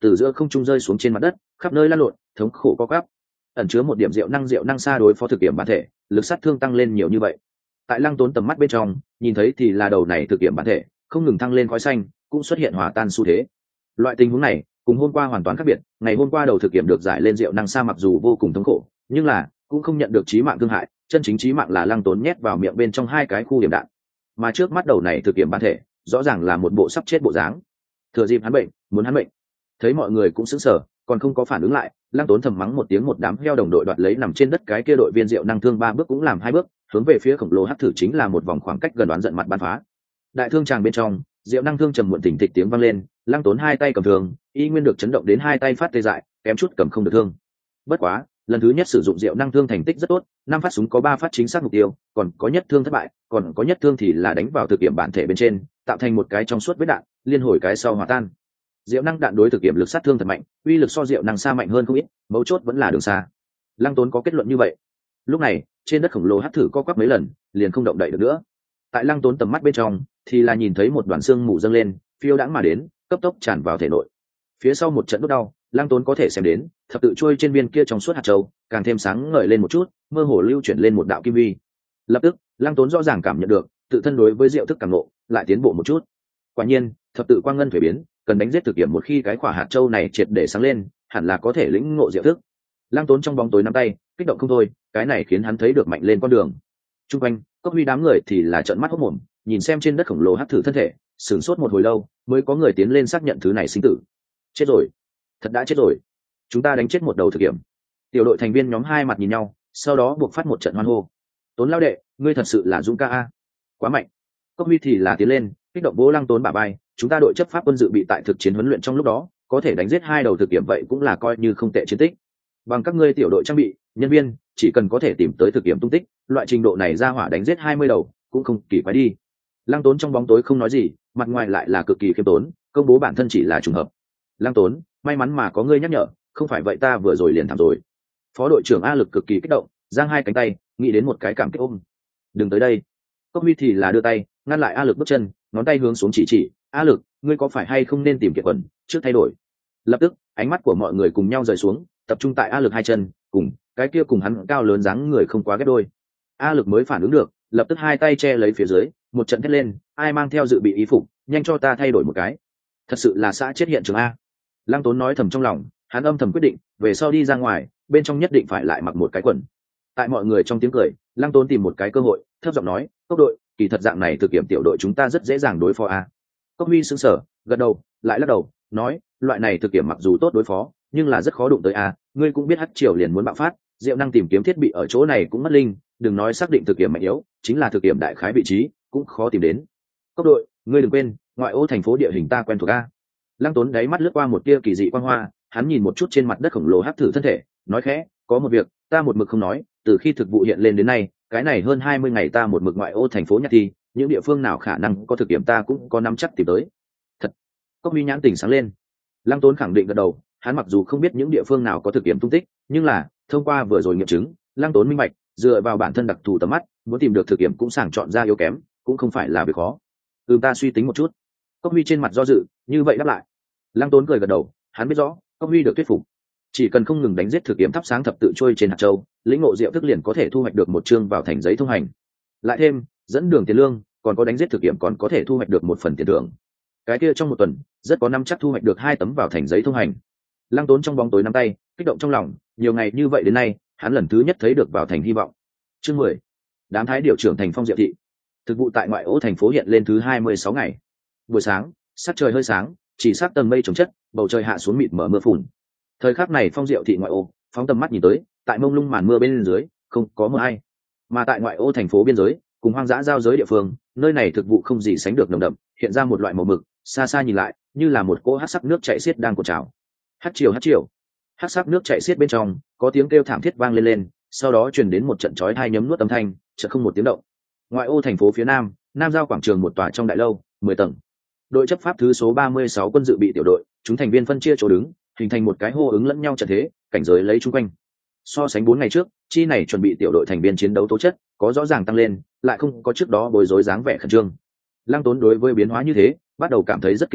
từ giữa không trung rơi xuống trên mặt đất, khắp nơi lăn lộn, thống khổ co quắp. Ẩn chứa một điểm diệu năng xa đối phó thực nghiệm bản thể, lực sát thương tăng lên nhiều như vậy. Tại Lăng Tốn tầm mắt bên trong, nhìn thấy thì là đầu này thực nghiệm bản thể không ngừng thăng lên khói xanh, cũng xuất hiện hòa tan xu thế. Loại tình huống này cùng hôm qua hoàn toàn khác biệt. Ngày hôm qua đầu thực nghiệm được giải lên diệu năng xa mặc dù vô cùng thống khổ, nhưng là cũng không nhận được chí mạng thương hại, chân chính chí mạng là Lăng Tốn nhét vào miệng bên trong hai cái khu điểm đạn. Mà trước mắt đầu này thực nghiệm bản thể rõ ràng là một bộ sắp chết bộ dáng. Thừa dịp hắn bệnh, muốn hắn bệnh. Thấy mọi người cũng sững sờ, còn không có phản ứng lại, Lăng Tốn thầm mắng một tiếng, một đám heo đồng đội đoạt lấy nằm trên đất cái kia đội viên diệu năng thương 3 bước cũng làm 2 bước, hướng về phía khổng lồ hắc thử chính là một vòng khoảng cách gần đoán giận mặt bắn phá. Đại thương tràng bên trong, diệu năng thương trầm muộn tỉnh thịch tiếng vang lên, Lăng Tốn hai tay cầm thương, y nguyên được chấn động đến hai tay phát tê dại, kém chút cầm không được thương. Bất quá, lần thứ nhất sử dụng diệu năng thương thành tích rất tốt, 5 phát súng có 3 phát chính xác mục tiêu, còn có nhất thương thất bại, còn có nhất thương thì là đánh vào thực nghiệm bản thể bên trên, tạo thành một cái trong suốt vết đạn, liên hồi cái sau hòa tan. Diệu năng đạn đối thực nghiệm lực sát thương thật mạnh, uy lực so diệu năng xa mạnh hơn không ít, mấu chốt vẫn là đường xa. Lăng Tốn có kết luận như vậy. Lúc này, trên đất khổng lồ hắc thử co quắp mấy lần, liền không động đậy được nữa. Tại Lăng Tốn tầm mắt bên trong, thì là nhìn thấy một đoàn xương mù dâng lên, phiêu đãng mà đến, cấp tốc tràn vào thể nội. Phía sau một trận đốt đau, Lăng Tốn có thể xem đến, thập tự trôi trên viên kia trong suốt hạt châu, càng thêm sáng ngời lên một chút, mơ hồ lưu chuyển lên một đạo kim vi. Lập tức, Lăng Tốn rõ ràng cảm nhận được, tự thân đối với diệu thức càng ngộ, lại tiến bộ một chút. Quả nhiên, thập tự quang ngân thủy biến, cần đánh giết thực nghiệm một khi cái quả hạt châu này triệt để sáng lên, hẳn là có thể lĩnh ngộ diệu thức. Lăng Tốn trong bóng tối nắm tay, kích động không thôi, cái này khiến hắn thấy được mạnh lên con đường. Trung quanh, Cốc Huy đám người thì là trợn mắt hốt mồm, nhìn xem trên đất khổng lồ hắc thử thân thể, sửng sốt một hồi lâu, mới có người tiến lên xác nhận thứ này sinh tử. Chết rồi, thật đã chết rồi. Chúng ta đánh chết một đầu thực nghiệm. Tiểu đội thành viên nhóm hai mặt nhìn nhau, sau đó buộc phát một trận hoan hô. Tốn lao đệ, ngươi thật sự là dũng ca a, quá mạnh. Cốc Huy thì là tiến lên, kích động vỗ Lăng Tốn bả vai, chúng ta đội chấp pháp quân dự bị tại thực chiến huấn luyện trong lúc đó, có thể đánh giết 2 đầu thực nghiệm vậy cũng là coi như không tệ chiến tích. Bằng các ngươi tiểu đội trang bị, nhân viên, chỉ cần có thể tìm tới thực nghiệm tung tích, loại trình độ này ra hỏa đánh giết 20 đầu, cũng không kỳ quái đi. Lăng Tốn trong bóng tối không nói gì, mặt ngoài lại là cực kỳ khiêm tốn, công bố bản thân chỉ là trùng hợp. Lăng Tốn, may mắn mà có ngươi nhắc nhở, không phải vậy ta vừa rồi liền thảm rồi. Phó đội trưởng A Lực cực kỳ kích động, giang hai cánh tay, nghĩ đến một cái cảm kích ôm. Đừng tới đây. Cốc Huy thì là đưa tay, ngăn lại A Lực bước chân, ngón tay hướng xuống chỉ, A Lực, ngươi có phải hay không nên tìm Kiệt Quẩn trước thay đổi. Lập tức, ánh mắt của mọi người cùng nhau rời xuống, tập trung tại A Lực hai chân, cùng cái kia cùng hắn cao lớn dáng người không quá ghép đôi. A Lực mới phản ứng được, lập tức hai tay che lấy phía dưới, một trận thét lên, ai mang theo dự bị y phục, nhanh cho ta thay đổi một cái. Thật sự là xã chết hiện trường a. Lăng Tốn nói thầm trong lòng, hắn âm thầm quyết định, về sau đi ra ngoài, bên trong nhất định phải lại mặc một cái quần. Tại mọi người trong tiếng cười, Lăng Tốn tìm một cái cơ hội, thấp giọng nói, Cốc đội, kỳ thật dạng này thực kiểm tiểu đội chúng ta rất dễ dàng đối phó a. Cốc Huy sững sờ, gật đầu, lại lắc đầu, nói, loại này thực kiểm mặc dù tốt đối phó, nhưng là rất khó đụng tới a. Ngươi cũng biết hắc triều liền muốn bạo phát, diệu năng tìm kiếm thiết bị ở chỗ này cũng mất linh, đừng nói xác định thực kiểm mạnh yếu, chính là thực kiểm đại khái vị trí cũng khó tìm đến. Cốc đội, ngươi đừng quên, ngoại ô thành phố địa hình ta quen thuộc a. Lăng Tốn đáy mắt lướt qua một tia kỳ dị quang hoa, hắn nhìn một chút trên mặt đất khổng lồ hắc thử thân thể, nói khẽ, có một việc ta một mực không nói, từ khi thực vụ hiện lên đến nay, cái này hơn 20 ngày ta một mực ngoại ô thành phố nhặt thi, những địa phương nào khả năng có thực kiểm ta cũng có nắm chắc tìm tới. Thật. Cốc Huy nhãn tỉnh sáng lên. Lăng Tốn khẳng định gật đầu, hắn mặc dù không biết những địa phương nào có thực kiểm tung tích, nhưng là thông qua vừa rồi nghiệm chứng, Lăng Tốn minh bạch, dựa vào bản thân đặc thù tầm mắt, muốn tìm được thực kiểm cũng sàng chọn ra yếu kém, cũng không phải là việc khó. Ta suy tính một chút. Cốc Huy trên mặt do dự, như vậy đáp lại. Lăng Tốn cười gật đầu, hắn biết rõ, Cốc Huy được thuyết phục. Chỉ cần không ngừng đánh giết thực kiểm thắp sáng thập tự trôi trên hạt châu, lĩnh ngộ diệu thức liền có thể thu hoạch được một chương vào thành giấy thông hành. Lại thêm, dẫn đường tiền lương, còn có đánh giết thực kiểm còn có thể thu hoạch được một phần tiền thưởng. Cái kia trong một tuần, rất có năm chắc thu hoạch được 2 tấm vào thành giấy thông hành. Lăng Tốn trong bóng tối nắm tay, kích động trong lòng, nhiều ngày như vậy đến nay, hắn lần thứ nhất thấy được vào thành hy vọng. Chương 10. Đám thái điều trưởng thành Phong Diệu thị. Thực vụ tại ngoại ô thành phố hiện lên thứ 26 ngày. Buổi sáng, sắc trời hơi sáng, chỉ sắc tầng mây chồng chất, bầu trời hạ xuống mịt mờ mưa phùn. Thời khắc này Phong Diệu thị ngoại ô, phóng tầm mắt nhìn tới, tại mông lung màn mưa bên dưới, không có mưa ai. Mà tại ngoại ô thành phố biên giới, cùng hoang dã giao giới địa phương, nơi này thực vụ không gì sánh được nồng đậm, hiện ra một loại màu mực, xa xa nhìn lại, như là một cỗ hắc sắc nước chảy xiết đang cuộn trào. Hắc triều, hắc sắc nước chảy xiết bên trong, có tiếng kêu thảm thiết vang lên, sau đó truyền đến một trận chói tai nhấm nuốt âm thanh, chợt không một tiếng động. Ngoại ô thành phố phía nam, nam giao quảng trường một tòa trong đại lâu, 10 tầng. Đội chấp pháp thứ số 36 quân dự bị tiểu đội, chúng thành viên phân chia chỗ đứng, hình thành một cái hô ứng lẫn nhau trận thế, cảnh giới lấy chung quanh. So sánh 4 ngày trước, chi này chuẩn bị tiểu đội thành viên chiến đấu tố chất có rõ ràng tăng lên, lại không có trước đó bối rối dáng vẻ khẩn trương. Lăng Tốn đối với biến hóa như thế, bắt đầu cảm thấy rất kinh ngạc,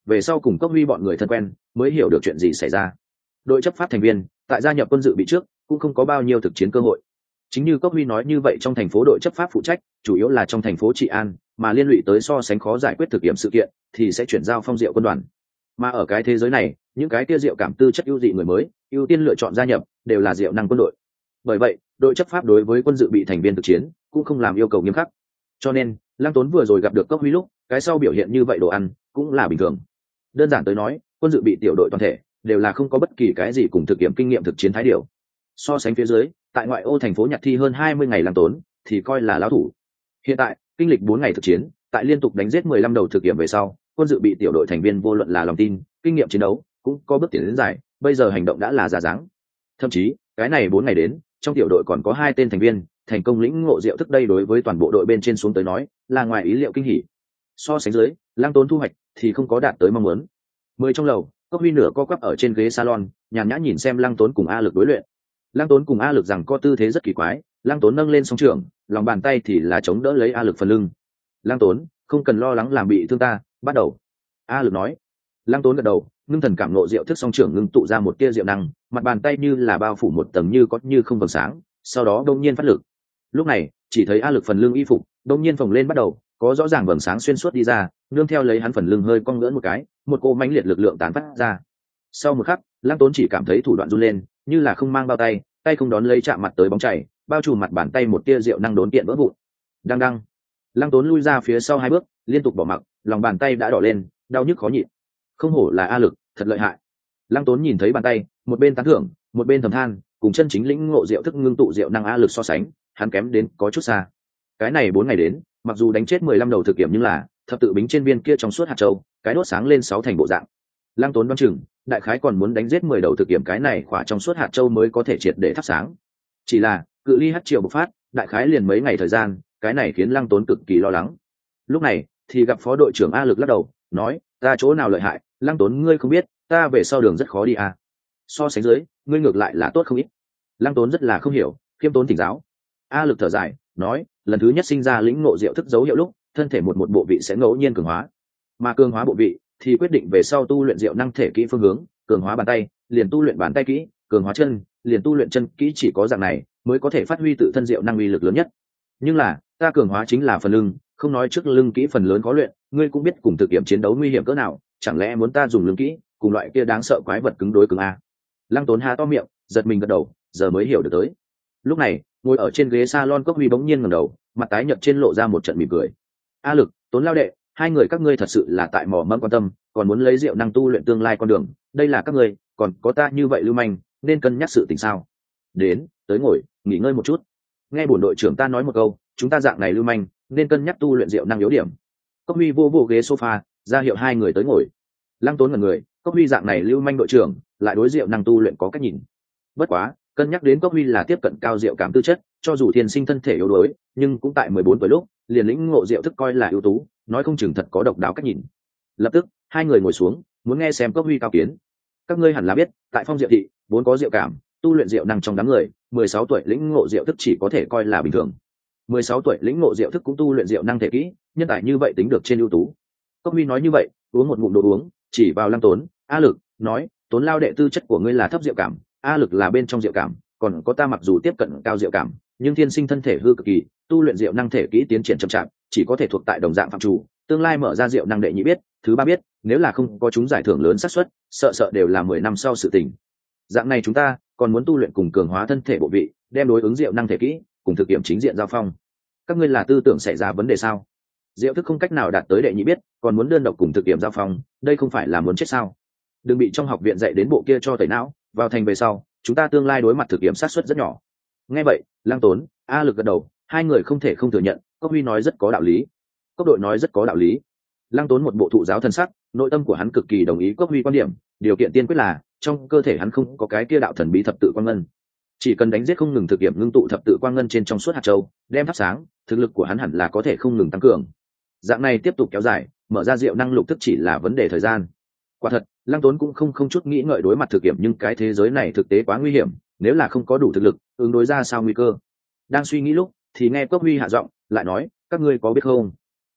về sau cùng Cốc Huy bọn người thân quen mới hiểu được chuyện gì xảy ra. Đội chấp pháp thành viên tại gia nhập quân dự bị trước cũng không có bao nhiêu thực chiến cơ hội. Chính như Cốc Huy nói như vậy, trong thành phố đội chấp pháp phụ trách chủ yếu là trong thành phố trị an, mà liên lụy tới so sánh khó giải quyết thực nghiệm sự kiện thì sẽ chuyển giao Phong Diệu quân đoàn. Mà ở cái thế giới này, những cái kia diệu cảm tư chất ưu dị người mới ưu tiên lựa chọn gia nhập đều là diệu năng quân đội. Bởi vậy đội chấp pháp đối với quân dự bị thành viên thực chiến cũng không làm yêu cầu nghiêm khắc, cho nên Lăng Tốn vừa rồi gặp được Cốc Huy lúc cái sau biểu hiện như vậy đồ ăn cũng là bình thường. Đơn giản tới nói, quân dự bị tiểu đội toàn thể đều là không có bất kỳ cái gì cùng thực nghiệm kinh nghiệm thực chiến thái điều. So sánh phía dưới, tại ngoại ô thành phố nhạc thi hơn 20 ngày Lăng Tốn thì coi là lão thủ. Hiện tại kinh lịch 4 ngày thực chiến, tại liên tục đánh giết 15 đầu thực nghiệm về sau, quân dự bị tiểu đội thành viên vô luận là lòng tin, kinh nghiệm chiến đấu cũng có bước tiến đến dài, bây giờ hành động đã là ra dáng. Thậm chí cái này 4 ngày đến, trong tiểu đội còn có 2 tên thành viên thành công lĩnh ngộ diệu thức, đây đối với toàn bộ đội bên trên xuống tới nói là ngoài ý liệu kinh hỉ. So sánh dưới, Lăng Tốn thu hoạch thì không có đạt tới mong muốn. 10 trong lầu, Cốc Huy nửa co quắp ở trên ghế salon, nhàn nhã nhìn xem Lăng Tốn cùng A Lực đối luyện. Lăng Tốn cùng A Lực rằng có tư thế rất kỳ quái, Lăng Tốn nâng lên song trường, lòng bàn tay thì là chống đỡ lấy A Lực phần lưng. Lăng Tốn, không cần lo lắng làm bị thương ta, bắt đầu. A Lực nói. Lăng Tốn gật đầu, ngưng thần cảm nộ diệu thức song trường ngưng tụ ra một tia diệu năng, mặt bàn tay như là bao phủ một tầng như có như không vầng sáng, sau đó đông nhiên phát lực. Lúc này chỉ thấy A Lực phần lưng y phục đông nhiên phồng lên bắt đầu có rõ ràng vầng sáng xuyên suốt đi ra, nương theo lấy hắn phần lưng hơi cong ngỡn một cái, một cỗ mãnh liệt lực lượng tán phát ra. Sau một khắc, Lăng Tốn chỉ cảm thấy thủ đoạn run lên, như là không mang bao tay, tay không đón lấy chạm mặt tới bóng chảy, bao trùm mặt bàn tay một tia diệu năng đốn kiện vỡ vụn. Đang đang, Lăng Tốn lui ra phía sau 2 bước, liên tục bỏ mặc, lòng bàn tay đã đỏ lên, đau nhức khó nhịn. Không hổ là A Lực, thật lợi hại. Lăng Tốn nhìn thấy bàn tay, một bên tán thưởng, một bên thầm than, cùng chân chính lĩnh ngộ diệu thức ngưng tụ diệu năng A Lực so sánh, hắn kém đến có chút xa. Cái này 4 ngày đến, mặc dù đánh chết 15 đầu thực nghiệm, nhưng là thập tự bính trên viên kia trong suốt hạt châu, cái đốt sáng lên 6 thành bộ dạng. Lăng Tốn đoán chừng, đại khái còn muốn đánh giết 10 đầu thực nghiệm cái này khỏa trong suốt hạt châu mới có thể triệt để thắp sáng. Chỉ là cự ly hắc triều bộc phát, đại khái liền mấy ngày thời gian, cái này khiến Lăng Tốn cực kỳ lo lắng. Lúc này thì gặp phó đội trưởng A Lực lắc đầu, nói: "Ta chỗ nào lợi hại, Lăng Tốn ngươi không biết, ta về sau đường rất khó đi à? So sánh dưới, ngươi ngược lại là tốt không ít." Lăng Tốn rất là không hiểu, khiêm tốn thỉnh giáo. A Lực thở dài, nói: "Lần thứ nhất sinh ra lĩnh ngộ diệu thức dấu hiệu lúc, thân thể một bộ vị sẽ ngẫu nhiên cường hóa, mà cường hóa bộ vị thì quyết định về sau tu luyện diệu năng thể kỹ phương hướng. Cường hóa bàn tay, liền tu luyện bàn tay kỹ; cường hóa chân, liền tu luyện chân kỹ, chỉ có dạng này mới có thể phát huy tự thân diệu năng uy lực lớn nhất. Nhưng là ta cường hóa chính là phần lưng, không nói trước lưng kỹ phần lớn khó luyện, ngươi cũng biết cùng thực nghiệm chiến đấu nguy hiểm cỡ nào, chẳng lẽ muốn ta dùng lưng kỹ cùng loại kia đáng sợ quái vật cứng đối cứng à?" Lăng Tốn há to miệng, giật mình gật đầu, giờ mới hiểu được tới. Lúc này ngồi ở trên ghế salon Cốc Huy bỗng nhiên ngẩng đầu, mặt tái nhợt trên lộ ra một trận mỉm cười. "A Lực, Tốn lao đệ, 2 người các ngươi thật sự là tại mò mẫm quan tâm, còn muốn lấy diệu năng tu luyện tương lai con đường, đây là các ngươi, còn có ta như vậy lưu manh, nên cân nhắc sự tình sao? Đến, tới ngồi, nghỉ ngơi một chút. Nghe bổn đội trưởng ta nói một câu, chúng ta dạng này lưu manh, nên cân nhắc tu luyện diệu năng yếu điểm." Cốc Huy vô ghế sofa, ra hiệu 2 người tới ngồi. Lăng Tốn ngẩn người, Cốc Huy dạng này lưu manh đội trưởng, lại đối diệu năng tu luyện có cách nhìn. Bất quá, cân nhắc đến Cốc Huy là tiếp cận cao diệu cảm tư chất, cho dù thiên sinh thân thể yếu đuối, nhưng cũng tại 14 tuổi lúc liền lĩnh ngộ diệu thức coi là ưu tú, nói không chừng thật có độc đáo cách nhìn. Lập tức 2 người ngồi xuống, muốn nghe xem Cốc Huy cao kiến. Các ngươi hẳn là biết, tại Phong Diệu thị vốn có diệu cảm, tu luyện diệu năng trong đám người, 16 tuổi lĩnh ngộ diệu thức chỉ có thể coi là bình thường. 16 tuổi lĩnh ngộ diệu thức cũng tu luyện diệu năng thể kỹ, nhân tài như vậy tính được trên ưu tú. Cốc Huy nói như vậy, uống một ngụm đồ uống, chỉ vào Lăng Tốn, A Lực, nói: "Tốn lao đệ tư chất của ngươi là thấp diệu cảm, A Lực là bên trong diệu cảm, còn có ta mặc dù tiếp cận cao diệu cảm, nhưng thiên sinh thân thể hư cực kỳ, tu luyện diệu năng thể kỹ tiến triển chậm chạp, chỉ có thể thuộc tại đồng dạng phạm chủ, tương lai mở ra diệu năng đệ nhị biết, thứ ba biết, nếu là không có chúng giải thưởng lớn xác suất, sợ đều là 10 năm sau sự tình. Dạng này chúng ta còn muốn tu luyện cùng cường hóa thân thể bộ vị, đem đối ứng diệu năng thể kỹ cùng thực nghiệm chính diện giao phong. Các ngươi là tư tưởng xảy ra vấn đề sao? Diệu thức không cách nào đạt tới đệ nhị biết, còn muốn đơn độc cùng thực nghiệm giao phong, đây không phải là muốn chết sao? Đừng bị trong học viện dạy đến bộ kia cho tẩy não, vào thành về sau, chúng ta tương lai đối mặt thực nghiệm xác suất rất nhỏ." Nghe vậy, Lăng Tốn, A Lực gật đầu, 2 người không thể không thừa nhận, Cốc Huy nói rất có đạo lý. Cốc đội nói rất có đạo lý. Lăng Tốn một bộ thụ giáo thân sắc, nội tâm của hắn cực kỳ đồng ý Cốc Huy quan điểm, điều kiện tiên quyết là trong cơ thể hắn không có cái kia đạo thần bí thập tự quang ngân. Chỉ cần đánh giết không ngừng thực nghiệm ngưng tụ thập tự quang ngân trên trong suốt hạt châu, đem thắp sáng, thực lực của hắn hẳn là có thể không ngừng tăng cường. Dạng này tiếp tục kéo dài, mở ra diệu năng lục thức chỉ là vấn đề thời gian. Quả thật, Lăng Tốn cũng không chút nghĩ ngợi đối mặt thực nghiệm, nhưng cái thế giới này thực tế quá nguy hiểm, nếu là không có đủ thực lực ứng đối ra sao nguy cơ. Đang suy nghĩ lúc thì nghe Cốc Huy hạ giọng lại nói: "Các ngươi có biết không,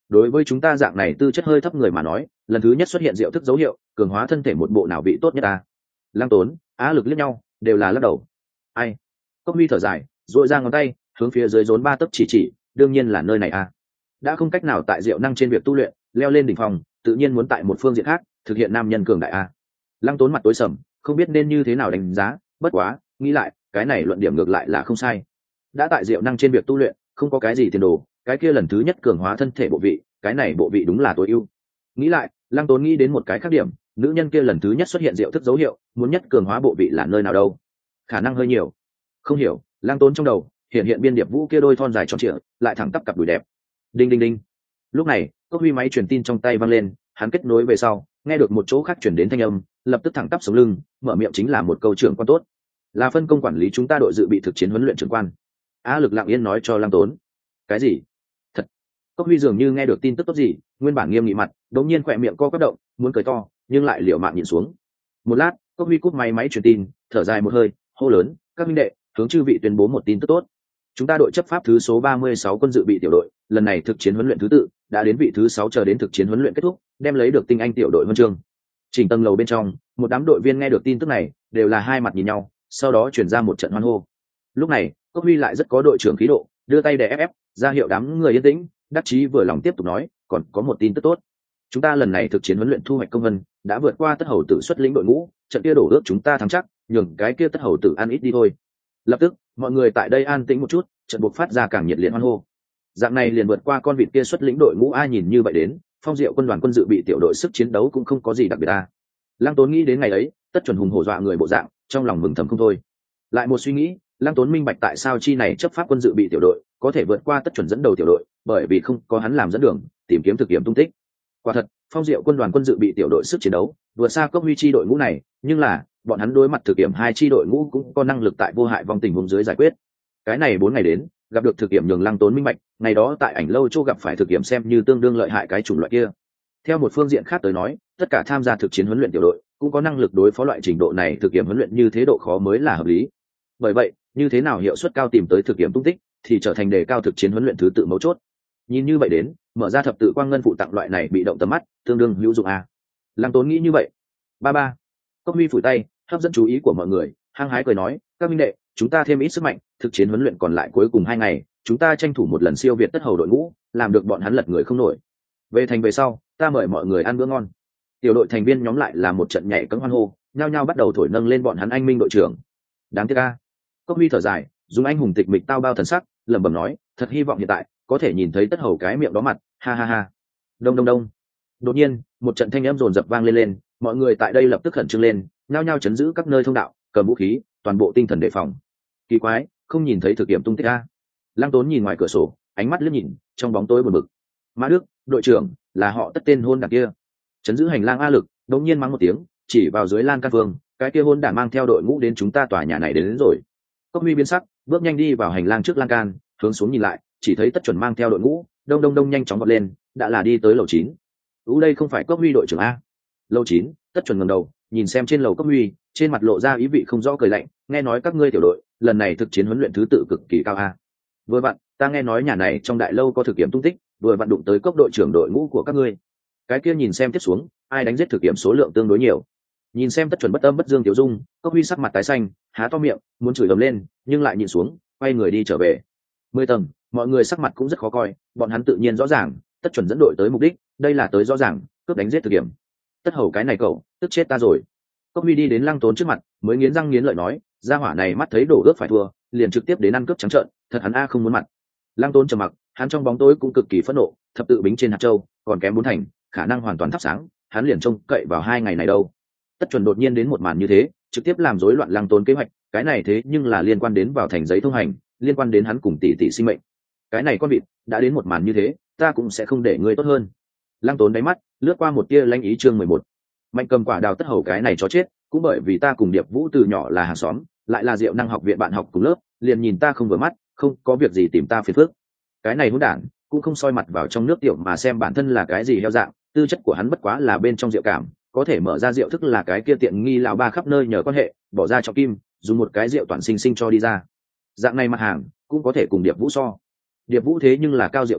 đối với chúng ta dạng này tư chất hơi thấp người mà nói, lần thứ nhất xuất hiện diệu thức dấu hiệu, cường hóa thân thể một bộ nào vị tốt nhất ta? Lăng Tốn, Á Lực liếc nhau, đều là lắc đầu. Ai? Cốc Huy thở dài, duỗi ra ngón tay, hướng phía dưới rốn 3 tấc chỉ, đương nhiên là nơi này a. Đã không cách nào tại diệu năng trên việc tu luyện, leo lên đỉnh phong, tự nhiên muốn tại một phương diện khác thực hiện nam nhân cường đại a. Lăng Tốn mặt tối sầm, không biết nên như thế nào đánh giá, bất quá, nghĩ lại, cái này luận điểm ngược lại là không sai. Đã tại diệu năng trên việc tu luyện, không có cái gì tiền đồ, cái kia lần thứ nhất cường hóa thân thể bộ vị, cái này bộ vị đúng là tối ưu. Nghĩ lại, Lăng Tốn nghĩ đến một cái khác điểm, nữ nhân kia lần thứ nhất xuất hiện diệu thức dấu hiệu, muốn nhất cường hóa bộ vị là nơi nào đâu? Khả năng hơi nhiều. Không hiểu, Lăng Tốn trong đầu hiện biên điệp vũ kia đôi thon dài tròn trịa, lại thẳng tắp cặp đùi đẹp. Đinh đinh đinh. Lúc này, Cốc Huy máy truyền tin trong tay vang lên, hắn kết nối về sau, nghe được một chỗ khác truyền đến thanh âm, lập tức thẳng tắp sống lưng, mở miệng chính là một câu trưởng quan tốt. Là phân công quản lý chúng ta đội dự bị thực chiến huấn luyện trưởng quan. Á Lực lặng yên nói cho Lăng Tốn. Cái gì? Thật. Cốc Huy dường như nghe được tin tức tốt gì, nguyên bản nghiêm nghị mặt, đột nhiên khỏe miệng co quắp động, muốn cười to, nhưng lại liều mạng nhìn xuống. Một lát, Cốc Huy cúp máy truyền tin, thở dài một hơi, hô lớn, các minh đệ, hướng chư vị tuyên bố một tin tức tốt. Chúng ta đội chấp pháp thứ số 36 quân dự bị tiểu đội, lần này thực chiến huấn luyện thứ tự đã đến vị thứ 6 chờ đến thực chiến huấn luyện kết thúc, đem lấy được tinh anh tiểu đội huân chương. Chỉnh tầng lầu bên trong, một đám đội viên nghe được tin tức này, đều là hai mặt nhìn nhau, sau đó chuyển ra một trận hoan hô. Lúc này, Cốc Huy lại rất có đội trưởng khí độ, đưa tay đè ép, ra hiệu đám người yên tĩnh, đắc chí vừa lòng tiếp tục nói, còn có một tin tức tốt. Chúng ta lần này thực chiến huấn luyện thu hoạch công vân, đã vượt qua Tất Hầu Tử xuất lĩnh đội ngũ, trận kia đổ ước chúng ta thắng chắc, nhường cái kia Tất Hầu Tử ăn ít đi thôi. Lập tức, mọi người tại đây an tĩnh một chút, trận buộc phát ra càng nhiệt liệt hoan hô. Dạng này liền vượt qua con vịt kia xuất lĩnh đội ngũ, ai nhìn như vậy đến, Phong Diệu quân đoàn quân dự bị tiểu đội sức chiến đấu cũng không có gì đặc biệt a. Lăng Tốn nghĩ đến ngày ấy, Tất Chuẩn hùng hổ dọa người bộ dạng, trong lòng mừng thầm không thôi. Lại một suy nghĩ, Lăng Tốn minh bạch tại sao chi này chấp pháp quân dự bị tiểu đội có thể vượt qua Tất Chuẩn dẫn đầu tiểu đội, bởi vì không có hắn làm dẫn đường, tìm kiếm thực nghiệm tung tích. Quả thật, Phong Diệu quân đoàn quân dự bị tiểu đội sức chiến đấu vượt xa Cốc Huy chi đội ngũ này, nhưng là bọn hắn đối mặt thực nghiệm hai chi đội ngũ cũng có năng lực tại vô hại vòng tình huống dưới giải quyết. Cái này 4 ngày đến, gặp được thực nghiệm nhường Lăng Tốn minh bạch, ngày đó tại Ảnh Lâu Châu gặp phải thực nghiệm xem như tương đương lợi hại cái chủng loại kia. Theo một phương diện khác tới nói, tất cả tham gia thực chiến huấn luyện tiểu đội cũng có năng lực đối phó loại trình độ này thực nghiệm huấn luyện như thế độ khó mới là hợp lý. Bởi vậy, như thế nào hiệu suất cao tìm tới thực nghiệm tung tích thì trở thành đề cao thực chiến huấn luyện thứ tự mấu chốt. Nhìn như vậy đến, mở ra thập tự quang ngân phụ tặng loại này bị động tầm mắt, tương đương hữu dụng a. Lăng Tốn nghĩ như vậy. Ba. Cốc Huy phủi tay, hấp dẫn chú ý của mọi người, hăng hái cười nói, các minh đệ, chúng ta thêm ít sức mạnh, thực chiến huấn luyện còn lại cuối cùng 2 ngày, chúng ta tranh thủ một lần siêu việt Tất Hầu đội ngũ, làm được bọn hắn lật người không nổi. Về thành về sau, ta mời mọi người ăn bữa ngon. Tiểu đội thành viên nhóm lại là một trận nhảy cẫng hoan hô, nhao nhao bắt đầu thổi nâng lên bọn hắn anh minh đội trưởng. Đáng tiếc a. Cốc Huy thở dài, dùng anh hùng tịch mịch tao bao thần sắc, lẩm bẩm nói, thật hy vọng hiện tại có thể nhìn thấy Tất Hầu cái miệng đó mặt, ha ha ha. Đông đông đông. Đột nhiên, một trận thanh âm rồn rập vang lên, mọi người tại đây lập tức khẩn trương lên, nhao nhao chấn giữ các nơi thông đạo, cầm vũ khí, toàn bộ tinh thần đề phòng. Kỳ quái, không nhìn thấy thực nghiệm tung tích a. Lăng Tốn nhìn ngoài cửa sổ, ánh mắt liếc nhìn, trong bóng tối buồn bực. Mã Đức, đội trưởng, là họ Tất tên hôn đản kia. Chấn giữ hành lang A Lực đột nhiên mắng một tiếng, chỉ vào dưới lan can vương, cái kia hôn đản mang theo đội ngũ đến chúng ta tòa nhà này đến rồi. Cốc Huy biến sắc, bước nhanh đi vào hành lang trước lan can, hướng xuống nhìn lại, chỉ thấy Tất Chuẩn mang theo đội ngũ, đông đông đông nhanh chóng vọt lên, đã là đi tới lầu 9. Đây không phải Cốc Huy đội trưởng a? Lầu 9, Tất Chuẩn ngẩng đầu, nhìn xem trên lầu Cốc Huy, trên mặt lộ ra ý vị không rõ cười lạnh, nghe nói các ngươi tiểu đội lần này thực chiến huấn luyện thứ tự cực kỳ cao a. Vừa vặn, ta nghe nói nhà này trong đại lâu có thực nghiệm tung tích, vừa vặn đụng tới Cốc đội trưởng đội ngũ của các ngươi. Cái kia nhìn xem tiếp xuống, ai đánh giết thực nghiệm số lượng tương đối nhiều. Nhìn xem Tất Chuẩn bất âm bất dương tiểu dung, Cốc Huy sắc mặt tái xanh, há to miệng, muốn chửi ầm lên, nhưng lại nhìn xuống, quay người đi trở về. 10 tầng, mọi người sắc mặt cũng rất khó coi, bọn hắn tự nhiên rõ ràng, Tất Chuẩn dẫn đội tới mục đích, đây là tới rõ ràng, cướp đánh giết thực nghiệm. Tất Hầu cái này cậu, tức chết ta rồi. Cốc Huy đi đến Lăng Tốn trước mặt, mới nghiến răng nghiến lợi nói, gia hỏa này mắt thấy đổ ước phải thua, liền trực tiếp đến ăn cướp trắng trợn, thật hắn a không muốn mặt. Lăng Tốn trầm mặc, hắn trong bóng tối cũng cực kỳ phẫn nộ, thập tự bính trên hạt châu, còn kém 4 thành, khả năng hoàn toàn thắp sáng, hắn liền trông cậy vào 2 ngày này đâu. Tất Chuẩn đột nhiên đến một màn như thế, trực tiếp làm rối loạn Lăng Tốn kế hoạch, cái này thế nhưng là liên quan đến vào thành giấy thông hành, liên quan đến hắn cùng tỷ tỷ sinh mệnh. Cái này con vịt, đã đến một màn như thế, ta cũng sẽ không để ngươi tốt hơn. Lăng Tốn đáy mắt lướt qua một tia lanh ý. Chương 11. Mạnh Cầm quả đào Tất Hầu cái này chó chết, cũng bởi vì ta cùng Điệp Vũ từ nhỏ là hàng xóm, lại là Diệu Năng học viện bạn học cùng lớp, liền nhìn ta không vừa mắt, không có việc gì tìm ta phiền phức. Cái này hỗn đản, cũng không soi mặt vào trong nước tiểu mà xem bản thân là cái gì heo dạng, tư chất của hắn bất quá là bên trong diệu cảm, có thể mở ra diệu thức là cái kia tiện nghi lão ba khắp nơi nhờ quan hệ, bỏ ra cho kim, dùng một cái diệu toàn sinh sinh cho đi ra. Dạng này mặt hàng, cũng có thể cùng Điệp Vũ so. Điệp Vũ thế nhưng là cao diệu cảm,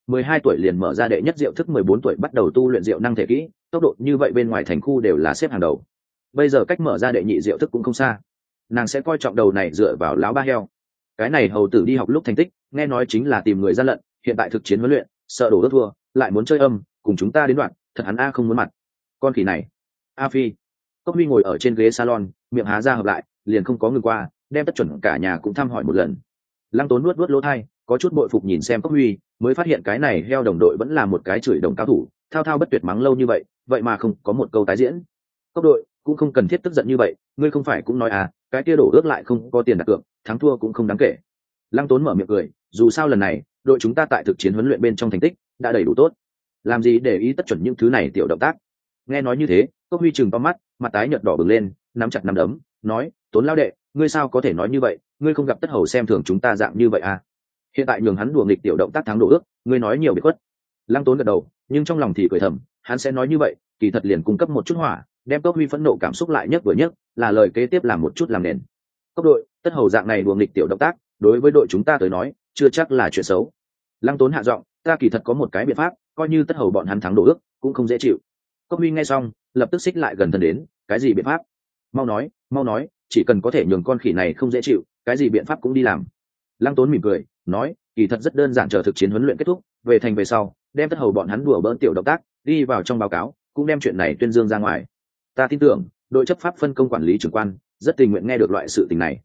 12 tuổi liền mở ra đệ nhất diệu thức, 14 tuổi bắt đầu tu luyện diệu năng thể kỹ, tốc độ như vậy bên ngoài thành khu đều là xếp hàng đầu. Bây giờ cách mở ra đệ nhị diệu thức cũng không xa, nàng sẽ coi trọng đầu này dựa vào lão ba heo. Cái này hầu tử đi học lúc thành tích nghe nói chính là tìm người gian lận, hiện tại thực chiến huấn luyện sợ đổ đất thua, lại muốn chơi âm cùng chúng ta đến đoạn, thật hắn a không muốn mặt. Con khỉ này. A Phi. Cốc Huy ngồi ở trên ghế salon, miệng há ra hợp lại, liền không có ngừng qua, đem Tất Chuẩn cả nhà cũng thăm hỏi một lần. Lăng Tốn nuốt lỗ tai, có chút bội phục nhìn xem Cốc Huy, mới phát hiện cái này heo đồng đội vẫn là một cái chửi đồng cao thủ, thao thao bất tuyệt mắng lâu như vậy, vậy mà không có một câu tái diễn. Cốc đội cũng không cần thiết tức giận như vậy, ngươi không phải cũng nói à, cái kia đổ ước lại không có tiền đặt cược, thắng thua cũng không đáng kể. Lăng Tốn mở miệng cười, dù sao lần này đội chúng ta tại thực chiến huấn luyện bên trong thành tích đã đầy đủ tốt, làm gì để ý Tất Chuẩn những thứ này tiểu động tác. Nghe nói như thế, Cốc Huy trừng to mắt, mặt tái nhợt đỏ bừng lên, nắm chặt nắm đấm, nói, Tốn lao đệ, ngươi sao có thể nói như vậy, ngươi không gặp Tất Hầu xem thường chúng ta dạng như vậy à? Hiện tại nhường hắn đùa nghịch tiểu động tác thắng đổ ước, ngươi nói nhiều biệt khuất. Lăng Tốn gật đầu, nhưng trong lòng thì cười thầm, hắn sẽ nói như vậy, kỳ thật liền cung cấp một chút hỏa, đem Cốc Huy phẫn nộ cảm xúc lại nhất vừa nhất, là lời kế tiếp làm một chút làm nền. Cốc đội, Tất Hầu dạng này đùa nghịch tiểu động tác, đối với đội chúng ta tới nói, chưa chắc là chuyện xấu. Lăng Tốn hạ giọng, ta kỳ thật có một cái biện pháp, coi như Tất Hầu bọn hắn thắng đổ ước, cũng không dễ chịu. Cốc Huy nghe xong, lập tức xích lại gần thân đến, cái gì biện pháp? Mau nói, chỉ cần có thể nhường con khỉ này không dễ chịu, cái gì biện pháp cũng đi làm. Lăng Tốn mỉm cười, nói, kỳ thật rất đơn giản, chờ thực chiến huấn luyện kết thúc, về thành về sau, đem Tất Hầu bọn hắn đùa bỡn tiểu động tác đi vào trong báo cáo, cũng đem chuyện này tuyên dương ra ngoài. Ta tin tưởng, đội chấp pháp phân công quản lý trưởng quan rất tình nguyện nghe được loại sự tình này.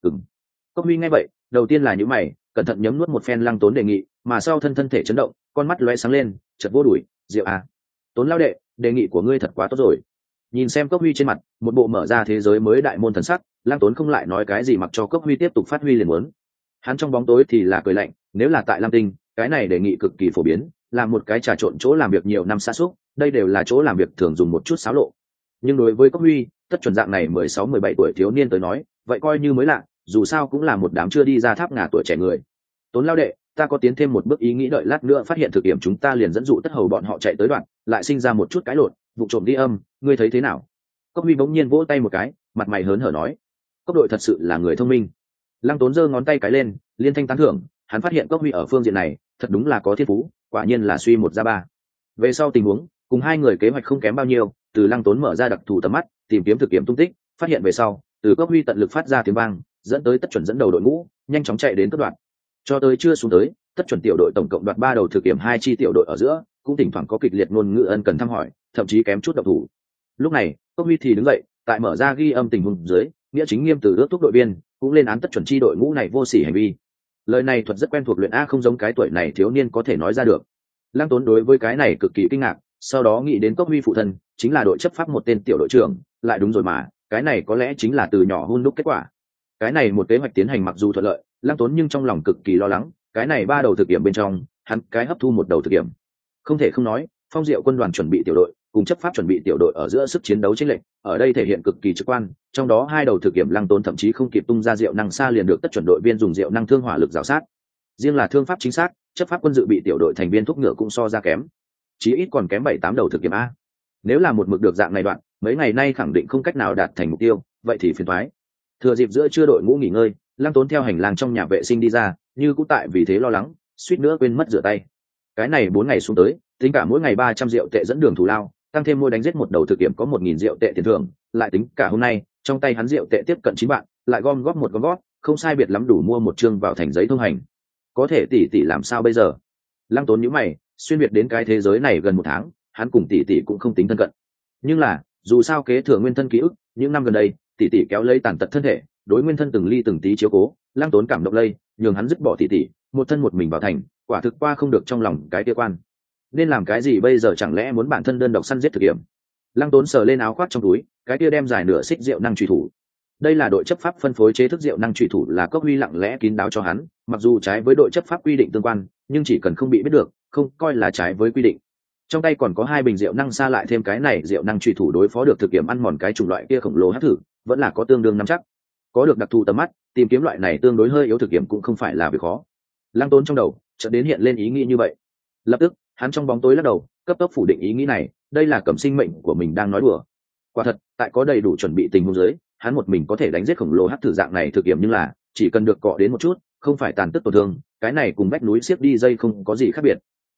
Cốc Huy nghe vậy, đầu tiên là những mày, cẩn thận nhấm nuốt một phen Lăng Tốn đề nghị, mà sau thân thể chấn động, con mắt lóe sáng lên, chợt vô đuổi, Diệu à, Tốn lao đệ, đề nghị của ngươi thật quá tốt rồi. Nhìn xem Cốc Huy trên mặt một bộ mở ra thế giới mới đại môn thần sắc, Lăng Tốn không lại nói cái gì, mặc cho Cốc Huy tiếp tục phát huy liền muốn. Hắn trong bóng tối thì là cười lạnh, nếu là tại Lam Tinh, cái này đề nghị cực kỳ phổ biến, là một cái trà trộn chỗ làm việc nhiều năm xa xúc, đây đều là chỗ làm việc thường dùng một chút xáo lộ. Nhưng đối với Cốc Huy, Tất Chuẩn dạng này 16-17 tuổi thiếu niên tới nói, vậy coi như mới lạ, dù sao cũng là một đám chưa đi ra tháp ngà tuổi trẻ người. Tốn lao đệ, ta có tiến thêm một bước ý nghĩ, đợi lát nữa phát hiện thực điểm chúng ta liền dẫn dụ Tất Hầu bọn họ chạy tới đoạn, lại sinh ra một chút cái lộn, vụ trộm đi âm, ngươi thấy thế nào? Cốc Huy bỗng nhiên vỗ tay một cái, mặt mày hớn hở nói, Cốc đội thật sự là người thông minh. Lăng Tốn giơ ngón tay cái lên, liên thanh tán thưởng, hắn phát hiện Cốc Huy ở phương diện này thật đúng là có thiên phú, quả nhiên là suy một ra ba. Về sau tình huống, cùng hai người kế hoạch không kém bao nhiêu, từ Lăng Tốn mở ra đặc thù tầm mắt, tìm kiếm thực kiểm tung tích, phát hiện về sau, từ Cốc Huy tận lực phát ra tiếng vang, dẫn tới Tất Chuẩn dẫn đầu đội ngũ, nhanh chóng chạy đến cấp đoạn. Cho tới chưa xuống tới, Tất Chuẩn tiểu đội tổng cộng đoạt 3 đầu thực kiểm, 2 chi tiểu đội ở giữa, cũng thỉnh thoảng có kịch liệt ngôn ngữ ân cần thăm hỏi, thậm chí kém chút động thủ. Lúc này, Cốc Huy thì đứng dậy, tại mở ra ghi âm tình huống dưới, nghĩa chính nghiêm từ ước thúc đội viên, cũng lên án Tất Chuẩn chi đội ngũ này vô sỉ hành vi. Lời này thuật rất quen thuộc luyện a, không giống cái tuổi này thiếu niên có thể nói ra được. Lăng Tốn đối với cái này cực kỳ kinh ngạc, sau đó nghĩ đến Cốc Huy phụ thân chính là đội chấp pháp một tên tiểu đội trưởng, lại đúng rồi mà, cái này có lẽ chính là từ nhỏ hun đúc kết quả. Cái này một kế hoạch tiến hành mặc dù thuận lợi, Lăng Tốn nhưng trong lòng cực kỳ lo lắng, cái này 3 đầu thực nghiệm bên trong, hắn cái hấp thu một đầu thực nghiệm. Không thể không nói, Phong Diệu quân đoàn chuẩn bị tiểu đội cùng chấp pháp chuẩn bị tiểu đội ở giữa sức chiến đấu chênh lệch, ở đây thể hiện cực kỳ trực quan, trong đó 2 đầu thực nghiệm Lăng Tốn thậm chí không kịp tung ra diệu năng xa liền được Tất Chuẩn đội viên dùng diệu năng thương hỏa lực rào sát. Riêng là thương pháp chính xác, chấp pháp quân dự bị tiểu đội thành viên thúc ngựa cũng so ra kém, chí ít còn kém 7-8 đầu thực nghiệm a. Nếu là một mực được dạng này đoạn, mấy ngày nay khẳng định không cách nào đạt thành mục tiêu, vậy thì phiền toái. Thừa dịp giữa trưa đội ngũ nghỉ ngơi, Lăng Tốn theo hành lang trong nhà vệ sinh đi ra, như cũng tại vì thế lo lắng, suýt nữa quên mất rửa tay. Cái này 4 ngày xuống tới, tính cả mỗi ngày 300 rượu tệ dẫn đường thù lao, tăng thêm mỗi đánh giết một đầu thực kiểm có 1000 rượu tệ tiền thưởng, lại tính cả hôm nay, trong tay hắn rượu tệ tiếp cận 9 bạn, lại gom góp một gom góp, không sai biệt lắm đủ mua một chương vào thành giấy thông hành. Có thể tỷ làm sao bây giờ? Lăng Tốn nhíu mày, xuyên việt đến cái thế giới này gần 1 tháng, hắn cùng tỷ cũng không tính thân cận. Nhưng là, dù sao kế thừa nguyên thân ký ức, những năm gần đây, tỷ kéo lấy tàn tật thân thể, đối nguyên thân từng ly từng tí chiếu cố, Lăng Tốn cảm động lây, nhường hắn dứt bỏ tỷ, một thân một mình vào thành, quả thực qua không được trong lòng cái kia quan. Nên làm cái gì bây giờ, chẳng lẽ muốn bản thân đơn độc săn giết thực nghiệm? Lăng Tốn sờ lên áo khoác trong túi, cái kia đem dài nửa xích diệu năng truy thủ. Đây là đội chấp pháp phân phối chế thức diệu năng truy thủ, là Cốc Huy lặng lẽ kín đáo cho hắn, mặc dù trái với đội chấp pháp quy định tương quan, nhưng chỉ cần không bị biết được, không coi là trái với quy định. Trong tay còn có 2 bình diệu năng xa, lại thêm cái này diệu năng truy thủ đối phó được thực nghiệm ăn mòn cái chủng loại kia khổng lồ hắc thử, vẫn là có tương đương nắm chắc. Có được đặc thù tầm mắt, tìm kiếm loại này tương đối hơi yếu thực nghiệm cũng không phải là việc khó. Lăng Tốn trong đầu chợt đến hiện lên ý nghĩ như vậy. Lập tức, hắn trong bóng tối lắc đầu, cấp tốc phủ định ý nghĩ này, đây là Cẩm sinh mệnh của mình đang nói đùa. Quả thật, tại có đầy đủ chuẩn bị tình huống dưới, hắn một mình có thể đánh giết khổng lồ hắc thử dạng này thực nghiệm, nhưng là chỉ cần được cọ đến một chút, không phải tàn tức tổn thương, cái này cùng vách núi xiếc đi dây không có gì khác biệt.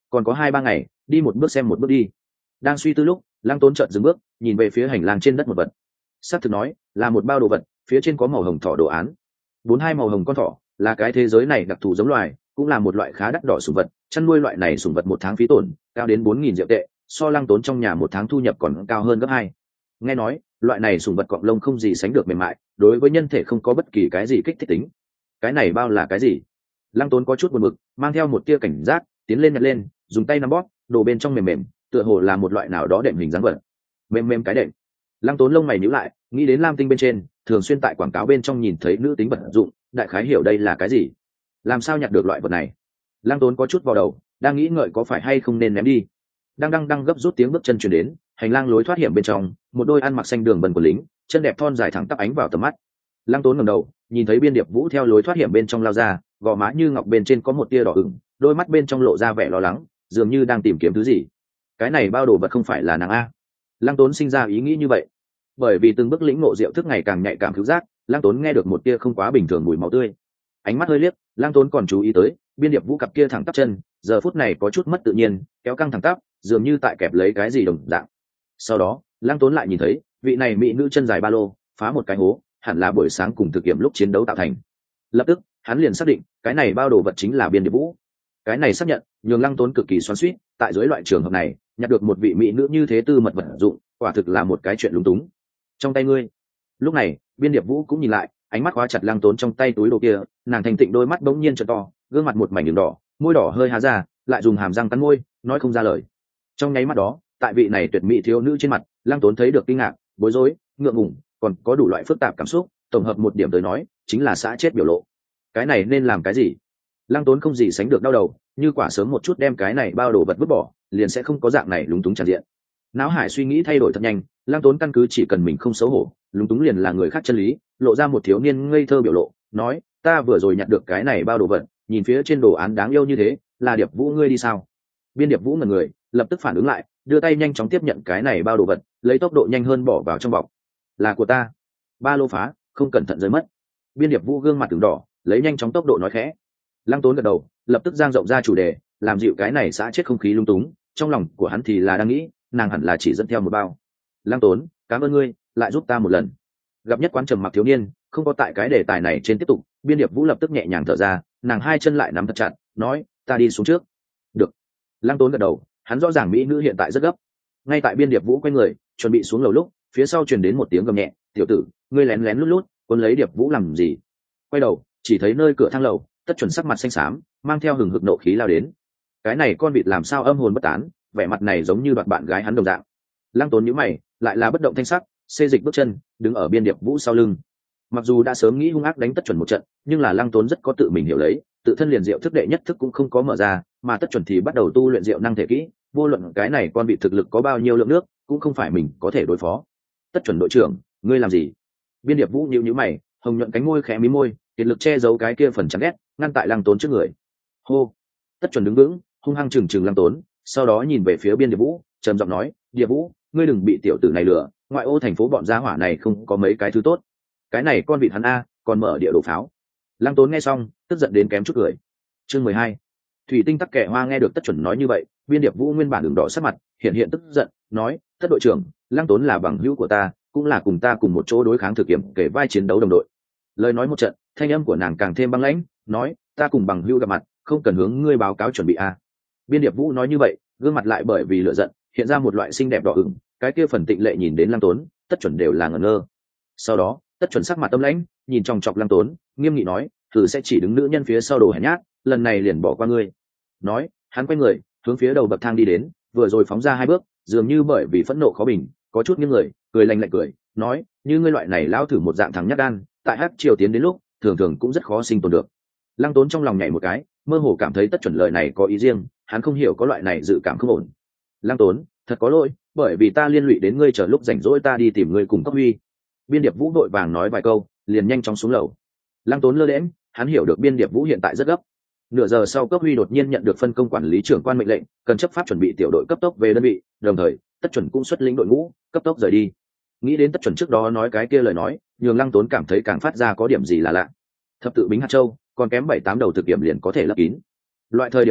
còn có 2-3 ngày, đi một bước xem một bước đi. Đang suy tư lúc, Lăng Tốn chợt dừng bước, nhìn về phía hành lang trên đất một vật. Xác thực nói, là một bao đồ vật, phía trên có màu hồng thỏ đồ án. 42 màu hồng con thỏ, là cái thế giới này đặc thù giống loài, cũng là một loại khá đắt đỏ sủng vật, chăn nuôi loại này sủng vật một tháng phí tổn cao đến 4.000 diệu tệ, so Lăng Tốn trong nhà một tháng thu nhập còn cao hơn gấp 2. Nghe nói, loại này sủng vật cọng lông không gì sánh được mềm mại, đối với nhân thể không có bất kỳ cái gì kích thích tính. Cái này bao là cái gì? Lăng Tốn có chút buồn bực, mang theo một tia cảnh giác, tiến lên nhặt lên, dùng tay nắm bóp, đồ bên trong mềm mềm, tựa hồ là một loại nào đó đệm hình dáng vật. Mềm mềm cái đệm. Lăng Tốn lông mày nhíu lại, nghĩ đến lam tinh bên trên, thường xuyên tại quảng cáo bên trong nhìn thấy nữ tính vật dụng, đại khái hiểu đây là cái gì. Làm sao nhặt được loại vật này? Lăng Tốn có chút vào đầu, đang nghĩ ngợi có phải hay không nên ném đi. Đang gấp rút tiếng bước chân truyền đến, hành lang lối thoát hiểm bên trong, một đôi ăn mặc xanh đường bần của lính, chân đẹp thon dài thẳng tắp ánh vào tầm mắt. Lăng Tốn ngẩng đầu, nhìn thấy Biên Điệp Vũ theo lối thoát hiểm bên trong lao ra, gò má như ngọc bên trên có một tia đỏ ửng, đôi mắt bên trong lộ ra vẻ lo lắng, dường như đang tìm kiếm thứ gì. Cái này bao đồ vật không phải là nàng a? Lăng Tốn sinh ra ý nghĩ như vậy. Bởi vì từng bước lĩnh ngộ diệu thức ngày càng nhạy cảm cứu giác, Lăng Tốn nghe được một tia không quá bình thường mùi máu tươi. Ánh mắt hơi liếc, Lăng Tốn còn chú ý tới, Biên Điệp Vũ cặp kia thẳng tắp chân, giờ phút này có chút mất tự nhiên, kéo căng thẳng tắp, dường như tại kẹp lấy cái gì đồng dạng. Sau đó, Lăng Tốn lại nhìn thấy, vị này mỹ nữ chân dài ba lô, phá một cái hố, hẳn là buổi sáng cùng thực nghiệm lúc chiến đấu tạo thành. Lập tức, hắn liền xác định, cái này bao đồ vật chính là Biên Điệp Vũ. Cái này xác nhận, nhường Lăng Tốn cực kỳ xoắn xuýt, tại dưới loại trường hợp này, nhặt được một vị mỹ nữ như thế tư mật vật dụng, quả thực là một cái chuyện lúng túng. Trong tay ngươi. Lúc này, Biên Điệp Vũ cũng nhìn lại, ánh mắt khóa chặt Lăng Tốn trong tay túi đồ kia, nàng thành tịnh đôi mắt bỗng nhiên trợn to, gương mặt một mảnh đường đỏ, môi đỏ hơi há ra, lại dùng hàm răng cắn môi, nói không ra lời. Trong nháy mắt đó, tại vị này tuyệt mỹ thiếu nữ trên mặt, Lăng Tốn thấy được kinh ngạc, bối rối, ngượng ngùng, còn có đủ loại phức tạp cảm xúc, tổng hợp một điểm tới nói, chính là xã chết biểu lộ. Cái này nên làm cái gì? Lăng Tốn không gì sánh được đau đầu, như quả sớm một chút đem cái này bao đồ vật vứt bỏ, liền sẽ không có dạng này lúng túng tràn diện. Não hải suy nghĩ thay đổi thật nhanh, Lăng Tốn căn cứ chỉ cần mình không xấu hổ, lúng túng liền là người khác chân lý, lộ ra một thiếu niên ngây thơ biểu lộ, nói, ta vừa rồi nhặt được cái này bao đồ vật, nhìn phía trên đồ án đáng yêu như thế, là Điệp Vũ ngươi đi sao? Biên Điệp Vũ ngẩn người, lập tức phản ứng lại, đưa tay nhanh chóng tiếp nhận cái này bao đồ vật, lấy tốc độ nhanh hơn bỏ vào trong bọc. Là của ta. Ba lô phá, không cẩn thận rơi mất. Biên Điệp Vũ gương mặt từng đỏ, lấy nhanh chóng tốc độ nói khẽ. Lăng Tốn gật đầu, lập tức giang rộng ra chủ đề, làm dịu cái này xã chết không khí lung túng. Trong lòng của hắn thì là đang nghĩ, nàng hẳn là chỉ dẫn theo một bao. Lăng Tốn, cảm ơn ngươi, lại giúp ta một lần. Gặp nhất quán trầm mặc thiếu niên, không có tại cái đề tài này trên tiếp tục. Biên Điệp Vũ lập tức nhẹ nhàng thở ra, nàng hai chân lại nắm thật chặt, nói, ta đi xuống trước. Được. Lăng Tốn gật đầu, hắn rõ ràng mỹ nữ hiện tại rất gấp. Ngay tại Biên Điệp Vũ quay người, chuẩn bị xuống lầu lúc, phía sau truyền đến một tiếng gầm nhẹ, tiểu tử, ngươi lén lén lút lút, cuốn lấy Điệp Vũ làm gì? Quay đầu, chỉ thấy nơi cửa thang lầu, Tất Chuẩn sắc mặt xanh xám, mang theo hừng hực nộ khí lao đến. Cái này con vịt làm sao âm hồn bất tán, vẻ mặt này giống như đoạt bạn gái hắn đồng dạng. Lăng Tốn nhíu mày, lại là bất động thanh sắc, xê dịch bước chân, đứng ở Biên Điệp Vũ sau lưng. Mặc dù đã sớm nghĩ hung ác đánh Tất Chuẩn một trận, nhưng là Lăng Tốn rất có tự mình hiểu lấy, tự thân liền diệu thức đệ nhất thức cũng không có mở ra, mà Tất Chuẩn thì bắt đầu tu luyện diệu năng thể kỹ, vô luận cái này con vịt thực lực có bao nhiêu lượng nước, cũng không phải mình có thể đối phó. Tất Chuẩn đội trưởng, ngươi làm gì? Biên Điệp Vũ nhíu mày, hồng nhuận cánh môi khẽ mí môi, kiệt lực che giấu cái kia phần chán ghét, ngăn tại Lăng Tốn trước người. Hô. Tất Chuẩn đứng vững, hung hăng chừng Lăng Tốn, sau đó nhìn về phía Biên Điệp Vũ, trầm giọng nói, Điệp Vũ, ngươi đừng bị tiểu tử này lừa, ngoại ô thành phố bọn gia hỏa này không có mấy cái thứ tốt. Cái này con vịt hắn a, còn mở địa đồ pháo. Lăng Tốn nghe xong, tức giận đến kém chút cười. Chương 12. Thủy Tinh Tắc Kẻ Hoa nghe được Tất Chuẩn nói như vậy, Biên Điệp Vũ nguyên bản đường đỏ sắc mặt, hiện tức giận, nói, Tất đội trưởng, Lăng Tốn là bằng hữu của ta, cũng là cùng ta cùng một chỗ đối kháng thực kiểm kể vai chiến đấu đồng đội. Lời nói một trận, thanh âm của nàng càng thêm băng lãnh, nói, ta cùng bằng hữu gặp mặt, không cần hướng ngươi báo cáo chuẩn bị a. Biên Điệp Vũ nói như vậy, gương mặt lại bởi vì lửa giận, hiện ra một loại xinh đẹp đỏ ửng, cái kia phần tịnh lệ nhìn đến Lăng Tốn, Tất Chuẩn đều là ngẩn ngơ. Sau đó, Tất Chuẩn sắc mặt tâm lãnh, nhìn chòng chọc Lăng Tốn, nghiêm nghị nói, thử sẽ chỉ đứng nữ nhân phía sau đồ hèn nhát, lần này liền bỏ qua ngươi. Nói, hắn quay người, hướng phía đầu bậc thang đi đến, vừa rồi phóng ra 2 bước, dường như bởi vì phẫn nộ khó bình, có chút nghiêng người, cười lạnh lạnh cười, nói, như ngươi loại này lao thử một dạng thằng nhát gan, tại Hắc Triều tiến đến lúc, thường thường cũng rất khó sinh tồn được. Lăng Tốn trong lòng nhảy một cái, mơ hồ cảm thấy Tất Chuẩn lời này có ý riêng, hắn không hiểu có loại này dự cảm không ổn. Lăng Tốn, thật có lỗi, bởi vì ta liên lụy đến ngươi, chờ lúc rảnh rỗi ta đi tìm ngươi cùng Cấp Huy. Biên Điệp Vũ đội vàng nói vài câu, liền nhanh chóng xuống lầu. Lăng Tốn lơ đễnh, hắn hiểu được Biên Điệp Vũ hiện tại rất gấp. Nửa giờ sau, Cấp Huy đột nhiên nhận được phân công quản lý trưởng quan mệnh lệnh, cần chấp pháp chuẩn bị tiểu đội cấp tốc về đơn vị, đồng thời Tất Chuẩn cũng xuất lĩnh đội ngũ cấp tốc rời đi. Nghĩ đến Tất Chuẩn trước đó nói cái kia lời nói, nhường Lăng Tốn cảm thấy càng phát ra có điểm gì là lạ. Thập tự Bính Hạt Châu, còn kém 7-8 đầu thực nghiệm liền có thể lấp kín. Loại thời điểm này,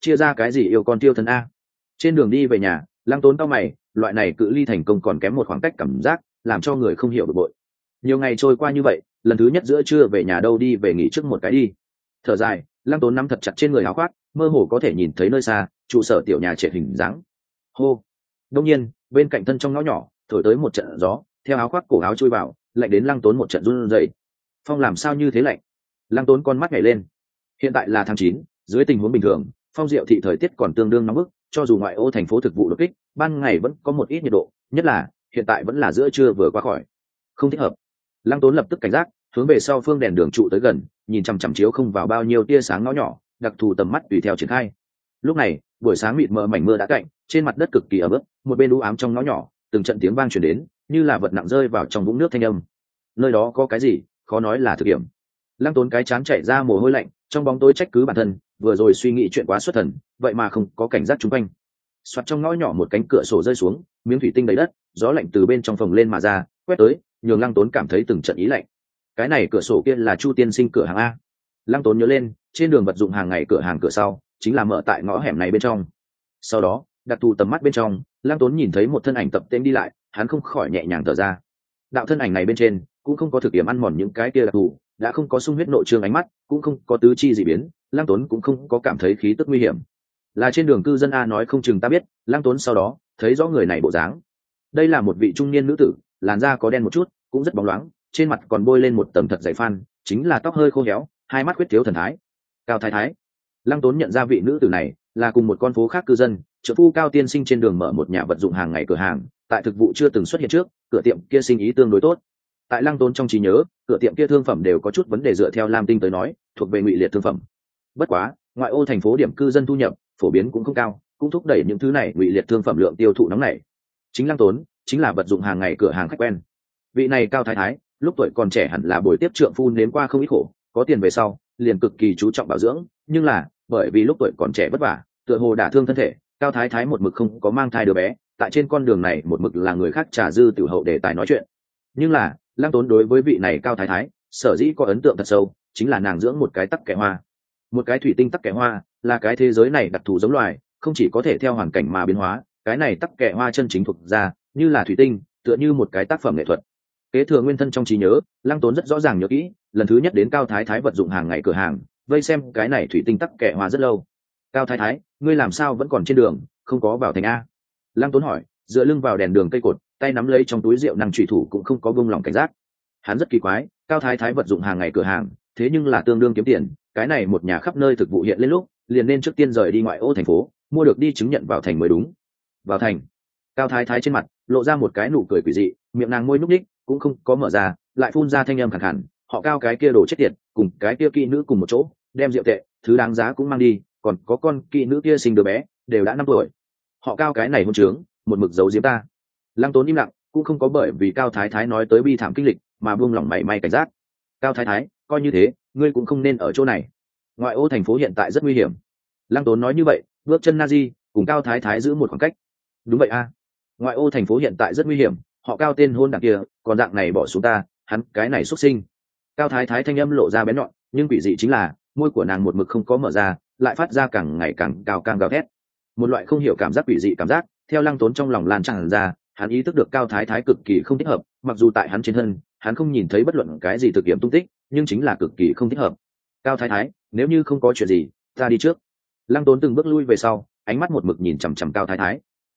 chia ra cái gì yêu con tiêu thân a. Trên đường đi về nhà, Lăng Tốn cau mày, loại này cự ly thành công còn kém một khoảng cách cảm giác làm cho người không hiểu bực bội. Nhiều ngày trôi qua như vậy, lần thứ nhất giữa trưa về nhà đâu đi về nghỉ trước một cái đi. Thở dài, Lăng Tốn nắm thật chặt trên người áo khoác, mơ hồ có thể nhìn thấy nơi xa trụ sở tiểu nhà trệt hình dáng. Hô. Đông nhiên, bên cạnh thân trong ngõ nhỏ thổi tới một trận gió, theo áo khoác cổ áo chui vào, lạnh đến Lăng Tốn một trận run rẩy. Phong làm sao như thế lạnh? Lăng Tốn con mắt nhảy lên. Hiện tại là tháng 9, dưới tình huống bình thường, Phong Diệu thị thời tiết còn tương đương nóng bức, cho dù ngoại ô thành phố thực vụ đột kích, ban ngày vẫn có một ít nhiệt độ, nhất là hiện tại vẫn là giữa trưa vừa qua khỏi. Không thích hợp. Lăng Tốn lập tức cảnh giác, hướng về sau phương đèn đường trụ tới gần, nhìn chằm chằm chiếu không vào bao nhiêu tia sáng ngõ nhỏ, đặc thù tầm mắt tùy theo triển khai. Lúc này, buổi sáng mịt mờ mảnh mưa đã cạnh, trên mặt đất cực kỳ ẩm ướt, một bên u ám trong ngõ nhỏ, từng trận tiếng vang truyền đến, như là vật nặng rơi vào trong vũng nước thanh âm. Nơi đó có cái gì, khó nói là thực điểm. Lăng Tốn cái chán chảy ra mồ hôi lạnh, trong bóng tối trách cứ bản thân, vừa rồi suy nghĩ chuyện quá xuất thần, vậy mà không có cảnh giác chung quanh. Soạt, trong ngõ nhỏ một cánh cửa sổ rơi xuống, miếng thủy tinh đầy đất, gió lạnh từ bên trong phòng lên mà ra, quét tới, nhường Lăng Tốn cảm thấy từng trận ý lạnh. Cái này cửa sổ kia là Chu tiên sinh cửa hàng a. Lăng Tốn nhớ lên, trên đường vật dụng hàng ngày cửa hàng cửa sau chính là mở tại ngõ hẻm này bên trong. Sau đó, đặc thù tầm mắt bên trong, Lăng Tốn nhìn thấy một thân ảnh tập tên đi lại, hắn không khỏi nhẹ nhàng thở ra. Đạo thân ảnh này bên trên cũng không có thực điểm ăn mòn những cái kia đặc thù, đã không có sung huyết nội trương ánh mắt, cũng không có tứ chi dị biến, Lăng Tốn cũng không có cảm thấy khí tức nguy hiểm. Là trên đường cư dân a nói không chừng ta biết. Lăng Tốn sau đó thấy rõ người này bộ dáng. Đây là một vị trung niên nữ tử, làn da có đen một chút, cũng rất bóng loáng, trên mặt còn bôi lên một tầng thật dày phan, chính là tóc hơi khô héo, hai mắt khuyết thiếu thần thái. Cao Thái Thái. Lăng Tốn nhận ra vị nữ tử này là cùng một con phố khác cư dân, trợ phu Cao tiên sinh trên đường mở một nhà vật dụng hàng ngày cửa hàng, tại thực vụ chưa từng xuất hiện trước, cửa tiệm kia sinh ý tương đối tốt. Tại Lăng Tốn trong trí nhớ, cửa tiệm kia thương phẩm đều có chút vấn đề, dựa theo Lam Tinh tới nói, thuộc về ngụy liệt thương phẩm. Bất quá, ngoại ô thành phố điểm cư dân thu nhập phổ biến cũng không cao, cũng thúc đẩy những thứ này ngụy liệt thương phẩm lượng tiêu thụ nóng nảy. Chính Lăng Tốn chính là vật dụng hàng ngày cửa hàng khách quen. Vị này Cao Thái Thái lúc tuổi còn trẻ hẳn là bồi tiếp trượng phu nếm qua không ít khổ, có tiền về sau liền cực kỳ chú trọng bảo dưỡng, nhưng là bởi vì lúc tuổi còn trẻ vất vả, tựa hồ đả thương thân thể, Cao Thái Thái một mực không có mang thai đứa bé, tại trên con đường này một mực là người khác trà dư tiểu hậu để tài nói chuyện. Nhưng là Lăng Tốn đối với vị này Cao Thái Thái sở dĩ có ấn tượng thật sâu, chính là nàng dưỡng một cái tắc kè hoa. Một cái thủy tinh tắc kè hoa là cái thế giới này đặc thù giống loài, không chỉ có thể theo hoàn cảnh mà biến hóa, cái này tắc kè hoa chân chính thuộc ra như là thủy tinh, tựa như một cái tác phẩm nghệ thuật. Kế thừa nguyên thân trong trí nhớ, Lăng Tốn rất rõ ràng nhớ kỹ, lần thứ nhất đến Cao Thái Thái vật dụng hàng ngày cửa hàng, vây xem cái này thủy tinh tắc kè hoa rất lâu. Cao Thái Thái, ngươi làm sao vẫn còn trên đường, không có vào thành a? Lăng Tốn hỏi, dựa lưng vào đèn đường cây cột, tay nắm lấy trong túi rượu năng chủy thủ cũng không có buông lỏng cảnh giác. Hắn rất kỳ quái, Cao Thái Thái vật dụng hàng ngày cửa hàng, thế nhưng là tương đương kiếm tiền, cái này một nhà khắp nơi thực vụ hiện lên lúc, liền nên trước tiên rời đi ngoại ô thành phố, mua được đi chứng nhận vào thành mới đúng. Vào thành. Cao Thái Thái trên mặt lộ ra một cái nụ cười quỷ dị, miệng nàng môi nhúc nhích, cũng không có mở ra, lại phun ra thanh âm khàn khàn, họ Cao cái kia đồ chết tiệt, cùng cái kia kỹ nữ cùng một chỗ, đem rượu tệ, thứ đáng giá cũng mang đi, còn có con kỹ nữ kia sinh đứa bé, đều đã 5 tuổi. Họ Cao cái này hôn trướng, một mực giấu giếm ta. Lăng Tốn im lặng, cũng không có bởi vì Cao Thái Thái nói tới bi thảm kinh lịch mà buông lỏng mảy may cảnh giác. Cao Thái Thái, coi như thế, ngươi cũng không nên ở chỗ này. Ngoại ô thành phố hiện tại rất nguy hiểm. Lăng Tốn nói như vậy, bước chân Nazi cùng Cao Thái Thái giữ một khoảng cách. Đúng vậy a, ngoại ô thành phố hiện tại rất nguy hiểm, họ Cao tên hôn đảng kia, còn dạng này bỏ xuống ta, hắn cái này xuất sinh. Cao Thái Thái thanh âm lộ ra bén nhọn, nhưng quỷ dị chính là môi của nàng một mực không có mở ra, lại phát ra càng ngày càng cao, càng gào thét. Một loại không hiểu cảm giác quỷ dị cảm giác theo Lăng Tốn trong lòng lan tràn ra, hắn ý thức được Cao Thái Thái cực kỳ không thích hợp, mặc dù tại hắn trên thân hắn không nhìn thấy bất luận cái gì thực nghiệm tung tích, nhưng chính là cực kỳ không thích hợp. Cao Thái Thái, nếu như không có chuyện gì, ta đi trước. Lăng Tốn từng bước lui về sau, ánh mắt một mực nhìn chằm chằm Cao Thái Thái.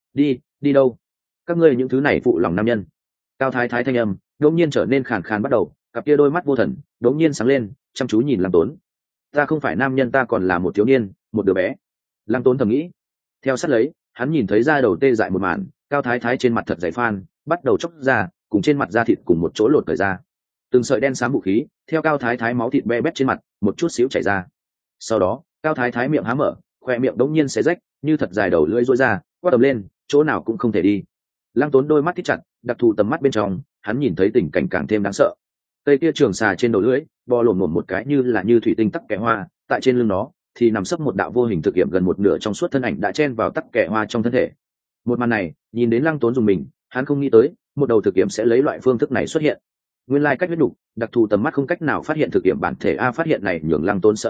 Đi đâu? Các ngươi những thứ này phụ lòng nam nhân. Cao Thái Thái thanh âm đột nhiên trở nên khàn khàn bắt đầu, cặp kia đôi mắt vô thần đột nhiên sáng lên, chăm chú nhìn Lăng Tốn. Ta không phải nam nhân, ta còn là một thiếu niên, một đứa bé. Lăng Tốn thầm nghĩ. Theo sát lấy, hắn nhìn thấy da đầu tê dại một màn, Cao Thái Thái trên mặt thật dày phan, bắt đầu chóc ra, cùng trên mặt da thịt cùng một chỗ lột thời ra. Từng sợi đen xám vũ khí theo Cao Thái Thái máu thịt be bét trên mặt một chút xíu chảy ra. Sau đó Cao Thái Thái miệng há mở, khoe miệng đống nhiên xé rách, như thật dài đầu lưỡi rối ra, quát tầm lên, chỗ nào cũng không thể đi. Lăng Tốn đôi mắt thít chặt, đặc thù tầm mắt bên trong, hắn nhìn thấy tình cảnh càng thêm đáng sợ. Cây kia trường xà trên đầu lưỡi bò lổm lổm một cái như thủy tinh tắc kè hoa, tại trên lưng nó thì nằm sấp một đạo vô hình thực nghiệm gần một nửa trong suốt thân ảnh đã chen vào tắc kè hoa trong thân thể. Một màn này nhìn đến Lăng Tốn dùng mình, hắn không nghĩ tới một đầu thực nghiệm sẽ lấy loại phương thức này xuất hiện. Nguyên lai cách huyết đủ, đặc thù tầm mắt không cách nào phát hiện thực nghiệm bản thể a, phát hiện này nhường Lăng Tốn sợ hãi,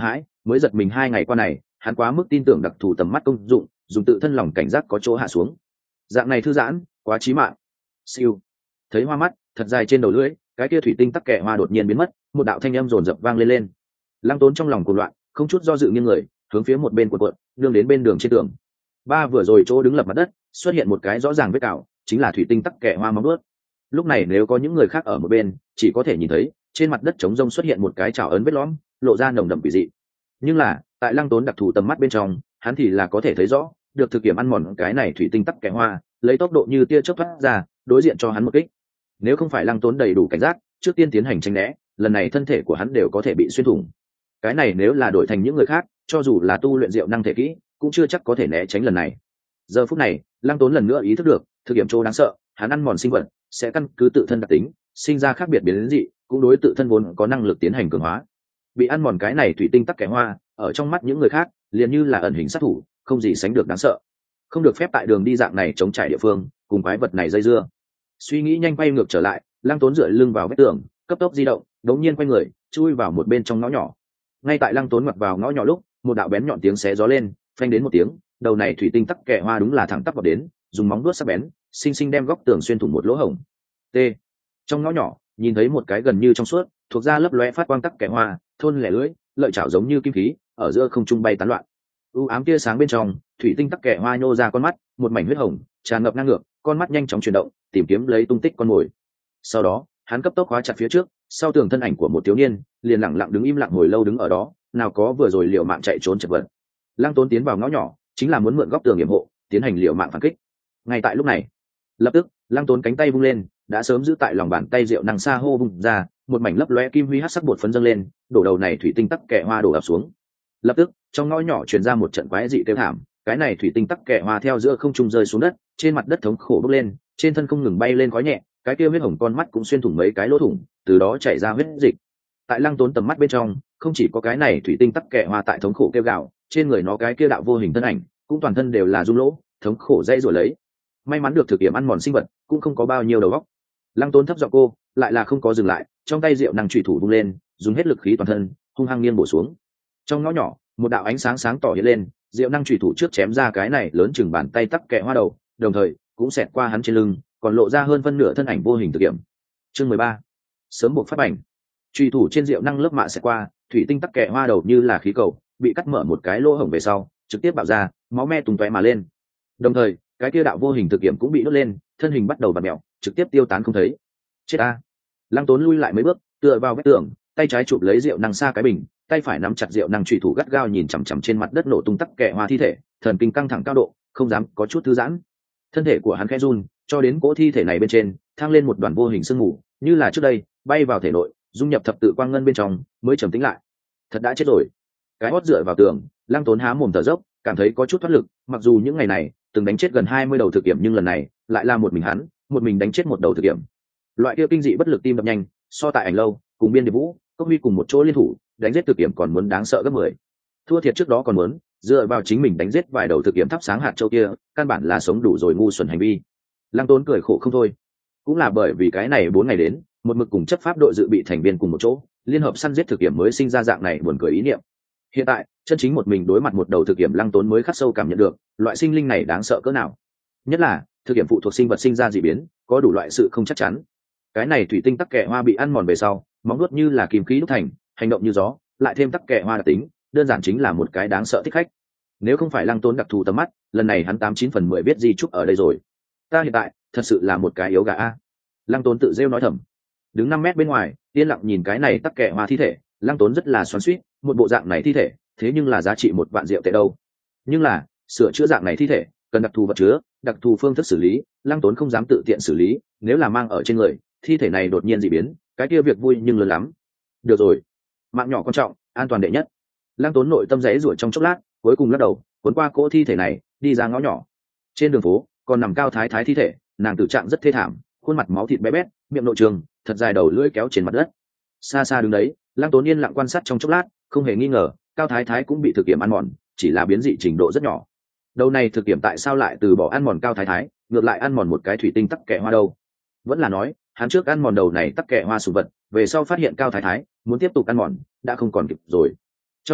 mới giật mình 2 ngày qua này hắn quá mức tin tưởng đặc thù tầm mắt công dụng, dùng tự thân lòng cảnh giác có chỗ hạ xuống. Dạng này thư giãn quá chí mạng. Siêu. Thấy hoa mắt thật dài trên đầu lưỡi, cái kia thủy tinh tắc kẹ hoa đột nhiên biến mất, một đạo thanh âm rồn rập vang lên. Lăng Tốn trong lòng cuồng loạn, không chút do dự nghiêng người hướng phía một bên cuộn đương đến bên đường trên tường. Vừa rồi chỗ đứng lập mặt đất xuất hiện một cái rõ ràng vết cào, chính là thủy tinh tắc kẹ hoa móng vuốt. Lúc này nếu có những người khác ở một bên chỉ có thể nhìn thấy trên mặt đất trống rông xuất hiện một cái trào ấn vết lõm, lộ ra nồng đậm quỷ dị. Nhưng là tại Lăng Tốn đặc thù tầm mắt bên trong, hắn thì là có thể thấy rõ được thực nghiệm ăn mòn cái này thủy tinh tắc kẹ hoa lấy tốc độ như tia chớp thoát ra, đối diện cho hắn một kích. Nếu không phải Lăng Tốn đầy đủ cảnh giác trước tiên tiến hành tránh né, lần này thân thể của hắn đều có thể bị xuyên thủng. Cái này nếu là đổi thành những người khác, cho dù là tu luyện diệu năng thể kỹ cũng chưa chắc có thể né tránh lần này. Giờ phút này Lăng Tốn lần nữa ý thức được thực nghiệm chỗ đáng sợ, hắn ăn mòn sinh vật sẽ căn cứ tự thân đặc tính sinh ra khác biệt biến dị, cũng đối tự thân vốn có năng lực tiến hành cường hóa. Bị ăn mòn cái này thủy tinh tắc kẻ hoa ở trong mắt những người khác liền như là ẩn hình sát thủ, không gì sánh được đáng sợ. Không được phép tại đường đi dạng này chống trải địa phương cùng quái vật này dây dưa. Suy nghĩ nhanh quay ngược trở lại, Lăng Tốn dựa lưng vào vách tường cấp tốc di động, đống nhiên quay người chui vào một bên trong ngõ nhỏ. Ngay tại Lăng Tốn ngoặt vào ngõ nhỏ lúc, một đạo bén nhọn tiếng xé gió lên, phanh đến một tiếng, đầu này thủy tinh tắc kẻ hoa đúng là thẳng tắp vào đến, dùng móng vuốt sắc bén xinh xinh đem góc tường xuyên thủng một lỗ hổng. T. Trong ngõ nhỏ nhìn thấy một cái gần như trong suốt thuộc ra lấp lóe phát quang tắc kẻ hoa, thôn lẻ lưỡi lợi chảo giống như kim khí ở giữa không trung bay tán loạn. U ám tia sáng bên trong, thủy tinh tắc kẻ hoa nhô ra con mắt, một mảnh huyết hồng tràn ngập ngang ngược, con mắt nhanh chóng chuyển động tìm kiếm lấy tung tích con mồi. Sau đó hắn cấp tốc khóa chặt phía trước sau tường thân ảnh của một thiếu niên, liền lặng lặng đứng im lặng hồi lâu đứng ở đó, nào có vừa rồi liều mạng chạy trốn chật vật. Lăng Tốn tiến vào ngõ nhỏ chính là muốn mượn góc tường yểm hộ tiến hành liều mạng phản kích. Ngay tại lúc này, lập tức Lăng Tốn cánh tay vung lên, đã sớm giữ tại lòng bàn tay rượu năng sa hô vung ra, một mảnh lấp lóe kim huy hắc sắc bột phấn dâng lên, đổ đầu này thủy tinh tắc kẹ hoa đổ ập xuống. Lập tức trong ngõ nhỏ truyền ra một trận quái dị kêu thảm, cái này thủy tinh tắc kẹ hoa theo giữa không trung rơi xuống đất, trên mặt đất thống khổ bốc lên, trên thân không ngừng bay lên khói nhẹ, cái kia huyết hồng con mắt cũng xuyên thủng mấy cái lỗ thủng, từ đó chảy ra huyết dịch. Tại Lăng Tốn tầm mắt bên trong, không chỉ có cái này thủy tinh tắc kẹ hoa tại thống khổ kêu gào, trên người nó cái kia đạo vô hình thân ảnh cũng toàn thân đều là rung lỗ, thống khổ dây rồi lấy. May mắn được thực nghiệm ăn mòn sinh vật cũng không có bao nhiêu đầu óc. Lăng Tốn thấp giọng cô lại là không có dừng lại, trong tay rượu năng chủy thủ vung lên, dùng hết lực khí toàn thân hung hăng nghiêng bổ xuống. Trong ngõ nhỏ một đạo ánh sáng sáng tỏ hiện lên, rượu năng chủy thủ trước chém ra cái này lớn chừng bàn tay tắc kẹ hoa đầu, đồng thời cũng xẹt qua hắn trên lưng, còn lộ ra hơn phân nửa thân ảnh vô hình thực nghiệm. Chương 13. Sớm buộc phát bành. Chủy thủ trên rượu năng lớp mạ xẹt qua, thủy tinh tắc kẹ hoa đầu như là khí cầu bị cắt mở một cái lỗ hổng về sau, trực tiếp bạo ra, máu me tung tóe mà lên. Đồng thời cái kia đạo vô hình thực nghiệm cũng bị đốt lên, thân hình bắt đầu vặn mèo, trực tiếp tiêu tán không thấy. Chết a! Lăng Tốn lui lại mấy bước, tựa vào vách tường, tay trái chụp lấy rượu năng xa cái bình, tay phải nắm chặt rượu năng chủy thủ gắt gao nhìn chằm chằm trên mặt đất nổ tung tắc kẹ hoa thi thể, thần kinh căng thẳng cao độ, không dám có chút thư giãn. Thân thể của hắn khẽ run, cho đến cỗ thi thể này bên trên thăng lên một đoàn vô hình sương mù, như là trước đây bay vào thể nội, dung nhập thập tự quang ngân bên trong, mới trầm tĩnh lại. Thật đã chết rồi. Cái hót dựa vào tường, Lăng Tốn há mồm thở dốc, cảm thấy có chút thoát lực, mặc dù những ngày này từng đánh chết gần 20 đầu thực nghiệm, nhưng lần này lại là một mình hắn, một mình đánh chết một đầu thực nghiệm. Loại kia kinh dị bất lực tim đập nhanh, so tại Ảnh Lâu cùng Biên Điệp Vũ, Cốc Huy cùng một chỗ liên thủ đánh giết thực nghiệm còn muốn đáng sợ gấp 10. Thua thiệt trước đó còn muốn dựa vào chính mình đánh giết vài đầu thực nghiệm thắp sáng hạt châu kia, căn bản là sống đủ rồi ngu xuẩn hành vi. Lăng Tốn cười khổ không thôi. Cũng là bởi vì cái này 4 ngày đến, một mực cùng chấp pháp đội dự bị thành viên cùng một chỗ, liên hợp săn giết thực nghiệm mới sinh ra dạng này buồn cười ý niệm. Hiện tại chân chính một mình đối mặt một đầu thực nghiệm, Lăng Tốn mới khắc sâu cảm nhận được loại sinh linh này đáng sợ cỡ nào. Nhất là thực nghiệm phụ thuộc sinh vật sinh ra dị biến, có đủ loại sự không chắc chắn. Cái này thủy tinh tắc kẹ hoa bị ăn mòn về sau, móng nuốt như là kim khí đúc thành, hành động như gió, lại thêm tắc kẹ hoa đặc tính, đơn giản chính là một cái đáng sợ thích khách. Nếu không phải Lăng Tốn đặc thù tầm mắt, lần này hắn 89/10 biết di trúc ở đây rồi. Ta hiện tại thật sự là một cái yếu gà a. Lăng Tốn tự rêu nói thầm. Đứng 5 mét bên ngoài, yên lặng nhìn cái này tắc kẹ hoa thi thể, Lăng Tốn rất là xoắn xuýt, một bộ dạng này thi thể, thế nhưng là giá trị 1 vạn rượu tệ đâu. Nhưng là, sửa chữa dạng này thi thể, cần đặc thù vật chứa, đặc thù phương thức xử lý, Lăng Tốn không dám tự tiện xử lý, nếu là mang ở trên người, thi thể này đột nhiên dị biến, cái kia việc vui nhưng lớn lắm. Được rồi, mạng nhỏ quan trọng, an toàn đệ nhất. Lăng Tốn nội tâm rẽ rủa trong chốc lát, cuối cùng lắc đầu, cuốn qua cỗ thi thể này, đi ra ngõ nhỏ. Trên đường phố, còn nằm Cao Thái Thái thi thể, nàng tử trạng rất thê thảm, khuôn mặt máu thịt bé bét, miệng nội trường, thật dài đầu lưỡi kéo trên mặt đất. Xa xa đứng đấy, Lăng Tốn yên lặng quan sát trong chốc lát, không hề nghi ngờ, Cao Thái Thái cũng bị thực nghiệm ăn mòn, chỉ là biến dị trình độ rất nhỏ. Đầu này thực nghiệm tại sao lại từ bỏ ăn mòn Cao Thái Thái, ngược lại ăn mòn một cái thủy tinh tắc kẹ hoa đâu? Vẫn là nói, hắn trước ăn mòn đầu này tắc kẹ hoa sủng vật, về sau phát hiện Cao Thái Thái muốn tiếp tục ăn mòn, đã không còn kịp rồi. Trong đầu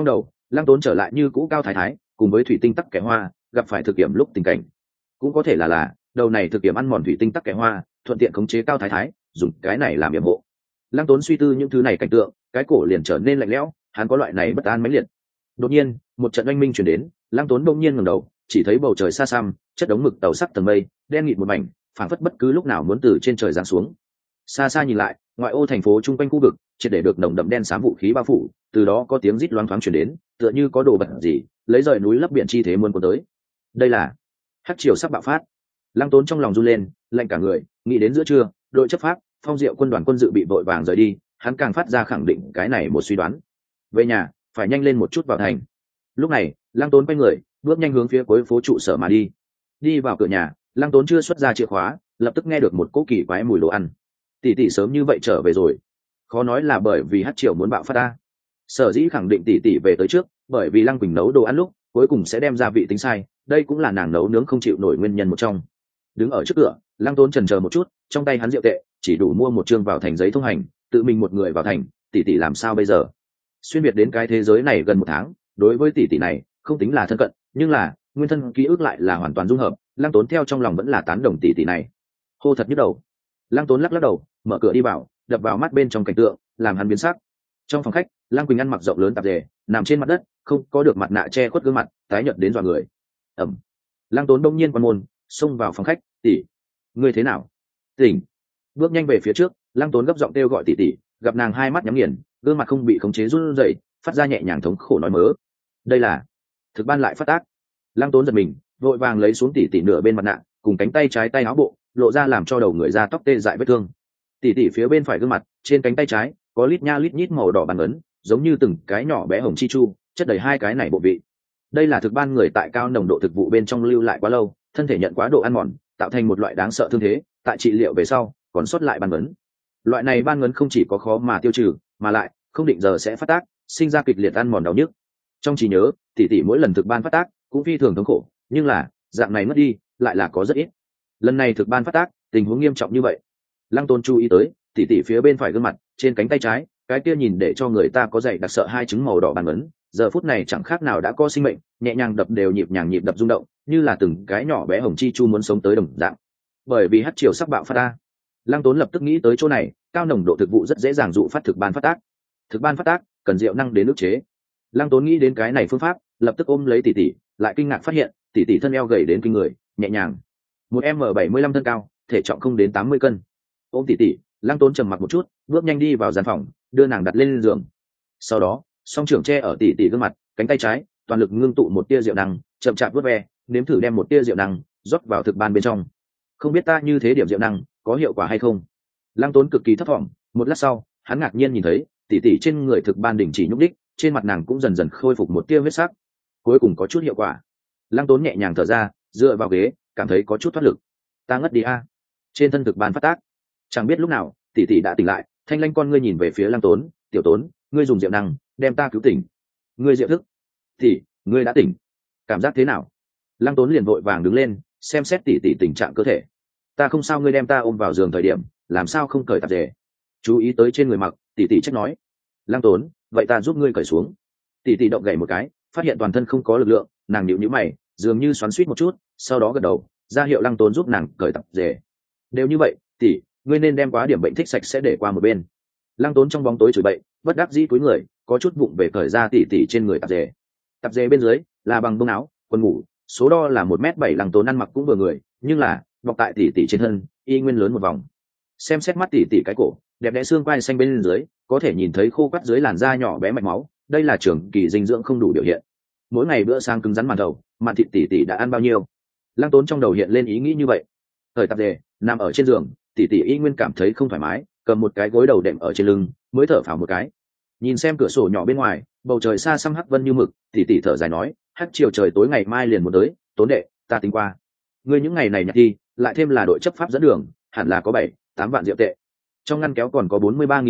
Lăng Tốn trở lại như cũ cao thái thái cùng với thủy tinh tắc kẻ hoa gặp phải thực kiểm lúc tình cảnh, cũng có thể là đầu này thực kiểm ăn mòn thủy tinh tắc kẻ hoa, thuận tiện khống chế cao thái thái, dùng cái này làm yểm hộ. Lăng Tốn suy tư những thứ này cảnh tượng, cái cổ liền trở nên lạnh lẽo, hắn có loại này bất an mãnh liệt. Đột nhiên một trận oanh minh chuyển đến, Lăng Tốn đông nhiên ngẩng đầu, chỉ thấy bầu trời xa xăm chất đống mực tàu sắc tầng mây đen nghịt một mảnh, phảng phất bất cứ lúc nào muốn từ trên trời giáng xuống. Xa xa nhìn lại, ngoại ô thành phố chung quanh khu vực triệt để được nồng đậm đen xám vũ khí bao phủ, từ đó có tiếng rít loáng thoáng chuyển đến, tựa như có đồ vật gì lấy rời núi lấp biển chi thế muôn cuốn tới. Đây là hắc triều sắp bạo phát. Lăng Tốn trong lòng run lên, lạnh cả người, nghĩ đến giữa trưa đội chấp pháp Phong Diệu quân đoàn quân dự bị vội vàng rời đi, hắn càng phát ra khẳng định cái này một suy đoán. Về nhà phải nhanh lên một chút vào thành. Lúc này Lăng Tốn quay người bước nhanh hướng phía cuối phố trụ sở mà đi. Đi vào cửa nhà, Lăng Tốn chưa xuất ra chìa khóa, lập tức nghe được một cỗ kỳ quái mùi đồ ăn. Tỷ tỷ sớm như vậy trở về rồi? Khó nói là bởi vì hắc triều muốn bạo phát ta. Sở dĩ khẳng định tỷ tỷ về tới trước, bởi vì Lăng Quỳnh nấu đồ ăn lúc cuối cùng sẽ đem gia vị tính sai, đây cũng là nàng nấu nướng không chịu nổi nguyên nhân một trong. Đứng ở trước cửa, Lăng Tốn chần chờ một chút, trong tay hắn rượu tệ chỉ đủ mua một chương vào thành giấy thông hành, tự mình một người vào thành, tỷ tỷ làm sao bây giờ? Xuyên việt đến cái thế giới này gần một tháng, đối với tỷ tỷ này không tính là thân cận, nhưng là nguyên thân ký ức lại là hoàn toàn dung hợp. Lăng Tốn theo trong lòng vẫn là tán đồng tỷ tỷ này. Hô thật nhức đầu. Lăng Tốn lắc đầu, mở cửa đi vào, đập vào mắt bên trong cảnh tượng làm hắn biến sắc. Trong phòng khách, Lăng Quỳnh ăn mặc rộng lớn tạp dề, nằm trên mặt đất, không có được mặt nạ che khuất gương mặt, tái nhợt đến dọa người. Ẩm. Lăng Tốn đông nhiên quan môn, xông vào phòng khách. Tỷ, ngươi thế nào? Tỉnh. Bước nhanh về phía trước, Lăng Tốn gấp giọng kêu gọi tỷ tỷ, gặp nàng hai mắt nhắm nghiền, gương mặt không bị khống chế run rẩy, phát ra nhẹ nhàng thống khổ nói mớ. Đây là thực ban lại phát tác. Lăng Tốn giật mình, vội vàng lấy xuống tỷ tỷ nửa bên mặt nạ, cùng cánh tay trái tay áo bộ, lộ ra làm cho đầu người ra tóc tê dại vết thương. Tỷ tỷ phía bên phải gương mặt, trên cánh tay trái có lít nha lít nhít màu đỏ bàn ấn, giống như từng cái nhỏ bé hồng chi chu, chất đầy hai cái này bộ vị. Đây là thực ban người tại cao nồng độ thực vụ bên trong lưu lại quá lâu, thân thể nhận quá độ ăn mòn, tạo thành một loại đáng sợ thương thế, tại trị liệu về sau còn sót lại ban ấn. Loại này ban ấn không chỉ có khó mà tiêu trừ, mà lại không định giờ sẽ phát tác, sinh ra kịch liệt ăn mòn đau nhức. Trong trí nhớ, tỷ tỷ mỗi lần thực ban phát tác cũng phi thường thống khổ, nhưng là dạng này mất đi lại là có rất ít. Lần này thực ban phát tác, tình huống nghiêm trọng như vậy. Lăng Tôn chú ý tới tỷ tỷ phía bên phải gương mặt, trên cánh tay trái cái kia nhìn để cho người ta có dày đặc sợ hai chứng màu đỏ bàn ấn, giờ phút này chẳng khác nào đã có sinh mệnh, nhẹ nhàng đập đều nhịp nhàng nhịp đập rung động, như là từng cái nhỏ bé hồng chi chu muốn sống tới đồng dạng. Bởi vì hắc triều sắc bạo phát ta. Lăng Tốn lập tức nghĩ tới chỗ này, cao nồng độ thực vụ rất dễ dàng dụ phát thực ban phát tác. Thực ban phát tác cần rượu năng đến ức chế. Lăng Tốn nghĩ đến cái này phương pháp, lập tức ôm lấy tỷ tỷ, lại kinh ngạc phát hiện tỷ tỷ thân eo gầy đến kinh người, nhẹ nhàng một m 75 thân cao, thể trọng không đến 80 cân. Ôm tỷ tỷ, Lăng Tốn trầm mặc một chút, bước nhanh đi vào gian phòng, đưa nàng đặt lên giường. Sau đó song trưởng che ở tỷ tỷ gương mặt, cánh tay trái toàn lực ngưng tụ một tia rượu năng, chậm chạp vớt ve, nếm thử đem một tia rượu năng rót vào thực ban bên trong. Không biết ta như thế điểm rượu năng có hiệu quả hay không? Lăng Tốn cực kỳ thất vọng. Một lát sau hắn ngạc nhiên nhìn thấy tỷ tỷ trên người thực ban đình chỉ nhúc đích, trên mặt nàng cũng dần dần khôi phục một tia huyết sắc, cuối cùng có chút hiệu quả. Lăng Tốn nhẹ nhàng thở ra, dựa vào ghế, cảm thấy có chút thoát lực. Ta ngất đi a. Trên thân thực ban phát tác. Chẳng biết lúc nào tỷ tỷ đã tỉnh lại, thanh lanh con ngươi nhìn về phía Lăng Tốn. Tiểu Tốn, ngươi dùng rượu năng đem ta cứu tỉnh. Ngươi diệu thức. Tỷ, ngươi đã tỉnh, cảm giác thế nào? Lăng Tốn liền vội vàng đứng lên, xem xét tỷ tỷ tình trạng cơ thể. Ta không sao, ngươi đem ta ôm vào giường thời điểm làm sao không cởi tạp dề? Chú ý tới trên người mặc, tỷ tỷ trách nói. Lăng Tốn, vậy ta giúp ngươi cởi xuống. Tỷ tỷ động gậy một cái, phát hiện toàn thân không có lực lượng, nàng nhíu nhíu mày, dường như xoắn xuýt một chút, sau đó gật đầu ra hiệu Lăng Tốn giúp nàng cởi tạp dề. Đều như vậy, tỷ, ngươi nên đem quá điểm bệnh thích sạch sẽ để qua một bên. Lăng Tốn trong bóng tối chửi bậy, bất đắc dĩ cúi người, có chút vụng về cởi ra tỷ tỷ trên người tạp dề. Tạp dề bên dưới là bằng bông áo, quần ngủ, số đo là 1m7. Lăng Tốn ăn mặc cũng vừa người, nhưng là bọc tại tỷ tỷ trên thân y nguyên lớn một vòng. Xem xét mắt tỷ tỷ cái cổ đẹp đẽ, xương quai xanh bên dưới có thể nhìn thấy khô quắt dưới làn da nhỏ bé mạch máu, đây là trường kỳ dinh dưỡng không đủ biểu hiện. Mỗi ngày bữa sáng cứng rắn màn thầu, mặn thịt tỷ tỷ đã ăn bao nhiêu? Lăng Tốn trong đầu hiện lên ý nghĩ như vậy. Thời tạp dề nằm ở trên giường, tỷ tỷ y nguyên cảm thấy không thoải mái, cầm một cái gối đầu đệm ở trên lưng, mới thở phào một cái. Nhìn xem cửa sổ nhỏ bên ngoài, bầu trời xa xăm hắc vân như mực, tỷ tỷ thở dài nói, hắc chiều trời tối ngày mai liền muốn tới. Tốn đệ, ta tính qua, ngươi những ngày này nhặt thi, lại thêm là đội chấp pháp dẫn đường, hẳn là có 7-8 vạn rượu tệ. Trong ngăn kéo còn có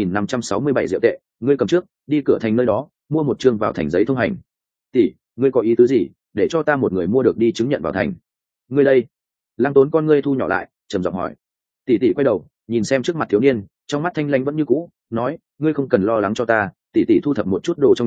43.567 rượu tệ, ngươi cầm trước, đi cửa thành nơi đó mua một chương vào thành giấy thông hành. Tỷ, ngươi có ý tứ gì, để cho ta một người mua được đi chứng nhận vào thành? Ngươi đây. Lăng Tốn con ngươi thu nhỏ lại, trầm giọng hỏi. Tỷ tỷ quay đầu nhìn xem trước mặt thiếu niên, trong mắt thanh lãnh vẫn như cũ, nói, ngươi không cần lo lắng cho ta, tỷ tỷ thu thập một chút đồ trong nhà,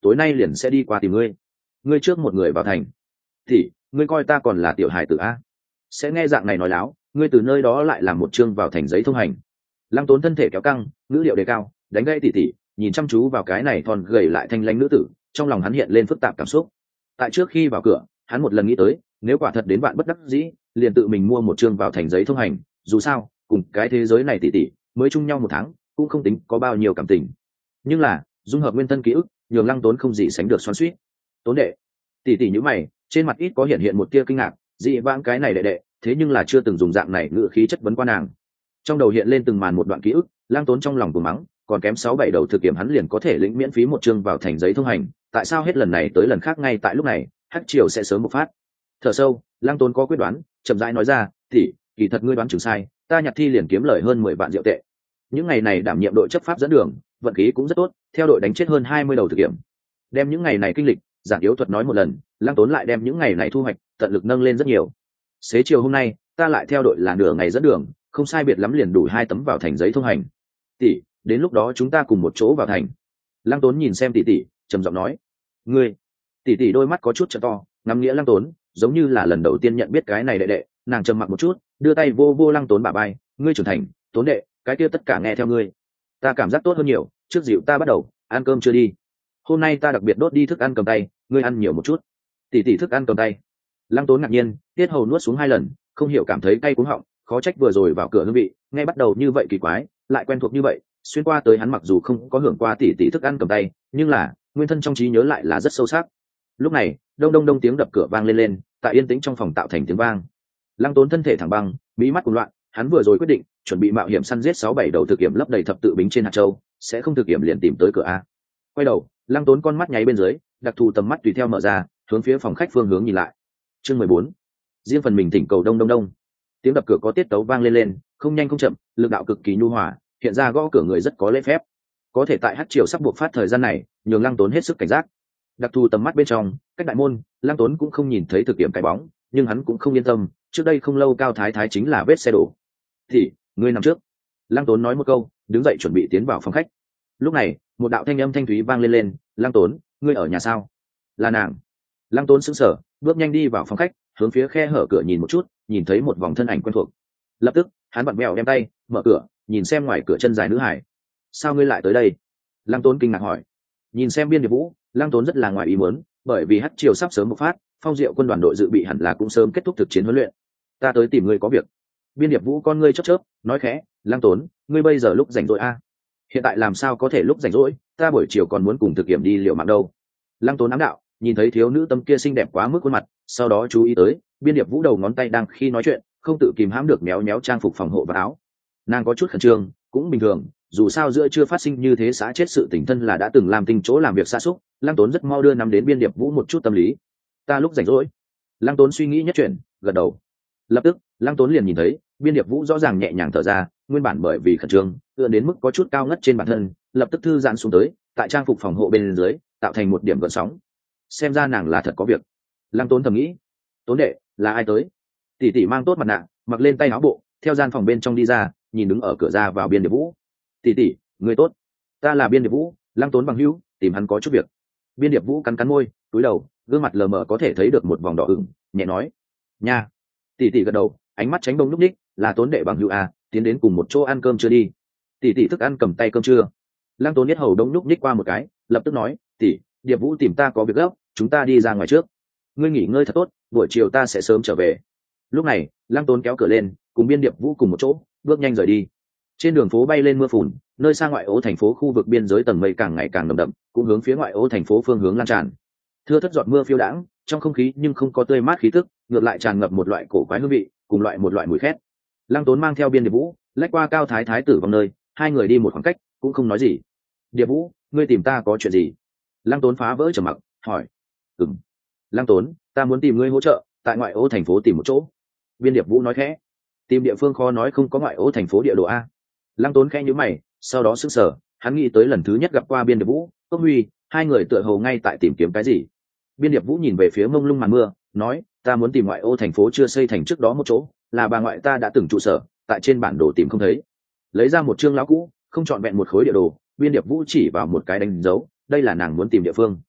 tối nay liền sẽ đi qua tìm ngươi. Ngươi trước một người vào thành. Thì ngươi coi ta còn là tiểu hài tử a? Sẽ nghe dạng này nói láo, ngươi từ nơi đó lại làm một chương vào thành giấy thông hành. Lăng Tốn thân thể kéo căng, ngữ điệu đề cao, đánh gãy tỷ tỷ, nhìn chăm chú vào cái này thon gầy lại thanh lãnh nữ tử, trong lòng hắn hiện lên phức tạp cảm xúc. Tại trước khi vào cửa, hắn một lần nghĩ tới, nếu quả thật đến bạn bất đắc dĩ, liền tự mình mua một chương vào thành giấy thông hành, dù sao, cùng cái thế giới này tỷ tỷ mới chung nhau một tháng, cũng không tính có bao nhiêu cảm tình. Nhưng là, dung hợp nguyên thân ký ức, nhường Lăng Tốn không gì sánh được xoắn xuýt. Tốn đệ, tỷ tỷ nhíu mày, trên mặt ít có hiện hiện một tia kinh ngạc, dị vãng cái này đệ đệ, thế nhưng là chưa từng dùng dạng này ngữ khí chất vấn qua nàng. Trong đầu hiện lên từng màn một đoạn ký ức, Lăng Tốn trong lòng cùng mắng, còn kém 6-7 đầu thực kiểm hắn liền có thể lĩnh miễn phí một chương vào thành giấy thông hành, tại sao hết lần này tới lần khác ngay tại lúc này, Hắc Triều sẽ sớm một phát. Thở sâu, Lăng Tốn có quyết đoán, chậm rãi nói ra, "Tỷ, kỳ thật ngươi đoán chừng sai, ta nhặt thi liền kiếm lời hơn 10 vạn diệu tệ. Những ngày này đảm nhiệm đội chấp pháp dẫn đường, vận khí cũng rất tốt, theo đội đánh chết hơn 20 đầu thực kiểm." Đem những ngày này kinh lịch, giản yếu thuật nói một lần, Lăng Tốn lại đem những ngày này thu hoạch, tận lực nâng lên rất nhiều. Xế chiều hôm nay, ta lại theo đội là nửa ngày dẫn đường, không sai biệt lắm liền đủ 2 tấm vào thành giấy thông hành. Tỷ, đến lúc đó chúng ta cùng một chỗ vào thành. Lăng Tốn nhìn xem tỷ tỷ, trầm giọng nói, ngươi. Tỷ tỷ đôi mắt có chút trợn to, ngắm nghĩa Lăng Tốn, giống như là lần đầu tiên nhận biết cái này đệ đệ, nàng trầm mặc một chút, đưa tay vô vô Lăng Tốn bả vai, ngươi trưởng thành, Tốn đệ, cái kia tất cả nghe theo ngươi. Ta cảm giác tốt hơn nhiều, trước dịu ta bắt đầu, ăn cơm chưa đi. Hôm nay ta đặc biệt đốt đi thức ăn cầm tay, ngươi ăn nhiều một chút. Tỷ tỷ thức ăn cầm tay. Lăng Tốn ngạc nhiên, tiết hầu nuốt xuống 2 lần, không hiểu cảm thấy cay cuống họng, khó trách vừa rồi vào cửa hương vị, ngay bắt đầu như vậy kỳ quái, lại quen thuộc như vậy, xuyên qua tới hắn mặc dù không có hưởng qua tỷ tỷ thức ăn cầm tay, nhưng là nguyên thân trong trí nhớ lại là rất sâu sắc. Lúc này, đông đông đông tiếng đập cửa vang lên, tại yên tĩnh trong phòng tạo thành tiếng vang. Lăng Tốn thân thể thẳng băng, mí mắt cuồng loạn, hắn vừa rồi quyết định, chuẩn bị mạo hiểm săn giết 6-7 đầu thực kiểm lấp đầy thập tự bính trên hạt châu, sẽ không thực kiểm liền tìm tới cửa a. Quay đầu, Lăng Tốn con mắt nháy bên dưới, đặc thù tầm mắt tùy theo mở ra, hướng phía phòng khách phương hướng nhìn lại. Chương 14. Riêng phần mình thỉnh cầu đông đông đông. Tiếng đập cửa có tiết tấu vang lên, không nhanh không chậm, lực đạo cực kỳ nhu hòa, hiện ra gõ cửa người rất có lễ phép. Có thể tại Hắc Triều sắp buộc phát thời gian này, nhường Lăng Tốn hết sức cảnh giác. Đặc thù tầm mắt bên trong, cách đại môn, Lăng Tốn cũng không nhìn thấy thực kiểm cái bóng, nhưng hắn cũng không yên tâm, trước đây không lâu Cao Thái Thái chính là vết xe đổ. "Thì, ngươi nằm trước." Lăng Tốn nói một câu, đứng dậy chuẩn bị tiến vào phòng khách. Lúc này, một đạo thanh âm thanh thúy vang lên, "Lăng Tốn, ngươi ở nhà sao?" Là nàng. Lăng Tốn sững sờ, bước nhanh đi vào phòng khách, hướng phía khe hở cửa nhìn một chút, nhìn thấy một vòng thân ảnh quen thuộc. Lập tức, hắn vặn vẹo đem tay mở cửa, nhìn xem ngoài cửa chân dài nữ hải. "Sao ngươi lại tới đây?" Lăng Tốn kinh ngạc hỏi. Nhìn xem Biên Điệp Vũ, Lăng Tốn rất là ngoài ý muốn, bởi vì Hắc Triều sắp sớm bộc phát, Phong Diệu quân đoàn đội dự bị hẳn là cũng sớm kết thúc thực chiến huấn luyện. "Ta tới tìm ngươi có việc." Biên Điệp Vũ con ngươi chớp chớp, nói khẽ, "Lăng Tốn, ngươi bây giờ lúc rảnh rỗi a?" "Hiện tại làm sao có thể lúc rảnh rỗi, ta buổi chiều còn muốn cùng thực kiểm đi liệu mạng đâu." Lăng Tốn ám đạo, nhìn thấy thiếu nữ tâm kia xinh đẹp quá mức khuôn mặt, sau đó chú ý tới Biên Điệp Vũ đầu ngón tay đang khi nói chuyện, không tự kìm hãm được méo méo trang phục phòng hộ và áo. Nàng có chút khẩn trương, cũng bình thường, dù sao giữa chưa phát sinh như thế xã chết sự tình thân là đã từng làm tinh chỗ làm việc xa xúc. Lăng Tốn rất mau đưa nắm đến Biên Điệp Vũ một chút tâm lý. "Ta lúc rảnh rỗi." Lăng Tốn suy nghĩ nhất chuyện, gật đầu. Lập tức, Lăng Tốn liền nhìn thấy Biên Điệp Vũ rõ ràng nhẹ nhàng thở ra, nguyên bản bởi vì khẩn trương tựa đến mức có chút cao ngất trên bản thân, lập tức thư giãn xuống tới, tại trang phục phòng hộ bên dưới tạo thành một điểm gợn sóng. Xem ra nàng là thật có việc. Lăng Tốn thầm nghĩ. "Tốn đệ, là ai tới?" Tỷ tỷ mang tốt mặt nạ, mặc lên tay áo bộ, theo gian phòng bên trong đi ra, nhìn đứng ở cửa ra vào Biên Điệp Vũ. "Tỷ tỷ, người tốt. Ta là Biên Điệp Vũ, Lăng Tốn bằng hữu, tìm hắn có chút việc." Biên Điệp Vũ cắn cắn môi, cúi đầu, gương mặt lờ mờ có thể thấy được một vòng đỏ ửng, nhẹ nói, "Nha." Tỷ tỷ gật đầu, ánh mắt tránh bông lúc ních, "Là Tốn đệ bằng hữu à, tiến đến cùng một chỗ ăn cơm chưa đi?" Tỷ tỷ thức ăn cầm tay cơm trưa. Lăng Tốn nhất hầu đông lúc ních qua một cái, lập tức nói, "Tỷ, Điệp Vũ tìm ta có việc gấp, chúng ta đi ra ngoài trước. Ngươi nghỉ ngơi thật tốt, buổi chiều ta sẽ sớm trở về." Lúc này, Lăng Tốn kéo cửa lên, cùng Biên Điệp Vũ cùng một chỗ, bước nhanh rời đi. Trên đường phố bay lên mưa phùn, nơi xa ngoại ô thành phố khu vực biên giới tầng mây càng ngày càng nồng đậm, cũng hướng phía ngoại ô thành phố phương hướng lan tràn. Thưa thất giọt mưa phiêu đãng, trong không khí nhưng không có tươi mát khí tức, ngược lại tràn ngập một loại cổ quái hương vị, cùng một loại mùi khét. Lăng Tốn mang theo Biên Điệp Vũ, lách qua Cao Thái Thái tử vòng nơi, hai người đi một khoảng cách, cũng không nói gì. "Điệp Vũ, ngươi tìm ta có chuyện gì?" Lăng Tốn phá vỡ trầm mặc, hỏi. "Ừm." "Lăng Tốn, ta muốn tìm ngươi hỗ trợ, tại ngoại ô thành phố tìm một chỗ." Biên Điệp Vũ nói khẽ. "Tìm địa phương khó nói không có ngoại ô thành phố địa đồ a." Lăng Tốn khẽ nhíu mày, sau đó sững sờ, hắn nghĩ tới lần thứ nhất gặp qua Biên Điệp Vũ, Cốc Huy, hai người tựa hồ ngay tại tìm kiếm cái gì. Biên Điệp Vũ nhìn về phía mông lung màn mưa, nói, "Ta muốn tìm ngoại ô thành phố chưa xây thành trước đó một chỗ, là bà ngoại ta đã từng trụ sở, tại trên bản đồ tìm không thấy." Lấy ra một chương lão cũ, không trọn vẹn một khối địa đồ, Biên Điệp Vũ chỉ vào một cái đánh dấu, đây là nàng muốn tìm địa phương.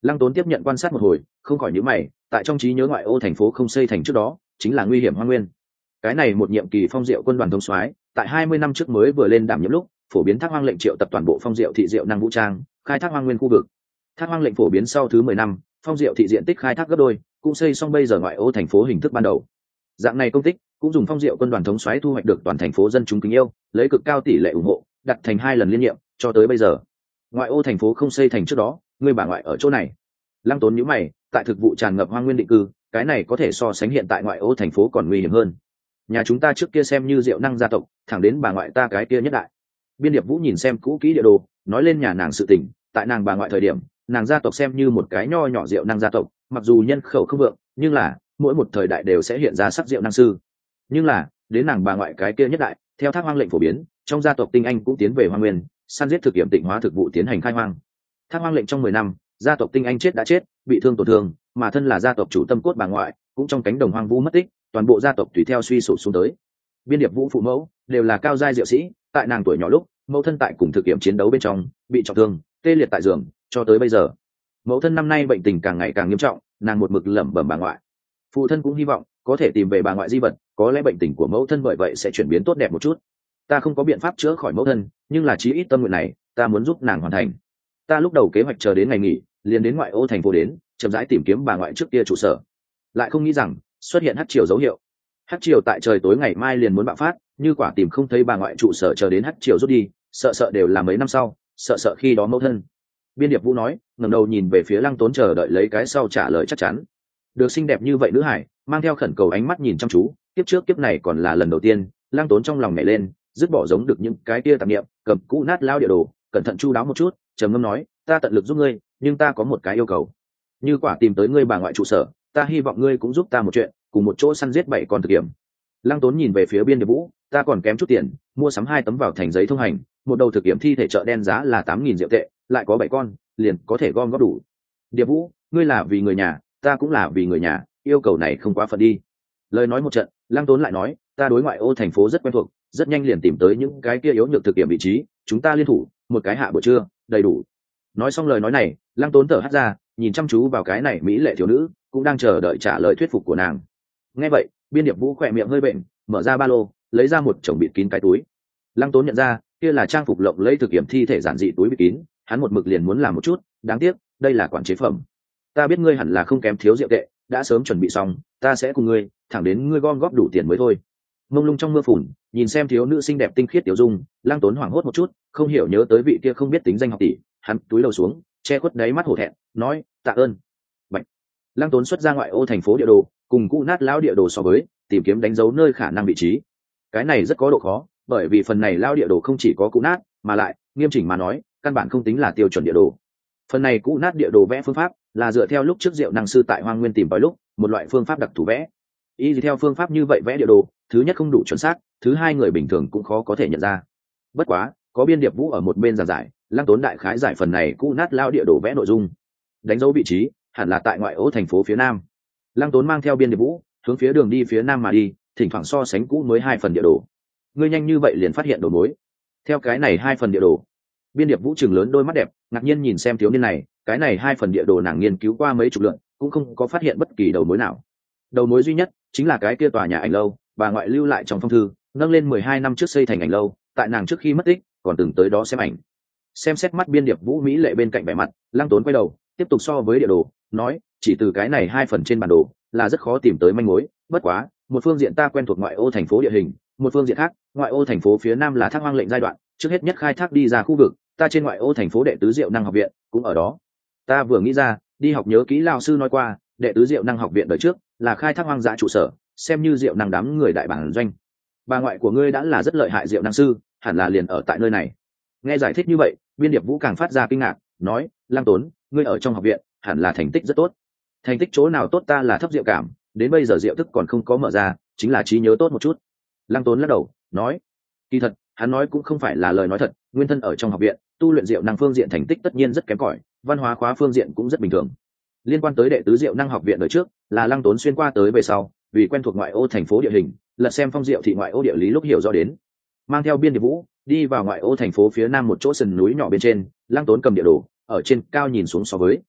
Lăng Tốn tiếp nhận quan sát một hồi, không khỏi nhíu mày, tại trong trí nhớ ngoại ô thành phố không xây thành trước đó chính là nguy hiểm hoang nguyên. Cái này một nhiệm kỳ Phong Diệu quân đoàn thống soái tại 20 năm trước mới vừa lên đảm nhiệm lúc phổ biến Thác Hoang lệnh triệu tập toàn bộ Phong Diệu thị diệu năng vũ trang khai thác hoang nguyên khu vực. Thác Hoang lệnh phổ biến sau thứ 10 năm, Phong Diệu thị diện tích khai thác gấp đôi, cũng xây xong bây giờ ngoại ô thành phố hình thức ban đầu. Dạng này công tích cũng dùng Phong Diệu quân đoàn thống soái thu hoạch được toàn thành phố dân chúng kính yêu, lấy cực cao tỷ lệ ủng hộ, đặt thành 2 lần liên nhiệm cho tới bây giờ. Ngoại ô thành phố không xây thành trước đó, người bà ngoại ở chỗ này. Lăng Tốn nhíu mày, tại thực vụ tràn ngập hoang nguyên định cư, cái này có thể so sánh hiện tại ngoại ô thành phố còn nguy hiểm hơn. Nhà chúng ta trước kia xem như diệu năng gia tộc, thẳng đến bà ngoại ta cái kia nhất đại. Biên Điệp Vũ nhìn xem cũ kỹ địa đồ, nói lên nhà nàng sự tình, tại nàng bà ngoại thời điểm, nàng gia tộc xem như một cái nho nhỏ diệu năng gia tộc, mặc dù nhân khẩu không vượng, nhưng là mỗi một thời đại đều sẽ hiện ra sắc diệu năng sư. Nhưng là đến nàng bà ngoại cái kia nhất đại, theo Thác Hoang lệnh phổ biến, trong gia tộc tinh anh cũng tiến về hoang nguyên, săn giết thực nghiệm tịnh hóa thực vụ tiến hành khai hoang. Thác Hoang lệnh trong 10 năm, gia tộc tinh anh chết đã chết, bị thương tổn thương, mà thân là gia tộc chủ tâm cốt bà ngoại cũng trong cánh đồng hoang vu mất tích, toàn bộ gia tộc tùy theo suy sụp xuống tới. Biên Điệp Vũ phụ mẫu đều là cao giai diệu sĩ, tại nàng tuổi nhỏ lúc mẫu thân tại cùng thực nghiệm chiến đấu bên trong bị trọng thương, tê liệt tại giường cho tới bây giờ. Mẫu thân năm nay bệnh tình càng ngày càng nghiêm trọng, nàng một mực lẩm bẩm bà ngoại. Phụ thân cũng hy vọng có thể tìm về bà ngoại di vật, có lẽ bệnh tình của mẫu thân bởi vậy sẽ chuyển biến tốt đẹp một chút. Ta không có biện pháp chữa khỏi mẫu thân, nhưng là chí ít tâm nguyện này ta muốn giúp nàng hoàn thành. Ta lúc đầu kế hoạch chờ đến ngày nghỉ liền đến ngoại ô thành phố đến chậm rãi tìm kiếm bà ngoại trước kia trụ sở, lại không nghĩ rằng xuất hiện hắc triều dấu hiệu. Hắc triều tại trời tối ngày mai liền muốn bạo phát, như quả tìm không thấy bà ngoại trụ sở chờ đến hắc triều rút đi, sợ đều là mấy năm sau, sợ khi đó mẫu thân. Biên Điệp Vũ nói, ngẩng đầu nhìn về phía Lăng Tốn chờ đợi lấy cái sau trả lời chắc chắn. Được xinh đẹp như vậy nữ hải, mang theo khẩn cầu ánh mắt nhìn chăm chú, kiếp trước kiếp này còn là lần đầu tiên, Lăng Tốn trong lòng nhảy lên, dứt bỏ giống được những cái kia tạp niệm, cầm cũ nát lao địa đồ, cẩn thận chu đáo một chút, trầm ngâm nói, ta tận lực giúp ngươi, nhưng ta có một cái yêu cầu. Như quả tìm tới ngươi bà ngoại trụ sở, ta hy vọng ngươi cũng giúp ta một chuyện, cùng một chỗ săn giết 7 con thực nghiệm. Lăng Tốn nhìn về phía Biên Điệp Vũ, ta còn kém chút tiền, mua sắm 2 tấm vào thành giấy thông hành, một đầu thực nghiệm thi thể chợ đen giá là 8.000 diệu tệ, lại có 7 con, liền có thể gom góp đủ. Điệp Vũ, ngươi là vì người nhà, ta cũng là vì người nhà, yêu cầu này không quá phận đi. Lời nói một trận, Lăng Tốn lại nói, ta đối ngoại ô thành phố rất quen thuộc, rất nhanh liền tìm tới những cái kia yếu nhược thực nghiệm vị trí, chúng ta liên thủ, một cái hạ buổi trưa, đầy đủ. Nói xong lời nói này, Lăng Tốn thở hắt ra, nhìn chăm chú vào cái này mỹ lệ thiếu nữ, cũng đang chờ đợi trả lời thuyết phục của nàng. Nghe vậy, Biên Điệp Vũ khỏe miệng hơi bệnh, mở ra ba lô, lấy ra một chồng bịt kín cái túi. Lăng Tốn nhận ra, kia là trang phục lộng lẫy thực nghiệm thi thể giản dị túi bịt kín, hắn một mực liền muốn làm một chút, đáng tiếc, đây là quản chế phẩm. Ta biết ngươi hẳn là không kém thiếu diệu tệ, đã sớm chuẩn bị xong, ta sẽ cùng ngươi, thẳng đến ngươi gom góp đủ tiền mới thôi. Mông lung trong mưa phùn, nhìn xem thiếu nữ xinh đẹp tinh khiết tiểu dung, Lăng Tốn hoảng hốt một chút, không hiểu nhớ tới vị kia không biết tính danh học tỷ, hắn túi đầu xuống, che khuất đáy mắt hổ thẹn, nói, tạ ơn. Bạch. Lăng Tốn xuất ra ngoại ô thành phố địa đồ, cùng cũ nát lão địa đồ so với, tìm kiếm đánh dấu nơi khả năng vị trí. Cái này rất có độ khó, bởi vì phần này lão địa đồ không chỉ có cũ nát, mà lại, nghiêm chỉnh mà nói, căn bản không tính là tiêu chuẩn địa đồ. Phần này cũ nát địa đồ vẽ phương pháp là dựa theo lúc trước Diệu năng sư tại Hoang Nguyên tìm tòi lúc, một loại phương pháp đặc thù vẽ. Y theo phương pháp như vậy vẽ địa đồ, thứ nhất không đủ chuẩn xác, thứ hai người bình thường cũng khó có thể nhận ra. Bất quá, có Biên Điệp Vũ ở một bên giảng giải, Lăng Tốn đại khái giải phần này cũ nát lao địa đồ vẽ nội dung. Đánh dấu vị trí, hẳn là tại ngoại ô thành phố phía nam. Lăng Tốn mang theo Biên Điệp Vũ, hướng phía đường đi phía nam mà đi, thỉnh thoảng so sánh cũ mới 2 phần địa đồ. Ngươi nhanh như vậy liền phát hiện đầu mối. Theo cái này 2 phần địa đồ. Biên Điệp Vũ trừng lớn đôi mắt đẹp, ngạc nhiên nhìn xem thiếu niên này, cái này 2 phần địa đồ nàng nghiên cứu qua mấy chục lượt, cũng không có phát hiện bất kỳ đầu mối nào. Đầu mối duy nhất chính là cái kia tòa nhà ảnh lâu, bà ngoại lưu lại trong phong thư, nâng lên 12 năm trước xây thành ảnh lâu, tại nàng trước khi mất tích, còn từng tới đó xem ảnh. Xem xét mắt Biên Điệp Vũ mỹ lệ bên cạnh vẻ mặt, Lăng Tốn quay đầu, tiếp tục so với địa đồ, nói, chỉ từ cái này 2 phần trên bản đồ, là rất khó tìm tới manh mối, bất quá, một phương diện ta quen thuộc ngoại ô thành phố địa hình, một phương diện khác, ngoại ô thành phố phía nam là Thác Hoang lệnh giai đoạn, trước hết nhất khai thác đi ra khu vực, ta trên ngoại ô thành phố đệ tứ Diệu năng học viện cũng ở đó. Ta vừa nghĩ ra, đi học nhớ kỹ lão sư nói qua, đệ tứ Diệu năng học viện đời trước là khai thác hoang dã trụ sở, xem như Diệu năng đám người đại bản doanh. Bà ngoại của ngươi đã là rất lợi hại Diệu năng sư, hẳn là liền ở tại nơi này. Nghe giải thích như vậy, Biên Điệp Vũ càng phát ra kinh ngạc, nói, Lăng Tốn, ngươi ở trong học viện hẳn là thành tích rất tốt. Thành tích chỗ nào tốt ta là thấp diệu cảm, đến bây giờ diệu thức còn không có mở ra, chính là trí nhớ tốt một chút. Lăng Tốn lắc đầu, nói, kỳ thật hắn nói cũng không phải là lời nói thật, nguyên thân ở trong học viện tu luyện diệu năng phương diện thành tích tất nhiên rất kém cỏi, văn hóa khóa phương diện cũng rất bình thường. Liên quan tới đệ tứ Diệu năng học viện đời trước, là Lăng Tốn xuyên qua tới về sau, vì quen thuộc ngoại ô thành phố địa hình, lật xem phong diệu thị ngoại ô địa lý lúc hiểu rõ đến. Mang theo Biên Điệp Vũ đi vào ngoại ô thành phố phía nam một chỗ sườn núi nhỏ bên trên, Lăng Tốn cầm địa đồ ở trên cao nhìn xuống so với.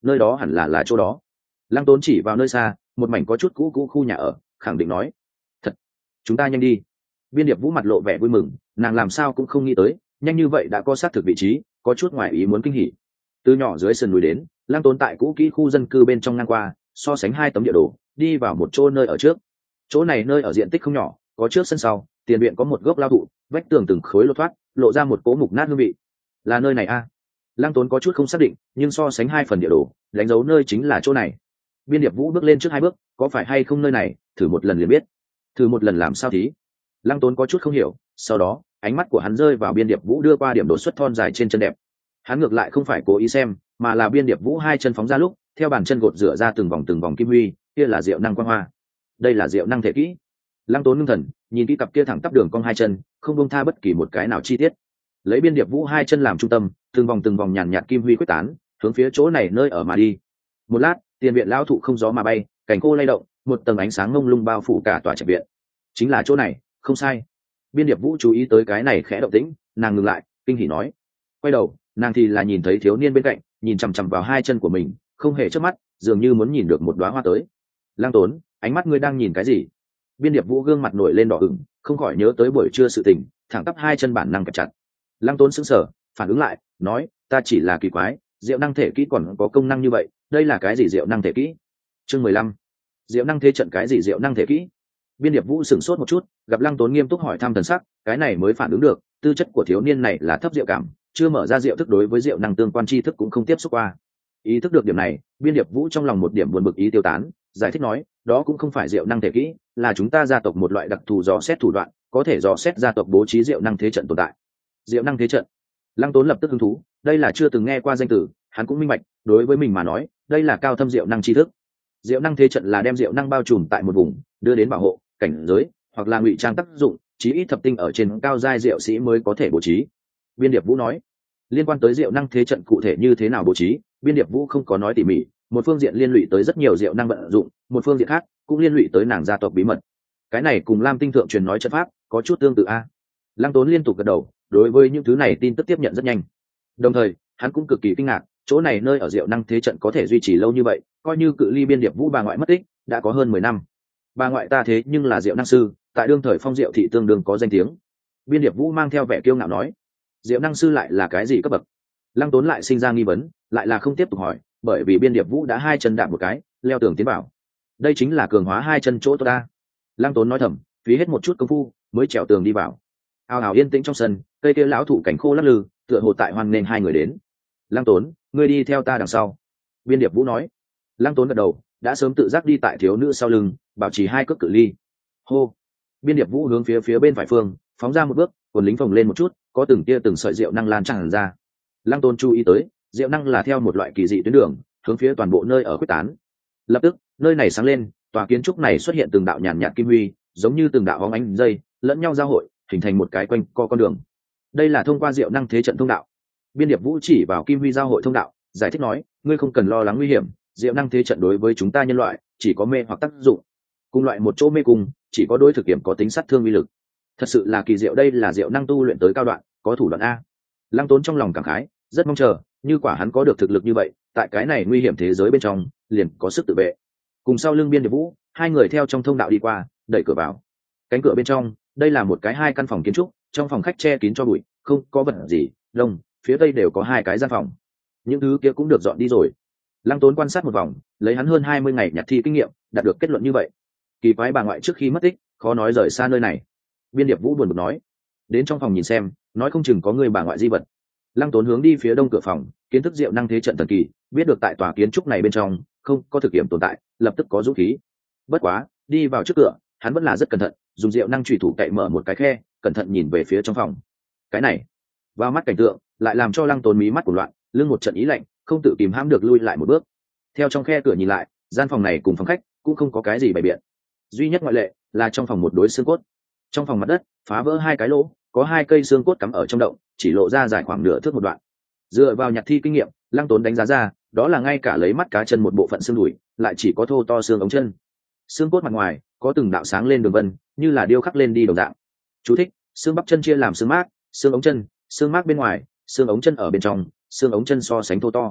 nơi đó hẳn là chỗ đó. Lăng Tốn chỉ vào nơi xa một mảnh có chút cũ khu nhà ở, khẳng định nói. Thật, chúng ta nhanh đi. Biên Điệp Vũ mặt lộ vẻ vui mừng, nàng làm sao cũng không nghĩ tới nhanh như vậy đã có xác thực vị trí, có chút ngoài ý muốn kinh hỉ. Từ nhỏ dưới sườn núi đến, Lăng Tốn tại cũ kỹ khu dân cư bên trong ngang qua, so sánh hai tấm địa đồ, đi vào một chỗ nơi ở trước. Chỗ này nơi ở diện tích không nhỏ, có trước sân sau, tiền viện có một gốc lao thụ, vách tường từng khối lột thoát, lộ ra một cỗ mục nát hương vị. Là nơi này a? Lăng Tốn có chút không xác định, nhưng so sánh hai phần địa đồ, đánh dấu nơi chính là chỗ này. Biên Điệp Vũ bước lên trước hai bước, có phải hay không nơi này, thử một lần liền biết. Thử một lần làm sao thí? Lăng Tốn có chút không hiểu, sau đó ánh mắt của hắn rơi vào Biên Điệp Vũ đưa qua điểm đột xuất thon dài trên chân đẹp. Hắn ngược lại không phải cố ý xem, mà là Biên Điệp Vũ hai chân phóng ra lúc, theo bàn chân gột rửa ra từng vòng kim huy, kia là diệu năng quang hoa. Đây là diệu năng thể kỹ. Lăng Tốn ngưng thần, nhìn kỹ cặp kia thẳng tắp đường cong hai chân, không buông tha bất kỳ một cái nào chi tiết. Lấy Biên Điệp Vũ hai chân làm trung tâm, từng vòng nhàn nhạt kim huy quyết tán, hướng phía chỗ này nơi ở mà đi. Một lát, tiền viện lão thụ không gió mà bay, cành khô lay động, một tầng ánh sáng mông lung bao phủ cả tòa trạch viện. Chính là chỗ này, không sai. Biên Điệp Vũ chú ý tới cái này khẽ động tĩnh, nàng ngừng lại, kinh hỉ nói. Quay đầu, nàng thì là nhìn thấy thiếu niên bên cạnh, nhìn chằm chằm vào hai chân của mình, không hề chớp mắt, dường như muốn nhìn được một đóa hoa tới. Lang Tốn, ánh mắt ngươi đang nhìn cái gì? Biên Điệp Vũ gương mặt nổi lên đỏ ửng, không khỏi nhớ tới buổi trưa sự tình, thẳng tắp hai chân bản năng kẹp chặt. Lang Tốn sững sờ, phản ứng lại, nói, ta chỉ là kỳ quái, diệu năng thể kỹ còn có công năng như vậy, đây là cái gì diệu năng thể kỹ? Chương 15. Diệu năng thế trận cái gì diệu năng thể kỹ? Biên Điệp Vũ sửng sốt một chút, gặp Lăng Tốn nghiêm túc hỏi thăm thần sắc, cái này mới phản ứng được, tư chất của thiếu niên này là thấp diệu cảm, chưa mở ra diệu thức, đối với diệu năng tương quan tri thức cũng không tiếp xúc qua. Ý thức được điểm này, Biên Điệp Vũ trong lòng một điểm buồn bực ý tiêu tán, giải thích nói, đó cũng không phải diệu năng thể kỹ, là chúng ta gia tộc một loại đặc thù dò xét thủ đoạn, có thể dò xét gia tộc bố trí diệu năng thế trận tồn tại. Diệu năng thế trận? Lăng Tốn lập tức hứng thú, đây là chưa từng nghe qua danh từ, hắn cũng minh bạch, đối với mình mà nói, đây là cao thâm diệu năng tri thức. Diệu năng thế trận là đem diệu năng bao trùm tại một vùng, đưa đến bảo hộ, cảnh giới, hoặc là ngụy trang tác dụng, chí ít thập tinh ở trên cao giai diệu sĩ mới có thể bố trí. Biên Điệp Vũ nói, liên quan tới diệu năng thế trận cụ thể như thế nào bố trí, Biên Điệp Vũ không có nói tỉ mỉ, một phương diện liên lụy tới rất nhiều diệu năng vận dụng, một phương diện khác cũng liên lụy tới nàng gia tộc bí mật. Cái này cùng Lam Tinh thượng truyền nói trận pháp có chút tương tự a. Lăng Tốn liên tục gật đầu, đối với những thứ này tin tức tiếp nhận rất nhanh. Đồng thời, hắn cũng cực kỳ kinh ngạc, chỗ này nơi ở diệu năng thế trận có thể duy trì lâu như vậy, coi như cự ly Biên Điệp Vũ bà ngoại mất tích đã có hơn 10 năm. Bà ngoại ta thế nhưng là diệu năng sư, tại đương thời Phong Diệu thị tương đương có danh tiếng. Biên Điệp Vũ mang theo vẻ kiêu ngạo nói, diệu năng sư lại là cái gì cấp bậc? Lăng Tốn lại sinh ra nghi vấn, lại là không tiếp tục hỏi, bởi vì Biên Điệp Vũ đã hai chân đạp một cái, leo tường tiến vào. Đây chính là cường hóa hai chân chỗ tốt ta. Lăng Tốn nói thầm, phí hết một chút công phu mới trèo tường đi vào. Ào ào yên tĩnh trong sân, cây kia lão thụ cảnh khô lắc lư, tựa hồ tại hoan nghênh hai người đến. Lăng Tốn, ngươi đi theo ta đằng sau. Biên Điệp Vũ nói. Lăng Tốn gật đầu, đã sớm tự giác đi tại thiếu nữ sau lưng, bảo trì hai cước cự ly. Hô. Biên Điệp Vũ hướng phía bên phải phương phóng ra một bước, quần lính phồng lên một chút, có từng tia từng sợi diệu năng lan tràn ra. Lăng Tốn chú ý tới, diệu năng là theo một loại kỳ dị tuyến đường hướng phía toàn bộ nơi ở quyết tán. Lập tức, nơi này sáng lên, tòa kiến trúc này xuất hiện từng đạo nhàn nhạt kim huy, giống như từng đạo bóng ánh dây lẫn nhau giao hội, hình thành một cái quanh co con đường. Đây là thông qua diệu năng thế trận thông đạo. Biên Điệp Vũ chỉ vào kim huy giao hội thông đạo, giải thích nói, ngươi không cần lo lắng nguy hiểm, diệu năng thế trận đối với chúng ta nhân loại chỉ có mê hoặc tác dụng, cùng loại một chỗ mê cung chỉ có đối thực kiểm có tính sát thương uy lực. Thật sự là kỳ diệu, đây là diệu năng tu luyện tới cao đoạn, có thủ đoạn a. Lăng Tốn trong lòng cảm khái, rất mong chờ, như quả hắn có được thực lực như vậy, tại cái này nguy hiểm thế giới bên trong, liền có sức tự vệ. Cùng sau lưng Biên Điệp Vũ, hai người theo trong thông đạo đi qua, đẩy cửa vào. Cánh cửa bên trong, đây là một cái hai căn phòng kiến trúc, trong phòng khách che kín cho bụi, không có vật gì, đông, phía tây đều có hai cái gian phòng. Những thứ kia cũng được dọn đi rồi. Lăng Tốn quan sát một vòng, lấy hắn hơn 20 ngày nhặt thi kinh nghiệm, đạt được kết luận như vậy. Kỳ quái, bà ngoại trước khi mất tích, khó nói rời xa nơi này. Biên Điệp Vũ buồn bực nói, đến trong phòng nhìn xem, nói không chừng có người bà ngoại di vật. Lăng Tốn hướng đi phía đông cửa phòng, kiến thức diệu năng thế trận thần kỳ, biết được tại tòa kiến trúc này bên trong không có thực nghiệm tồn tại, lập tức có dũng khí. Bất quá, đi vào trước cửa, hắn vẫn là rất cẩn thận, dùng diệu năng chủy thủ cậy mở một cái khe, cẩn thận nhìn về phía trong phòng. Cái này, vào mắt cảnh tượng, lại làm cho Lăng Tốn mí mắt của loạn, lưng một trận ý lạnh, không tự kìm hãm được lui lại một bước. Theo trong khe cửa nhìn lại, gian phòng này cùng phòng khách cũng không có cái gì bày biện, duy nhất ngoại lệ là trong phòng một đối xương cốt. Trong phòng mặt đất phá vỡ hai cái lỗ, có hai cây xương cốt cắm ở trong động, chỉ lộ ra dài khoảng nửa thước một đoạn. Dựa vào nhặt thi kinh nghiệm, Lăng Tốn đánh giá ra, đó là ngay cả lấy mắt cá chân một bộ phận xương đùi, lại chỉ có thô to xương ống chân. Xương cốt mặt ngoài có từng đạo sáng lên đường vân, như là điêu khắc lên đi đồng dạng. Chú thích: xương bắp chân chia làm xương mác, xương ống chân, xương mác bên ngoài, xương ống chân ở bên trong, xương ống chân so sánh thô to.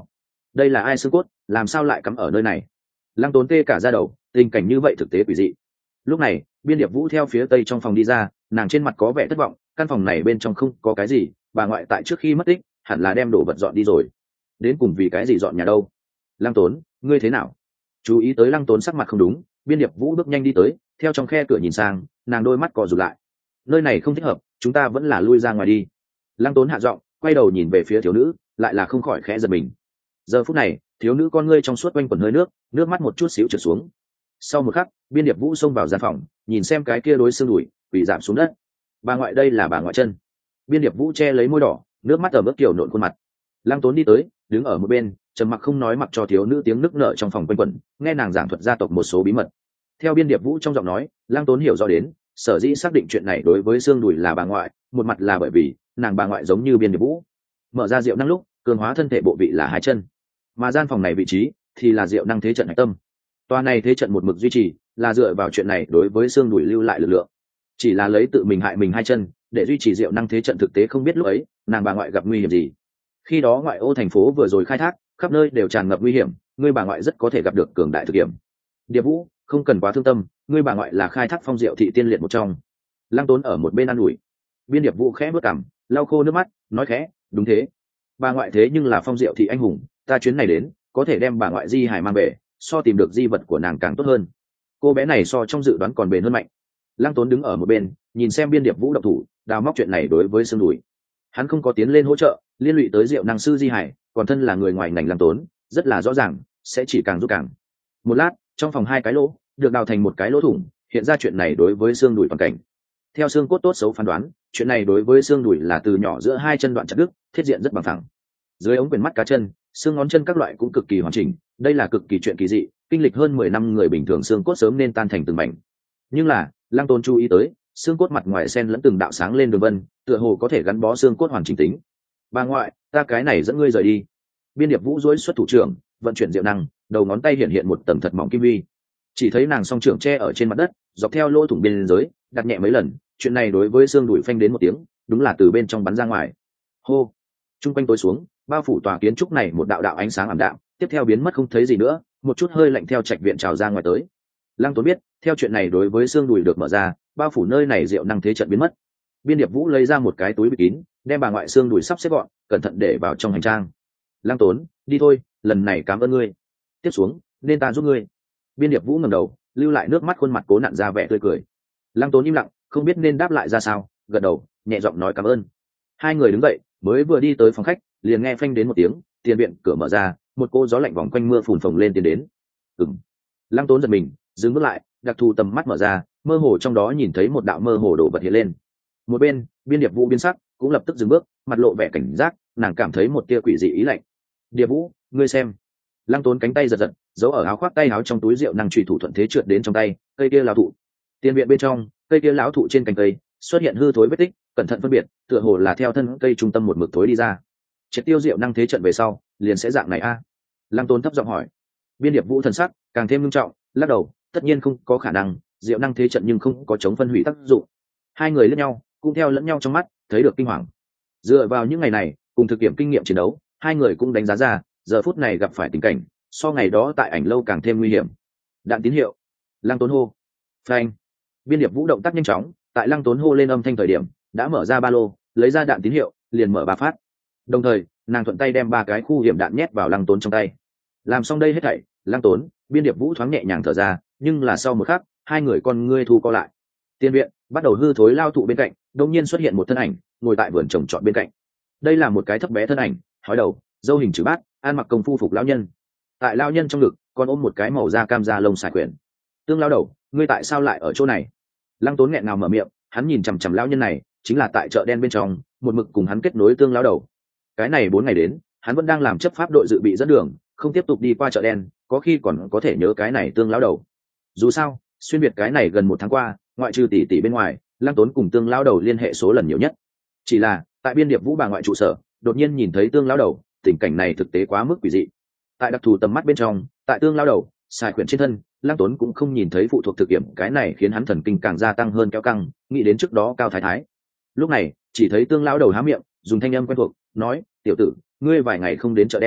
đây là ai xương cốt, làm sao lại cắm ở nơi này? Lăng Tốn tê cả da đầu, tình cảnh như vậy thực tế quỷ dị. Lúc này Biên Điệp Vũ theo phía tây trong phòng đi ra, nàng trên mặt có vẻ thất vọng, căn phòng này bên trong không có cái gì, bà ngoại tại trước khi mất tích hẳn là đem đồ vật dọn đi rồi. Đến cùng vì cái gì dọn nhà đâu? Lăng Tốn, ngươi thế nào? Chú ý tới Lăng Tốn sắc mặt không đúng, Biên Điệp Vũ bước nhanh đi tới, theo trong khe cửa nhìn sang, nàng đôi mắt co rụt lại. Nơi này không thích hợp, chúng ta vẫn là lui ra ngoài đi. Lăng Tốn hạ giọng, quay đầu nhìn về phía thiếu nữ, lại là không khỏi khẽ giật mình. Giờ phút này thiếu nữ con ngươi trong suốt quanh quần hơi nước, nước mắt một chút xíu trượt xuống. Sau một khắc Biên Điệp Vũ xông vào gian phòng, nhìn xem cái kia đối xương đùi quỳ giảm xuống đất. Bà ngoại, đây là bà ngoại chân. Biên Điệp Vũ che lấy môi đỏ, nước mắt ở mức kiểu nộn khuôn mặt. Lăng Tốn đi tới, đứng ở một bên trầm mặc không nói, mặc cho thiếu nữ tiếng nức nở trong phòng quanh quẩn, nghe nàng giảng thuật gia tộc một số bí mật. Theo Biên Điệp Vũ trong giọng nói, Lăng Tốn hiểu rõ đến sở dĩ xác định chuyện này đối với xương đùi là bà ngoại, một mặt là bởi vì nàng bà ngoại giống như Biên Điệp Vũ, mở ra diệu năng lúc cường hóa thân thể bộ vị là hai chân, mà gian phòng này vị trí thì là diệu năng thế trận hạch tâm. Tòa này thế trận một mực duy trì là dựa vào chuyện này đối với xương đùi lưu lại lực lượng. Chỉ là lấy tự mình hại mình hai chân để duy trì diệu năng thế trận, thực tế không biết lúc ấy nàng bà ngoại gặp nguy hiểm gì. Khi đó ngoại ô thành phố vừa rồi khai thác, khắp nơi đều tràn ngập nguy hiểm, ngươi bà ngoại rất có thể gặp được cường đại thực hiểm. Điệp Vũ, không cần quá thương tâm, ngươi bà ngoại là khai thác phong diệu thị tiên liệt một trong. Lăng Tốn ở một bên an ủi. Biên Điệp Vũ khẽ bước cằm, lau khô nước mắt, nói khẽ, đúng thế, bà ngoại thế nhưng là phong diệu thị anh hùng, ta chuyến này đến có thể đem bà ngoại di hải mang về, so tìm được di vật của nàng càng tốt hơn. Cô bé này so trong dự đoán còn bền hơn mạnh. Lăng Tốn đứng ở một bên nhìn xem Biên Điệp Vũ động thủ đào móc chuyện này đối với xương đùi. Hắn không có tiến lên hỗ trợ, liên lụy tới diệu năng sư di hải, còn thân là người ngoài ngành Lăng Tốn rất là rõ ràng sẽ chỉ càng giúp càng. Một lát trong phòng hai cái lỗ được đào thành một cái lỗ thủng, hiện ra chuyện này đối với xương đùi toàn cảnh. Theo xương cốt tốt xấu phán đoán, chuyện này đối với xương đùi là từ nhỏ giữa hai chân đoạn chặt đứt, thiết diện rất bằng phẳng. Dưới ống quyền mắt cá chân, xương ngón chân các loại cũng cực kỳ hoàn chỉnh, đây là cực kỳ chuyện kỳ dị, kinh lịch hơn 10 năm người bình thường xương cốt sớm nên tan thành từng mảnh. Nhưng là Lăng Tốn chú ý tới xương cốt mặt ngoài xen lẫn từng đạo sáng lên đường vân, tựa hồ có thể gắn bó xương cốt hoàn chỉnh tính. Bà ngoại, ta cái này dẫn ngươi rời đi. Biên Điệp Vũ duỗi xuất thủ trưởng, vận chuyển diệu năng, đầu ngón tay hiện hiện một tầng thật mỏng kim vi. Chỉ thấy nàng song trưởng che ở trên mặt đất, dọc theo lỗ thủng biên giới đặt nhẹ mấy lần, chuyện này đối với xương đùi phanh đến một tiếng, đúng là từ bên trong bắn ra ngoài. Hô. Trung quanh tối xuống, bao phủ tòa kiến trúc này một đạo đạo ánh sáng ảm đạm, tiếp theo biến mất không thấy gì nữa, một chút hơi lạnh theo trạch viện trào ra ngoài tới. Lăng Tốn biết theo chuyện này đối với xương đùi được mở ra, bao phủ nơi này diệu năng thế trận biến mất. Biên Điệp Vũ lấy ra một cái túi bịt kín, đem bà ngoại xương đùi sắp xếp gọn, cẩn thận để vào trong hành trang. Lăng Tốn, đi thôi, lần này cảm ơn ngươi. Tiếp xuống nên ta giúp ngươi. Biên Điệp Vũ ngẩng đầu, lưu lại nước mắt, khuôn mặt cố nặn ra vẻ tươi cười. Lăng Tốn im lặng, không biết nên đáp lại ra sao, gật đầu nhẹ giọng nói cảm ơn. Hai người đứng dậy, mới vừa đi tới phòng khách liền nghe phanh đến một tiếng, tiền viện cửa mở ra, một cô gió lạnh vòng quanh mưa phùn phồng lên tiến đến. Lăng Tốn giật mình, dừng bước lại, đặc thù tầm mắt mở ra, mơ hồ trong đó nhìn thấy một đạo mơ hồ đồ vật hiện lên. Một bên Biên Điệp Vũ biến sắc, cũng lập tức dừng bước, mặt lộ vẻ cảnh giác, nàng cảm thấy một tia quỷ dị ý lạnh. Điệp Vũ, ngươi xem. Lăng Tốn cánh tay giật giật, giấu ở áo khoác tay áo trong túi rượu năng chủy thủ thuận thế trượt đến trong tay, cây kia lão thụ. Tiền viện bên trong, cây kia lão thụ trên cành cây xuất hiện hư thối vết tích, cẩn thận phân biệt, tựa hồ là theo thân cây trung tâm một mực thối đi ra. Triệt tiêu rượu năng thế trận về sau, liền sẽ dạng này a? Lăng Tốn thấp giọng hỏi. Biên Điệp Vũ thần sắc càng thêm nghiêm trọng, lắc đầu, tất nhiên không có khả năng, diệu năng thế trận nhưng không có chống phân hủy tác dụng. Hai người lẫn nhau, cũng theo lẫn nhau trong mắt thấy được kinh hoàng. Dựa vào những ngày này cùng thực nghiệm kinh nghiệm chiến đấu, hai người cũng đánh giá ra giờ phút này gặp phải tình cảnh so ngày đó tại ảnh lâu càng thêm nguy hiểm. Đạn tín hiệu. Lăng Tốn hô. Phanh. Biên Điệp Vũ động tác nhanh chóng, tại Lăng Tốn hô lên âm thanh thời điểm đã mở ra ba lô, lấy ra đạn tín hiệu, liền mở ba phát. Đồng thời nàng thuận tay đem ba cái khu hiểm đạn nhét vào Lăng Tốn trong tay. Làm xong đây hết thảy, Lăng Tốn, Biên Điệp Vũ thoáng nhẹ nhàng thở ra, nhưng là sau một khắc hai người con ngươi thu co lại. Tiên viện bắt đầu hư thối lao thụ bên cạnh đột nhiên xuất hiện một thân ảnh ngồi tại vườn trồng trọt bên cạnh. Đây là một cái thấp bé thân ảnh, hói đầu, râu hình chữ bát, ăn mặc công phu phục lão nhân. Tại lão nhân trong ngực còn ôm một cái màu da cam da lông xài quyển. Tương lão đầu, ngươi tại sao lại ở chỗ này? Lăng Tốn nghẹn ngào mở miệng, hắn nhìn chằm chằm lão nhân này, chính là tại chợ đen bên trong một mực cùng hắn kết nối Tương lão đầu. Cái này 4 ngày đến hắn vẫn đang làm chấp pháp đội dự bị dẫn đường, không tiếp tục đi qua chợ đen, có khi còn có thể nhớ cái này Tương lão đầu. Dù sao xuyên biệt cái này gần 1 tháng qua, ngoại trừ tỷ tỷ bên ngoài, Lăng Tốn cùng Tương lão đầu liên hệ số lần nhiều nhất. Chỉ là tại Biên Điệp Vũ bà ngoại trụ sở đột nhiên nhìn thấy Tương lão đầu, tình cảnh này thực tế quá mức quỷ dị. Tại đặc thù tầm mắt bên trong, tại Tương lão đầu xài quyển trên thân, Lăng Tốn cũng không nhìn thấy phụ thuộc thực nghiệm, cái này khiến hắn thần kinh càng gia tăng hơn kéo căng, nghĩ đến trước đó Cao Thái Thái. Lúc này chỉ thấy Tương lão đầu há miệng, dùng thanh âm quen thuộc nói, tiểu tử, ngươi vài ngày không đến chợ đen,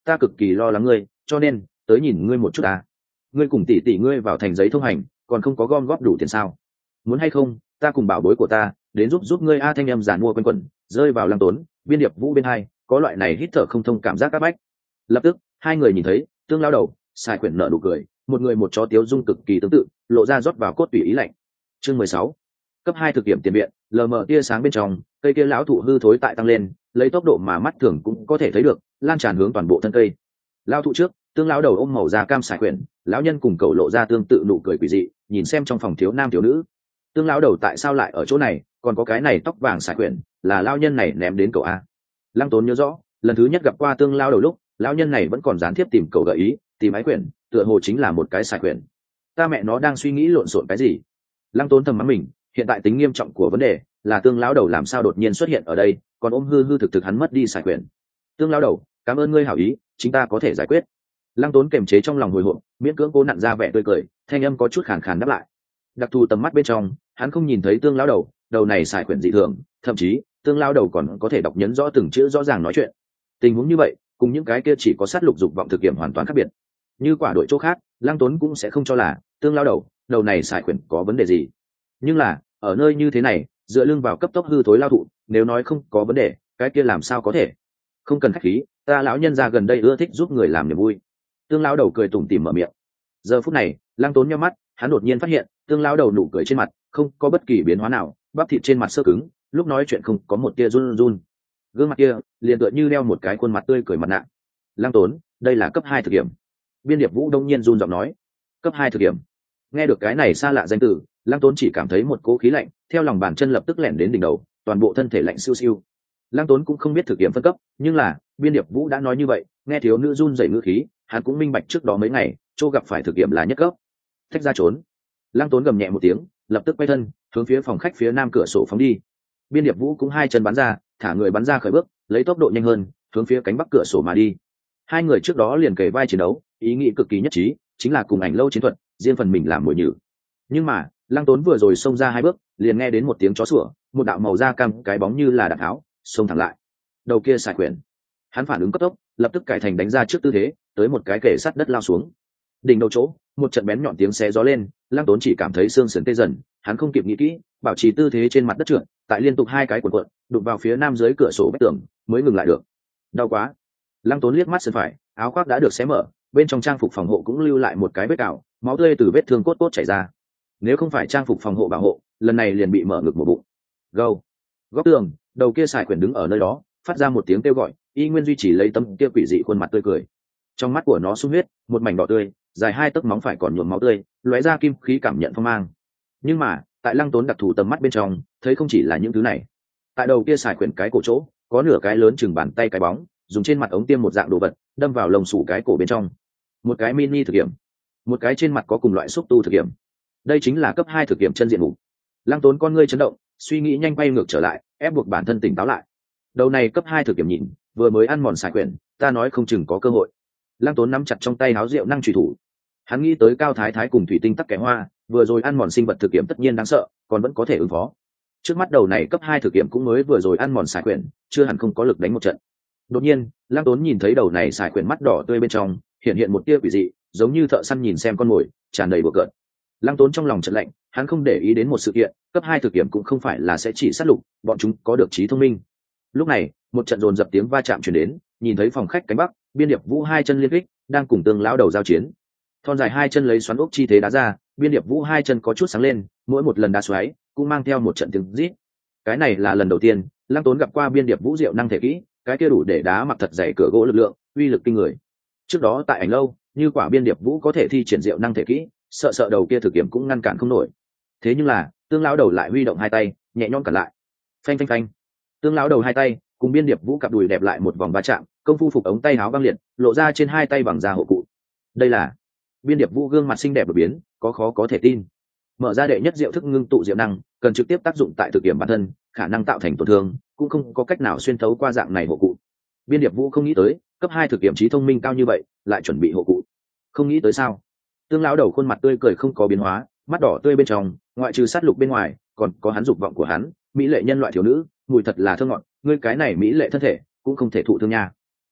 ta cực kỳ lo lắng ngươi, cho nên tới nhìn ngươi một chút ta. Ngươi cùng tỷ tỷ ngươi vào thành giấy thông hành, còn không có gom góp đủ tiền sao? Muốn hay không, ta cùng bảo bối của ta đến giúp ngươi. A thanh em giàn mua quanh quẩn rơi vào Lăng Tốn, Biên Điệp Vũ bên hai, có loại này hít thở không thông cảm giác áp bách. Lập tức hai người nhìn thấy Tương lão đầu Sài Quyển nở nụ cười, một người một chó tiếu dung cực kỳ tương tự, lộ ra rót vào cốt tủy ý lạnh. Chương 16. Cấp 2 thực nghiệm tiền viện, lờ mờ tia sáng bên trong, cây kia lão thụ hư thối tại tăng lên, lấy tốc độ mà mắt thường cũng có thể thấy được, lan tràn hướng toàn bộ thân cây. Lão thụ trước, Tương lão đầu ôm màu da cam Sài Quyển, lão nhân cùng cậu lộ ra tương tự nụ cười quỷ dị, nhìn xem trong phòng thiếu nam thiếu nữ. Tương lão đầu tại sao lại ở chỗ này, còn có cái này tóc vàng Sài Quyển, là lão nhân này ném đến cậu a. Lăng Tốn nhớ rõ, lần thứ nhất gặp qua Tương lão đầu lúc, lão nhân này vẫn còn gián tiếp tìm cậu gợi ý, tìm ái quyển, tựa hồ chính là một cái Sài Quyển. Ta mẹ nó đang suy nghĩ lộn xộn cái gì? Lăng Tốn thầm mắng mình, hiện tại tính nghiêm trọng của vấn đề là Tương lão đầu làm sao đột nhiên xuất hiện ở đây, còn ôm hư hư thực thực hắn mất đi Sài Quyển. Tương lão đầu, cảm ơn ngươi hảo ý, chúng ta có thể giải quyết. Lăng Tốn kiềm chế trong lòng hồi hộp, miễn cưỡng cố nặn ra vẻ tươi cười, thanh âm có chút khàn khàn đáp lại. Đặc thù tầm mắt bên trong, hắn không nhìn thấy Tương lão đầu, đầu này Sài Quyển dị thường, thậm chí Tương lão đầu còn có thể đọc nhấn rõ từng chữ rõ ràng nói chuyện. Tình huống như vậy, cùng những cái kia chỉ có sát lục dục vọng thực nghiệm hoàn toàn khác biệt. Như quả đội chỗ khác, Lăng Tốn cũng sẽ không cho là Tương lão đầu này Sài Quyển có vấn đề gì. Nhưng là ở nơi như thế này, dựa lưng vào cấp tốc hư thối lao thụ, nếu nói không có vấn đề, cái kia làm sao có thể? Không cần khách khí, ta lão nhân gia gần đây ưa thích giúp người làm niềm vui. Tương lão đầu cười tủm tỉm mở miệng. Giờ phút này, Lăng Tốn nhíu mắt, hắn đột nhiên phát hiện, Tương lão đầu nụ cười trên mặt không có bất kỳ biến hóa nào, bắp thịt trên mặt sơ cứng, lúc nói chuyện không có một tia run run. Gương mặt kia liền tựa như đeo một cái khuôn mặt tươi cười mặt nạ. Lăng Tốn, đây là cấp 2 thực nghiệm. Biên Điệp Vũ đông nhiên run giọng nói. Cấp 2 thực nghiệm. Nghe được cái này xa lạ danh từ, Lăng Tốn chỉ cảm thấy một cỗ khí lạnh theo lòng bàn chân lập tức lẻn đến đỉnh đầu, toàn bộ thân thể lạnh siêu siêu. Lăng Tốn cũng không biết thực nghiệm phân cấp, nhưng là Biên Điệp Vũ đã nói như vậy, nghe thiếu nữ run rẩy ngữ khí, hắn cũng minh bạch trước đó mấy ngày Châu gặp phải thực nghiệm là nhất cấp. Thách ra trốn. Lăng Tốn gầm nhẹ một tiếng, lập tức quay thân hướng phía phòng khách phía nam cửa sổ phóng đi. Biên Điệp Vũ cũng hai chân bắn ra, thả người bắn ra khởi bước, lấy tốc độ nhanh hơn hướng phía cánh bắc cửa sổ mà đi. Hai người trước đó liền kề vai chiến đấu, ý nghĩ cực kỳ nhất trí, chính là cùng ảnh lâu chiến thuật, riêng phần mình làm mồi nhử. Nhưng mà Lăng Tốn vừa rồi xông ra hai bước, liền nghe đến một tiếng chó sủa, một đạo màu da cam cái bóng như là đạn tháo xông thẳng lại. Đầu kia Sài Quyển, hắn phản ứng cấp tốc, lập tức cải thành đánh ra trước tư thế, tới một cái kề sát đất lao xuống. Đỉnh đầu chỗ, một trận bén nhọn tiếng xé gió lên, Lăng Tốn chỉ cảm thấy xương sườn tê dần, hắn không kịp nghĩ kỹ, bảo trì tư thế trên mặt đất trượt, tại liên tục hai cái cuộn cuộn, đụng vào phía nam dưới cửa sổ vách tường, mới ngừng lại được. Đau quá. Lăng Tốn liếc mắt sườn phải, áo khoác đã được xé mở, bên trong trang phục phòng hộ cũng lưu lại một cái vết cào, máu tươi từ vết thương cốt chảy ra. Nếu không phải trang phục phòng hộ bảo hộ, lần này liền bị mở ngực một bụng. Gâu. Góc tường, đầu kia Sài Quyển đứng ở nơi đó, phát ra một tiếng kêu gọi, y nguyên duy trì lấy tấm kia quỷ dị khuôn mặt tươi cười. Trong mắt của nó sung huyết, một mảnh đỏ tươi, dài 2 tấc móng phải còn nhuộm máu tươi, lóe ra kim khí cảm nhận phong mang. Nhưng mà tại Lăng Tốn đặc thù tầm mắt bên trong, thấy không chỉ là những thứ này. Tại đầu kia Sài Quyển cái cổ chỗ, có nửa cái lớn chừng bàn tay cái bóng, dùng trên mặt ống tiêm một dạng đồ vật, đâm vào lồng sủ cái cổ bên trong. Một cái mini thực nghiệm, một cái trên mặt có cùng loại xúc tu thực nghiệm. Đây chính là cấp 2 thực nghiệm chân diện mục. Lăng Tốn con ngươi chấn động, suy nghĩ nhanh quay ngược trở lại, ép buộc bản thân tỉnh táo lại. Đầu này cấp 2 thực nghiệm nhìn, vừa mới ăn mòn Sài Quyển, ta nói không chừng có cơ hội. Lăng Tốn nắm chặt trong tay háo rượu năng truy thủ. Hắn nghĩ tới Cao Thái Thái cùng Thủy Tinh Tắc Kẻ Hoa, vừa rồi ăn mòn sinh vật thực nghiệm tất nhiên đáng sợ, còn vẫn có thể ứng phó. Trước mắt đầu này cấp 2 thực nghiệm cũng mới vừa rồi ăn mòn Sài Quyển, chưa hẳn không có lực đánh một trận. Đột nhiên, Lăng Tốn nhìn thấy đầu này Sài Quyển mắt đỏ tươi bên trong, hiện một tia quỷ dị, giống như thợ săn nhìn xem con mồi, tràn đầy bừa cợt. Lăng Tốn trong lòng chợt lạnh, hắn không để ý đến một sự kiện, cấp 2 thực nghiệm cũng không phải là sẽ chỉ sát lục, bọn chúng có được trí thông minh. Lúc này, một trận dồn dập tiếng va chạm truyền đến, nhìn thấy phòng khách cánh bắc, Biên Điệp Vũ hai chân liên kích, đang cùng Tương lão đầu giao chiến. Thon dài hai chân lấy xoắn ốc chi thế đá ra, Biên Điệp Vũ hai chân có chút sáng lên, mỗi một lần đá xoáy cũng mang theo một trận tiếng rít. Cái này là lần đầu tiên Lăng Tốn gặp qua Biên Điệp Vũ diệu năng thể kỹ, cái kia đủ để đá mặc thật dày cửa gỗ lực lượng, uy lực kinh người. Trước đó tại ảnh lâu, như quả Biên Điệp Vũ có thể thi triển diệu năng thể kỹ, sợ đầu kia thực kiểm cũng ngăn cản không nổi. Thế nhưng là Tương lão đầu lại huy động hai tay, nhẹ nhõm cản lại. Phanh phanh phanh. Tương lão đầu hai tay cùng Biên Điệp Vũ cặp đùi đẹp lại một vòng va chạm, công phu phục ống tay áo băng liệt, lộ ra trên hai tay bằng da hộ cụ. Đây là Biên Điệp Vũ gương mặt xinh đẹp đột biến, khó có thể tin. Mở ra đệ nhất diệu thức ngưng tụ diệu năng, cần trực tiếp tác dụng tại thực kiểm bản thân, khả năng tạo thành tổn thương, cũng không có cách nào xuyên thấu qua dạng này hộ cụ. Biên Điệp Vũ không nghĩ tới, cấp 2 thực kiểm trí thông minh cao như vậy, lại chuẩn bị hộ cụ. Không nghĩ tới sao? Tương lão đầu khuôn mặt tươi cười không có biến hóa, mắt đỏ tươi bên trong, ngoại trừ sát lục bên ngoài, còn có hắn dục vọng của hắn, mỹ lệ nhân loại thiếu nữ, mùi thật là thơm ngọt, ngươi cái này mỹ lệ thân thể, cũng không thể thụ thương nha.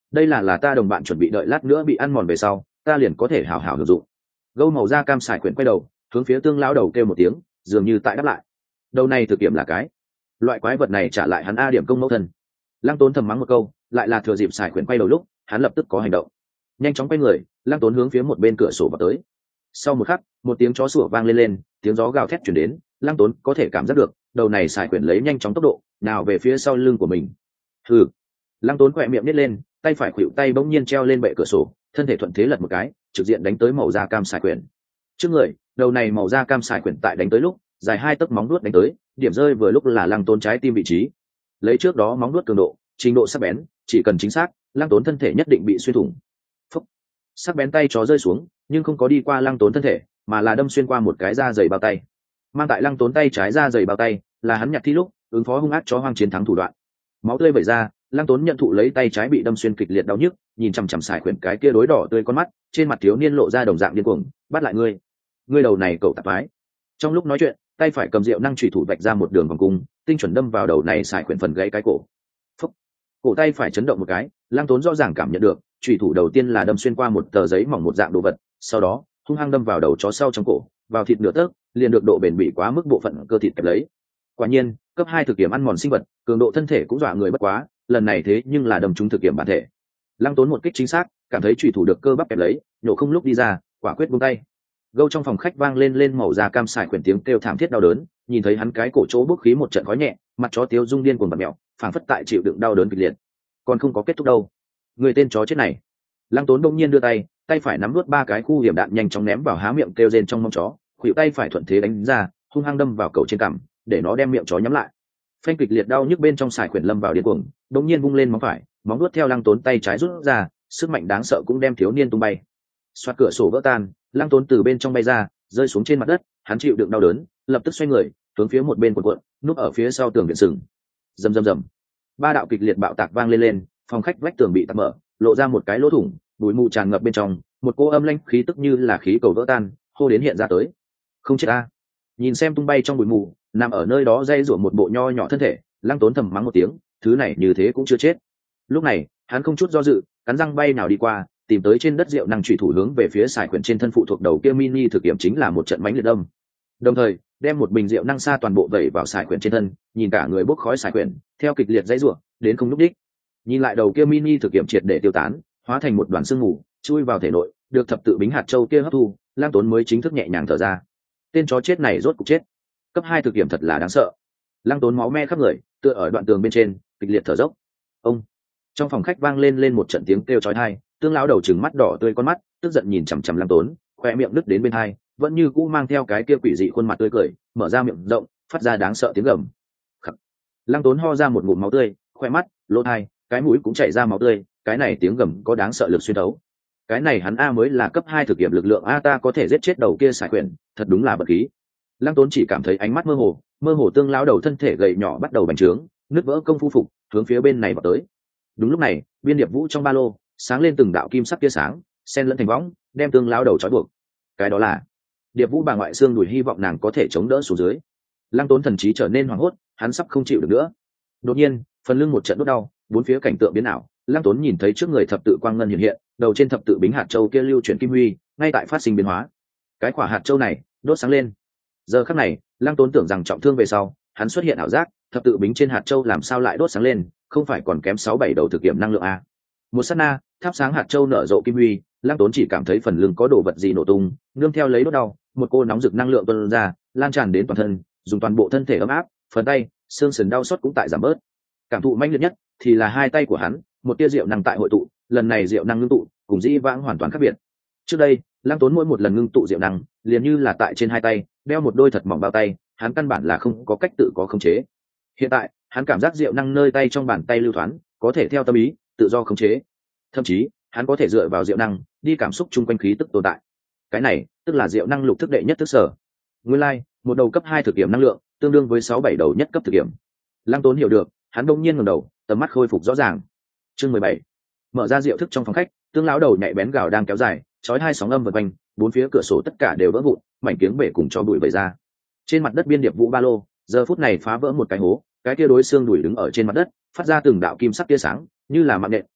đây là ta đồng bạn chuẩn bị, đợi lát nữa bị ăn mòn về sau ta liền có thể hảo hảo hưởng dụng. Gâu màu da cam xài quyển quay đầu hướng phía tương lão đầu kêu một tiếng, dường như tại đáp lại. Đầu này thực kiểm là cái loại quái vật này trả lại hắn a điểm công mẫu thân. Lăng Tốn thầm mắng một câu, lại là thừa dịp xài quyển quay đầu lúc hắn lập tức có hành động, nhanh chóng quay người. Lăng Tốn hướng phía một bên cửa sổ vào tới. Sau một khắc, một tiếng chó sủa vang lên, tiếng gió gào thét chuyển đến. Lăng Tốn có thể cảm giác được đầu này xài quyển lấy nhanh chóng tốc độ nào về phía sau lưng của mình. Hừ. Lăng Tốn khỏe miệng nít lên, tay phải khuỵu tay bỗng nhiên treo lên bệ cửa sổ, thân thể thuận thế lật một cái, trực diện đánh tới màu da cam xài quyển. Trước người, đầu này màu da cam xài quyển tại đánh tới lúc dài 2 tấc móng vuốt đánh tới, điểm rơi vừa lúc là Lăng Tốn trái tim vị trí. Lấy trước đó móng vuốt cường độ, trình độ sắc bén, chỉ cần chính xác, Lăng Tốn thân thể nhất định bị xuyên thủng. Phúc. Sắc bén tay chó rơi xuống, nhưng không có đi qua Lăng Tốn thân thể, mà là đâm xuyên qua một cái da dày bao tay. Mang tại Lăng Tốn tay trái da dày bao tay, là hắn nhặt thi lúc ứng phó hung ác chó hoang chiến thắng thủ đoạn. Máu tươi vẩy ra, Lăng Tốn nhận thụ lấy tay trái bị đâm xuyên kịch liệt đau nhức, nhìn chằm chằm xài quyển cái kia đối đỏ tươi con mắt, trên mặt thiếu niên lộ ra đồng dạng điên cuồng, bắt lại ngươi đầu này cậu tạp ái. Trong lúc nói chuyện, tay phải cầm rượu năng chủy thủ vạch ra một đường vòng cung, tinh chuẩn đâm vào đầu này xài quyển phần gãy cái cổ. Phúc. Cổ tay phải chấn động một cái, Lăng Tốn rõ ràng cảm nhận được chủy thủ đầu tiên là đâm xuyên qua một tờ giấy mỏng một dạng đồ vật, sau đó hung hăng đâm vào đầu chó sau trong cổ, vào thịt nửa tấc, liền được độ bền bỉ quá mức bộ phận cơ thịt kẹp lấy. Quả nhiên, cấp 2 thực kiểm ăn mòn sinh vật, cường độ thân thể cũng dọa người bất quá, lần này thế nhưng là đâm trúng thực kiểm bản thể. Lăng Tốn một kích chính xác, cảm thấy chủy thủ được cơ bắp kẹp lấy, nhổ không lúc đi ra, quả quyết buông tay. Gâu trong phòng khách vang lên màu da cam xài quyển tiếng kêu thảm thiết đau đớn, nhìn thấy hắn cái cổ chỗ bốc khí một trận khói nhẹ, mặt chó Tiếu Dung điên cuồng bật mèo, phảng phất tại chịu đựng đau đớn kịch liệt. Còn không có kết thúc đâu. Người tên chó chết này. Lăng Tốn đông nhiên đưa tay, tay phải nắm nuốt 3 cái khu hiểm đạn nhanh chóng ném vào há miệng kêu rên trong mông chó, khuỷu tay phải thuận thế đánh ra, hung hăng đâm vào cầu trên cằm, để nó đem miệng chó nhắm lại. Phanh kịch liệt đau nhức bên trong xài quyển lâm vào điên cuồng, đông nhiên vung lên móng phải, móng nuốt theo Lăng Tốn tay trái rút ra, sức mạnh đáng sợ cũng đem thiếu niên tung bay. Xoát cửa sổ vỡ tan, Lăng Tốn từ bên trong bay ra, rơi xuống trên mặt đất, hắn chịu đựng đau đớn, lập tức xoay người, hướng phía một bên cuộn, núp ở phía sau tường viện sừng. Rầm rầm rầm. 3 đạo kịch liệt bạo tạc vang lên, phòng khách vách tường bị tạc mở, lộ ra một cái lỗ thủng, bụi mù tràn ngập bên trong, một cô âm lãnh khí tức như là khí cầu vỡ tan, hô đến hiện ra tới. Không chết a. Nhìn xem tung bay trong bụi mù, nằm ở nơi đó dây rủa một bộ nho nhỏ thân thể, Lăng Tốn thầm mắng một tiếng, thứ này như thế cũng chưa chết. Lúc này, hắn không chút do dự, cắn răng bay nào đi qua, tìm tới trên đất rượu năng chủy thủ hướng về phía xài quyển trên thân phụ thuộc đầu kia mini thực kiểm chính là một trận mãnh liệt đâm. Đồng thời, đem một bình rượu năng sa toàn bộ vẩy vào xài quyển trên thân, nhìn cả người bốc khói xài quyển, theo kịch liệt dãy rủa, đến không lúc đích. Nhìn lại đầu kia mini thực kiểm triệt để tiêu tán, hóa thành một đoàn sương mù, chui vào thể nội, được thập tự bính hạt châu kia hấp thu, Lăng Tốn mới chính thức nhẹ nhàng thở ra. Tên chó chết này rốt cục chết. Cấp 2 thực kiểm thật là đáng sợ. Lăng Tốn máu me khắp người, tựa ở đoạn tường bên trên, kịch liệt thở dốc. Ông. Trong phòng khách vang lên một trận tiếng kêu chói tai, Tương lão đầu trừng mắt đỏ tươi con mắt, tức giận nhìn chằm chằm Lăng Tốn, khoe miệng đứt đến bên hai, vẫn như cũ mang theo cái kia quỷ dị khuôn mặt tươi cười, mở ra miệng rộng, phát ra đáng sợ tiếng gầm. Khắc. Lăng Tốn ho ra một ngụm máu tươi, khoe mắt, lỗ tai, cái mũi cũng chảy ra máu tươi, cái này tiếng gầm có đáng sợ lực xuyên thấu. Cái này hắn a mới là cấp 2 thực nghiệm lực lượng a, ta có thể giết chết đầu kia xài quyển, thật đúng là bật khí. Lăng Tốn chỉ cảm thấy ánh mắt mơ hồ tương lão đầu thân thể gầy nhỏ bắt đầu bành trướng, nứt vỡ công phu phục, hướng phía bên này vào tới. Đúng lúc này, Biên Điệp Vũ trong ba lô sáng lên từng đạo kim sắc tia sáng, xen lẫn thành võng, đem tương lão đầu trói buộc. Cái đó là Điệp Vũ bà ngoại xương đùi, hy vọng nàng có thể chống đỡ xuống dưới. Lăng Tốn thần trí trở nên hoảng hốt, hắn sắp không chịu được nữa. Đột nhiên, phần lưng một trận đốt đau, bốn phía cảnh tượng biến ảo, Lăng Tốn nhìn thấy trước người thập tự quang ngân hiện hiện, đầu trên thập tự bính hạt châu kia lưu chuyển kim huy, ngay tại phát sinh biến hóa. Cái quả hạt châu này đốt sáng lên. Giờ khắc này, Lăng Tốn tưởng rằng trọng thương về sau, hắn xuất hiện ảo giác, thập tự bính trên hạt châu làm sao lại đốt sáng lên, không phải còn kém 6-7 đầu thực nghiệm năng lượng a. Một sát na, thắp sáng hạt châu nở rộ kim huy, Lăng Tốn chỉ cảm thấy phần lưng có đồ vật gì nổ tung, nương theo lấy đốt đau, một cô nóng rực năng lượng tuôn ra, lan tràn đến toàn thân, dùng toàn bộ thân thể ấm áp, phần tay, xương sườn đau xót cũng tại giảm bớt. Cảm thụ mãnh liệt nhất thì là hai tay của hắn, một tia rượu năng tại hội tụ, lần này rượu năng ngưng tụ, cùng dĩ vãng hoàn toàn khác biệt. Trước đây, Lăng Tốn mỗi một lần ngưng tụ rượu năng, liền như là tại trên hai tay, đeo một đôi thật mỏng bao tay, hắn căn bản là không có cách tự có khống chế. Hiện tại, hắn cảm giác rượu năng nơi tay trong bàn tay lưu thoáng, có thể theo tâm ý, tự do khống chế. Thậm chí, hắn có thể dựa vào rượu năng, đi cảm xúc chung quanh khí tức tồn tại. Cái này, tức là rượu năng lục thức đệ nhất thức sở. Nguyên lai, một đầu cấp 2 thực nghiệm năng lượng, tương đương với 6-7 đầu nhất cấp thực nghiệm. Lăng Tốn hiểu được, hắn đông nhiên ngẩng đầu, tầm mắt khôi phục rõ ràng. Chương 17. Mở ra rượu thức trong phòng khách, Tương lão đầu nhạy bén gào đang kéo dài, chói hai sóng âm vần quanh, bốn phía cửa sổ tất cả đều vỡ vụn, mảnh kiếng bể cùng cho bụi vẩy ra. Trên mặt đất Biên Điệp Vũ ba lô, giờ phút này phá vỡ một cái hố, cái kia đối xương đùi đứng ở trên mặt đất, phát ra từng đạo kim sắc tia sáng, như là mạng nhện,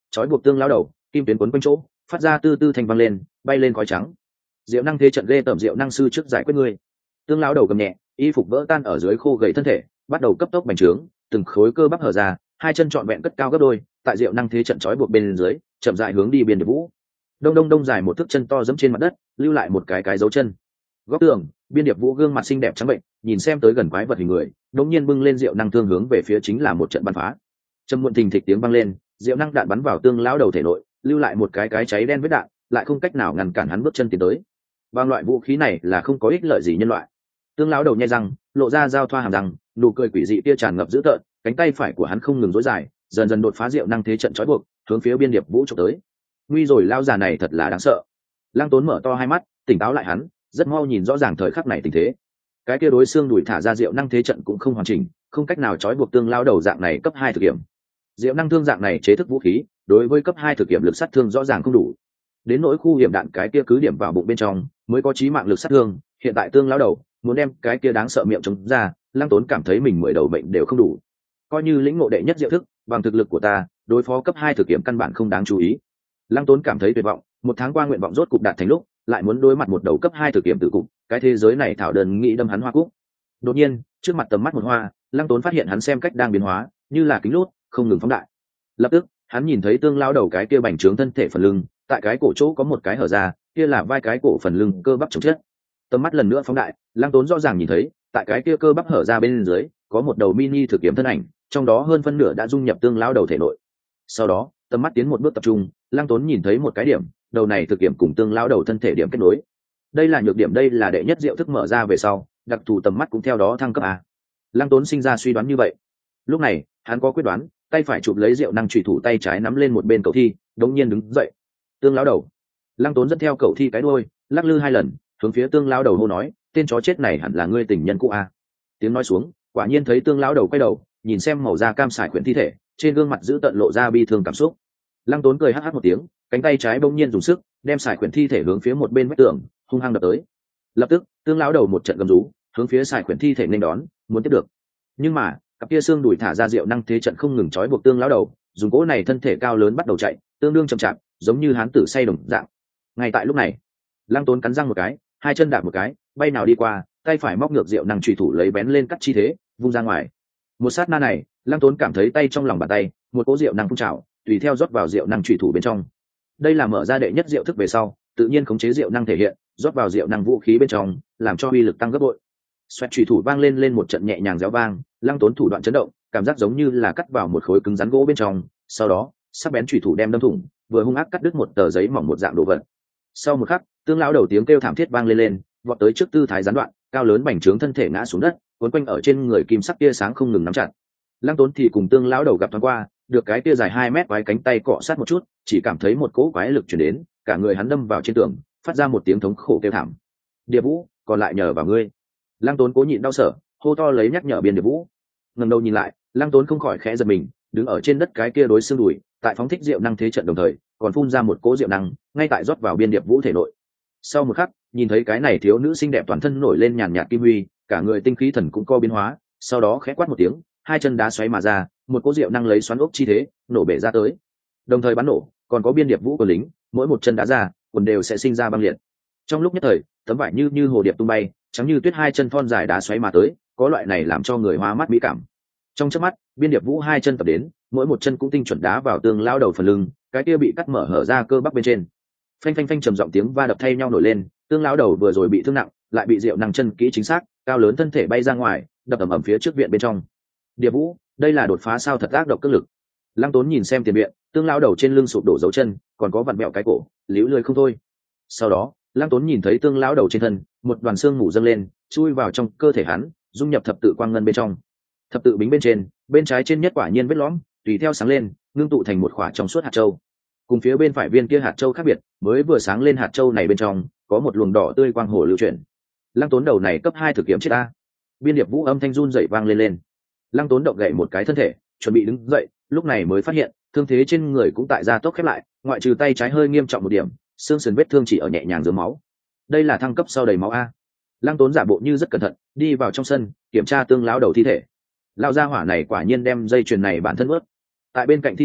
trói buộc tương lão đầu, kim tuyến quấn quanh chỗ, phát ra tư tư thành văng lên, bay lên khói trắng. Diệu năng thế trận ghê tởm, diệu năng sư trước giải quyết ngươi. Tương lão đầu cầm nhẹ, y phục vỡ tan ở dưới khô gầy thân thể, bắt đầu cấp tốc bành trướng, từng khối cơ bắp hở ra, hai chân trọn vẹn cất cao gấp đôi, tại diệu năng thế trận trói buộc bên dưới, chậm rãi hướng đi biên điệp vũ. Đông đông đông dài một thước chân to dẫm trên mặt đất, lưu lại một cái dấu chân. Góc tường, biên điệp vũ gương mặt xinh đẹp trắng bệnh, nhìn xem tới gần quái vật hình người, đột nhiên bưng lên diệu năng thương hướng về phía chính là một trận bắn phá. Trầm muộn thình thịch tiếng vang lên, diệu năng đạn bắn vào tương lão đầu thể nội, lưu lại một cái cháy đen vết đạn, lại không cách nào ngăn cản hắn bước chân tiến tới. Bằng loại vũ khí này là không có ích lợi gì nhân loại. Tương lão đầu nhai răng, lộ ra dao thoa hàm răng, nụ cười quỷ dị kia tràn ngập dữ tợn, cánh tay phải của hắn không ngừng duỗi dài, dần dần đột phá diệu năng thế trận trói buộc, hướng phía biên điệp vũ chụp tới. Nguy rồi, lao già này thật là đáng sợ. Lăng Tốn mở to hai mắt, tỉnh táo lại hắn, rất mau nhìn rõ ràng thời khắc này tình thế. Cái kia đối xương đùi thả ra diệu năng thế trận cũng không hoàn chỉnh, không cách nào trói buộc tương lão đầu dạng này cấp 2 thực nghiệm. Diệu năng thương dạng này chế thức vũ khí, đối với cấp 2 thực nghiệm lực sát thương rõ ràng không đủ. Đến nỗi khu hiểm đạn cái kia cứ điểm vào bụng bên trong, mới có chí mạng lực sát thương, hiện tại tương lão đầu muốn đem cái kia đáng sợ miệng chống ra, Lăng Tốn cảm thấy mình 10 đầu bệnh đều không đủ. Coi như lĩnh ngộ đệ nhất diệu thức, bằng thực lực của ta, đối phó cấp 2 thực nghiệm căn bản không đáng chú ý. Lăng Tốn cảm thấy tuyệt vọng, một tháng qua nguyện vọng rốt cục đạt thành lúc, lại muốn đối mặt một đầu cấp 2 thực nghiệm tử cục, cái thế giới này thảo đơn nghĩ đâm hắn hoa cúc. Đột nhiên, trước mặt tầm mắt một hoa, Lăng Tốn phát hiện hắn xem cách đang biến hóa, như là kính lút, không ngừng phóng đại. Lập tức, hắn nhìn thấy tương lão đầu cái kia bành trướng thân thể phần lưng, tại cái cổ chỗ có một cái hở ra, kia là vai cái cổ phần lưng cơ bắp chồng chất. Tầm mắt lần nữa phóng đại, Lăng Tốn rõ ràng nhìn thấy, tại cái kia cơ bắp hở ra bên dưới, có một đầu mini thực kiếm thân ảnh, trong đó hơn phân nửa đã dung nhập tương lão đầu thể nội. Sau đó, tầm mắt tiến một bước tập trung, Lăng Tốn nhìn thấy một cái điểm, đầu này thực kiếm cùng tương lão đầu thân thể điểm kết nối. Đây là nhược điểm, đây là đệ nhất diệu thức mở ra về sau, đặc thù tầm mắt cũng theo đó thăng cấp a. Lăng Tốn sinh ra suy đoán như vậy. Lúc này, hắn có quyết đoán, tay phải chụp lấy diệu năng chủy thủ, tay trái nắm lên một bên cầu thi, đống nhiên đứng dậy. Tương lão đầu. Lăng Tốn dẫn theo cầu thi cái đuôi, lắc lư 2 lần, hướng phía tương lão đầu hô nói, tên chó chết này hẳn là ngươi tình nhân cũ a. Tiếng nói xuống, quả nhiên thấy tương lão đầu quay đầu, nhìn xem màu da cam sải khuyển thi thể, trên gương mặt giữ tận lộ ra bi thương cảm xúc. Lăng Tốn cười hắc hắc một tiếng, cánh tay trái bỗng nhiên dùng sức, đem sải khuyển thi thể hướng phía một bên vách tường, hung hăng đập tới. Lập tức, tương lão đầu một trận gầm rú, hướng phía sải khuyển thi thể nên đón, muốn tiếp được. Nhưng mà, cặp kia xương đùi thả ra diệu năng thế trận không ngừng trói buộc tương lão đầu, dùng cỗ này thân thể cao lớn bắt đầu chạy, tương đương chậm chạp, giống như hán tử say đồng dạng. Ngay tại lúc này, Lăng Tốn cắn răng một cái, hai chân đạp một cái, bay nào đi qua, tay phải móc ngược diệu năng chủy thủ lấy bén lên cắt chi thế, vung ra ngoài. Một sát na này, Lăng Tốn cảm thấy tay trong lòng bàn tay, một cỗ diệu năng phun trào, tùy theo rót vào diệu năng chủy thủ bên trong. Đây là mở ra đệ nhất diệu thức về sau, tự nhiên khống chế diệu năng thể hiện, rót vào diệu năng vũ khí bên trong, làm cho uy lực tăng gấp bội. Xoẹt chủy thủ vang lên một trận nhẹ nhàng réo vang, Lăng Tốn thủ đoạn chấn động, cảm giác giống như là cắt vào một khối cứng rắn gỗ bên trong, sau đó, sắc bén chủy thủ đem đâm thủng, vừa hung ác cắt đứt một tờ giấy mỏng một dạng đồ vật. Sau một khắc, tương lão đầu tiếng kêu thảm thiết vang lên, vọt tới trước tư thái gián đoạn, cao lớn bành trướng thân thể ngã xuống đất, cuốn quanh ở trên người kim sắc tia sáng không ngừng nắm chặt. Lăng Tốn thì cùng tương lão đầu gặp thoáng qua, được cái tia dài 2 mét quái cánh tay cọ sát một chút, chỉ cảm thấy một cỗ quái lực truyền đến, cả người hắn đâm vào trên tường, phát ra một tiếng thống khổ kêu thảm. Điệp Vũ, còn lại nhờ vào ngươi. Lăng Tốn cố nhịn đau sở, hô to lấy nhắc nhở Biên Điệp Vũ. Ngẩng đầu nhìn lại, Lăng Tốn không khỏi khẽ giật mình, đứng ở trên đất cái kia đối xương đùi, tại phóng thích diệu năng thế trận đồng thời, còn phun ra một cỗ diệu năng, ngay tại rót vào Biên Điệp Vũ thể nội. Sau một khắc, nhìn thấy cái này thiếu nữ xinh đẹp toàn thân nổi lên nhàn nhạt kim huy, cả người tinh khí thần cũng co biến hóa, sau đó khẽ quát một tiếng, hai chân đá xoáy mà ra, một cỗ diệu năng lấy xoắn ốc chi thế, nổ bể ra tới. Đồng thời bắn nổ, còn có Biên Điệp Vũ của lính, mỗi một chân đá ra, quần đều sẽ sinh ra băng liệt. Trong lúc nhất thời, tấm vải như hồ điệp tung bay, trắng như tuyết hai chân thon dài đá xoáy mà tới, có loại này làm cho người hoa mắt mỹ cảm. Trong chớp mắt, Biên Điệp Vũ hai chân tập đến, mỗi một chân cũng tinh chuẩn đá vào tương lao đầu phần lưng, cái kia bị cắt mở hở ra cơ bắp bên trên. Phanh phanh phanh trầm giọng tiếng va đập thay nhau nổi lên, tương lao đầu vừa rồi bị thương nặng, lại bị diệu năng chân kỹ chính xác, cao lớn thân thể bay ra ngoài, đập ầm ầm phía trước viện bên trong. Điệp Vũ, đây là đột phá sao thật ác độc cước lực. Lăng Tốn nhìn xem tiền viện, tương lao đầu trên lưng sụp đổ dấu chân, còn có vặn vẹo cái cổ, líu lười không thôi. Sau đó, Lăng Tốn nhìn thấy tương lão đầu trên thân, một đoàn xương mù dâng lên, chui vào trong cơ thể hắn, dung nhập thập tự quang ngân bên trong. Thập tự bính bên trên, bên trái trên nhất quả nhiên vết lõm, tùy theo sáng lên, ngưng tụ thành một quả trong suốt hạt châu. Cùng phía bên phải viên kia hạt châu khác biệt, mới vừa sáng lên hạt châu này bên trong, có một luồng đỏ tươi quang hồ lưu chuyển. Lăng Tốn đầu này cấp 2 thực kiếm chết ta. Biên Điệp Vũ âm thanh run rẩy vang lên. Lăng Tốn động gậy một cái thân thể, chuẩn bị đứng dậy, lúc này mới phát hiện, thương thế trên người cũng tại gia tốc khép lại, ngoại trừ tay trái hơi nghiêm trọng một điểm, xương sườn vết thương chỉ ở nhẹ nhàng dưới máu. Đây là thăng cấp sau đầy máu a. Lăng Tốn giả bộ như rất cẩn thận, đi vào trong sân, kiểm tra tương lão đầu thi thể. Lão gia hỏa này quả nhiên đem dây chuyền này bản thân ướt. Tại bên cạnh thi thể,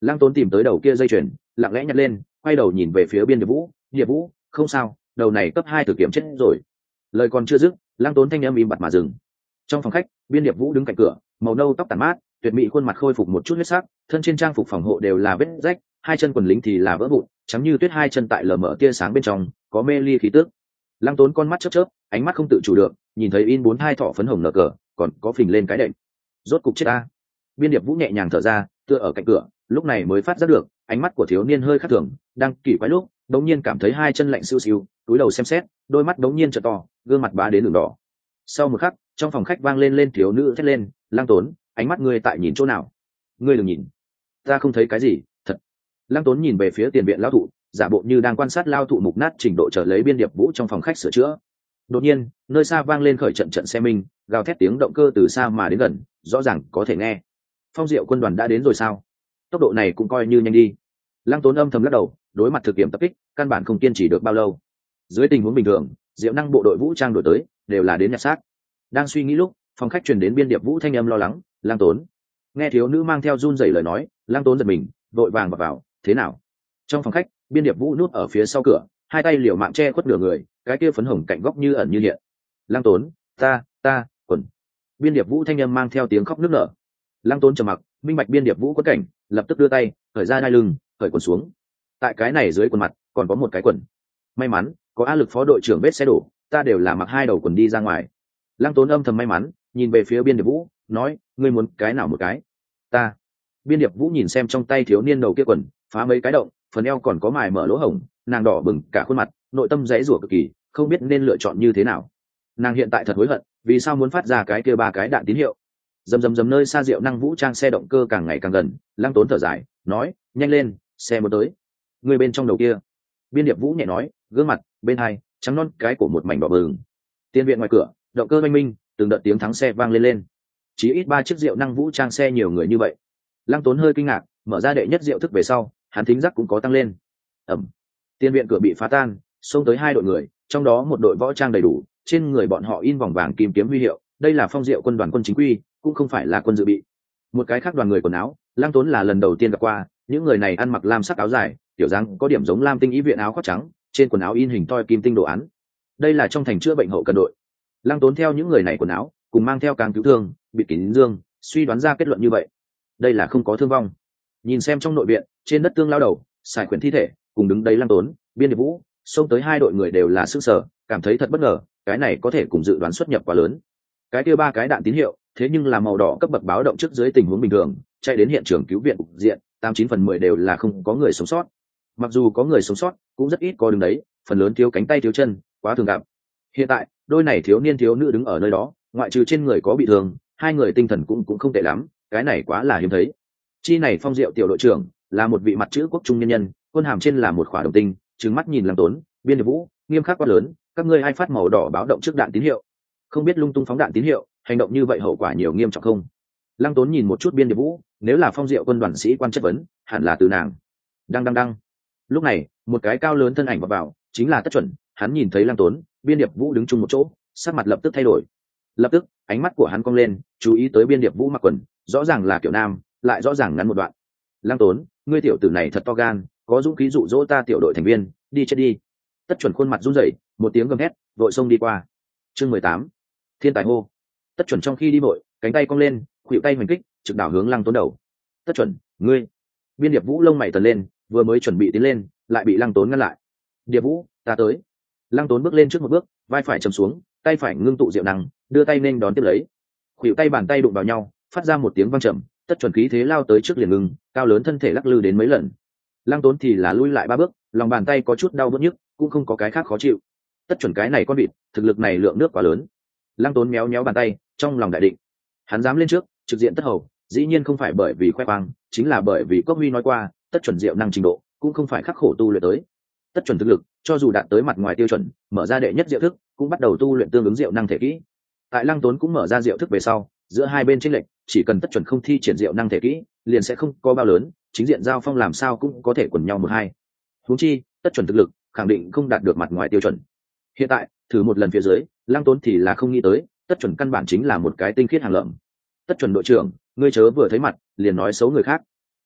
Lăng Tốn tìm tới đầu kia dây chuyền, lặng lẽ nhặt lên, quay đầu nhìn về phía Biên Điệp Vũ. Điệp Vũ, không sao, đầu này cấp 2 tử kiểm chết rồi. Lời còn chưa dứt, Lăng Tốn thanh âm im bặt mà dừng. Trong phòng khách, Biên Điệp Vũ đứng cạnh cửa, màu nâu tóc tàn mát, tuyệt mỹ khuôn mặt khôi phục một chút huyết sắc, thân trên trang phục phòng hộ đều là vết rách, hai chân quần lính thì là vỡ vụn, trắng như tuyết hai chân tại lờ mờ tia sáng bên trong, có mê ly khí tức. Lăng Tốn con mắt chớp chớp, ánh mắt không tự chủ được, nhìn thấy in 42 thỏ phấn hồng nở cờ, còn có phình lên cái đệm. Rốt cục chết ta. Biên Điệp Vũ nhẹ nhàng thở ra, tựa ở cạnh cửa, lúc này mới phát giác được, ánh mắt của thiếu niên hơi khác thường, đang kỳ quái lúc, đống nhiên cảm thấy hai chân lạnh siêu siêu, cúi đầu xem xét, đôi mắt đống nhiên trợ to, gương mặt bá đến đường đỏ. Sau một khắc, trong phòng khách vang lên thiếu nữ thét lên, Lăng Tốn, ánh mắt ngươi tại nhìn chỗ nào? Ngươi đừng nhìn, ta không thấy cái gì, thật. Lăng Tốn nhìn về phía tiền viện lão thụ, giả bộ như đang quan sát lao thụ mục nát trình độ trở lấy Biên Điệp Vũ trong phòng khách sửa chữa. Đột nhiên, nơi xa vang lên khởi trận xe minh, gào thét tiếng động cơ từ xa mà đến gần, rõ ràng có thể nghe. Phong Diệu quân đoàn đã đến rồi sao? Tốc độ này cũng coi như nhanh đi. Lăng Tốn âm thầm lắc đầu, đối mặt thực nghiệm tập kích, căn bản không kiên trì được bao lâu. Dưới tình huống bình thường, Diệu năng bộ đội vũ trang đổi tới, đều là đến nhặt xác. Đang suy nghĩ lúc, phòng khách truyền đến Biên Điệp Vũ thanh âm lo lắng, Lăng Tốn. Nghe thiếu nữ mang theo run rẩy lời nói, Lăng Tốn giật mình, vội vàng vào, thế nào? Trong phòng khách, Biên Điệp Vũ núp ở phía sau cửa, hai tay liều mạng che khuất nửa người, cái kia phấn hồng cạnh góc như ẩn như hiện. Lăng Tốn, ta, quần. Biên Điệp Vũ thanh âm mang theo tiếng khóc nức nở. Lăng Tốn trầm mặc, minh bạch Biên Điệp Vũ có cảnh, lập tức đưa tay, cởi ra đai lưng, cởi quần xuống. Tại cái này dưới quần mặt, còn có một cái quần. May mắn, có A Lực phó đội trưởng vết xe đổ, ta đều là mặc hai đầu quần đi ra ngoài. Lăng Tốn âm thầm may mắn, nhìn về phía Biên Điệp Vũ, nói, ngươi muốn cái nào một cái? Ta. Biên Điệp Vũ nhìn xem trong tay thiếu niên đầu kia quần, phá mấy cái động, phần eo còn có mài mở lỗ hổng, nàng đỏ bừng cả khuôn mặt, nội tâm giãy giụa cực kỳ, không biết nên lựa chọn như thế nào. Nàng hiện tại thật hối hận, vì sao muốn phát ra cái kia ba cái đạn tín hiệu. Dầm nơi xa Diệu năng vũ trang xe động cơ càng ngày càng gần, Lăng Tốn thở dài, nói, nhanh lên, xe muốn tới. Người bên trong đầu kia. Biên Điệp Vũ nhẹ nói, gương mặt bên hai trắng non cái của một mảnh đỏ bừng. Tiên viện ngoài cửa, động cơ oanh minh, từng đợt tiếng thắng xe vang lên. Chỉ ít 3 chiếc Diệu năng vũ trang xe nhiều người như vậy. Lăng Tốn hơi kinh ngạc, mở ra đệ nhất diệu thức về sau, hắn thính giác cũng có tăng lên. Ẩm. Tiên viện cửa bị phá tan, xông tới 2 đội người, trong đó một đội võ trang đầy đủ, trên người bọn họ in vòng vàng kim kiếm huy hiệu, đây là Phong Diệu quân đoàn quân chính quy, cũng không phải là quân dự bị. Một cái khác đoàn người quần áo, Lăng Tốn là lần đầu tiên gặp qua, những người này ăn mặc lam sắc áo dài, tiểu dáng có điểm giống lam tinh ý viện áo khoác trắng, trên quần áo in hình toi kim tinh đồ án. Đây là trong thành chữa bệnh hậu cần đội. Lăng Tốn theo những người này quần áo, cùng mang theo càng cứu thương, bị kín dương, suy đoán ra kết luận như vậy. Đây là không có thương vong. Nhìn xem trong nội viện, trên đất tương lao đầu, xài quyển thi thể, cùng đứng đấy Lăng Tốn, Biên Điệp Vũ, xông tới 2 đội người đều là sức sở, cảm thấy thật bất ngờ, cái này có thể cùng dự đoán xuất nhập quá lớn. Cái kia 3 cái đạn tín hiệu, thế nhưng là màu đỏ cấp bậc báo động trước dưới tình huống bình thường, chạy đến hiện trường cứu viện cục diện, 89/10 đều là không có người sống sót. Mặc dù có người sống sót, cũng rất ít có đứng đấy, phần lớn thiếu cánh tay thiếu chân, quá thường gặp. Hiện tại, đôi này thiếu niên thiếu nữ đứng ở nơi đó, ngoại trừ trên người có bị thương, 2 người tinh thần cũng không tệ lắm, cái này quá là hiếm thấy. Chi này Phong Diệu tiểu đội trưởng, là một vị mặt chữ quốc trung nhân, quân hàm trên là một khỏa đồng tinh, trừng mắt nhìn Lăng Tốn, Biên Điệp Vũ, nghiêm khắc quá lớn, các ngươi ai phát màu đỏ báo động trước đạn tín hiệu, không biết lung tung phóng đạn tín hiệu, hành động như vậy hậu quả nhiều nghiêm trọng không? Lăng Tốn nhìn một chút Biên Điệp Vũ, nếu là Phong Diệu quân đoàn sĩ quan chất vấn, hẳn là từ nàng. Đăng. Lúc này, một cái cao lớn thân ảnh vào, chính là Tất Chuẩn, hắn nhìn thấy Lăng Tốn, Biên Điệp Vũ đứng chung một chỗ, sắc mặt lập tức thay đổi. Lập tức, ánh mắt của hắn cong lên, chú ý tới Biên Điệp Vũ mặc quần, rõ ràng là kiểu nam, lại rõ ràng ngắn một đoạn. Lăng Tốn, ngươi tiểu tử này thật to gan, có dũng khí dụ dỗ ta tiểu đội thành viên, đi chết đi. Tất Chuẩn khuôn mặt run rẩy, một tiếng gầm thét, vội xông đi qua. Chương 18. Thiên tài hô. Tất Chuẩn trong khi đi vội, cánh tay cong lên, khuỷu tay hoành kích, trực đảo hướng Lăng Tốn đầu. Tất Chuẩn, ngươi. Biên Điệp Vũ lông mày tần lên, vừa mới chuẩn bị tiến lên, lại bị Lăng Tốn ngăn lại. Điệp Vũ, ta tới. Lăng Tốn bước lên trước một bước, vai phải chầm xuống, tay phải ngưng tụ diệu năng, đưa tay nên đón tiếp lấy. Khuỷu tay bàn tay đụng vào nhau, phát ra một tiếng vang trầm. Tất Chuẩn khí thế lao tới trước liền ngừng, cao lớn thân thể lắc lư đến mấy lần. Lăng Tốn thì là lui lại 3 bước, lòng bàn tay có chút đau bứt nhức, cũng không có cái khác khó chịu. Tất Chuẩn cái này con vịt, thực lực này lượng nước quá lớn. Lăng Tốn méo bàn tay, trong lòng đại định. Hắn dám lên trước, trực diện Tất Hầu, dĩ nhiên không phải bởi vì khoe khoang, chính là bởi vì Cốc Huy nói qua, Tất Chuẩn diệu năng trình độ, cũng không phải khắc khổ tu luyện tới. Tất Chuẩn thực lực, cho dù đạt tới mặt ngoài tiêu chuẩn, mở ra đệ nhất diệu thức, cũng bắt đầu tu luyện tương ứng diệu năng thể kỹ. Tại Lăng Tốn cũng mở ra diệu thức về sau, giữa hai bên chênh lệch, chỉ cần Tất Chuẩn không thi triển diệu năng thể kỹ, liền sẽ không có bao lớn, chính diện giao phong làm sao cũng có thể quần nhau 1-2. Huống chi, Tất Chuẩn thực lực, khẳng định không đạt được mặt ngoài tiêu chuẩn. Hiện tại, thử một lần phía dưới, Lăng Tốn thì là không nghĩ tới, Tất Chuẩn căn bản chính là một cái tinh khiết hàng lợm. Tất Chuẩn đội trưởng, ngươi chớ vừa thấy mặt, liền nói xấu người khác.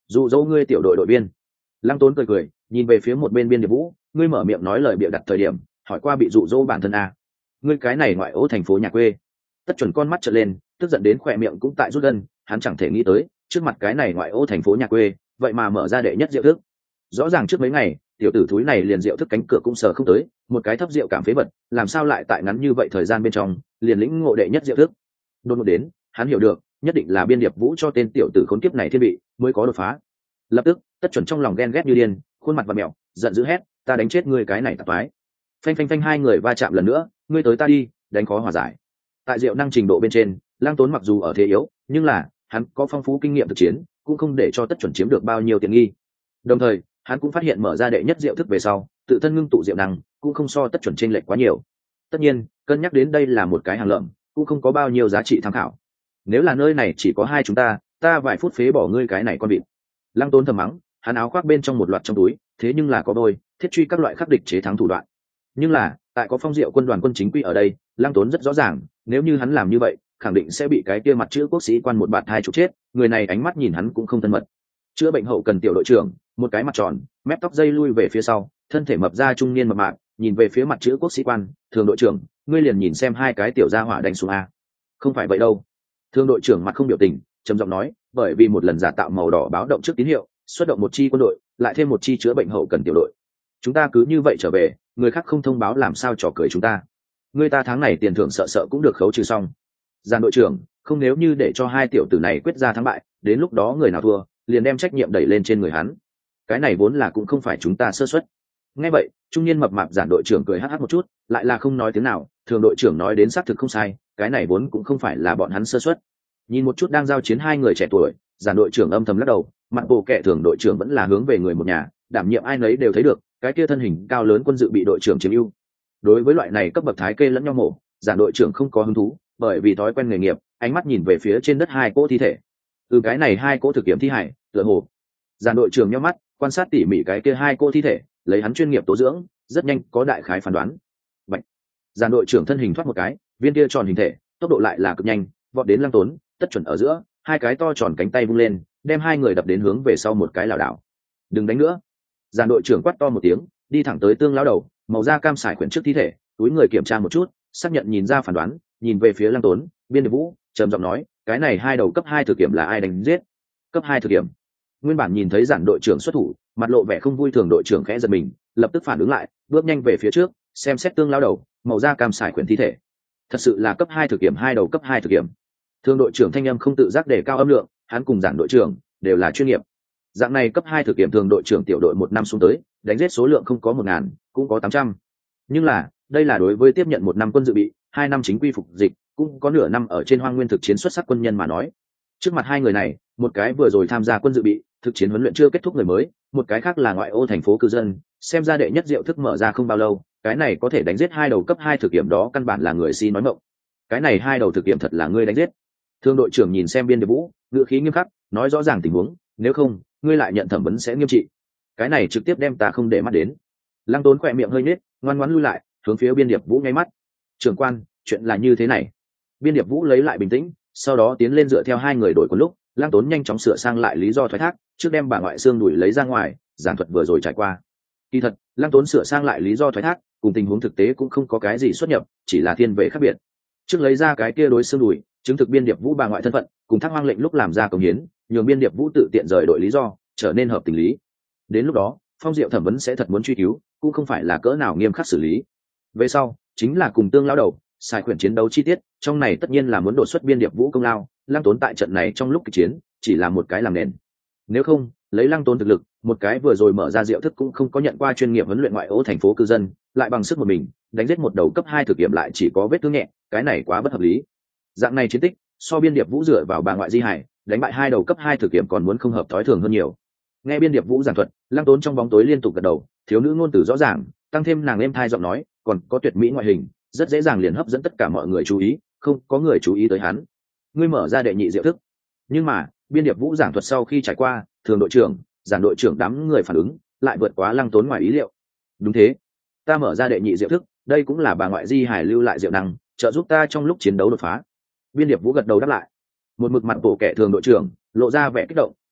dụ dỗ ngươi tiểu đội đội viên. Lăng Tốn cười cười nhìn về phía một bên Biên Điệp Vũ, ngươi mở miệng nói lời bịa đặt thời điểm hỏi qua bị dụ dỗ bản thân à? Ngươi cái này ngoại ô thành phố nhà quê. Tất Chuẩn con mắt trợn lên, tức giận đến khỏe miệng cũng tại rút gân, hắn chẳng thể nghĩ tới trước mặt cái này ngoại ô thành phố nhà quê vậy mà mở ra đệ nhất rượu thức. Rõ ràng trước mấy ngày tiểu tử thúi này liền rượu thức cánh cửa cũng sờ không tới, một cái thấp rượu cảm phế vật làm sao lại tại ngắn như vậy thời gian bên trong liền lĩnh ngộ đệ nhất rượu thức. Đột ngột đến hắn hiểu được nhất định là Biên Điệp Vũ cho tên tiểu tử khốn kiếp này thiên vị mới có đột phá. Lập tức Tất Chuẩn trong lòng ghen ghét như điên, khuôn mặt và mẹo giận dữ hét, ta đánh chết ngươi cái này tạp thoái. Phanh phanh phanh, hai người va chạm lần nữa, ngươi tới ta đi, đánh khó hòa giải. Tại diệu năng trình độ bên trên, Lang Tốn mặc dù ở thế yếu nhưng là hắn có phong phú kinh nghiệm thực chiến, cũng không để cho Tất Chuẩn chiếm được bao nhiêu tiện nghi. Đồng thời hắn cũng phát hiện mở ra đệ nhất diệu thức về sau tự thân ngưng tụ diệu năng cũng không so Tất Chuẩn chênh lệch quá nhiều. Tất nhiên cân nhắc đến đây là một cái hàng lợm, cũng không có bao nhiêu giá trị tham khảo. Nếu là nơi này chỉ có hai chúng ta vài phút phế bỏ ngươi cái này con vịt. Lăng Tốn thầm mắng, hắn áo khoác bên trong một loạt trong túi thế nhưng là có đôi thiết truy các loại khắc địch chế thắng thủ đoạn. Nhưng là tại có Phong Diệu quân đoàn quân chính quy ở đây, Lăng Tốn rất rõ ràng nếu như hắn làm như vậy khẳng định sẽ bị cái kia mặt chữ quốc sĩ quan một bạt hai chục chết. Người này ánh mắt nhìn hắn cũng không thân mật. Chữa bệnh hậu cần tiểu đội trưởng, một cái mặt tròn, mép tóc dây lui về phía sau, thân thể mập ra trung niên mập mạp, nhìn về phía mặt chữ quốc sĩ quan, thường đội trưởng, ngươi liền nhìn xem hai cái tiểu gia hỏa đánh xuống a. Không phải vậy đâu. Thường đội trưởng mặt không biểu tình, trầm giọng nói, bởi vì một lần giả tạo màu đỏ báo động trước tín hiệu, xuất động một chi quân đội, lại thêm một chi chữa bệnh hậu cần tiểu đội. Chúng ta cứ như vậy trở về, người khác không thông báo làm sao trò cười chúng ta. Người ta tháng này tiền thưởng sợ sợ cũng được khấu trừ xong. Giàn đội trưởng, không nếu như để cho hai tiểu tử này quyết ra thắng bại, đến lúc đó người nào thua, liền đem trách nhiệm đẩy lên trên người hắn. Cái này vốn là cũng không phải chúng ta sơ suất. Nghe vậy, trung niên mập mạp giản đội trưởng cười hắc hắc một chút, lại là không nói tiếng nào. Thường đội trưởng nói đến xác thực không sai, cái này vốn cũng không phải là bọn hắn sơ suất. Nhìn một chút đang giao chiến hai người trẻ tuổi, giản đội trưởng âm thầm lắc đầu, mặt bộ kệ thường đội trưởng vẫn là hướng về người một nhà, đảm nhiệm ai nấy đều thấy được, cái kia thân hình cao lớn quân dự bị đội trưởng chiếm ưu. Đối với loại này cấp bậc thái kê lẫn nhau mổ, giản đội trưởng không có hứng thú, bởi vì thói quen nghề nghiệp, ánh mắt nhìn về phía trên đất hai cỗ thi thể. Từ cái này hai cỗ thực nghiệm thi hải, tựa hồ. Giản đội trưởng nhíu mắt, quan sát tỉ mỉ cái kia hai cỗ thi thể, lấy hắn chuyên nghiệp tố dưỡng, rất nhanh có đại khái phán đoán. Bạch. Giản đội trưởng thân hình thoát một cái, viên kia tròn hình thể, tốc độ lại là cực nhanh, vọt đến Lăng Tốn, Tất Chuẩn ở giữa, hai cái to tròn cánh tay vung lên, đem hai người đập đến hướng về sau một cái lảo đảo. Đừng đánh nữa. Giản đội trưởng quát to một tiếng, đi thẳng tới Tương lão đầu, màu da cam sải quyển trước thi thể, túi người kiểm tra một chút, xác nhận nhìn ra phán đoán, nhìn về phía Lăng Tốn, Biên Điệp Vũ, trầm giọng nói, cái này hai đầu cấp 2 thực kiểm là ai đánh giết? Cấp 2 thực kiểm. Nguyên bản nhìn thấy giản đội trưởng xuất thủ, mặt lộ vẻ không vui, thường đội trưởng khẽ giật mình, lập tức phản ứng lại, bước nhanh về phía trước, xem xét Tương lão đầu, màu da cam sải quyển thi thể. Thật sự là cấp 2 thực kiểm, hai đầu cấp 2 thực kiểm. Thường đội trưởng thanh âm không tự giác đề cao âm lượng, hắn cùng giản đội trưởng đều là chuyên nghiệp. Dạng này cấp 2 thực kiểm thường đội trưởng tiểu đội một năm xuống tới, đánh giết số lượng không có 1000, cũng có 800. Nhưng là, đây là đối với tiếp nhận một năm quân dự bị, 2 năm chính quy phục dịch, cũng có nửa năm ở trên hoang nguyên thực chiến xuất sắc quân nhân mà nói. Trước mặt hai người này, một cái vừa rồi tham gia quân dự bị, thực chiến huấn luyện chưa kết thúc người mới, một cái khác là ngoại ô thành phố cư dân, xem ra đệ nhất diệu thức mở ra không bao lâu, cái này có thể đánh giết hai đầu cấp 2 thực kiểm đó căn bản là người si nói mộng. Cái này hai đầu thực kiểm thật là ngươi đánh giết. Thương đội trưởng nhìn xem Biên Điệp Vũ, ngữ khí nghiêm khắc, nói rõ ràng tình huống, nếu không, ngươi lại nhận thẩm vấn sẽ nghiêm trị. Cái này trực tiếp đem ta không để mắt đến. Lăng Tốn khỏe miệng hơi nhếch, ngoan ngoãn lui lại, hướng phía Biên Điệp Vũ nháy mắt. Trưởng quan, chuyện là như thế này. Biên Điệp Vũ lấy lại bình tĩnh, sau đó tiến lên dựa theo hai người đổi của lúc, Lăng Tốn nhanh chóng sửa sang lại lý do thoái thác, trước đem bà ngoại xương đuổi lấy ra ngoài, giảng thuật vừa rồi trải qua. Kỳ thật, Lăng Tốn sửa sang lại lý do thoái thác, cùng tình huống thực tế cũng không có cái gì xuất nhập, chỉ là thiên về khác biệt. Trước lấy ra cái kia đối xương đùi, chứng thực Biên Điệp Vũ bà ngoại thân phận, cùng Thác Hoang lệnh lúc làm ra công hiến, nhường Biên Điệp Vũ tự tiện rời đội lý do, trở nên hợp tình lý. Đến lúc đó, Phong Diệu thẩm vấn sẽ thật muốn truy cứu, cũng không phải là cỡ nào nghiêm khắc xử lý. Về sau, chính là cùng Tương lão đầu, xài quyển chiến đấu chi tiết, trong này tất nhiên là muốn đột xuất Biên Điệp Vũ công lao, Lăng Tốn tại trận này trong lúc kịch chiến, chỉ là một cái làm nền. Nếu không, lấy Lăng Tốn thực lực, một cái vừa rồi mở ra diệu thức cũng không có nhận qua chuyên nghiệp huấn luyện ngoại ô thành phố cư dân, lại bằng sức một mình, đánh giết một đầu cấp 2 thực nghiệm lại chỉ có vết thương nhẹ, cái này quá bất hợp lý. Dạng này chiến tích, so Biên Điệp Vũ dựa vào bà ngoại di hải, đánh bại hai đầu cấp 2 thực nghiệm còn muốn không hợp thói thường hơn nhiều. Nghe Biên Điệp Vũ giảng thuật, Lăng Tốn trong bóng tối liên tục gật đầu, thiếu nữ ngôn từ rõ ràng, tăng thêm nàng êm thai giọng nói, còn có tuyệt mỹ ngoại hình, rất dễ dàng liền hấp dẫn tất cả mọi người chú ý, không có người chú ý tới hắn. Ngươi mở ra đệ nhị diệu thức. Nhưng mà, Biên Điệp Vũ giảng thuật sau khi trải qua, thường đội trưởng, giản đội trưởng đám người phản ứng, lại vượt quá Lăng Tốn ngoài ý liệu. Đúng thế, ta mở ra đệ nhị diệu thức, đây cũng là bà ngoại di hải lưu lại diệu năng, trợ giúp ta trong lúc chiến đấu đột phá. Biên Điệp Vũ gật đầu đáp lại. Một mực mặt bộ kẻ thường đội trưởng lộ ra vẻ kích động,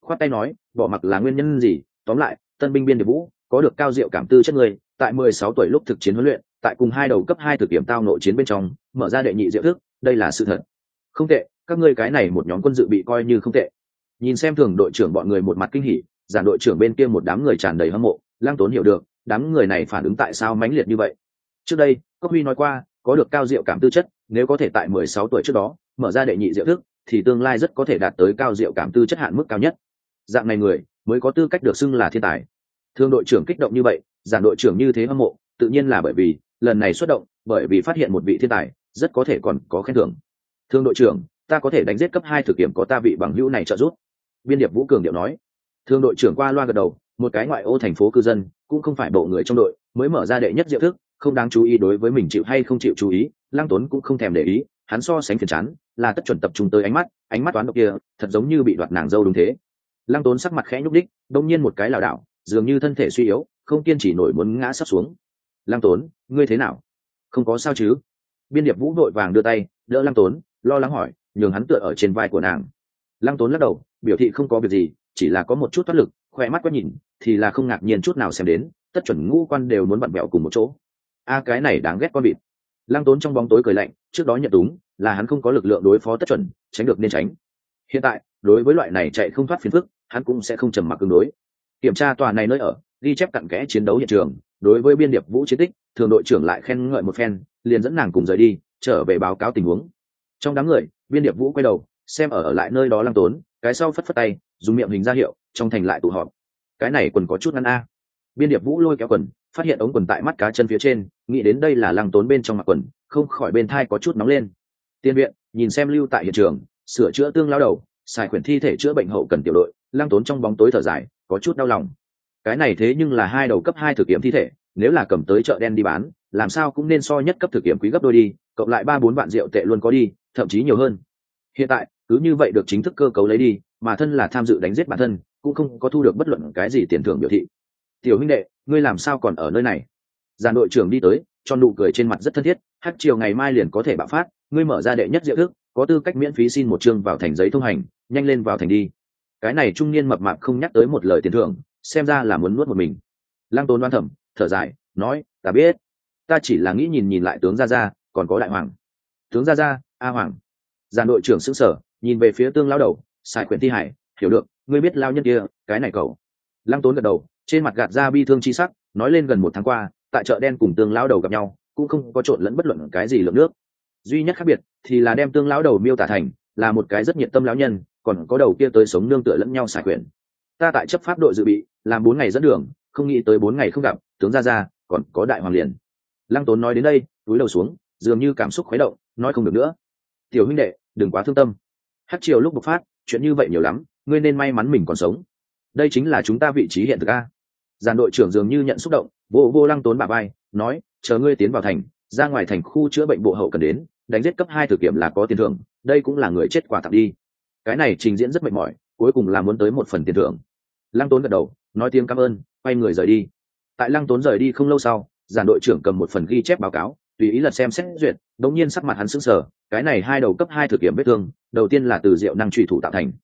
khoát tay nói bỏ mặc là nguyên nhân gì, tóm lại tân binh biên điệp vũ có được cao diệu cảm tư chất người, tại 16 tuổi lúc thực chiến huấn luyện, tại cùng hai đầu cấp 2 thực kiểm tao nội chiến bên trong mở ra đệ nhị diệu thức, đây là sự thật. Không tệ, các ngươi cái này một nhóm quân dự bị coi như không tệ. Nhìn xem thường đội trưởng bọn người một mặt kinh hỉ, giản đội trưởng bên kia một đám người tràn đầy hâm mộ. Lăng Tốn hiểu được đám người này phản ứng tại sao mãnh liệt như vậy. Trước đây Cốc Huy nói qua, có được cao diệu cảm tư chất, nếu có thể tại 16 tuổi trước đó mở ra đệ nhị diệu thức, thì tương lai rất có thể đạt tới cao diệu cảm tư chất hạn mức cao nhất. Dạng này người mới có tư cách được xưng là thiên tài. Thương đội trưởng kích động như vậy, giản đội trưởng như thế hâm mộ, tự nhiên là bởi vì lần này xuất động, bởi vì phát hiện một vị thiên tài, rất có thể còn có khen thưởng. Thương đội trưởng, ta có thể đánh giết cấp 2 thực kiểm có ta vị bằng hữu này trợ giúp. Biên điệp Vũ cường điệu nói. Thương đội trưởng qua loa gật đầu, một cái ngoại ô thành phố cư dân, cũng không phải bộ người trong đội, mới mở ra đệ nhất diệu thức, không đáng chú ý đối với mình chịu hay không chịu chú ý, Lăng Tốn cũng không thèm để ý, hắn so sánh phiền chán, là tất chuẩn tập trung tới ánh mắt toán độc kia, thật giống như bị đoạt nàng dâu đúng thế. Lăng Tốn sắc mặt khẽ nhúc đích, đột nhiên một cái lảo đảo, dường như thân thể suy yếu, không kiên trì nổi muốn ngã sắp xuống. Lăng Tốn, ngươi thế nào? Không có sao chứ? Biên điệp Vũ vội vàng đưa tay đỡ Lăng Tốn, lo lắng hỏi, nhường hắn tựa ở trên vai của nàng. Lăng Tốn lắc đầu, biểu thị không có việc gì, chỉ là có một chút thoát lực, khoe mắt quét nhìn, thì là không ngạc nhiên chút nào xem đến, tất chuẩn ngũ quan đều muốn vặn vẹo cùng một chỗ. A cái này đáng ghét con vịt. Lăng Tốn trong bóng tối cười lạnh, trước đó nhận đúng là hắn không có lực lượng đối phó tất chuẩn, tránh được nên tránh. Hiện tại đối với loại này chạy không thoát phiền phức, hắn cũng sẽ không trầm mặc tương đối. Kiểm tra tòa này nơi ở, ghi chép cặn kẽ chiến đấu hiện trường, đối với biên điệp Vũ chiến tích, thường đội trưởng lại khen ngợi một phen, liền dẫn nàng cùng rời đi, trở về báo cáo tình huống. Trong đám người, biên điệp Vũ quay đầu xem ở lại nơi đó Lăng Tốn, cái sau phất phất tay, dùng miệng hình ra hiệu, trong thành lại tụ họp. Cái này quần có chút ngắn a. Biên điệp Vũ lôi kéo quần, phát hiện ống quần tại mắt cá chân phía trên, nghĩ đến đây là Lăng Tốn bên trong mặc quần, không khỏi bên thai có chút nóng lên. Tiên viện, nhìn xem lưu tại hiện trường, sửa chữa tương lao đầu, xài quyển thi thể chữa bệnh hậu cần tiểu đội, Lăng Tốn trong bóng tối thở dài, có chút đau lòng. Cái này thế nhưng là hai đầu cấp 2 thực nghiệm thi thể, nếu là cầm tới chợ đen đi bán, làm sao cũng nên so nhất cấp thực nghiệm quý gấp đôi đi, cộng lại 3-4 vạn rượu tệ luôn có đi, thậm chí nhiều hơn. Hiện tại cứ như vậy được chính thức cơ cấu lấy đi, mà thân là tham dự đánh giết bản thân, cũng không có thu được bất luận cái gì tiền thưởng biểu thị. Tiểu huynh đệ, ngươi làm sao còn ở nơi này? Giàn đội trưởng đi tới, cho nụ cười trên mặt rất thân thiết, hát chiều ngày mai liền có thể bạo phát, ngươi mở ra đệ nhất diệu thức, có tư cách miễn phí xin một chương vào thành giấy thông hành, nhanh lên vào thành đi. Cái này trung niên mập mạp không nhắc tới một lời tiền thưởng, xem ra là muốn nuốt một mình. Lăng Tốn đoan thẩm, thở dài, nói, ta biết, ta chỉ là nghĩ nhìn lại tướng gia gia, còn có đại hoàng. Tướng gia gia, a hoàng. Giàn đội trưởng sững sờ, nhìn về phía tương lao đầu, xài quyển thi hải, hiểu được, ngươi biết lao nhân kia, cái này cậu. Lăng Tốn gật đầu, trên mặt gạt ra bi thương chi sắc, nói lên gần 1 tháng qua, tại chợ đen cùng tương lao đầu gặp nhau, cũng không có trộn lẫn bất luận cái gì lượng nước. Duy nhất khác biệt thì là đem tương lao đầu miêu tả thành là một cái rất nhiệt tâm lão nhân, còn có đầu kia tới sống nương tựa lẫn nhau xài quyển. Ta tại chấp pháp đội dự bị, làm 4 ngày dẫn đường, không nghĩ tới 4 ngày không gặp, tướng gia gia, còn có đại hoàng liền. Lăng Tốn nói đến đây, cúi đầu xuống, dường như cảm xúc khuấy động, nói không được nữa. Tiểu huynh đệ, đừng quá thương tâm. Hắc triều lúc bộc phát, chuyện như vậy nhiều lắm, ngươi nên may mắn mình còn sống. Đây chính là chúng ta vị trí hiện thực a. Giàn đội trưởng dường như nhận xúc động, vô Lăng Tốn bả vai, nói, chờ ngươi tiến vào thành, ra ngoài thành khu chữa bệnh bộ hậu cần đến, đánh giết cấp 2 thực kiểm là có tiền thưởng, đây cũng là người chết quà tặng đi. Cái này trình diễn rất mệt mỏi, cuối cùng là muốn tới một phần tiền thưởng. Lăng Tốn gật đầu, nói tiếng cảm ơn, quay người rời đi. Tại Lăng Tốn rời đi không lâu sau, giàn đội trưởng cầm một phần ghi chép báo cáo, tùy ý lật xem xét duyệt, đống nhiên sắc mặt hắn sững sờ, cái này hai đầu cấp 2 thực kiểm vết thương, đầu tiên là từ rượu năng truy thủ tạo thành,